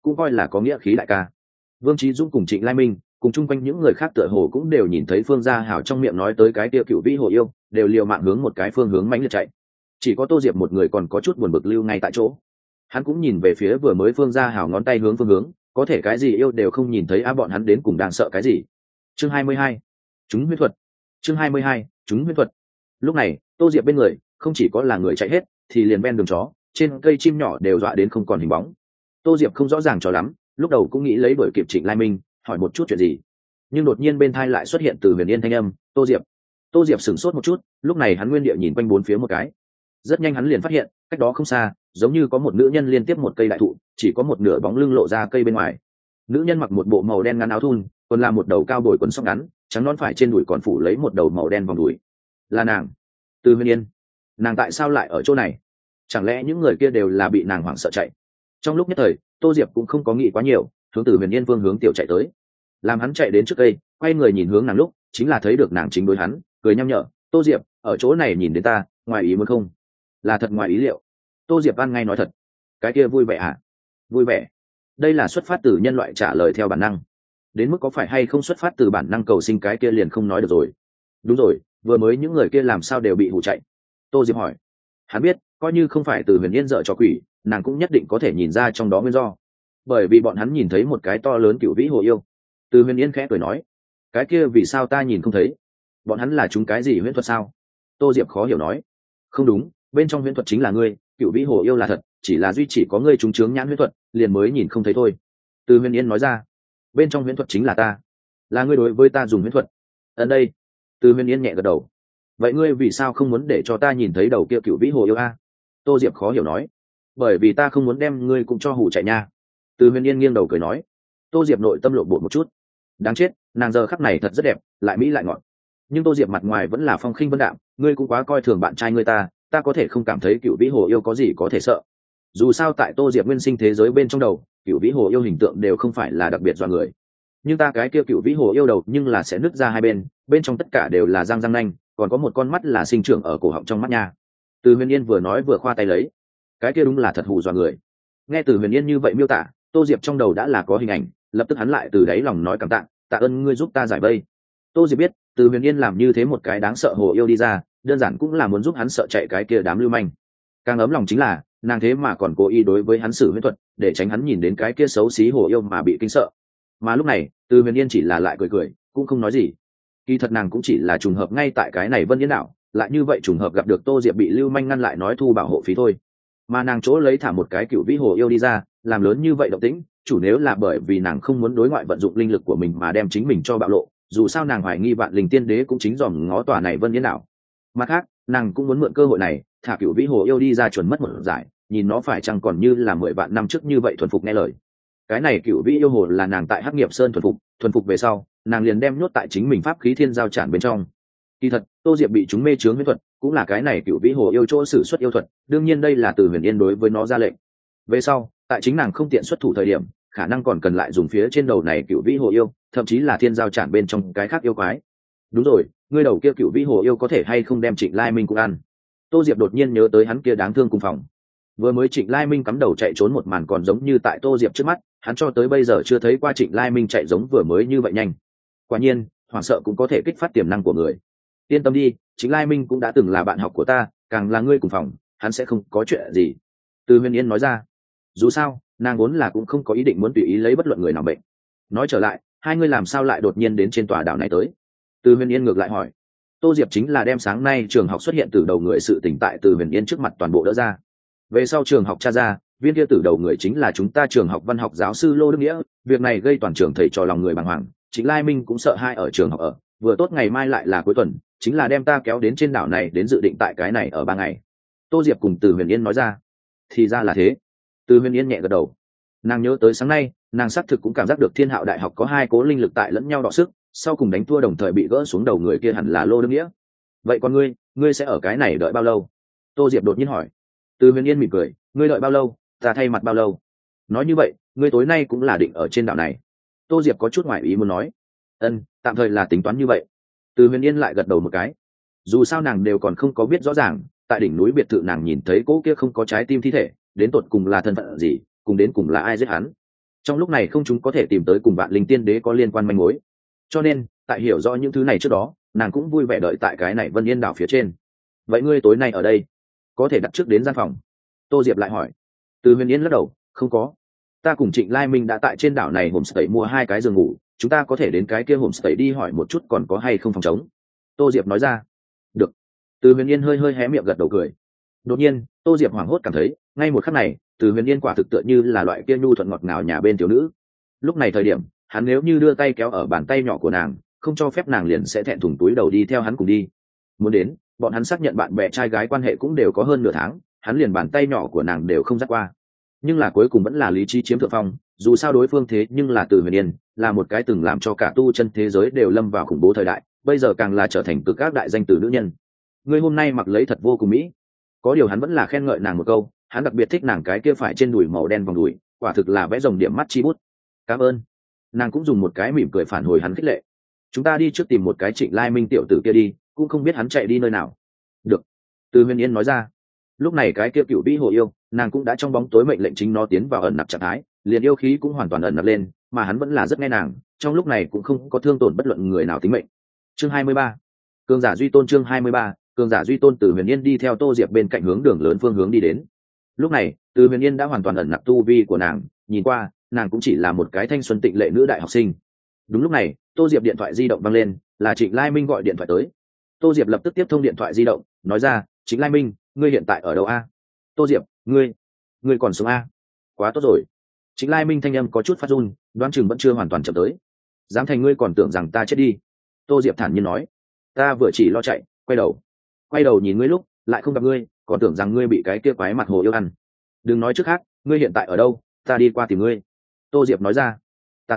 cũng coi là có nghĩa khí đại ca. Vương Chí Dũng cùng Trịnh Lai Minh cùng chung quanh những người khác tựa hồ cũng đều nhìn thấy Phương Gia Hảo trong miệng nói tới cái kia cựu vĩ hồ yêu, đều liều mạng hướng một cái phương hướng mãnh liệt chạy. Chỉ có Tô Diệp một người còn có chút buồn bực lưu ngay tại chỗ. Hắn cũng nhìn về phía vừa mới Phương Gia Hảo ngón tay hướng phương hướng, có thể cái gì yêu đều không nhìn thấy bọn hắn đến cùng đang sợ cái gì. Chương 22. Chúng huyết thuật. Chương 22. Chúng huyết thuật. Lúc này, Tô Diệp bên người không chỉ có là người chạy hết, thì liền ven đường chó, trên cây chim nhỏ đều dọa đến không còn hình bóng. Tô Diệp không rõ ràng cho lắm, lúc đầu cũng nghĩ lấy đuổi kịp Trịnh Lai Minh, hỏi một chút chuyện gì, nhưng đột nhiên bên tai lại xuất hiện từ Huyền Yên thanh âm, Tô Diệp. Tô Diệp sửng sốt một chút, lúc này hắn nguyên địa nhìn quanh bốn phía một cái, rất nhanh hắn liền phát hiện cách đó không xa giống như có một nữ nhân liên tiếp một cây đại thụ, chỉ có một nửa bóng lưng lộ ra cây bên ngoài. Nữ nhân mặc một bộ màu đen ngắn áo thun, còn là một đầu cao bồi quần sóc ngắn trắng nón, phải trên đùi còn phủ lấy một đầu màu đen vòng đùi. Là nàng, Từ Huyền Yên. Nàng tại sao lại ở chỗ này? Chẳng lẽ những người kia đều là bị nàng hoảng sợ chạy? Trong lúc nhất thời, Tô Diệp cũng không có nghĩ quá nhiều, hướng Từ Huyền Yên phương hướng tiểu chạy tới. Làm hắn chạy đến trước cây, quay người nhìn hướng nàng lúc, chính là thấy được nàng chính đối hắn, cười nhăm nhở, Tô Diệp, ở chỗ này nhìn đến ta, ngoài ý muốn không? Là thật ngoài ý liệu. Tô Diệp ăn ngay nói thật. Cái kia vui vẻ à? Vui vẻ. Đây là xuất phát từ nhân loại trả lời theo bản năng. Đến mức có phải hay không xuất phát từ bản năng cầu sinh cái kia liền không nói được rồi. Đúng rồi, vừa mới những người kia làm sao đều bị hù chạy? Tô Diệp hỏi. Hắn biết, coi như không phải Từ Huyền Yên dợ cho quỷ, nàng cũng nhất định có thể nhìn ra trong đó nguyên do. Bởi vì bọn hắn nhìn thấy một cái to lớn cựu vĩ hồ yêu. Từ Huyền Yên khẽ cười nói, cái kia vì sao ta nhìn không thấy? Bọn hắn là chúng cái gì huyễn thuật sao? Tô Diệp khó hiểu nói. Không đúng, bên trong huyễn thuật chính là ngươi, cựu vĩ hồ yêu là thật, chỉ là duy chỉ có ngươi trúng chướng nhãn huyễn thuật, liền mới nhìn không thấy thôi. Từ Huyền Yên nói ra. Bên trong huyễn thuật chính là ta, là ngươi đối với ta dùng huyễn thuật. Ở đây. Từ Huyền Yên nhẹ gật đầu. Vậy ngươi vì sao không muốn để cho ta nhìn thấy đầu kia cựu vĩ hồ yêu a? Tô Diệp khó hiểu nói. Bởi vì ta không muốn đem ngươi cũng cho hù chạy nha. Từ Huyền Yên nghiêng đầu cười nói. Tô Diệp nội tâm lộn bột một chút. Đáng chết, nàng giờ khắc này thật rất đẹp, lại mỹ lại ngọt. Nhưng Tô Diệp mặt ngoài vẫn là phong khinh vân đạm, ngươi cũng quá coi thường bạn trai ngươi ta có thể không cảm thấy cựu vĩ hồ yêu có gì có thể sợ. Dù sao tại Tô Diệp nguyên sinh thế giới bên trong đầu, cựu vĩ hồ yêu hình tượng đều không phải là đặc biệt dọa người. Nhưng ta cái kia cựu vĩ hồ yêu đầu nhưng là sẽ nứt ra hai bên, bên trong tất cả đều là răng răng nanh, còn có một con mắt là sinh trưởng ở cổ họng trong mắt nha. Từ Huyền Yên vừa nói vừa khoa tay lấy. Cái kia đúng là thật hù dọa người. Nghe Từ Huyền Yên như vậy miêu tả, Tô Diệp trong đầu đã là có hình ảnh, lập tức hắn lại từ đáy lòng nói cảm tạ, tạ ơn ngươi giúp ta giải vây. Tô Diệp biết, Từ Huyền Yên làm như thế một cái đáng sợ hồ yêu đi ra, đơn giản cũng là muốn giúp hắn sợ chạy cái kia đám lưu manh. Càng ấm lòng chính là, nàng thế mà còn cố ý đối với hắn sử huyễn thuật, để tránh hắn nhìn đến cái kia xấu xí hồ yêu mà bị kinh sợ. Mà lúc này, Từ Huyền Yên chỉ là lại cười cười, cũng không nói gì. Kỳ thật nàng cũng chỉ là trùng hợp ngay tại cái này Vân Yên đảo, lại như vậy trùng hợp gặp được Tô Diệp bị lưu manh ngăn lại nói thu bảo hộ phí thôi. Mà nàng chỗ lấy thả một cái cựu vĩ hồ yêu đi ra, làm lớn như vậy động tĩnh, chủ nếu là bởi vì nàng không muốn đối ngoại vận dụng linh lực của mình mà đem chính mình cho bạo lộ, dù sao nàng hoài nghi Vạn Linh Tiên Đế cũng chính dòm ngó tòa này Vân Yên đảo. Mặt khác, nàng cũng muốn mượn cơ hội này thả cựu vĩ hồ yêu đi ra chuẩn mất một giải, nhìn nó phải chăng còn như là 10 vạn năm trước như vậy thuần phục nghe lời. Cái này cựu vĩ yêu hồ là nàng tại Hắc Nghiệp Sơn thuần phục về sau, nàng liền đem nhốt tại chính mình pháp khí thiên giao trản bên trong. Kỳ thật, Tô Diệp bị chúng mê chướng huyễn thuật, cũng là cái này cựu vĩ hồ yêu chỗ sử xuất yêu thuật, đương nhiên đây là Từ Huyền Yên đối với nó ra lệnh. Về sau, tại chính nàng không tiện xuất thủ thời điểm, khả năng còn cần lại dùng phía trên đầu này cựu vĩ hồ yêu, thậm chí là thiên giao trản bên trong cái khác yêu quái. Đúng rồi, ngươi đầu kia cựu vĩ hồ yêu có thể hay không đem Trịnh Lai Minh cũng ăn? Tô Diệp đột nhiên nhớ tới hắn kia đáng thương cùng phòng. Vừa mới Trịnh Lai Minh cắm đầu chạy trốn một màn còn giống như tại Tô Diệp trước mắt, hắn cho tới bây giờ chưa thấy qua Trịnh Lai Minh chạy giống vừa mới như vậy nhanh. Quả nhiên, hoảng sợ cũng có thể kích phát tiềm năng của người. Yên tâm đi, Trịnh Lai Minh cũng đã từng là bạn học của ta, càng là ngươi cùng phòng, hắn sẽ không có chuyện gì. Từ Huyền Yên nói ra. Dù sao, nàng vốn là cũng không có ý định muốn tùy ý lấy bất luận người nào bệnh. Nói trở lại, hai ngươi làm sao lại đột nhiên đến trên tòa đảo này tới? Từ Huyền Yên ngược lại hỏi. Tô Diệp chính là đem sáng nay trường học xuất hiện từ đầu người sự tỉnh tại Từ Huyền Yên trước mặt toàn bộ đỡ ra. Về sau trường học tra ra, viên kia từ đầu người chính là chúng ta trường học văn học giáo sư Lô Đức Nghĩa, việc này gây toàn trường thầy trò lòng người bàng hoàng, Trịnh Lai Minh cũng sợ hai ở trường học ở, vừa tốt ngày mai lại là cuối tuần, chính là đem ta kéo đến trên đảo này đến dự định tại cái này ở 3 ngày. Tô Diệp cùng Từ Huyền Yên nói ra. Thì ra là thế. Từ Huyền Yên nhẹ gật đầu. Nàng nhớ tới sáng nay, nàng xác thực cũng cảm giác được Thiên Hạo Đại học có hai cố linh lực tại lẫn nhau đọ sức, sau cùng đánh thua đồng thời bị gỡ xuống đầu người kia hẳn là Lô Đức Nghĩa. Vậy còn ngươi sẽ ở cái này đợi bao lâu? Tô Diệp đột nhiên hỏi. Từ Huyền Yên mỉm cười, ngươi đợi bao lâu, ta thay mặt bao lâu? Nói như vậy, ngươi tối nay cũng là định ở trên đảo này. Tô Diệp có chút ngoại ý muốn nói. Tạm thời là tính toán như vậy. Từ Huyền Yên lại gật đầu một cái. Dù sao nàng đều còn không có biết rõ ràng, tại đỉnh núi biệt thự nàng nhìn thấy cỗ kia không có trái tim thi thể, đến tột cùng là thân phận gì, cùng đến cùng là ai giết hắn. Trong lúc này không chúng có thể tìm tới cùng vạn linh tiên đế có liên quan manh mối, cho nên tại hiểu rõ những thứ này trước đó, nàng cũng vui vẻ đợi tại cái này Vân Yên đảo phía trên. Vậy ngươi tối nay ở đây, có thể đặt trước đến gian phòng? Tô Diệp lại hỏi. Từ Huyền Yên lắc đầu, không có. Ta cùng Trịnh Lai Minh đã tại trên đảo này homestay mua 2 cái giường ngủ, chúng ta có thể đến cái kia homestay đi hỏi một chút còn có hay không phòng trống. Tô Diệp nói ra. Được. Từ Huyền Yên hơi hơi hé miệng gật đầu cười. Đột nhiên, Tô Diệp hoảng hốt cảm thấy, ngay một khắc này, Từ Huyền Yên quả thực tựa như là loại kia nhu thuận ngọt ngào nhà bên tiểu nữ. Lúc này thời điểm, hắn nếu như đưa tay kéo ở bàn tay nhỏ của nàng, không cho phép nàng liền sẽ thẹn thùng túi đầu đi theo hắn cùng đi. Muốn đến, bọn hắn xác nhận bạn bè trai gái quan hệ cũng đều có hơn nửa tháng, hắn liền bàn tay nhỏ của nàng đều không dắt qua. Nhưng là cuối cùng vẫn là lý trí chiếm thượng phong, dù sao đối phương thế nhưng là Từ Huyền Yên, là một cái từng làm cho cả tu chân thế giới đều lâm vào khủng bố thời đại, bây giờ càng là trở thành cực các đại danh từ nữ nhân. Người hôm nay mặc lấy thật vô cùng mỹ. Có điều hắn vẫn là khen ngợi nàng một câu, hắn đặc biệt thích nàng cái kia phải trên đùi màu đen vòng đùi, quả thực là vẽ rồng điểm mắt chi bút. Cảm ơn. Nàng cũng dùng một cái mỉm cười phản hồi hắn khích lệ. Chúng ta đi trước tìm một cái Trịnh Lai Minh tiểu tử kia đi, cũng không biết hắn chạy đi nơi nào. Được. Từ Huyền Yên nói ra. Lúc này cái kia cựu vĩ hồ yêu, nàng cũng đã trong bóng tối mệnh lệnh chính nó tiến vào ẩn nặc trạng thái, liền yêu khí cũng hoàn toàn ẩn nặc lên, mà hắn vẫn là rất nghe nàng, trong lúc này cũng không có thương tổn bất luận người nào tính mệnh. Chương 23. Cường giả duy tôn. Chương 23. Cường giả duy tôn. Từ Huyền Yên đi theo Tô Diệp bên cạnh hướng đường lớn phương hướng đi đến. Lúc này, Từ Huyền Yên đã hoàn toàn ẩn nặc tu vi của nàng, nhìn qua, nàng cũng chỉ là một cái thanh xuân tịnh lệ nữ đại học sinh. Đúng lúc này, Tô Diệp điện thoại di động vang lên, là Trịnh Lai Minh gọi điện thoại tới. Tô Diệp lập tức tiếp thông điện thoại di động, nói ra, Trịnh Lai Minh, ngươi hiện tại ở đâu a? Tô Diệp, ngươi còn sống a? Quá tốt rồi. Trịnh Lai Minh thanh âm có chút phát run, đoán chừng vẫn chưa hoàn toàn chậm tới. Dám thành ngươi còn tưởng rằng ta chết đi? Tô Diệp thản nhiên nói. Ta vừa chỉ lo chạy, quay đầu nhìn ngươi lúc, lại không gặp ngươi, còn tưởng rằng ngươi bị cái kia quái mặt hồ yêu ăn. Đừng nói trước khác, ngươi hiện tại ở đâu, ta đi qua tìm ngươi. Tô Diệp nói ra.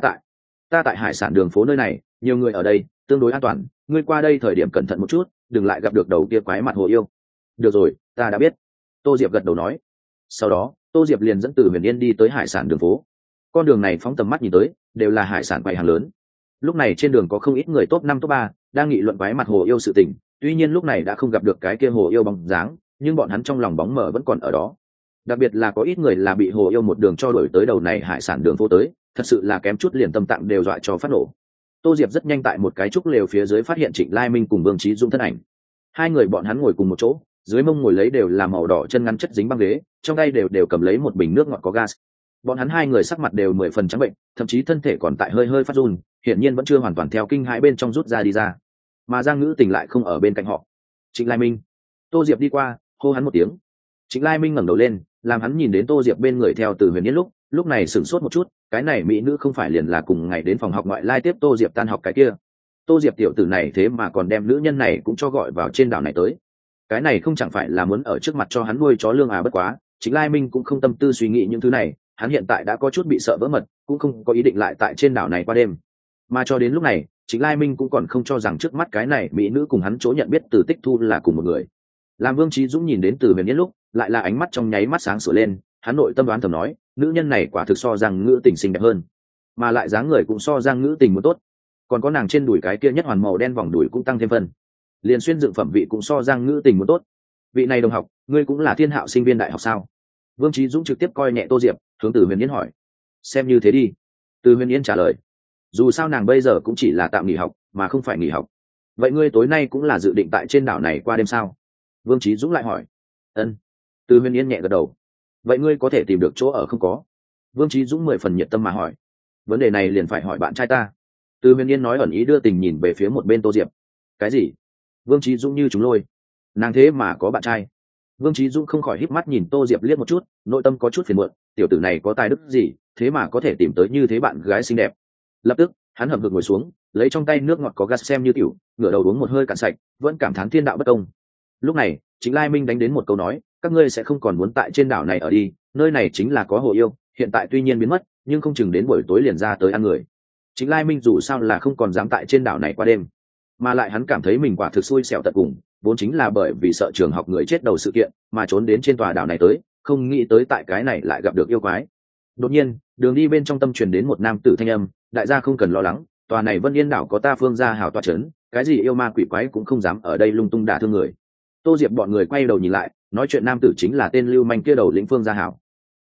Ta tại hải sản đường phố nơi này, nhiều người ở đây, tương đối an toàn, ngươi qua đây thời điểm cẩn thận một chút, đừng lại gặp được đầu kia quái mặt hồ yêu. Được rồi, ta đã biết. Tô Diệp gật đầu nói. Sau đó, Tô Diệp liền dẫn Từ Huyền Yên đi tới hải sản đường phố. Con đường này phóng tầm mắt nhìn tới, đều là hải sản quầy hàng lớn. Lúc này trên đường có không ít người top 5 top 3 đang nghị luận quái mặt hồ yêu sự tình, tuy nhiên lúc này đã không gặp được cái kia hồ yêu bóng dáng, nhưng bọn hắn trong lòng bóng mờ vẫn còn ở đó. Đặc biệt là có ít người là bị hồ yêu một đường cho đuổi tới đầu này hải sản đường phố tới, thật sự là kém chút liền tâm tạng đều dọa cho phát nổ. Tô Diệp rất nhanh tại một cái trúc lều phía dưới phát hiện Trịnh Lai Minh cùng Vương Chí Dũng thân ảnh. Hai người bọn hắn ngồi cùng một chỗ, dưới mông ngồi lấy đều là màu đỏ chân ngắn chất dính băng ghế, trong tay đều cầm lấy một bình nước ngọt có gas. Bọn hắn hai người sắc mặt đều 10 phần trắng bệnh, thậm chí thân thể còn tại hơi hơi phát run, hiển nhiên vẫn chưa hoàn toàn theo kinh hãi bên trong rút ra đi ra. Mà Giang Ngữ Tình lại không ở bên cạnh họ. Trịnh Lai Minh. Tô Diệp đi qua, hô hắn một tiếng. Trịnh Lai Minh ngẩng đầu lên, làm hắn nhìn đến Tô Diệp bên người theo Từ Huyền Yên lúc này sửng sốt một chút, cái này mỹ nữ không phải liền là cùng ngày đến phòng học ngoại lai tiếp Tô Diệp tan học cái kia. Tô Diệp tiểu tử này thế mà còn đem nữ nhân này cũng cho gọi vào trên đảo này tới. Cái này không chẳng phải là muốn ở trước mặt cho hắn nuôi chó lương à? Bất quá, Trịnh Lai Minh cũng không tâm tư suy nghĩ những thứ này, hắn hiện tại đã có chút bị sợ vỡ mật, cũng không có ý định lại tại trên đảo này qua đêm. Mà cho đến lúc này, Trịnh Lai Minh cũng còn không cho rằng trước mắt cái này mỹ nữ cùng hắn chỗ nhận biết Từ Tích Thu là cùng một người. Làm Vương Chí Dũng nhìn đến Từ Huyền Yên lúc, lại là ánh mắt trong nháy mắt sáng sủa lên, hắn nội tâm đoán thầm nói, nữ nhân này quả thực so Giang Ngữ Tình xinh đẹp hơn, mà lại dáng người cũng so Giang Ngữ Tình muốn tốt, còn có nàng trên đùi cái kia nhất hoàn màu đen vòng đùi cũng tăng thêm phần, liền xuyên dựng phẩm vị cũng so Giang Ngữ Tình muốn tốt. Vị này đồng học, ngươi cũng là thiên hạo sinh viên đại học sao? Vương Chí Dũng trực tiếp coi nhẹ Tô Diệp, hướng Từ Huyền Yên hỏi. Xem như thế đi. Từ Huyền Yên trả lời. Dù sao nàng bây giờ cũng chỉ là tạm nghỉ học, mà không phải nghỉ học. Vậy ngươi tối nay cũng là dự định tại trên đảo này qua đêm sao? Vương Chí Dũng lại hỏi. Ân. Từ Huyền Yên nhẹ gật đầu. Vậy ngươi có thể tìm được chỗ ở không có? Vương Chí Dũng 10 phần nhiệt tâm mà hỏi. Vấn đề này liền phải hỏi bạn trai ta. Từ Huyền Yên nói ẩn ý đưa tình nhìn về phía một bên Tô Diệp. Cái gì? Vương Chí Dũng như chúng lôi. Nàng thế mà có bạn trai? Vương Chí Dũng không khỏi híp mắt nhìn Tô Diệp liếc một chút, nội tâm có chút phiền muộn, tiểu tử này có tài đức gì, thế mà có thể tìm tới như thế bạn gái xinh đẹp. Lập tức, hắn hậm hực ngồi xuống, lấy trong tay nước ngọt có gas xem như tiểu, ngửa đầu uống một hơi cạn sạch, vẫn cảm thán thiên đạo bất công. Lúc này, Trịnh Lai Minh đánh đến một câu nói, các ngươi sẽ không còn muốn tại trên đảo này ở đi, nơi này chính là có hồ yêu, hiện tại tuy nhiên biến mất, nhưng không chừng đến buổi tối liền ra tới ăn người. Trịnh Lai Minh dù sao là không còn dám tại trên đảo này qua đêm, mà lại hắn cảm thấy mình quả thực xui xẻo tận cùng, vốn chính là bởi vì sợ trường học người chết đầu sự kiện mà trốn đến trên tòa đảo này tới, không nghĩ tới tại cái này lại gặp được yêu quái. Đột nhiên, đường đi bên trong tâm truyền đến một nam tử thanh âm, đại gia không cần lo lắng, tòa này Vân Yên đảo có ta Phương gia hảo tọa chấn, cái gì yêu ma quỷ quái cũng không dám ở đây lung tung đả thương người. Tô Diệp bọn người quay đầu nhìn lại, nói chuyện nam tử chính là tên lưu manh kia đầu lĩnh Phương gia hảo.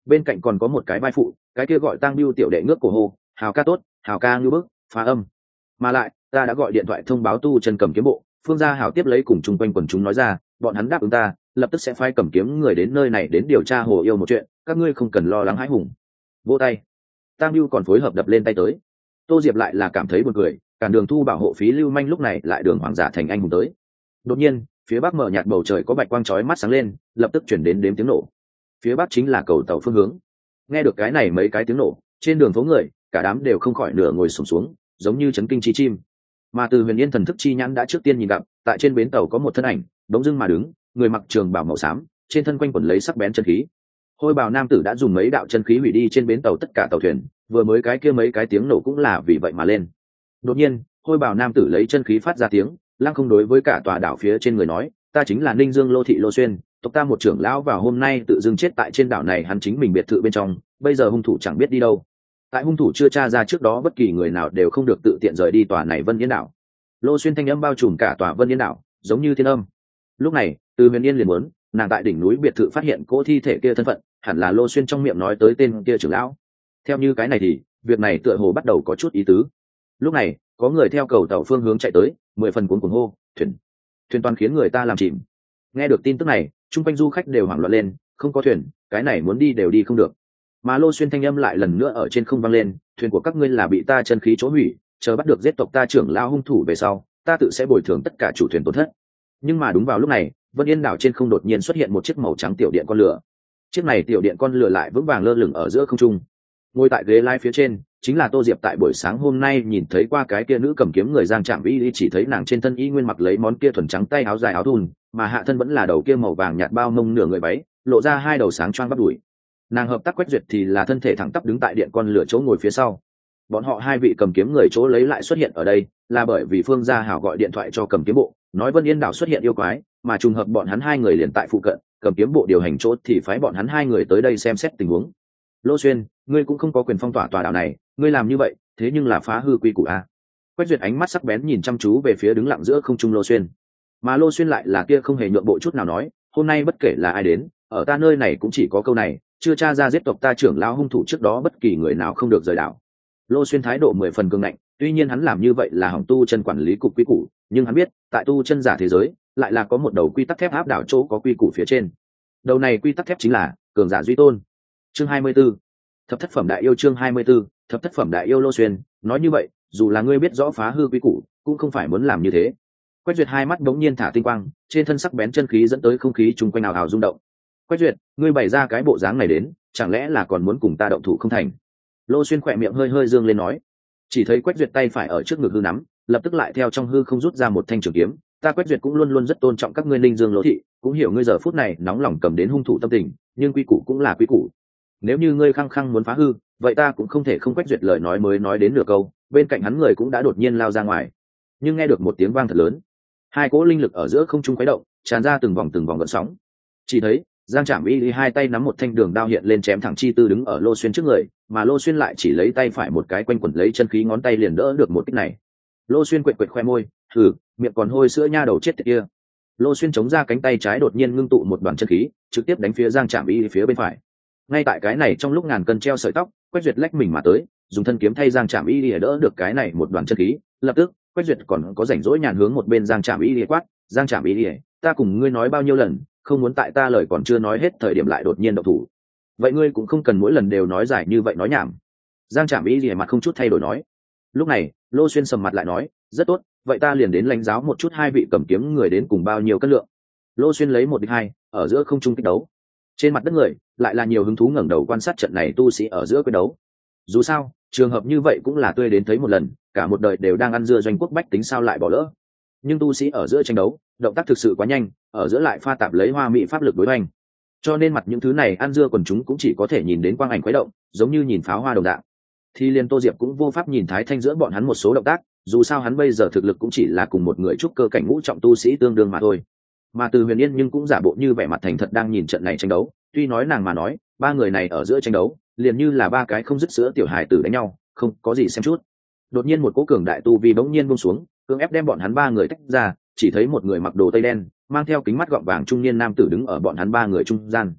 bên cạnh còn có một cái vai phụ, cái kia gọi Tang Biêu tiểu đệ ngước cổ hô, hào ca tốt, hào ca ngưu bức, phá âm. Mà lại ta đã gọi điện thoại thông báo tu chân cầm kiếm bộ, Phương Gia Hảo tiếp lấy cùng chung quanh quần chúng nói ra, bọn hắn đáp ứng ta, lập tức sẽ phái cầm kiếm người đến nơi này đến điều tra Hồ Yêu một chuyện, các ngươi không cần lo lắng hãi hùng. Vỗ tay. Tang Biêu còn phối hợp đập lên tay tới. Tô Diệp lại là cảm thấy buồn cười, cản đường thu bảo hộ phí lưu manh lúc này lại đường hoàng giả thành anh hùng tới. Đột nhiên, phía bắc mở nhạt bầu trời có bạch quang chói mắt sáng lên, lập tức chuyển đến đếm tiếng nổ. Phía bắc chính là cầu tàu phương hướng. Nghe được cái này mấy cái tiếng nổ, trên đường phố người, cả đám đều không khỏi nửa ngồi xổm xuống, giống như chấn kinh chi chim. Mà từ Huyền Yên thần thức chi nhãn đã trước tiên nhìn gặp, tại trên bến tàu có một thân ảnh, bỗng dưng mà đứng, người mặc trường bào màu xám, trên thân quanh quẩn lấy sắc bén chân khí. Hôi bào nam tử đã dùng mấy đạo chân khí hủy đi trên bến tàu tất cả tàu thuyền, vừa mới cái kia mấy cái tiếng nổ cũng là vì vậy mà lên. Đột nhiên, hôi bào nam tử lấy chân khí phát ra tiếng, lăng không đối với cả tòa đảo phía trên người nói, ta chính là Ninh Dương Lô thị Lô Xuyên, tộc ta một trưởng lão vào hôm nay tự dưng chết tại trên đảo này, hắn chính mình biệt thự bên trong, bây giờ hung thủ chẳng biết đi đâu. Tại hung thủ chưa tra ra trước đó, bất kỳ người nào đều không được tự tiện rời đi tòa này Vân Yên đảo. Lô Xuyên thanh âm bao trùm cả tòa Vân Yên đảo, giống như thiên âm. Lúc này, Từ Huyền Yên liền muốn, nàng tại đỉnh núi biệt thự phát hiện cỗ thi thể kia thân phận, hẳn là Lô Xuyên trong miệng nói tới tên kia trưởng lão. Theo như cái này thì, việc này tựa hồ bắt đầu có chút ý tứ. Lúc này, có người theo cầu tàu phương hướng chạy tới, 10 phần cuống cuồng hô, thuyền toàn khiến người ta làm chìm. Nghe được tin tức này, chung quanh du khách đều hoảng loạn lên, không có thuyền, cái này muốn đi đều đi không được. Mà Lô Xuyên thanh âm lại lần nữa ở trên không vang lên, thuyền của các ngươi là bị ta chân khí chỗ hủy, chờ bắt được giết tộc ta trưởng lao hung thủ về sau, ta tự sẽ bồi thường tất cả chủ thuyền tổn thất. Nhưng mà đúng vào lúc này, Vân Yên đảo trên không đột nhiên xuất hiện một chiếc màu trắng tiểu điện con lửa. Chiếc này tiểu điện con lửa lại vững vàng lơ lửng ở giữa không trung. Ngồi tại ghế lái phía trên chính là Tô Diệp tại buổi sáng hôm nay nhìn thấy qua cái kia nữ cầm kiếm người Giang Trạm Y, chỉ thấy nàng trên thân y nguyên mặc lấy món kia thuần trắng tay áo dài áo thun, mà hạ thân vẫn là đầu kia màu vàng nhạt bao mông nửa người váy, lộ ra hai đầu sáng choang bắp đùi. Nàng hợp tác Quách Duyệt thì là thân thể thẳng tắp đứng tại điện con lửa chỗ ngồi phía sau. Bọn họ hai vị cầm kiếm người chỗ lấy lại xuất hiện ở đây là bởi vì Phương Gia Hảo gọi điện thoại cho cầm kiếm bộ, nói Vân Yên đảo xuất hiện yêu quái, mà trùng hợp bọn hắn hai người liền tại phụ cận, cầm kiếm bộ điều hành chỗ thì phái bọn hắn hai người tới đây xem xét tình huống. Lô Xuyên, ngươi cũng không có quyền phong tỏa tòa đảo này, ngươi làm như vậy thế nhưng là phá hư quy củ a. Quách Duyệt ánh mắt sắc bén nhìn chăm chú về phía đứng lặng giữa không trung Lô Xuyên, mà Lô Xuyên lại là kia không hề nhượng bộ chút nào nói, hôm nay bất kể là ai đến, ở ta nơi này cũng chỉ có câu này, chưa tra ra giết tộc ta trưởng lão hung thủ trước đó bất kỳ người nào không được rời đảo. Lô Xuyên thái độ 10 phần cường ngạnh, tuy nhiên hắn làm như vậy là hỏng tu chân quản lý cục quy củ, nhưng hắn biết tại tu chân giả thế giới lại là có một đầu quy tắc thép áp đảo chỗ có quy củ phía trên. Đầu này quy tắc thép chính là cường giả duy tôn. Chương 24, thập thất phẩm đại yêu. Chương 24, thập thất phẩm đại yêu. Lô Xuyên nói như vậy, dù là ngươi biết rõ phá hư quy củ, cũng không phải muốn làm như thế. Quách Duyệt hai mắt đống nhiên thả tinh quang, trên thân sắc bén chân khí dẫn tới không khí chung quanh ào ào rung động. Quách Duyệt, ngươi bày ra cái bộ dáng này đến, chẳng lẽ là còn muốn cùng ta động thủ không thành? Lô Xuyên khỏe miệng hơi hơi dương lên nói. Chỉ thấy Quách Duyệt tay phải ở trước ngực hư nắm, lập tức lại theo trong hư không rút ra một thanh trường kiếm. Ta Quách Duyệt cũng luôn luôn rất tôn trọng các ngươi Ninh Dương Lỗ thị, cũng hiểu ngươi giờ phút này nóng lòng cầm đến hung thủ tâm tình, nhưng quy củ cũng là quy củ. Nếu như ngươi khăng khăng muốn phá hư, vậy ta cũng không thể không. Quách Duyệt lời nói mới nói đến nửa câu, bên cạnh hắn người cũng đã đột nhiên lao ra ngoài. Nhưng nghe được một tiếng vang thật lớn, hai cỗ linh lực ở giữa không trung khuấy động, tràn ra từng vòng gợn sóng. Chỉ thấy Giang Trạm Y hai tay nắm một thanh đường đao hiện lên chém thẳng chi tư đứng ở Lô Xuyên trước người, mà Lô Xuyên lại chỉ lấy tay phải một cái quanh quẩn lấy chân khí ngón tay liền đỡ được một kích này. Lô Xuyên quệt khoe môi, miệng còn hôi sữa nha đầu chết tiệt kia. Lô Xuyên chống ra cánh tay trái đột nhiên ngưng tụ một đoàn chân khí, trực tiếp đánh phía Giang Trạm Y phía bên phải. Ngay tại cái này trong lúc ngàn cân treo sợi tóc, Quách Duyệt lách mình mà tới, dùng thân kiếm thay Giang Trạm Y để đỡ được cái này một đoàn chân khí. Lập tức, Quách Duyệt còn có rảnh rỗi nhàn hướng một bên Giang Trạm Y quát, Giang Trạm Y, ta cùng ngươi nói bao nhiêu lần, không muốn tại ta lời còn chưa nói hết thời điểm lại đột nhiên động thủ. Vậy ngươi cũng không cần mỗi lần đều nói giải như vậy nói nhảm. Giang Trạm Y mặt không chút thay đổi nói. Lúc này, Lô Xuyên sầm mặt lại nói, rất tốt, vậy ta liền đến lãnh giáo một chút hai vị cầm kiếm người đến cùng bao nhiêu cân lượng. Lô Xuyên lấy 1 địch 2, ở giữa không trung kích đấu. Trên mặt đất người lại là nhiều hứng thú ngẩng đầu quan sát trận này tu sĩ ở giữa quyết đấu. Dù sao, trường hợp như vậy cũng là tươi đến thấy một lần, cả một đời đều đang ăn dưa doanh quốc bách tính sao lại bỏ lỡ. Nhưng tu sĩ ở giữa tranh đấu, động tác thực sự quá nhanh, ở giữa lại pha tạp lấy hoa mỹ pháp lực đối hoành, cho nên mặt những thứ này ăn dưa quần chúng cũng chỉ có thể nhìn đến quang ảnh khuấy động, giống như nhìn pháo hoa đồng dạng. Thì liên Tô Diệp cũng vô pháp nhìn Thái Thanh giữa bọn hắn một số động tác, dù sao hắn bây giờ thực lực cũng chỉ là cùng một người trúc cơ cảnh ngũ trọng tu sĩ tương đương mà thôi. Mà Từ Huyền Yên nhưng cũng giả bộ như vẻ mặt thành thật đang nhìn trận này tranh đấu, tuy nói nàng mà nói, ba người này ở giữa tranh đấu, liền như là ba cái không dứt sữa tiểu hài tử đánh nhau, không có gì xem chút. Đột nhiên một cỗ cường đại tu vi bỗng nhiên buông xuống, cưỡng ép đem bọn hắn ba người tách ra, chỉ thấy một người mặc đồ tây đen, mang theo kính mắt gọng vàng trung niên nam tử đứng ở bọn hắn ba người trung gian.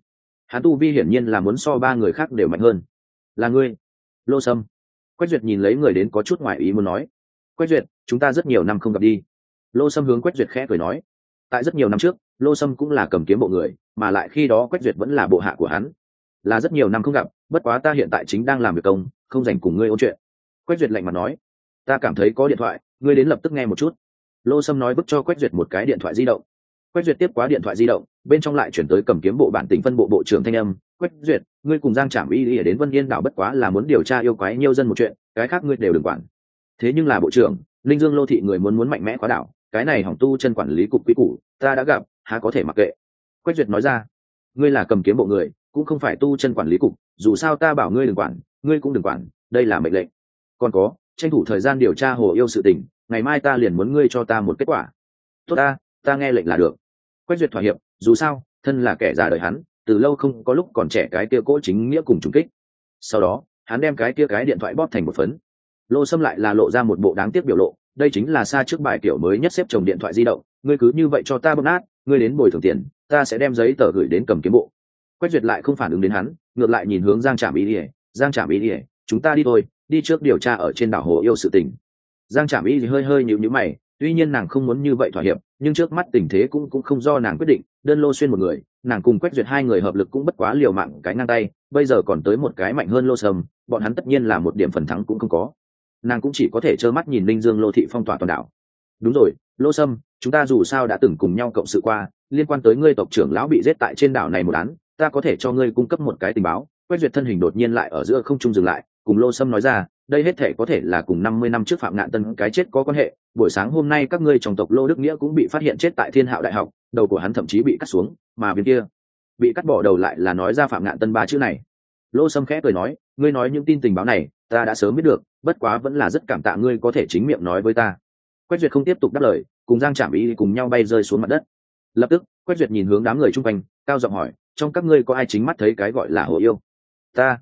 hắn tu vi hiển nhiên là muốn so ba người khác đều mạnh hơn. Là ngươi, Lô Sâm. Quách Duyệt nhìn lấy người đến có chút ngoài ý muốn nói. Quách Duyệt, chúng ta rất nhiều năm không gặp đi. Lô Sâm hướng Quách Duyệt khẽ cười nói. Tại rất nhiều năm trước, Lô Sâm cũng là cầm kiếm bộ người, mà lại khi đó Quách Duyệt vẫn là bộ hạ của hắn. Là rất nhiều năm không gặp, bất quá ta hiện tại chính đang làm việc công, không dành cùng ngươi ôn chuyện. Quách Duyệt lạnh mặt nói. Ta cảm thấy có điện thoại, ngươi đến lập tức nghe một chút. Lô Sâm nói bức cho Quách Duyệt một cái điện thoại di động. Quách Duyệt tiếp quá điện thoại di động, bên trong lại chuyển tới cầm kiếm bộ bản tỉnh phân bộ bộ trưởng thanh âm. Quách Duyệt, ngươi cùng Giang Trảm Y đến Vân Yên đảo bất quá là muốn điều tra yêu quái nhiêu dân một chuyện, cái khác ngươi đều đừng quản. Thế nhưng là bộ trưởng, Linh Dương Lô thị người muốn mạnh mẽ khóa đảo, cái này hỏng tu chân quản lý cục quý củ, ta đã gặp, há có thể mặc kệ. Quách Duyệt nói ra. Ngươi là cầm kiếm bộ người, cũng không phải tu chân quản lý cục, dù sao ta bảo ngươi đừng quản, ngươi cũng đừng quản, đây là mệnh lệnh. Còn có, tranh thủ thời gian điều tra Hồ Yêu sự tình, ngày mai ta liền muốn ngươi cho ta một kết quả. Tốt ta nghe lệnh là được. Quách Duyệt thỏa hiệp, dù sao thân là kẻ già đời hắn, từ lâu không có lúc còn trẻ cái kia cỗ chính nghĩa cùng trùng kích. Sau đó hắn đem cái kia cái điện thoại bóp thành một phấn. Lô Sâm lại là lộ ra một bộ đáng tiếc biểu lộ, đây chính là xa trước bài kiểu mới nhất xếp chồng điện thoại di động, ngươi cứ như vậy cho ta bóp nát, ngươi đến bồi thường tiền, ta sẽ đem giấy tờ gửi đến cầm kiếm bộ. Quách Duyệt lại không phản ứng đến hắn, ngược lại nhìn hướng Giang Trảm Y Lìa. Giang Trảm Y Lìa, chúng ta đi thôi, đi trước điều tra ở trên đảo Hồ Yêu sự tình. Giang Trảm Y hơi nhíu mày, tuy nhiên nàng không muốn như vậy thỏa hiệp, nhưng trước mắt tình thế cũng không do nàng quyết định, đơn Lô Xuyên một người, nàng cùng Quách Duyệt hai người hợp lực cũng bất quá liều mạng cái ngang tay, bây giờ còn tới một cái mạnh hơn Lô Sâm, bọn hắn tất nhiên là một điểm phần thắng cũng không có. Nàng cũng chỉ có thể trơ mắt nhìn Linh Dương Lô thị phong tỏa toàn đảo. Đúng rồi, Lô Sâm, chúng ta dù sao đã từng cùng nhau cộng sự qua, liên quan tới ngươi tộc trưởng lão bị giết tại trên đảo này một án, ta có thể cho ngươi cung cấp một cái tình báo. Quách Duyệt thân hình đột nhiên lại ở giữa không trung dừng lại, cùng Lô Sâm nói ra, đây hết thể có thể là cùng 50 năm trước Phạm Ngạn Tân cái chết có quan hệ. Buổi sáng hôm nay các ngươi trong tộc Lô Đức Nghĩa cũng bị phát hiện chết tại Thiên Hạo Đại học, đầu của hắn thậm chí bị cắt xuống, mà bên kia bị cắt bỏ đầu lại là nói ra Phạm Ngạn Tân ba chữ này. Lô Sâm khẽ cười nói, ngươi nói những tin tình báo này, ta đã sớm biết được, bất quá vẫn là rất cảm tạ ngươi có thể chính miệng nói với ta. Quách Duyệt không tiếp tục đáp lời, cùng Giang Trảm Y cùng nhau bay rơi xuống mặt đất. Lập tức, Quách Duyệt nhìn hướng đám người chung quanh, cao giọng hỏi, trong các ngươi có ai chính mắt thấy cái gọi là Hồ Yêu? Ta.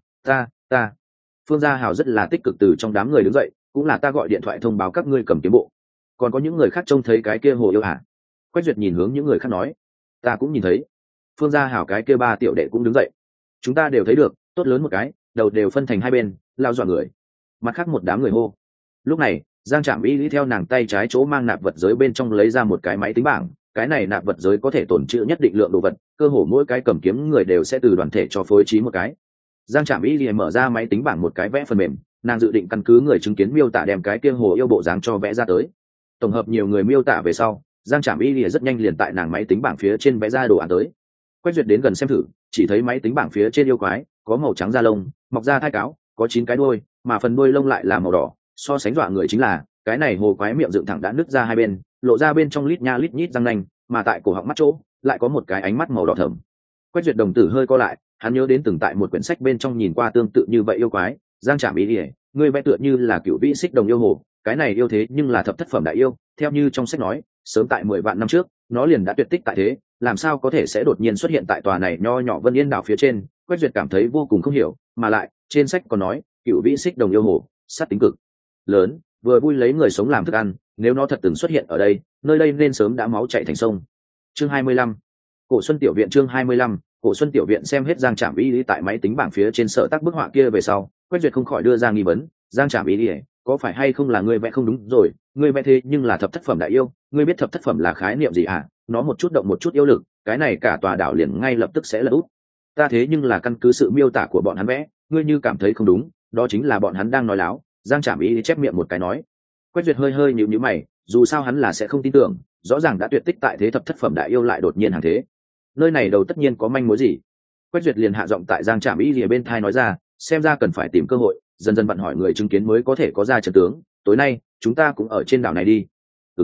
Phương Gia Hào rất là tích cực từ trong đám người đứng dậy, cũng là ta gọi điện thoại thông báo các ngươi cầm kiếm bộ. Còn có những người khác trông thấy cái kia Hồ Yêu hả? Quách Duyệt nhìn hướng những người khác nói, ta cũng nhìn thấy. Phương Gia Hào cái kia ba tiểu đệ cũng đứng dậy. Chúng ta đều thấy được, tốt lớn một cái, đầu đều phân thành hai bên, lao dọa người. Mặt khác một đám người hô. Lúc này, Giang Trảm Y lý theo nàng tay trái chỗ mang nạp vật giới bên trong lấy ra một cái máy tính bảng, cái này nạp vật giới có thể tồn trữ nhất định lượng đồ vật, cơ hồ mỗi cái cầm kiếm người đều sẽ từ đoàn thể cho phối trí một cái. Giang Trảm Y liền mở ra máy tính bảng một cái vẽ phần mềm, nàng dự định căn cứ người chứng kiến miêu tả đem cái kia Hồ Yêu bộ dáng cho vẽ ra tới. Tổng hợp nhiều người miêu tả về sau, Giang Trảm Y liền rất nhanh liền tại nàng máy tính bảng phía trên vẽ ra đồ án tới. Quách Duyệt đến gần xem thử, chỉ thấy máy tính bảng phía trên yêu quái có màu trắng da lông, mọc ra thai cáo, có 9 cái đuôi, mà phần đuôi lông lại là màu đỏ. So sánh dọa người chính là cái này hồ quái miệng dựng thẳng đã nứt ra hai bên, lộ ra bên trong lít nha lít nhít răng nanh, mà tại cổ họng mắt chỗ lại có một cái ánh mắt màu đỏ thẫm. Quách Duyệt đồng tử hơi co lại, hắn nhớ đến từng tại một quyển sách bên trong nhìn qua tương tự như vậy yêu quái. Giang Trảm Y lìa, ngươi vẽ tựa như là cựu vĩ xích đồng yêu hồ, cái này yêu thế nhưng là thập thất phẩm đại yêu, theo như trong sách nói, sớm tại 10 vạn năm trước nó liền đã tuyệt tích tại thế, làm sao có thể sẽ đột nhiên xuất hiện tại tòa này nho nhỏ Vân Yên đảo phía trên. Quách Duyệt cảm thấy vô cùng không hiểu, mà lại trên sách còn nói cựu vĩ xích đồng yêu hồ sát tính cực lớn, vừa vui lấy người sống làm thức ăn, nếu nó thật từng xuất hiện ở đây, nơi đây nên sớm đã máu chảy thành sông. Chương 25, Cổ Xuân tiểu viện. Chương 25, Cổ Xuân tiểu viện. Xem hết Giang Trảm Y lý tại máy tính bảng phía trên sở tác bức họa kia về sau, Quách Duyệt không khỏi đưa ra nghi vấn, Giang Trảm Y lý, có phải hay không là ngươi vẽ không đúng rồi, ngươi vẽ thế nhưng là thập thất phẩm đại yêu, ngươi biết thập thất phẩm là khái niệm gì à? Nó một chút động một chút yêu lực, cái này cả tòa đảo liền ngay lập tức sẽ lật úp. Ta thế nhưng là căn cứ sự miêu tả của bọn hắn vẽ, ngươi như cảm thấy không đúng, đó chính là bọn hắn đang nói láo. Giang Trảm Y chép miệng một cái nói. Quách Duyệt hơi nhíu mày, dù sao hắn là sẽ không tin tưởng, rõ ràng đã tuyệt tích tại thế thập thất phẩm đại yêu lại đột nhiên hàng thế, nơi này đầu tất nhiên có manh mối gì. Quách Duyệt liền hạ giọng tại Giang Trảm Y lìa bên thai nói ra, xem ra cần phải tìm cơ hội, dần dần bận hỏi người chứng kiến mới có thể có ra trận tướng, tối nay chúng ta cũng ở trên đảo này đi.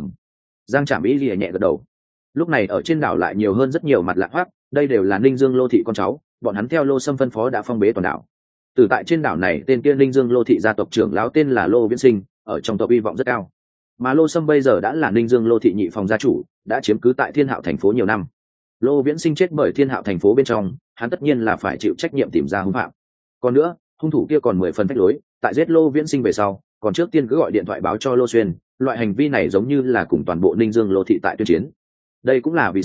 Giang Trảm Y lìa nhẹ gật đầu. Lúc này ở trên đảo lại nhiều hơn rất nhiều mặt lạ hoắc, đây đều là Ninh Dương Lô thị con cháu, bọn hắn theo Lô Sâm phân phó đã phong bế toàn đảo. Từ tại trên đảo này, tên kia Ninh Dương Lô thị gia tộc trưởng lão tên là Lô Viễn Sinh, ở trong tộc uy vọng rất cao. Mà Lô Sâm bây giờ đã là Ninh Dương Lô thị nhị phòng gia chủ, đã chiếm cứ tại Thiên Hạo thành phố nhiều năm. Lô Viễn Sinh chết bởi Thiên Hạo thành phố bên trong, hắn tất nhiên là phải chịu trách nhiệm tìm ra hung phạm. Còn nữa, hung thủ kia còn 10 phần phách lối, tại giết Lô Viễn Sinh về sau, còn trước tiên cứ gọi điện thoại báo cho Lô Xuyên, loại hành vi này giống như là cùng toàn bộ Ninh Dương Lô thị tại tuyên chiến. Đây cũng là vì sao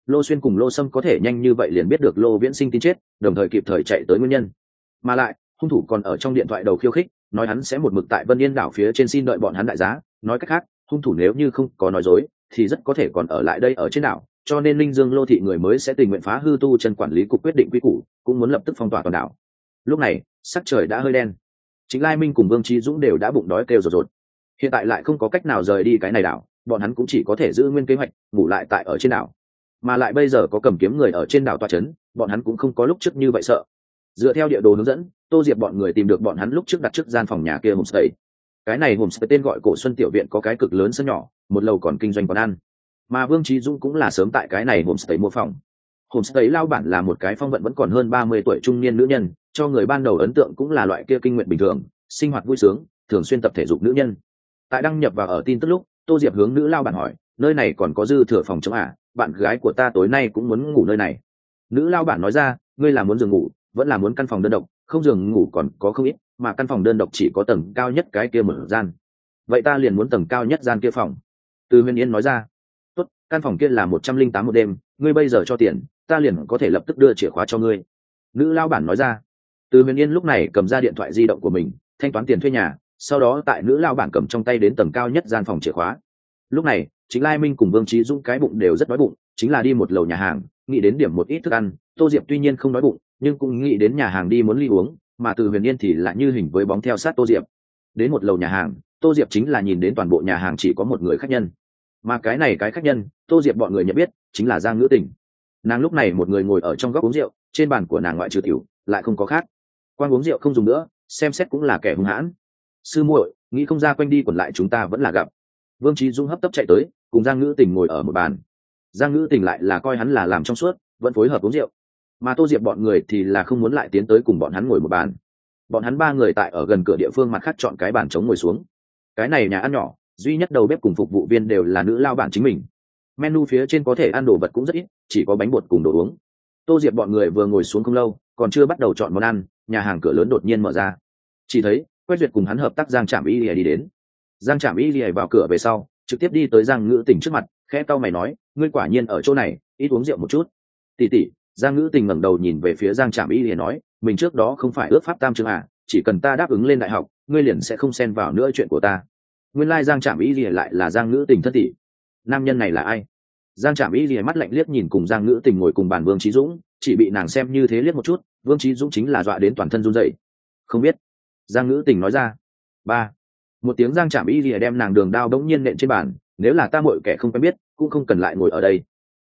Lô Xuyên cùng Lô Sâm có thể nhanh như vậy liền biết được Lô Viễn Sinh tin chết, đồng thời kịp thời chạy tới nguyên nhân. Mà lại hung thủ còn ở trong điện thoại đầu khiêu khích, nói hắn sẽ một mực tại Vân Yên đảo phía trên xin đợi bọn hắn đại giá. Nói cách khác, hung thủ nếu như không có nói dối thì rất có thể còn ở lại đây ở trên đảo, cho nên Linh Dương Lô thị người mới sẽ tình nguyện phá hư tu chân quản lý cục quyết định quy củ, cũng muốn lập tức phong tỏa toàn đảo. Lúc này sắc trời đã hơi đen, Trịnh Lai Minh cùng Vương Chí Dũng đều đã bụng đói kêu rột rột. Hiện tại lại không có cách nào rời đi cái này đảo, bọn hắn cũng chỉ có thể giữ nguyên kế hoạch ngủ lại tại ở trên đảo. Mà lại bây giờ có cầm kiếm người ở trên đảo tọa trấn, bọn hắn cũng không có lúc trước như vậy sợ. Dựa theo địa đồ hướng dẫn, Tô Diệp bọn người tìm được bọn hắn lúc trước đặt trước gian phòng nhà kia homestay. Cái này homestay tên gọi Cổ Xuân Tiểu Viện, có cái cực lớn sân nhỏ, một lầu còn kinh doanh quán ăn. Mà Vương Chí Dũng cũng là sớm tại cái này homestay mua phòng. Homestay lao bản là một cái phong vận vẫn còn hơn 30 tuổi trung niên nữ nhân, cho người ban đầu ấn tượng cũng là loại kia kinh nguyện bình thường, sinh hoạt vui sướng, thường xuyên tập thể dục nữ nhân. Tại đăng nhập vào ở tin tức lúc, Tô Diệp hướng nữ lao bản hỏi, nơi này còn có dư thừa phòng chống à? Bạn gái của ta tối nay cũng muốn ngủ nơi này. Nữ lao bản nói ra, ngươi là muốn giường ngủ vẫn là muốn căn phòng đơn độc? Không, giường ngủ còn có không ít, mà căn phòng đơn độc chỉ có tầng cao nhất cái kia mở gian. Vậy ta liền muốn tầng cao nhất gian kia phòng. Từ Huyền Yên nói ra. Tốt, căn phòng kia là 108 một đêm, ngươi bây giờ cho tiền, ta liền có thể lập tức đưa chìa khóa cho ngươi. Nữ lao bản nói ra. Từ Huyền Yên lúc này cầm ra điện thoại di động của mình, thanh toán tiền thuê nhà, sau đó tại nữ lao bản cầm trong tay đến tầng cao nhất gian phòng chìa khóa. Lúc này Trịnh Lai Minh cùng Vương Chí Dũng cái bụng đều rất đói bụng, chính là đi một lầu nhà hàng, nghĩ đến điểm một ít thức ăn. Tô Diệp tuy nhiên không đói bụng, nhưng cũng nghĩ đến nhà hàng đi muốn ly uống, mà Từ Huyền Yên thì lại như hình với bóng theo sát Tô Diệp. Đến một lầu nhà hàng, Tô Diệp chính là nhìn đến toàn bộ nhà hàng chỉ có một người khách nhân, mà cái này cái khách nhân Tô Diệp bọn người nhận biết chính là Giang Ngữ Tình. Nàng lúc này một người ngồi ở trong góc uống rượu, trên bàn của nàng ngoại trừ tiểu lại không có khác, quan uống rượu không dùng nữa, xem xét cũng là kẻ hung hãn. Sư muội, nghĩ không ra quanh đi quẩn lại chúng ta vẫn là gặp. Vương Chí Dũng hấp tấp chạy tới, cùng Giang Ngữ Tình ngồi ở một bàn. Giang Ngữ Tình lại là coi hắn là làm trong suốt, vẫn phối hợp uống rượu, mà Tô Diệp bọn người thì là không muốn lại tiến tới cùng bọn hắn ngồi một bàn. Bọn hắn ba người tại ở gần cửa địa phương mặt khác chọn cái bàn trống ngồi xuống. Cái này nhà ăn nhỏ, duy nhất đầu bếp cùng phục vụ viên đều là nữ lao bản chính mình. Menu phía trên có thể ăn đồ vật cũng rất ít, chỉ có bánh bột cùng đồ uống. Tô Diệp bọn người vừa ngồi xuống không lâu, còn chưa bắt đầu chọn món ăn, nhà hàng cửa lớn đột nhiên mở ra. Chỉ thấy Quách Duyệt cùng hắn hợp tác Giang Trảm Y Lìa đi đến. Giang Trảm Y Lìa vào cửa về sau, trực tiếp đi tới Giang Ngữ Tình trước mặt, khẽ cau mày nói, ngươi quả nhiên ở chỗ này, ít uống rượu một chút. Tỷ tỷ. Giang Ngữ Tình ngẩng đầu nhìn về phía Giang Trảm Y Lìa nói, mình trước đó không phải ước pháp tam chương à, chỉ cần ta đáp ứng lên đại học, ngươi liền sẽ không xen vào nữa chuyện của ta. Nguyên lai Giang Trảm Y Lìa lại là Giang Ngữ Tình thân tỷ. Nam nhân này là ai? Giang Trảm Y Lìa mắt lạnh liếc nhìn cùng Giang Ngữ Tình ngồi cùng bàn Vương Chí Dũng, chỉ bị nàng xem như thế liếc một chút, Vương Chí Dũng chính là dọa đến toàn thân run rẩy. Không biết. Giang Ngữ Tình nói ra. Ba. Một tiếng Giang Trảm Y Lìa đem nàng đường đao đống nhiên nện trên bàn, nếu là ta muội kẻ không quen biết, cũng không cần lại ngồi ở đây.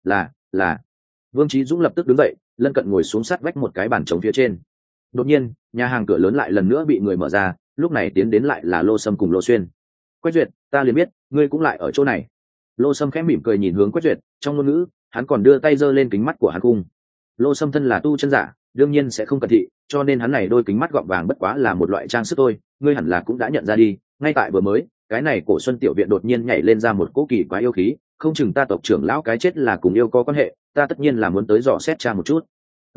Là. Vương Chí Dũng lập tức đứng dậy, lân cận ngồi xuống sát vách một cái bàn trống phía trên. Đột nhiên, nhà hàng cửa lớn lại lần nữa bị người mở ra, lúc này tiến đến lại là Lô Sâm cùng Lô Xuyên. Quách Duyệt, ta liền biết, ngươi cũng lại ở chỗ này. Lô Sâm khẽ mỉm cười nhìn hướng Quách Duyệt, trong ngôn ngữ, hắn còn đưa tay giơ lên kính mắt của hắn cung. Lô Sâm thân là tu chân giả, đương nhiên sẽ không cẩn thị, cho nên hắn này đôi kính mắt gọng vàng bất quá là một loại trang sức thôi, ngươi hẳn là cũng đã nhận ra đi, ngay tại vừa mới, cái này Cổ Xuân Tiểu Viện đột nhiên nhảy lên ra một cỗ kỳ quá yêu khí, không chừng ta tộc trưởng lão cái chết là cùng yêu có quan hệ, ta tất nhiên là muốn tới dò xét tra một chút.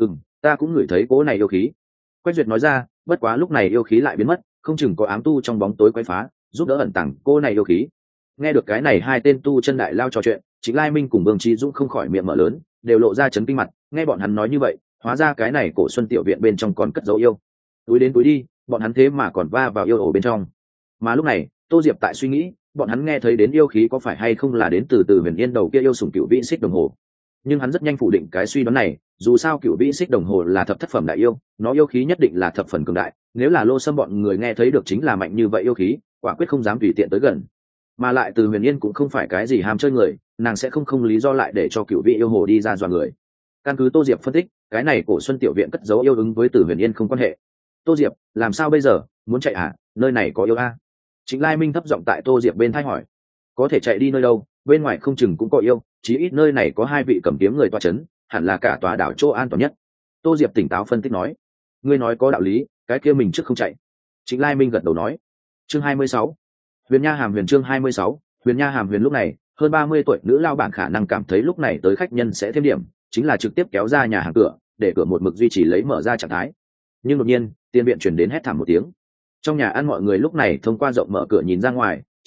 Ta cũng ngửi thấy cỗ này yêu khí. Quách Duyệt nói ra, bất quá lúc này yêu khí lại biến mất, không chừng có ám tu trong bóng tối quấy phá, giúp đỡ ẩn tàng cỗ này yêu khí. Nghe được cái này hai tên tu chân đại lao trò chuyện, Trịnh Lai Minh cùng Vương Chí Dũng không khỏi miệng mở lớn, đều lộ ra chấn kinh mặt, nghe bọn hắn nói như vậy, hóa ra cái này Cổ Xuân Tiểu Viện bên trong còn cất dấu yêu. Túi đến túi đi, bọn hắn thế mà còn va vào yêu ổ bên trong. Mà lúc này, Tô Diệp tại suy nghĩ, bọn hắn nghe thấy đến yêu khí có phải hay không là đến từ Huyền Yên đầu kia yêu sủng Cửu Vĩ Xích Đồng Hồ. Nhưng hắn rất nhanh phủ định cái suy đoán này, dù sao Cửu Vĩ Xích Đồng Hồ là thập thất phẩm đại yêu, nó yêu khí nhất định là thập phần cường đại, nếu là Lô Sâm bọn người nghe thấy được chính là mạnh như vậy yêu khí, quả quyết không dám tùy tiện tới gần. Mà lại từ Huyền Yên cũng không phải cái gì ham chơi người, nàng sẽ không lý do lại để cho Cửu Vĩ yêu hồ đi ra dọa người. Căn cứ Tô Diệp phân tích, cái này Cổ Xuân Tiểu Viện cất giấu yêu ứng với Từ Huyền Yên không quan hệ. Tô Diệp, làm sao bây giờ, muốn chạy à? Nơi này có yêu a? Trịnh Lai Minh thấp giọng tại Tô Diệp bên tai hỏi. Có thể chạy đi nơi đâu, bên ngoài không chừng cũng có yêu, chí ít nơi này có hai vị cầm kiếm người tọa chấn, hẳn là cả tòa đảo chỗ an toàn nhất. Tô Diệp tỉnh táo phân tích nói. Ngươi nói có đạo lý, cái kia mình trước không chạy. Trịnh Lai Minh gật đầu nói. Chương 26. Huyền Nha Hàm Huyền. Chương 26. Huyền Nha Hàm Huyền. Lúc này hơn 30 tuổi nữ lao bản khả năng cảm thấy lúc này tới khách nhân sẽ thêm điểm, chính là trực tiếp kéo ra nhà hàng cửa, để cửa một mực duy trì lấy mở ra trạng thái. Nhưng đột nhiên tiền viện chuyển đến hét thảm một tiếng. Trong nhà ăn mọi người lúc này thông qua rộng mở cửa nhìn ra ngoài,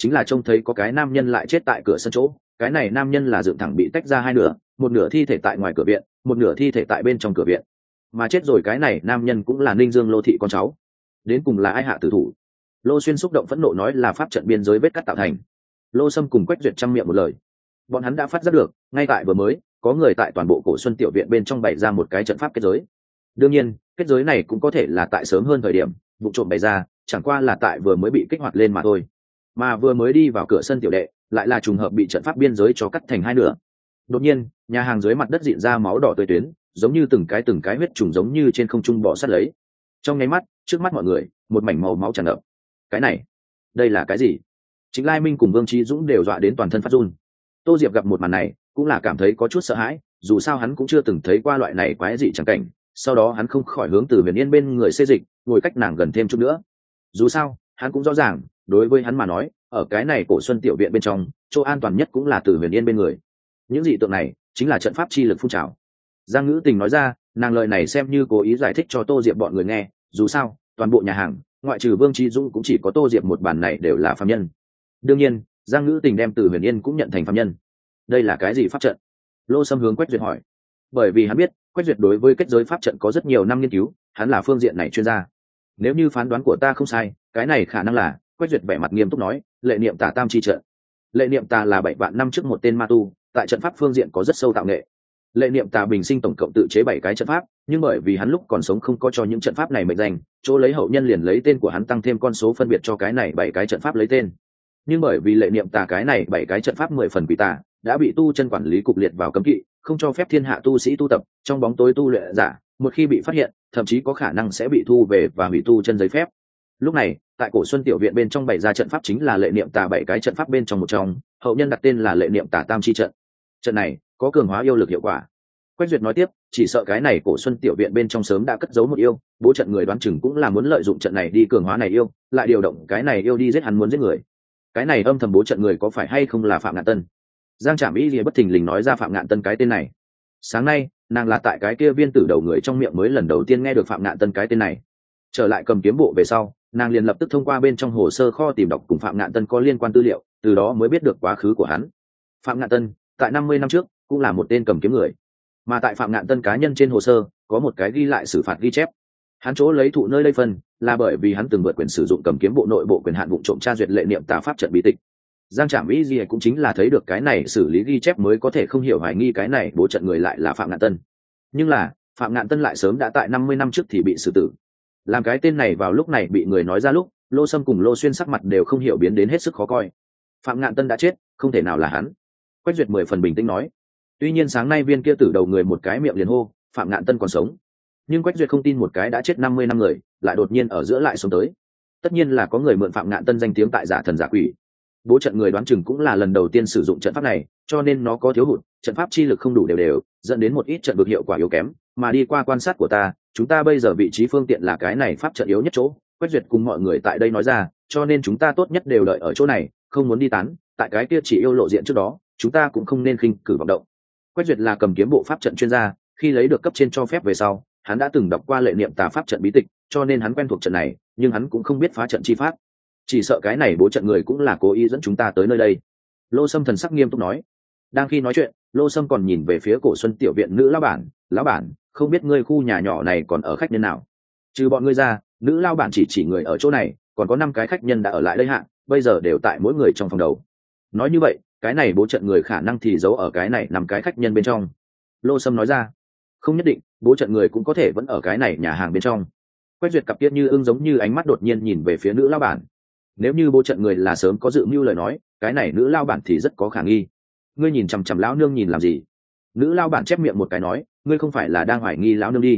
chính là trông thấy có cái nam nhân lại chết tại cửa sân chỗ. Cái này nam nhân là dựng thẳng bị tách ra hai nửa, một nửa thi thể tại ngoài cửa viện, một nửa thi thể tại bên trong cửa viện. Mà chết rồi cái này nam nhân cũng là Ninh Dương Lô thị con cháu. Đến cùng là ai hạ tử thủ? Lô Xuyên xúc động phẫn nộ nói là pháp trận biên giới vết cắt tạo thành. Lô Sâm cùng Quách Duyệt chăm miệng một lời. Bọn hắn đã phát giác được, ngay tại vừa mới, có người tại toàn bộ Cổ Xuân tiểu viện bên trong bày ra một cái trận pháp kết giới. Đương nhiên, kết giới này cũng có thể là tại sớm hơn thời điểm, vụ trộm bày ra, chẳng qua là tại vừa mới bị kích hoạt lên mà thôi. Mà vừa mới đi vào cửa sân tiểu đệ, lại là trùng hợp bị trận pháp biên giới cho cắt thành hai nửa. Đột nhiên, nhà hàng dưới mặt đất rịn ra máu đỏ tươi tuyến, giống như từng cái huyết trùng giống như trên không trung bò sát lấy. Trong nháy mắt, trước mắt mọi người, một mảnh màu máu tràn ngập. Cái này, đây là cái gì? Chính Lai Minh cùng Vương Chí Dũng đều dọa đến toàn thân phát run. Tô Diệp gặp một màn này, cũng là cảm thấy có chút sợ hãi, dù sao hắn cũng chưa từng thấy qua loại này quái dị chẳng cảnh. Sau đó hắn không khỏi hướng từ Huyền Yên bên người xê dịch, ngồi cách nàng gần thêm chút nữa. Dù sao, hắn cũng rõ ràng, đối với hắn mà nói, ở cái này Cổ Xuân tiểu viện bên trong, chỗ an toàn nhất cũng là từ Huyền Yên bên người. Những dị tượng này chính là trận pháp chi lực phun trào. Giang Ngữ Tình nói ra, nàng lời này xem như cố ý giải thích cho Tô Diệp bọn người nghe, dù sao, toàn bộ nhà hàng, ngoại trừ Vương Chí Dũng cũng chỉ có Tô Diệp một bàn này đều là phàm nhân. Đương nhiên, Giang Ngữ Tình đem từ Huyền Yên cũng nhận thành phàm nhân. Đây là cái gì pháp trận? Lô Sâm hướng Quách Duyệt hỏi. Bởi vì hắn biết, Quách Duyệt đối với kết giới pháp trận có rất nhiều năm nghiên cứu, hắn là phương diện này chuyên gia. Nếu như phán đoán của ta không sai, cái này khả năng là, Quách Duyệt vẻ mặt nghiêm túc nói, lệ niệm tà tam chi trận. Lệ niệm tà là 7 vạn năm trước một tên ma tu, tại trận pháp phương diện có rất sâu tạo nghệ. Lệ niệm tà bình sinh tổng cộng tự chế 7 cái trận pháp, nhưng bởi vì hắn lúc còn sống không có cho những trận pháp này mệnh danh, chỗ lấy hậu nhân liền lấy tên của hắn tăng thêm con số phân biệt cho cái này 7 cái trận pháp lấy tên. Nhưng bởi vì lệ niệm tà cái này 7 cái trận pháp 10 phần quỷ tà, đã bị tu chân quản lý cục liệt vào cấm kỵ, không cho phép thiên hạ tu sĩ tu tập, trong bóng tối tu luyện giả, một khi bị phát hiện, thậm chí có khả năng sẽ bị thu về và hủy tu chân giấy phép. Lúc này, tại Cổ Xuân tiểu viện bên trong bày ra trận pháp chính là lệ niệm tà 7 cái trận pháp bên trong một trong, hậu nhân đặt tên là lệ niệm tà tam chi trận. Trận này có cường hóa yêu lực hiệu quả. Quách Duyệt nói tiếp, chỉ sợ cái này Cổ Xuân tiểu viện bên trong sớm đã cất giấu một yêu, bố trận người đoán chừng cũng là muốn lợi dụng trận này đi cường hóa này yêu, lại điều động cái này yêu đi giết hắn muốn giết người. Cái này âm thầm bố trận người có phải hay không là Phạm Ngạn Tân? Giang Trảm Y Lìa bất thình lình nói ra Phạm Ngạn Tân cái tên này. Sáng nay, nàng là tại cái kia viên tử đầu người trong miệng mới lần đầu tiên nghe được Phạm Ngạn Tân cái tên này. Trở lại cầm kiếm bộ về sau, nàng liền lập tức thông qua bên trong hồ sơ kho tìm đọc cùng Phạm Ngạn Tân có liên quan tư liệu, từ đó mới biết được quá khứ của hắn. Phạm Ngạn Tân, tại 50 năm trước, cũng là một tên cầm kiếm người. Mà tại Phạm Ngạn Tân cá nhân trên hồ sơ, có một cái ghi lại xử phạt ghi chép. Hắn chỗ lấy thụ nơi đây phân, là bởi vì hắn từng vượt quyền sử dụng cầm kiếm bộ nội bộ quyền hạn vụ trộm tra duyệt lệ niệm tà pháp trận bí tịch. Giang Trảm Y Lìa cũng chính là thấy được cái này xử lý ghi chép mới có thể không hiểu hoài nghi cái này bố trận người lại là Phạm Ngạn Tân. Nhưng là, Phạm Ngạn Tân lại sớm đã tại 50 năm trước thì bị xử tử. Làm cái tên này vào lúc này bị người nói ra lúc, Lô Sâm cùng Lô Xuyên sắc mặt đều không hiểu biến đến hết sức khó coi. Phạm Ngạn Tân đã chết, không thể nào là hắn. Quách Duyệt 10 phần bình tĩnh nói. Tuy nhiên sáng nay viên kia tử đầu người một cái miệng liền hô, Phạm Ngạn Tân còn sống. Nhưng Quách Duyệt không tin một cái đã chết 50 năm người, lại đột nhiên ở giữa lại sống tới. Tất nhiên là có người mượn Phạm Ngạn Tân danh tiếng tại giả thần giả quỷ. Bố trận người đoán chừng cũng là lần đầu tiên sử dụng trận pháp này, cho nên nó có thiếu hụt, trận pháp chi lực không đủ đều, dẫn đến một ít trận vực hiệu quả yếu kém. Mà đi qua quan sát của ta, chúng ta bây giờ vị trí phương tiện là cái này pháp trận yếu nhất chỗ. Quách Duyệt cùng mọi người tại đây nói ra, cho nên chúng ta tốt nhất đều đợi ở chỗ này, không muốn đi tán. Tại cái kia chỉ yêu lộ diện trước đó, chúng ta cũng không nên khinh cử vọng động. Quách Duyệt là cầm kiếm bộ pháp trận chuyên gia, khi lấy được cấp trên cho phép về sau, hắn đã từng đọc qua lệ niệm tà pháp trận bí tịch, cho nên hắn quen thuộc trận này, nhưng hắn cũng không biết phá trận chi pháp. Chỉ sợ cái này bố trận người cũng là cố ý dẫn chúng ta tới nơi đây. Lô Sâm thần sắc nghiêm túc nói. Đang khi nói chuyện, Lô Sâm còn nhìn về phía Cổ Xuân tiểu viện nữ lão bản, không biết ngươi khu nhà nhỏ này còn ở khách nhân nào? Trừ bọn ngươi ra, nữ lão bản chỉ người ở chỗ này, còn có 5 cái khách nhân đã ở lại đây hạ, bây giờ đều tại mỗi người trong phòng đầu. Nói như vậy, cái này bố trận người khả năng thì giấu ở cái này 5 cái khách nhân bên trong. Lô Sâm nói ra. Không nhất định, bố trận người cũng có thể vẫn ở cái này nhà hàng bên trong. Quách Duyệt cặp tiết như ưng giống như ánh mắt đột nhiên nhìn về phía nữ lão bản. Nếu như bố trận người là sớm có dự mưu lời nói, cái này nữ lão bản thì rất có khả nghi. Ngươi nhìn chằm chằm lão nương nhìn làm gì? Nữ lão bản chép miệng một cái nói, ngươi không phải là đang hoài nghi lão nương đi?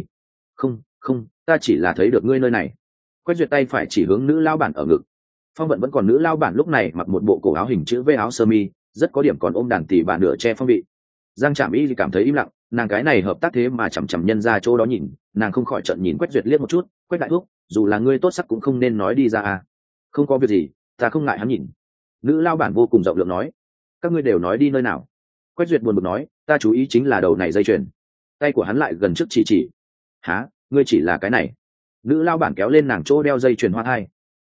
Không, ta chỉ là thấy được ngươi nơi này. Quách Duyệt tay phải chỉ hướng nữ lão bản ở ngực. Phong vận vẫn còn nữ lão bản lúc này mặc một bộ cổ áo hình chữ V áo sơ mi, rất có điểm còn ôm đàn tỷ bà nửa che phong vị. Giang Trảm Y thì cảm thấy im lặng, nàng cái này hợp tác thế mà chằm chằm nhân ra chỗ đó nhìn, nàng không khỏi trợn nhìn Quách Duyệt liếc một chút. Quách đại thúc, dù là ngươi tốt sắc cũng không nên nói đi ra à? Không có việc gì, ta không ngại hắn nhìn. Nữ lao bản vô cùng rộng lượng nói. Các ngươi đều nói đi nơi nào? Quách Duyệt buồn bực nói, ta chú ý chính là đầu này dây chuyền. Tay của hắn lại gần trước chỉ. Hả, ngươi chỉ là cái này? Nữ lao bản kéo lên nàng chỗ đeo dây chuyền hoa thai.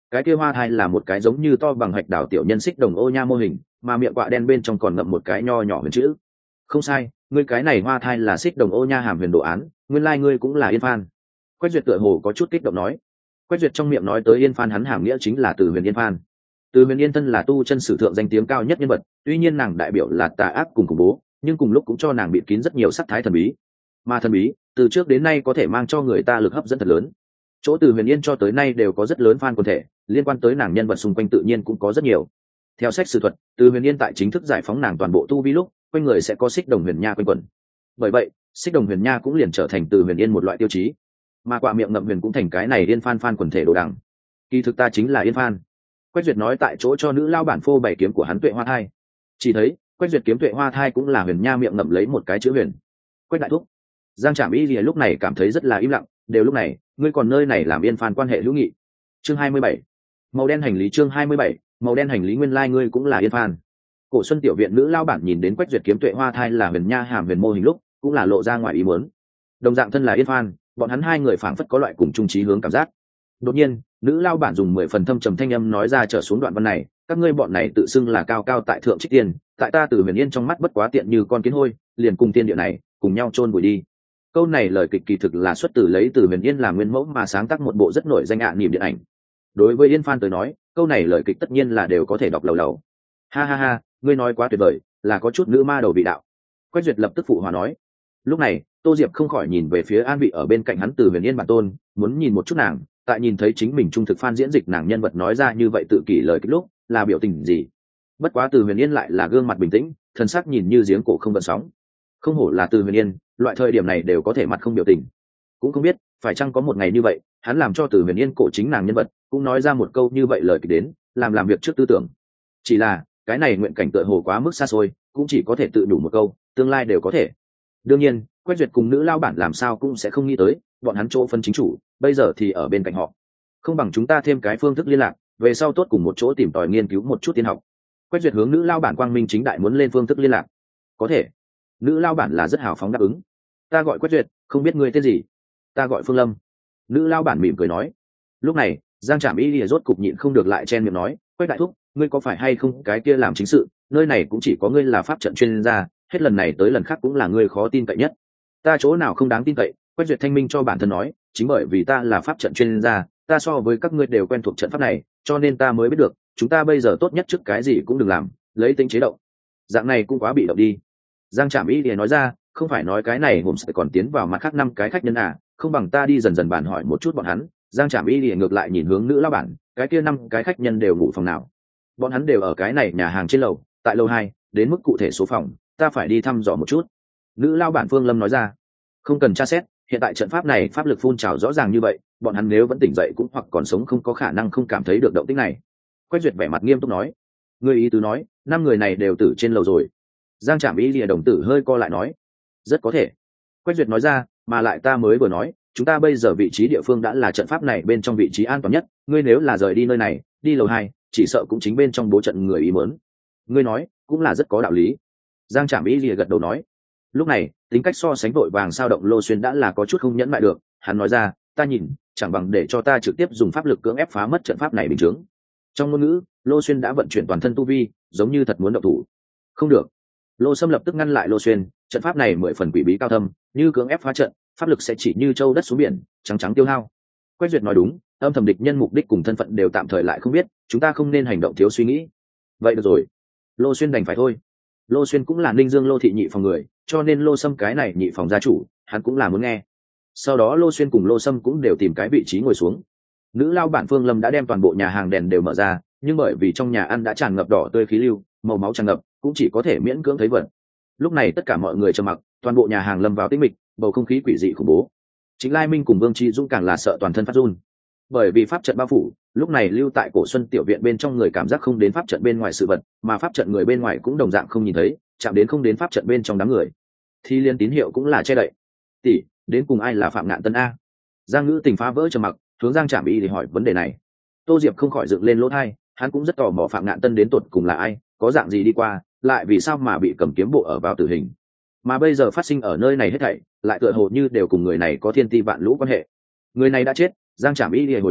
cái kia hoa thai là một cái giống như to bằng hạch đảo tiểu nhân xích đồng ô nha mô hình, mà miệng quạ đen bên trong còn ngậm một cái nho nhỏ huyền chữ. Không sai, ngươi cái này hoa thai là xích đồng ô nha hàm huyền đồ án, nguyên lai ngươi cũng là Yên Phan. Quách Duyệt tựa hồ có chút kích động nói. Quách Duyệt trong miệng nói tới Yên Phan hắn hàm nghĩa chính là Từ Huyền Yên Phan. Từ Huyền Yên thân là tu chân sử thượng danh tiếng cao nhất nhân vật, tuy nhiên nàng đại biểu là tà ác cùng khủng bố, nhưng cùng lúc cũng cho nàng bịt kín rất nhiều sắc thái thần bí. Mà thần bí, từ trước đến nay có thể mang cho người ta lực hấp dẫn thật lớn. Chỗ Từ Huyền Yên cho tới nay đều có rất lớn fan quần thể, liên quan tới nàng nhân vật xung quanh tự nhiên cũng có rất nhiều. Theo sách sử thuật, Từ Huyền Yên tại chính thức giải phóng nàng toàn bộ tu vi lúc, quanh người sẽ có xích đồng huyền nha quanh quẩn. Bởi vậy, xích đồng huyền nha cũng liền trở thành Từ Huyền Yên một loại tiêu chí. Mà quạ miệng ngậm huyền cũng thành cái này Yên Phan fan quần thể đồ đằng. Kỳ thực ta chính là Yên Phan. Quách Duyệt nói tại chỗ cho nữ lao bản phô bày kiếm của hắn Tuệ Hoa Thai. Chỉ thấy, Quách Duyệt kiếm Tuệ Hoa Thai cũng là huyền nha miệng ngậm lấy một cái chữ huyền. Quách đại thúc. Giang Trảm Y Lìa lúc này cảm thấy rất là im lặng, đều lúc này, ngươi còn nơi này làm Yên Phan quan hệ hữu nghị. Chương 27. Màu đen hành lý chương 27, màu đen hành lý nguyên lai ngươi cũng là Yên Phan. Cổ Xuân tiểu viện nữ lao bản nhìn đến Quách Duyệt kiếm Tuệ Hoa Thai là huyền nha hàm huyền mô hình lúc, cũng là lộ ra ngoài ý muốn. Đồng dạng thân là Yên Phan, bọn hắn hai người phảng phất có loại cùng chung chí hướng cảm giác. Đột nhiên, nữ lao bản dùng 10 phần thâm trầm thanh âm nói ra trở xuống đoạn văn này, các ngươi bọn này tự xưng là cao cao tại thượng trích tiên, tại ta Từ Huyền Yên trong mắt bất quá tiện như con kiến hôi, liền cùng tiên địa này, cùng nhau chôn vùi đi. Câu này lời kịch kỳ thực là xuất từ lấy Từ Huyền Yên làm nguyên mẫu mà sáng tác một bộ rất nổi danh niệm điện ảnh. Đối với Yên Phan tới nói, câu này lời kịch tất nhiên là đều có thể đọc lầu lầu. Ha ha ha, ngươi nói quá tuyệt vời, là có chút nữ ma đầu vị đạo. Quách Duyệt lập tức phụ hòa nói. Lúc này, Tô Diệp không khỏi nhìn về phía An Vị ở bên cạnh hắn Từ Huyền Yên bản tôn, muốn nhìn một chút nàng, tại nhìn thấy chính mình trung thực fan diễn dịch nàng nhân vật nói ra như vậy tự kỷ lời kịch lúc, là biểu tình gì. Bất quá Từ Huyền Yên lại là gương mặt bình tĩnh, thân sắc nhìn như giếng cổ không gợn sóng. Không hổ là Từ Huyền Yên, loại thời điểm này đều có thể mặt không biểu tình. Cũng không biết phải chăng có một ngày như vậy, hắn làm cho Từ Huyền Yên cổ chính nàng nhân vật cũng nói ra một câu như vậy lời kịch đến, làm việc trước tư tưởng. Chỉ là cái này nguyện cảnh tựa hồ quá mức xa xôi, cũng chỉ có thể tự đủ một câu, tương lai đều có thể. Đương nhiên, Quách Duyệt cùng nữ lao bản làm sao cũng sẽ không nghĩ tới, bọn hắn chỗ phân chính chủ, bây giờ thì ở bên cạnh họ. Không bằng chúng ta thêm cái phương thức liên lạc, về sau tốt cùng một chỗ tìm tòi nghiên cứu một chút tiên học. Quách Duyệt hướng nữ lao bản quang minh chính đại muốn lên phương thức liên lạc. Có thể. Nữ lao bản là rất hào phóng đáp ứng. Ta gọi Quách Duyệt, không biết ngươi tên gì? Ta gọi Phương Lâm. Nữ lao bản mỉm cười nói. Lúc này, Giang Trảm Y Lìa rốt cục nhịn không được lại chen miệng nói, Quách đại thúc, ngươi có phải hay không cái kia làm chính sự, nơi này cũng chỉ có ngươi là pháp trận chuyên gia, hết lần này tới lần khác cũng là ngươi khó tin cậy nhất. Ta chỗ nào không đáng tin cậy? Quách Duyệt thanh minh cho bản thân nói, chính bởi vì ta là pháp trận chuyên gia, ta so với các ngươi đều quen thuộc trận pháp này, cho nên ta mới biết được, chúng ta bây giờ tốt nhất trước cái gì cũng đừng làm, lấy tính chế động. Dạng này cũng quá bị động đi. Giang Trảm Y Lìa nói ra, không phải nói cái này hôm sẽ còn tiến vào mặt khác 5 cái khách nhân à, không bằng ta đi dần dần bàn hỏi một chút bọn hắn. Giang Trảm Y Lìa ngược lại nhìn hướng nữ lão bản, cái kia 5 cái khách nhân đều ngủ phòng nào? Bọn hắn đều ở cái này nhà hàng trên lầu, tại lầu 2, đến mức cụ thể số phòng, ta phải đi thăm dò một chút. Nữ lão bản Phương Lâm nói ra, không cần tra xét, hiện tại trận pháp này pháp lực phun trào rõ ràng như vậy, bọn hắn nếu vẫn tỉnh dậy cũng hoặc còn sống không có khả năng không cảm thấy được động tĩnh này. Quách Duyệt vẻ mặt nghiêm túc nói, người ý tứ nói, 5 người này đều tử trên lầu rồi. Giang Trảm Y Lìa đồng tử hơi co lại nói, rất có thể. Quách Duyệt nói ra, mà lại ta mới vừa nói, chúng ta bây giờ vị trí địa phương đã là trận pháp này bên trong vị trí an toàn nhất, ngươi nếu là rời đi nơi này, đi lầu 2, chỉ sợ cũng chính bên trong bố trận người ý muốn. Ngươi nói, cũng là rất có đạo lý. Giang Trảm Y Lìa gật đầu nói. Lúc này, tính cách so sánh vội vàng sao động Lô Xuyên đã là có chút không nhẫn mại được, hắn nói ra, ta nhìn, chẳng bằng để cho ta trực tiếp dùng pháp lực cưỡng ép phá mất trận pháp này bình chứng. Trong ngôn ngữ, Lô Xuyên đã vận chuyển toàn thân tu vi, giống như thật muốn động thủ. Không được. Lô Sâm lập tức ngăn lại Lô Xuyên, trận pháp này 10 phần quỷ bí cao thâm, như cưỡng ép phá trận, pháp lực sẽ chỉ như châu đất xuống biển, trắng trắng tiêu hao. Quách Duyệt nói đúng, âm thầm địch nhân mục đích cùng thân phận đều tạm thời lại không biết, chúng ta không nên hành động thiếu suy nghĩ. Vậy được rồi. Lô Xuyên đành phải thôi. Lô Xuyên cũng là Ninh Dương Lô thị nhị phòng người, cho nên Lô Sâm cái này nhị phòng gia chủ, hắn cũng là muốn nghe. Sau đó Lô Xuyên cùng Lô Sâm cũng đều tìm cái vị trí ngồi xuống. Nữ lao bản Phương Lâm đã đem toàn bộ nhà hàng đèn đều mở ra, nhưng bởi vì trong nhà ăn đã tràn ngập đỏ tươi khí lưu, màu máu tràn ngập, cũng chỉ có thể miễn cưỡng thấy vật. Lúc này tất cả mọi người trầm mặc, toàn bộ nhà hàng lâm vào tĩnh mịch, bầu không khí quỷ dị khủng bố. Chính Lai Minh cùng Vương Chi Dũng càng là sợ toàn thân phát run. Bởi vì pháp trận bao phủ, lúc này lưu tại Cổ Xuân tiểu viện bên trong người cảm giác không đến pháp trận bên ngoài sự vật, mà pháp trận người bên ngoài cũng đồng dạng không nhìn thấy, chạm đến không đến pháp trận bên trong đám người. Thì liên tín hiệu cũng là che đậy. Tỷ, đến cùng ai là Phạm Ngạn Tân a? Giang Ngữ Tình phá vỡ trầm mặc, hướng Giang Trảm Y thì hỏi vấn đề này. Tô Diệp không khỏi dựng lên lỗ tai, hắn cũng rất tò mò Phạm Ngạn Tân đến tột cùng là ai, có dạng gì đi qua, lại vì sao mà bị cầm kiếm bộ ở vào tử hình. Mà bây giờ phát sinh ở nơi này hết thảy, lại tựa hồ như đều cùng người này có thiên ti vạn lũ quan hệ. Người này đã chết, Giang Trảm Y liền hồi đáp,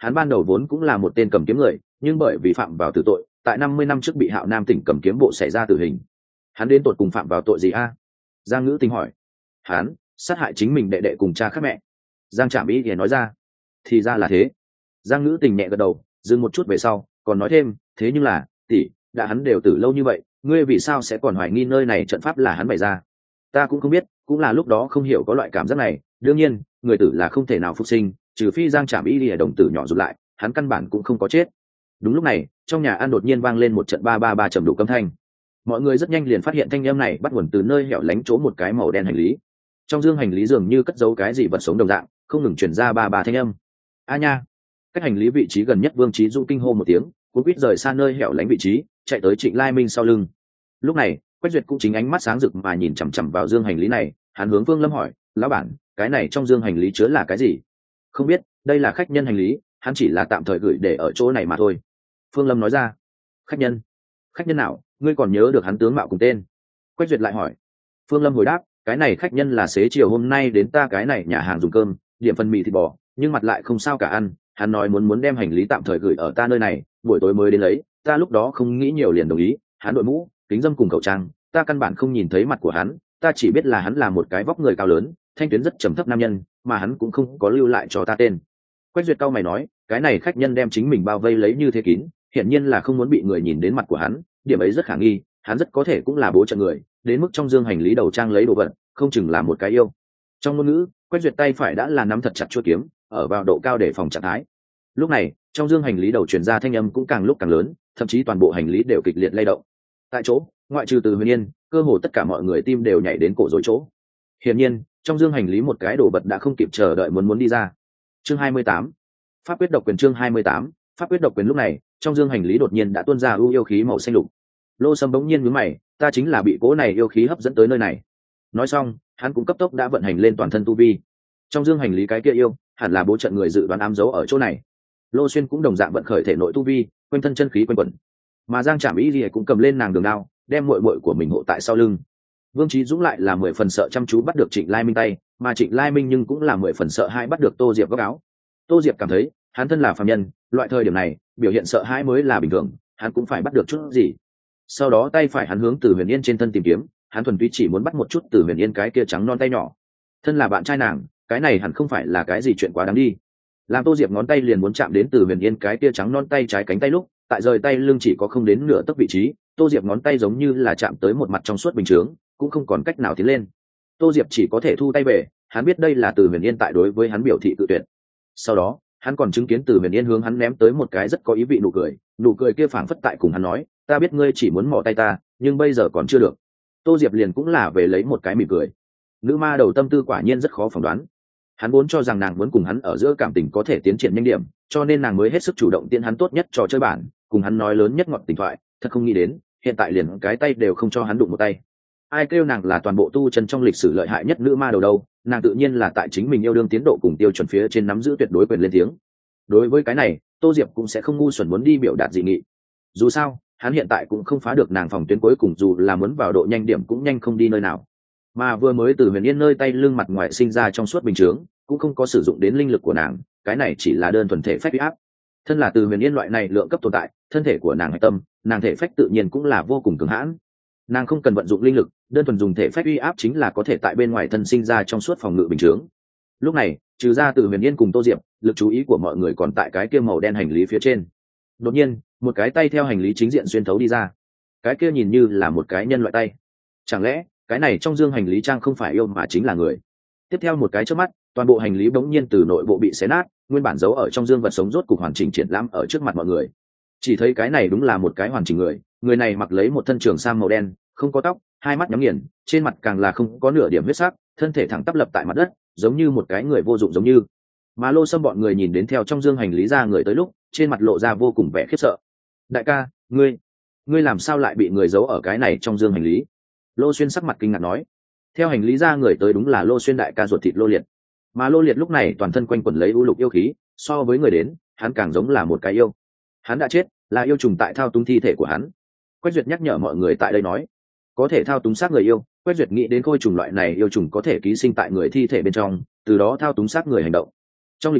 hắn ban đầu vốn cũng là một tên cầm kiếm người, nhưng bởi vì phạm vào tử tội, tại 50 năm trước bị Hạo Nam tỉnh cầm kiếm bộ xảy ra tử hình. Hắn đến tột cùng phạm vào tội gì a? Giang Ngữ Tình hỏi. Hắn sát hại chính mình đệ đệ cùng cha khác mẹ. Giang Trảm Ý thì nói ra. Thì ra là thế. Giang Ngữ Tình nhẹ gật đầu, dừng một chút về sau còn nói thêm, thế nhưng là tỷ, đã hắn đều tử lâu như vậy, ngươi vì sao sẽ còn hoài nghi nơi này trận pháp là hắn bày ra? Ta cũng không biết, cũng là lúc đó không hiểu có loại cảm giác này. Đương nhiên người tử là không thể nào phục sinh, trừ phi Giang Trảm Y lìa đồng tử nhỏ rụt lại, hắn căn bản cũng không có chết. Đúng lúc này trong nhà ăn đột nhiên vang lên một trận 333 trầm đủ âm thanh. Mọi người rất nhanh liền phát hiện thanh âm này bắt nguồn từ nơi hẻo lánh chỗ một cái màu đen hành lý. Trong dương hành lý dường như cất giấu cái gì vật sống đồng dạng, không ngừng truyền ra ba thanh âm. A nha! Cách hành lý vị trí gần nhất Vương Chí Dũng kinh hô một tiếng, cuống quýt rời xa nơi hẻo lánh vị trí, chạy tới Trịnh Lai Minh sau lưng. Lúc này Quách Duyệt cũng chính ánh mắt sáng rực mà nhìn chằm chằm vào dương hành lý này, hắn hướng Vương Lâm hỏi, lão bản, cái này trong dương hành lý chứa là cái gì? Không biết, đây là khách nhân hành lý, hắn chỉ là tạm thời gửi để ở chỗ này mà thôi. Phương Lâm nói ra. Khách nhân? Khách nhân nào? Ngươi còn nhớ được hắn tướng mạo cùng tên? Quách Duyệt lại hỏi. Phương Lâm hồi đáp, cái này khách nhân là xế chiều hôm nay đến ta cái này nhà hàng dùng cơm, điểm phần mì thịt bò, nhưng mặt lại không sao cả ăn, hắn nói muốn đem hành lý tạm thời gửi ở ta nơi này, buổi tối mới đến lấy, ta lúc đó không nghĩ nhiều liền đồng ý. Hắn đội mũ, kính dâm cùng khẩu trang, ta căn bản không nhìn thấy mặt của hắn, ta chỉ biết là hắn là một cái vóc người cao lớn, thanh tuyến rất trầm thấp nam nhân, mà hắn cũng không có lưu lại cho ta tên. Quách Duyệt cau mày nói, cái này khách nhân đem chính mình bao vây lấy như thế kín, hiển nhiên là không muốn bị người nhìn đến mặt của hắn, điểm ấy rất khả nghi, hắn rất có thể cũng là bố trận người, đến mức trong dương hành lý đầu trang lấy đồ vật, không chừng là một cái yêu. Trong ngôn ngữ, Quách Duyệt tay phải đã là nắm thật chặt chuôi kiếm, ở vào độ cao để phòng trạng thái. Lúc này, trong dương hành lý đầu truyền ra thanh âm cũng càng lúc càng lớn, thậm chí toàn bộ hành lý đều kịch liệt lay động. Tại chỗ, ngoại trừ Từ Huyền Yên, cơ hồ tất cả mọi người tim đều nhảy đến cổ rối chỗ. Hiển nhiên, trong dương hành lý một cái đồ vật đã không kịp chờ đợi muốn đi ra. Chương 28, Pháp quyết độc quyền. Chương 28, Pháp quyết độc quyền. Lúc này, trong dương hành lý đột nhiên đã tuôn ra yêu khí màu xanh lục. Lô Sâm bỗng nhiên nhướng mày, ta chính là bị cỗ này yêu khí hấp dẫn tới nơi này. Nói xong, hắn cũng cấp tốc đã vận hành lên toàn thân tu vi. Trong dương hành lý cái kia yêu, hẳn là bố trận người dự đoán ám dấu ở chỗ này. Lô Xuyên cũng đồng dạng vận khởi thể nội tu vi, quanh thân chân khí quanh quẩn. Mà Giang Trảm Y Lìa cũng cầm lên nàng đường đao, đem muội muội của mình hộ tại sau lưng. Vương Chí Dũng lại là 10 phần sợ chăm chú bắt được Trịnh Lai Minh tay, mà Trịnh Lai Minh nhưng cũng là 10 phần sợ hãi bắt được Tô Diệp góc áo. Tô Diệp cảm thấy, hắn thân là phàm nhân, loại thời điểm này, biểu hiện sợ hãi mới là bình thường, hắn cũng phải bắt được chút gì. Sau đó tay phải hắn hướng Từ Huyền Yên trên thân tìm kiếm, hắn thuần túy chỉ muốn bắt một chút Từ Huyền Yên cái kia trắng non tay nhỏ. Thân là bạn trai nàng, cái này hẳn không phải là cái gì chuyện quá đáng đi. Làm Tô Diệp ngón tay liền muốn chạm đến Từ Huyền Yên cái kia trắng non tay trái cánh tay lúc, tại rời tay lưng chỉ có không đến nửa tấc vị trí, Tô Diệp ngón tay giống như là chạm tới một mặt trong suốt bình chướng, cũng không còn cách nào tiến lên. Tô Diệp chỉ có thể thu tay về, hắn biết đây là Từ Huyền Yên tại đối với hắn biểu thị tự tuyệt. Sau đó, hắn còn chứng kiến Từ Huyền Yên hướng hắn ném tới một cái rất có ý vị nụ cười kia phảng phất tại cùng hắn nói, ta biết ngươi chỉ muốn mò tay ta, nhưng bây giờ còn chưa được. Tô Diệp liền cũng là về lấy một cái mỉm cười. Nữ ma đầu tâm tư quả nhiên rất khó phỏng đoán. Hắn vốn cho rằng nàng muốn cùng hắn ở giữa cảm tình có thể tiến triển nhanh điểm, cho nên nàng mới hết sức chủ động tiện hắn tốt nhất trò chơi bản, cùng hắn nói lớn nhất ngọt tình thoại, thật không nghĩ đến, hiện tại liền cái tay đều không cho hắn đụng một tay. Ai kêu nàng là toàn bộ tu chân trong lịch sử lợi hại nhất nữ ma đầu đâu, nàng tự nhiên là tại chính mình yêu đương tiến độ cùng tiêu chuẩn phía trên nắm giữ tuyệt đối quyền lên tiếng. Đối với cái này, Tô Diệp cũng sẽ không ngu xuẩn muốn đi biểu đạt dị nghị. Dù sao, hắn hiện tại cũng không phá được nàng phòng tuyến cuối cùng, dù là muốn vào độ nhanh điểm cũng nhanh không đi nơi nào. Mà vừa mới Từ Huyền Yên nơi tay lưng mặt ngoài sinh ra trong suốt bình chướng, cũng không có sử dụng đến linh lực của nàng, cái này chỉ là đơn thuần thể phách uy áp. Thân là Từ Huyền Yên loại này lượng cấp tồn tại, thân thể của nàng hạch tâm, nàng thể phách tự nhiên cũng là vô cùng cường hãn. Nàng không cần vận dụng linh lực, đơn thuần dùng thể phách uy áp chính là có thể tại bên ngoài thân sinh ra trong suốt phòng ngự bình chướng. Lúc này, trừ ra Từ Huyền Yên cùng Tô Diệp, lực chú ý của mọi người còn tại cái kia màu đen hành lý phía trên. Đột nhiên, một cái tay theo hành lý chính diện xuyên thấu đi ra. Cái kia nhìn như là một cái nhân loại tay. Chẳng lẽ cái này trong dương hành lý trang không phải yêu mà chính là người? Tiếp theo một cái chớp mắt, toàn bộ hành lý bỗng nhiên từ nội bộ bị xé nát, nguyên bản giấu ở trong dương vật sống rốt cục hoàn chỉnh triển lãm ở trước mặt mọi người. Chỉ thấy cái này đúng là một cái hoàn chỉnh người, người này mặc lấy một thân trường sam màu đen, không có tóc, hai mắt nhắm nghiền, trên mặt càng là không có nửa điểm huyết sắc, thân thể thẳng tắp lập tại mặt đất, giống như một cái người vô dụng giống như. Mà Lô Sâm bọn người nhìn đến theo trong dương hành lý ra người tới lúc, trên mặt lộ ra vô cùng vẻ khiếp sợ. Đại ca, ngươi làm sao lại bị người giấu ở cái này trong dương hành lý? Lô Xuyên sắc mặt kinh ngạc nói. Theo hành lý ra người tới đúng là Lô Xuyên đại ca ruột thịt Lô Liệt. Mà Lô Liệt lúc này toàn thân quanh quẩn lấy u lục yêu khí, so với người đến, hắn càng giống là một cái yêu. Hắn đã chết, là yêu trùng tại thao túng thi thể của hắn. Quách Duyệt nhắc nhở mọi người tại đây nói, có thể thao túng xác người yêu. Quách Duyệt nghĩ đến khôi trùng loại này yêu trùng có thể ký sinh tại người thi thể bên trong, từ đó thao túng xác người hành động. Trong lịch sử,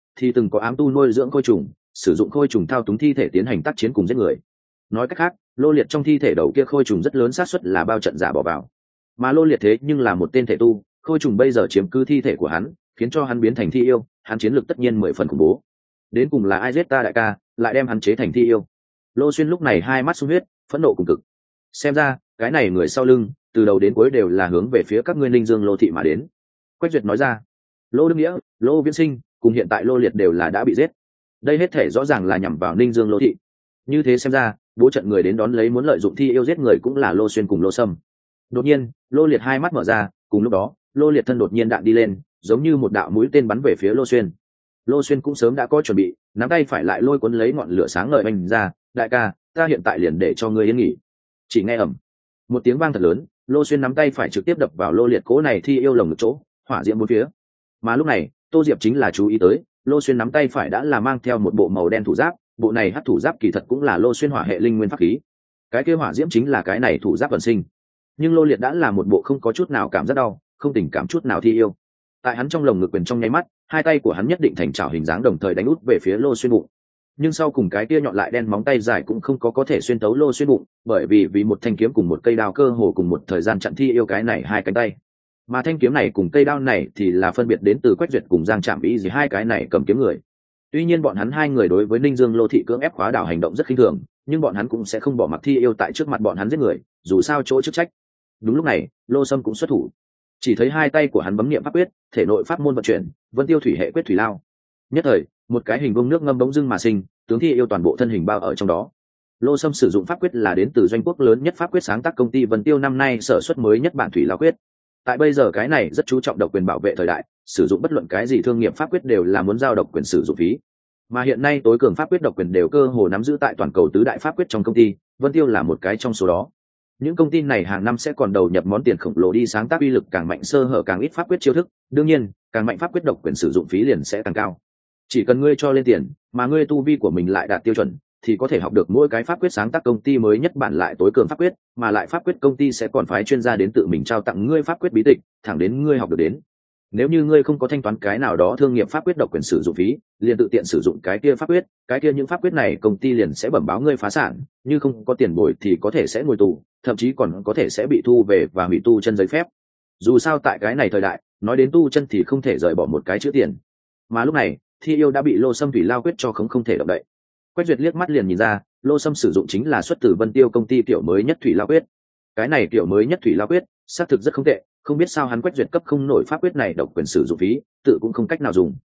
thì từng có ám tu nuôi dưỡng khôi trùng, sử dụng khôi trùng thao túng thi thể tiến hành tác chiến cùng giết người. Nói cách khác, Lô Liệt trong thi thể đầu kia khôi trùng rất lớn xác suất là bao trận giả bỏ vào. Mà Lô Liệt thế nhưng là một tên thể tu, khôi trùng bây giờ chiếm cứ thi thể của hắn, khiến cho hắn biến thành thi yêu, hắn chiến lược tất nhiên 10 phần khủng bố. Đến cùng là ai giết ta đại ca, lại đem hắn chế thành thi yêu? Lô Xuyên lúc này hai mắt sung huyết, phẫn nộ cùng cực. Xem ra, cái này người sau lưng, từ đầu đến cuối đều là hướng về phía các ngươi Ninh Dương Lô thị mà đến. Quách Duyệt nói ra. Lô Đức Nghĩa, Lô Viễn Sinh, cùng hiện tại Lô Liệt đều là đã bị giết. Đây hết thể rõ ràng là nhằm vào Ninh Dương Lô thị. Như thế xem ra, bố trận người đến đón lấy muốn lợi dụng thi yêu giết người cũng là Lô Xuyên cùng Lô Sâm. Đột nhiên, Lô Liệt hai mắt mở ra, cùng lúc đó, Lô Liệt thân đột nhiên đạn đi lên, giống như một đạo mũi tên bắn về phía Lô Xuyên. Lô Xuyên cũng sớm đã có chuẩn bị, nắm tay phải lại lôi cuốn lấy ngọn lửa sáng ngời oanh ra, đại ca, ta hiện tại liền để cho ngươi yên nghỉ. Chỉ nghe ầm một tiếng vang thật lớn, Lô Xuyên nắm tay phải trực tiếp đập vào Lô Liệt cố này thi yêu lồng ngực chỗ, hỏa diễm bốn phía. Mà lúc này, Tô Diệp chính là chú ý tới, Lô Xuyên nắm tay phải đã là mang theo một bộ màu đen thủ giáp, bộ này hắc thủ giáp kỳ thật cũng là Lô Xuyên hỏa hệ linh nguyên pháp khí. Cái kia hỏa diễm chính là cái này thủ giáp vận sinh. Nhưng Lô Liệt đã là một bộ không có chút nào cảm giác đau, không tình cảm chút nào thi yêu. Tại hắn trong lồng ngực quyền trong nháy mắt, hai tay của hắn nhất định thành chảo hình dáng đồng thời đánh út về phía Lô Xuyên bụng. Nhưng sau cùng cái kia nhọn lại đen móng tay dài cũng không có thể xuyên tấu Lô Xuyên bụng, bởi vì một thanh kiếm cùng một cây đao cơ hồ cùng một thời gian chặn thi yêu cái này hai cánh tay. Mà thanh kiếm này cùng cây đao này thì là phân biệt đến từ Quách Duyệt cùng Giang Trạm Ý gì hai cái này cầm kiếm người. Tuy nhiên bọn hắn hai người đối với Ninh Dương Lô thị cưỡng ép khóa đảo hành động rất khinh thường, nhưng bọn hắn cũng sẽ không bỏ mặc thi yêu tại trước mặt bọn hắn giết người, dù sao chỗ chức trách. Đúng lúc này, Lô Sâm cũng xuất thủ. Chỉ thấy hai tay của hắn bấm niệm pháp quyết, thể nội pháp môn vận chuyển, Vân Tiêu thủy hệ quyết thủy lao. Nhất thời, một cái hình vuông nước ngâm bỗng dưng mà sinh, tướng thi yêu toàn bộ thân hình bao ở trong đó. Lô Sâm sử dụng pháp quyết là đến từ doanh quốc lớn nhất pháp quyết sáng tác công ty Vân Tiêu năm nay sở xuất mới nhất bản thủy lao quyết. Tại bây giờ cái này rất chú trọng độc quyền bảo vệ thời đại, sử dụng bất luận cái gì thương nghiệp pháp quyết đều là muốn giao độc quyền sử dụng phí. Mà hiện nay tối cường pháp quyết độc quyền đều cơ hồ nắm giữ tại toàn cầu tứ đại pháp quyết trong công ty, Vân Tiêu là một cái trong số đó. Những công ty này hàng năm sẽ còn đầu nhập món tiền khổng lồ đi sáng tác uy lực càng mạnh sơ hở càng ít pháp quyết chiêu thức, đương nhiên, càng mạnh pháp quyết độc quyền sử dụng phí liền sẽ càng cao. Chỉ cần ngươi cho lên tiền, mà ngươi tu vi của mình lại đạt tiêu chuẩn, thì có thể học được mỗi cái pháp quyết sáng tác công ty mới nhất bản lại tối cường pháp quyết, mà lại pháp quyết công ty sẽ còn phái chuyên gia đến tự mình trao tặng ngươi pháp quyết bí tịch, thẳng đến ngươi học được đến. Nếu như ngươi không có thanh toán cái nào đó thương nghiệp pháp quyết độc quyền sử dụng phí, liền tự tiện sử dụng cái kia pháp quyết, cái kia những pháp quyết này công ty liền sẽ bẩm báo ngươi phá sản, như không có tiền bồi thì có thể sẽ ngồi tù, thậm chí còn có thể sẽ bị thu về và hủy tu chân giấy phép. Dù sao tại cái này thời đại, nói đến tu chân thì không thể rời bỏ một cái chữ tiền. Mà lúc này, thi yêu đã bị Lô Sâm thủy lao quyết cho không thể động đậy. Quách Duyệt liếc mắt liền nhìn ra, Lô Sâm sử dụng chính là xuất từ Vân Tiêu công ty kiểu mới nhất thủy lao quyết. Cái này kiểu mới nhất thủy lao quyết, xác thực rất không tệ, không biết sao hắn Quách Duyệt cấp không nổi pháp quyết này độc quyền sử dụng phí, tự cũng không cách nào dùng.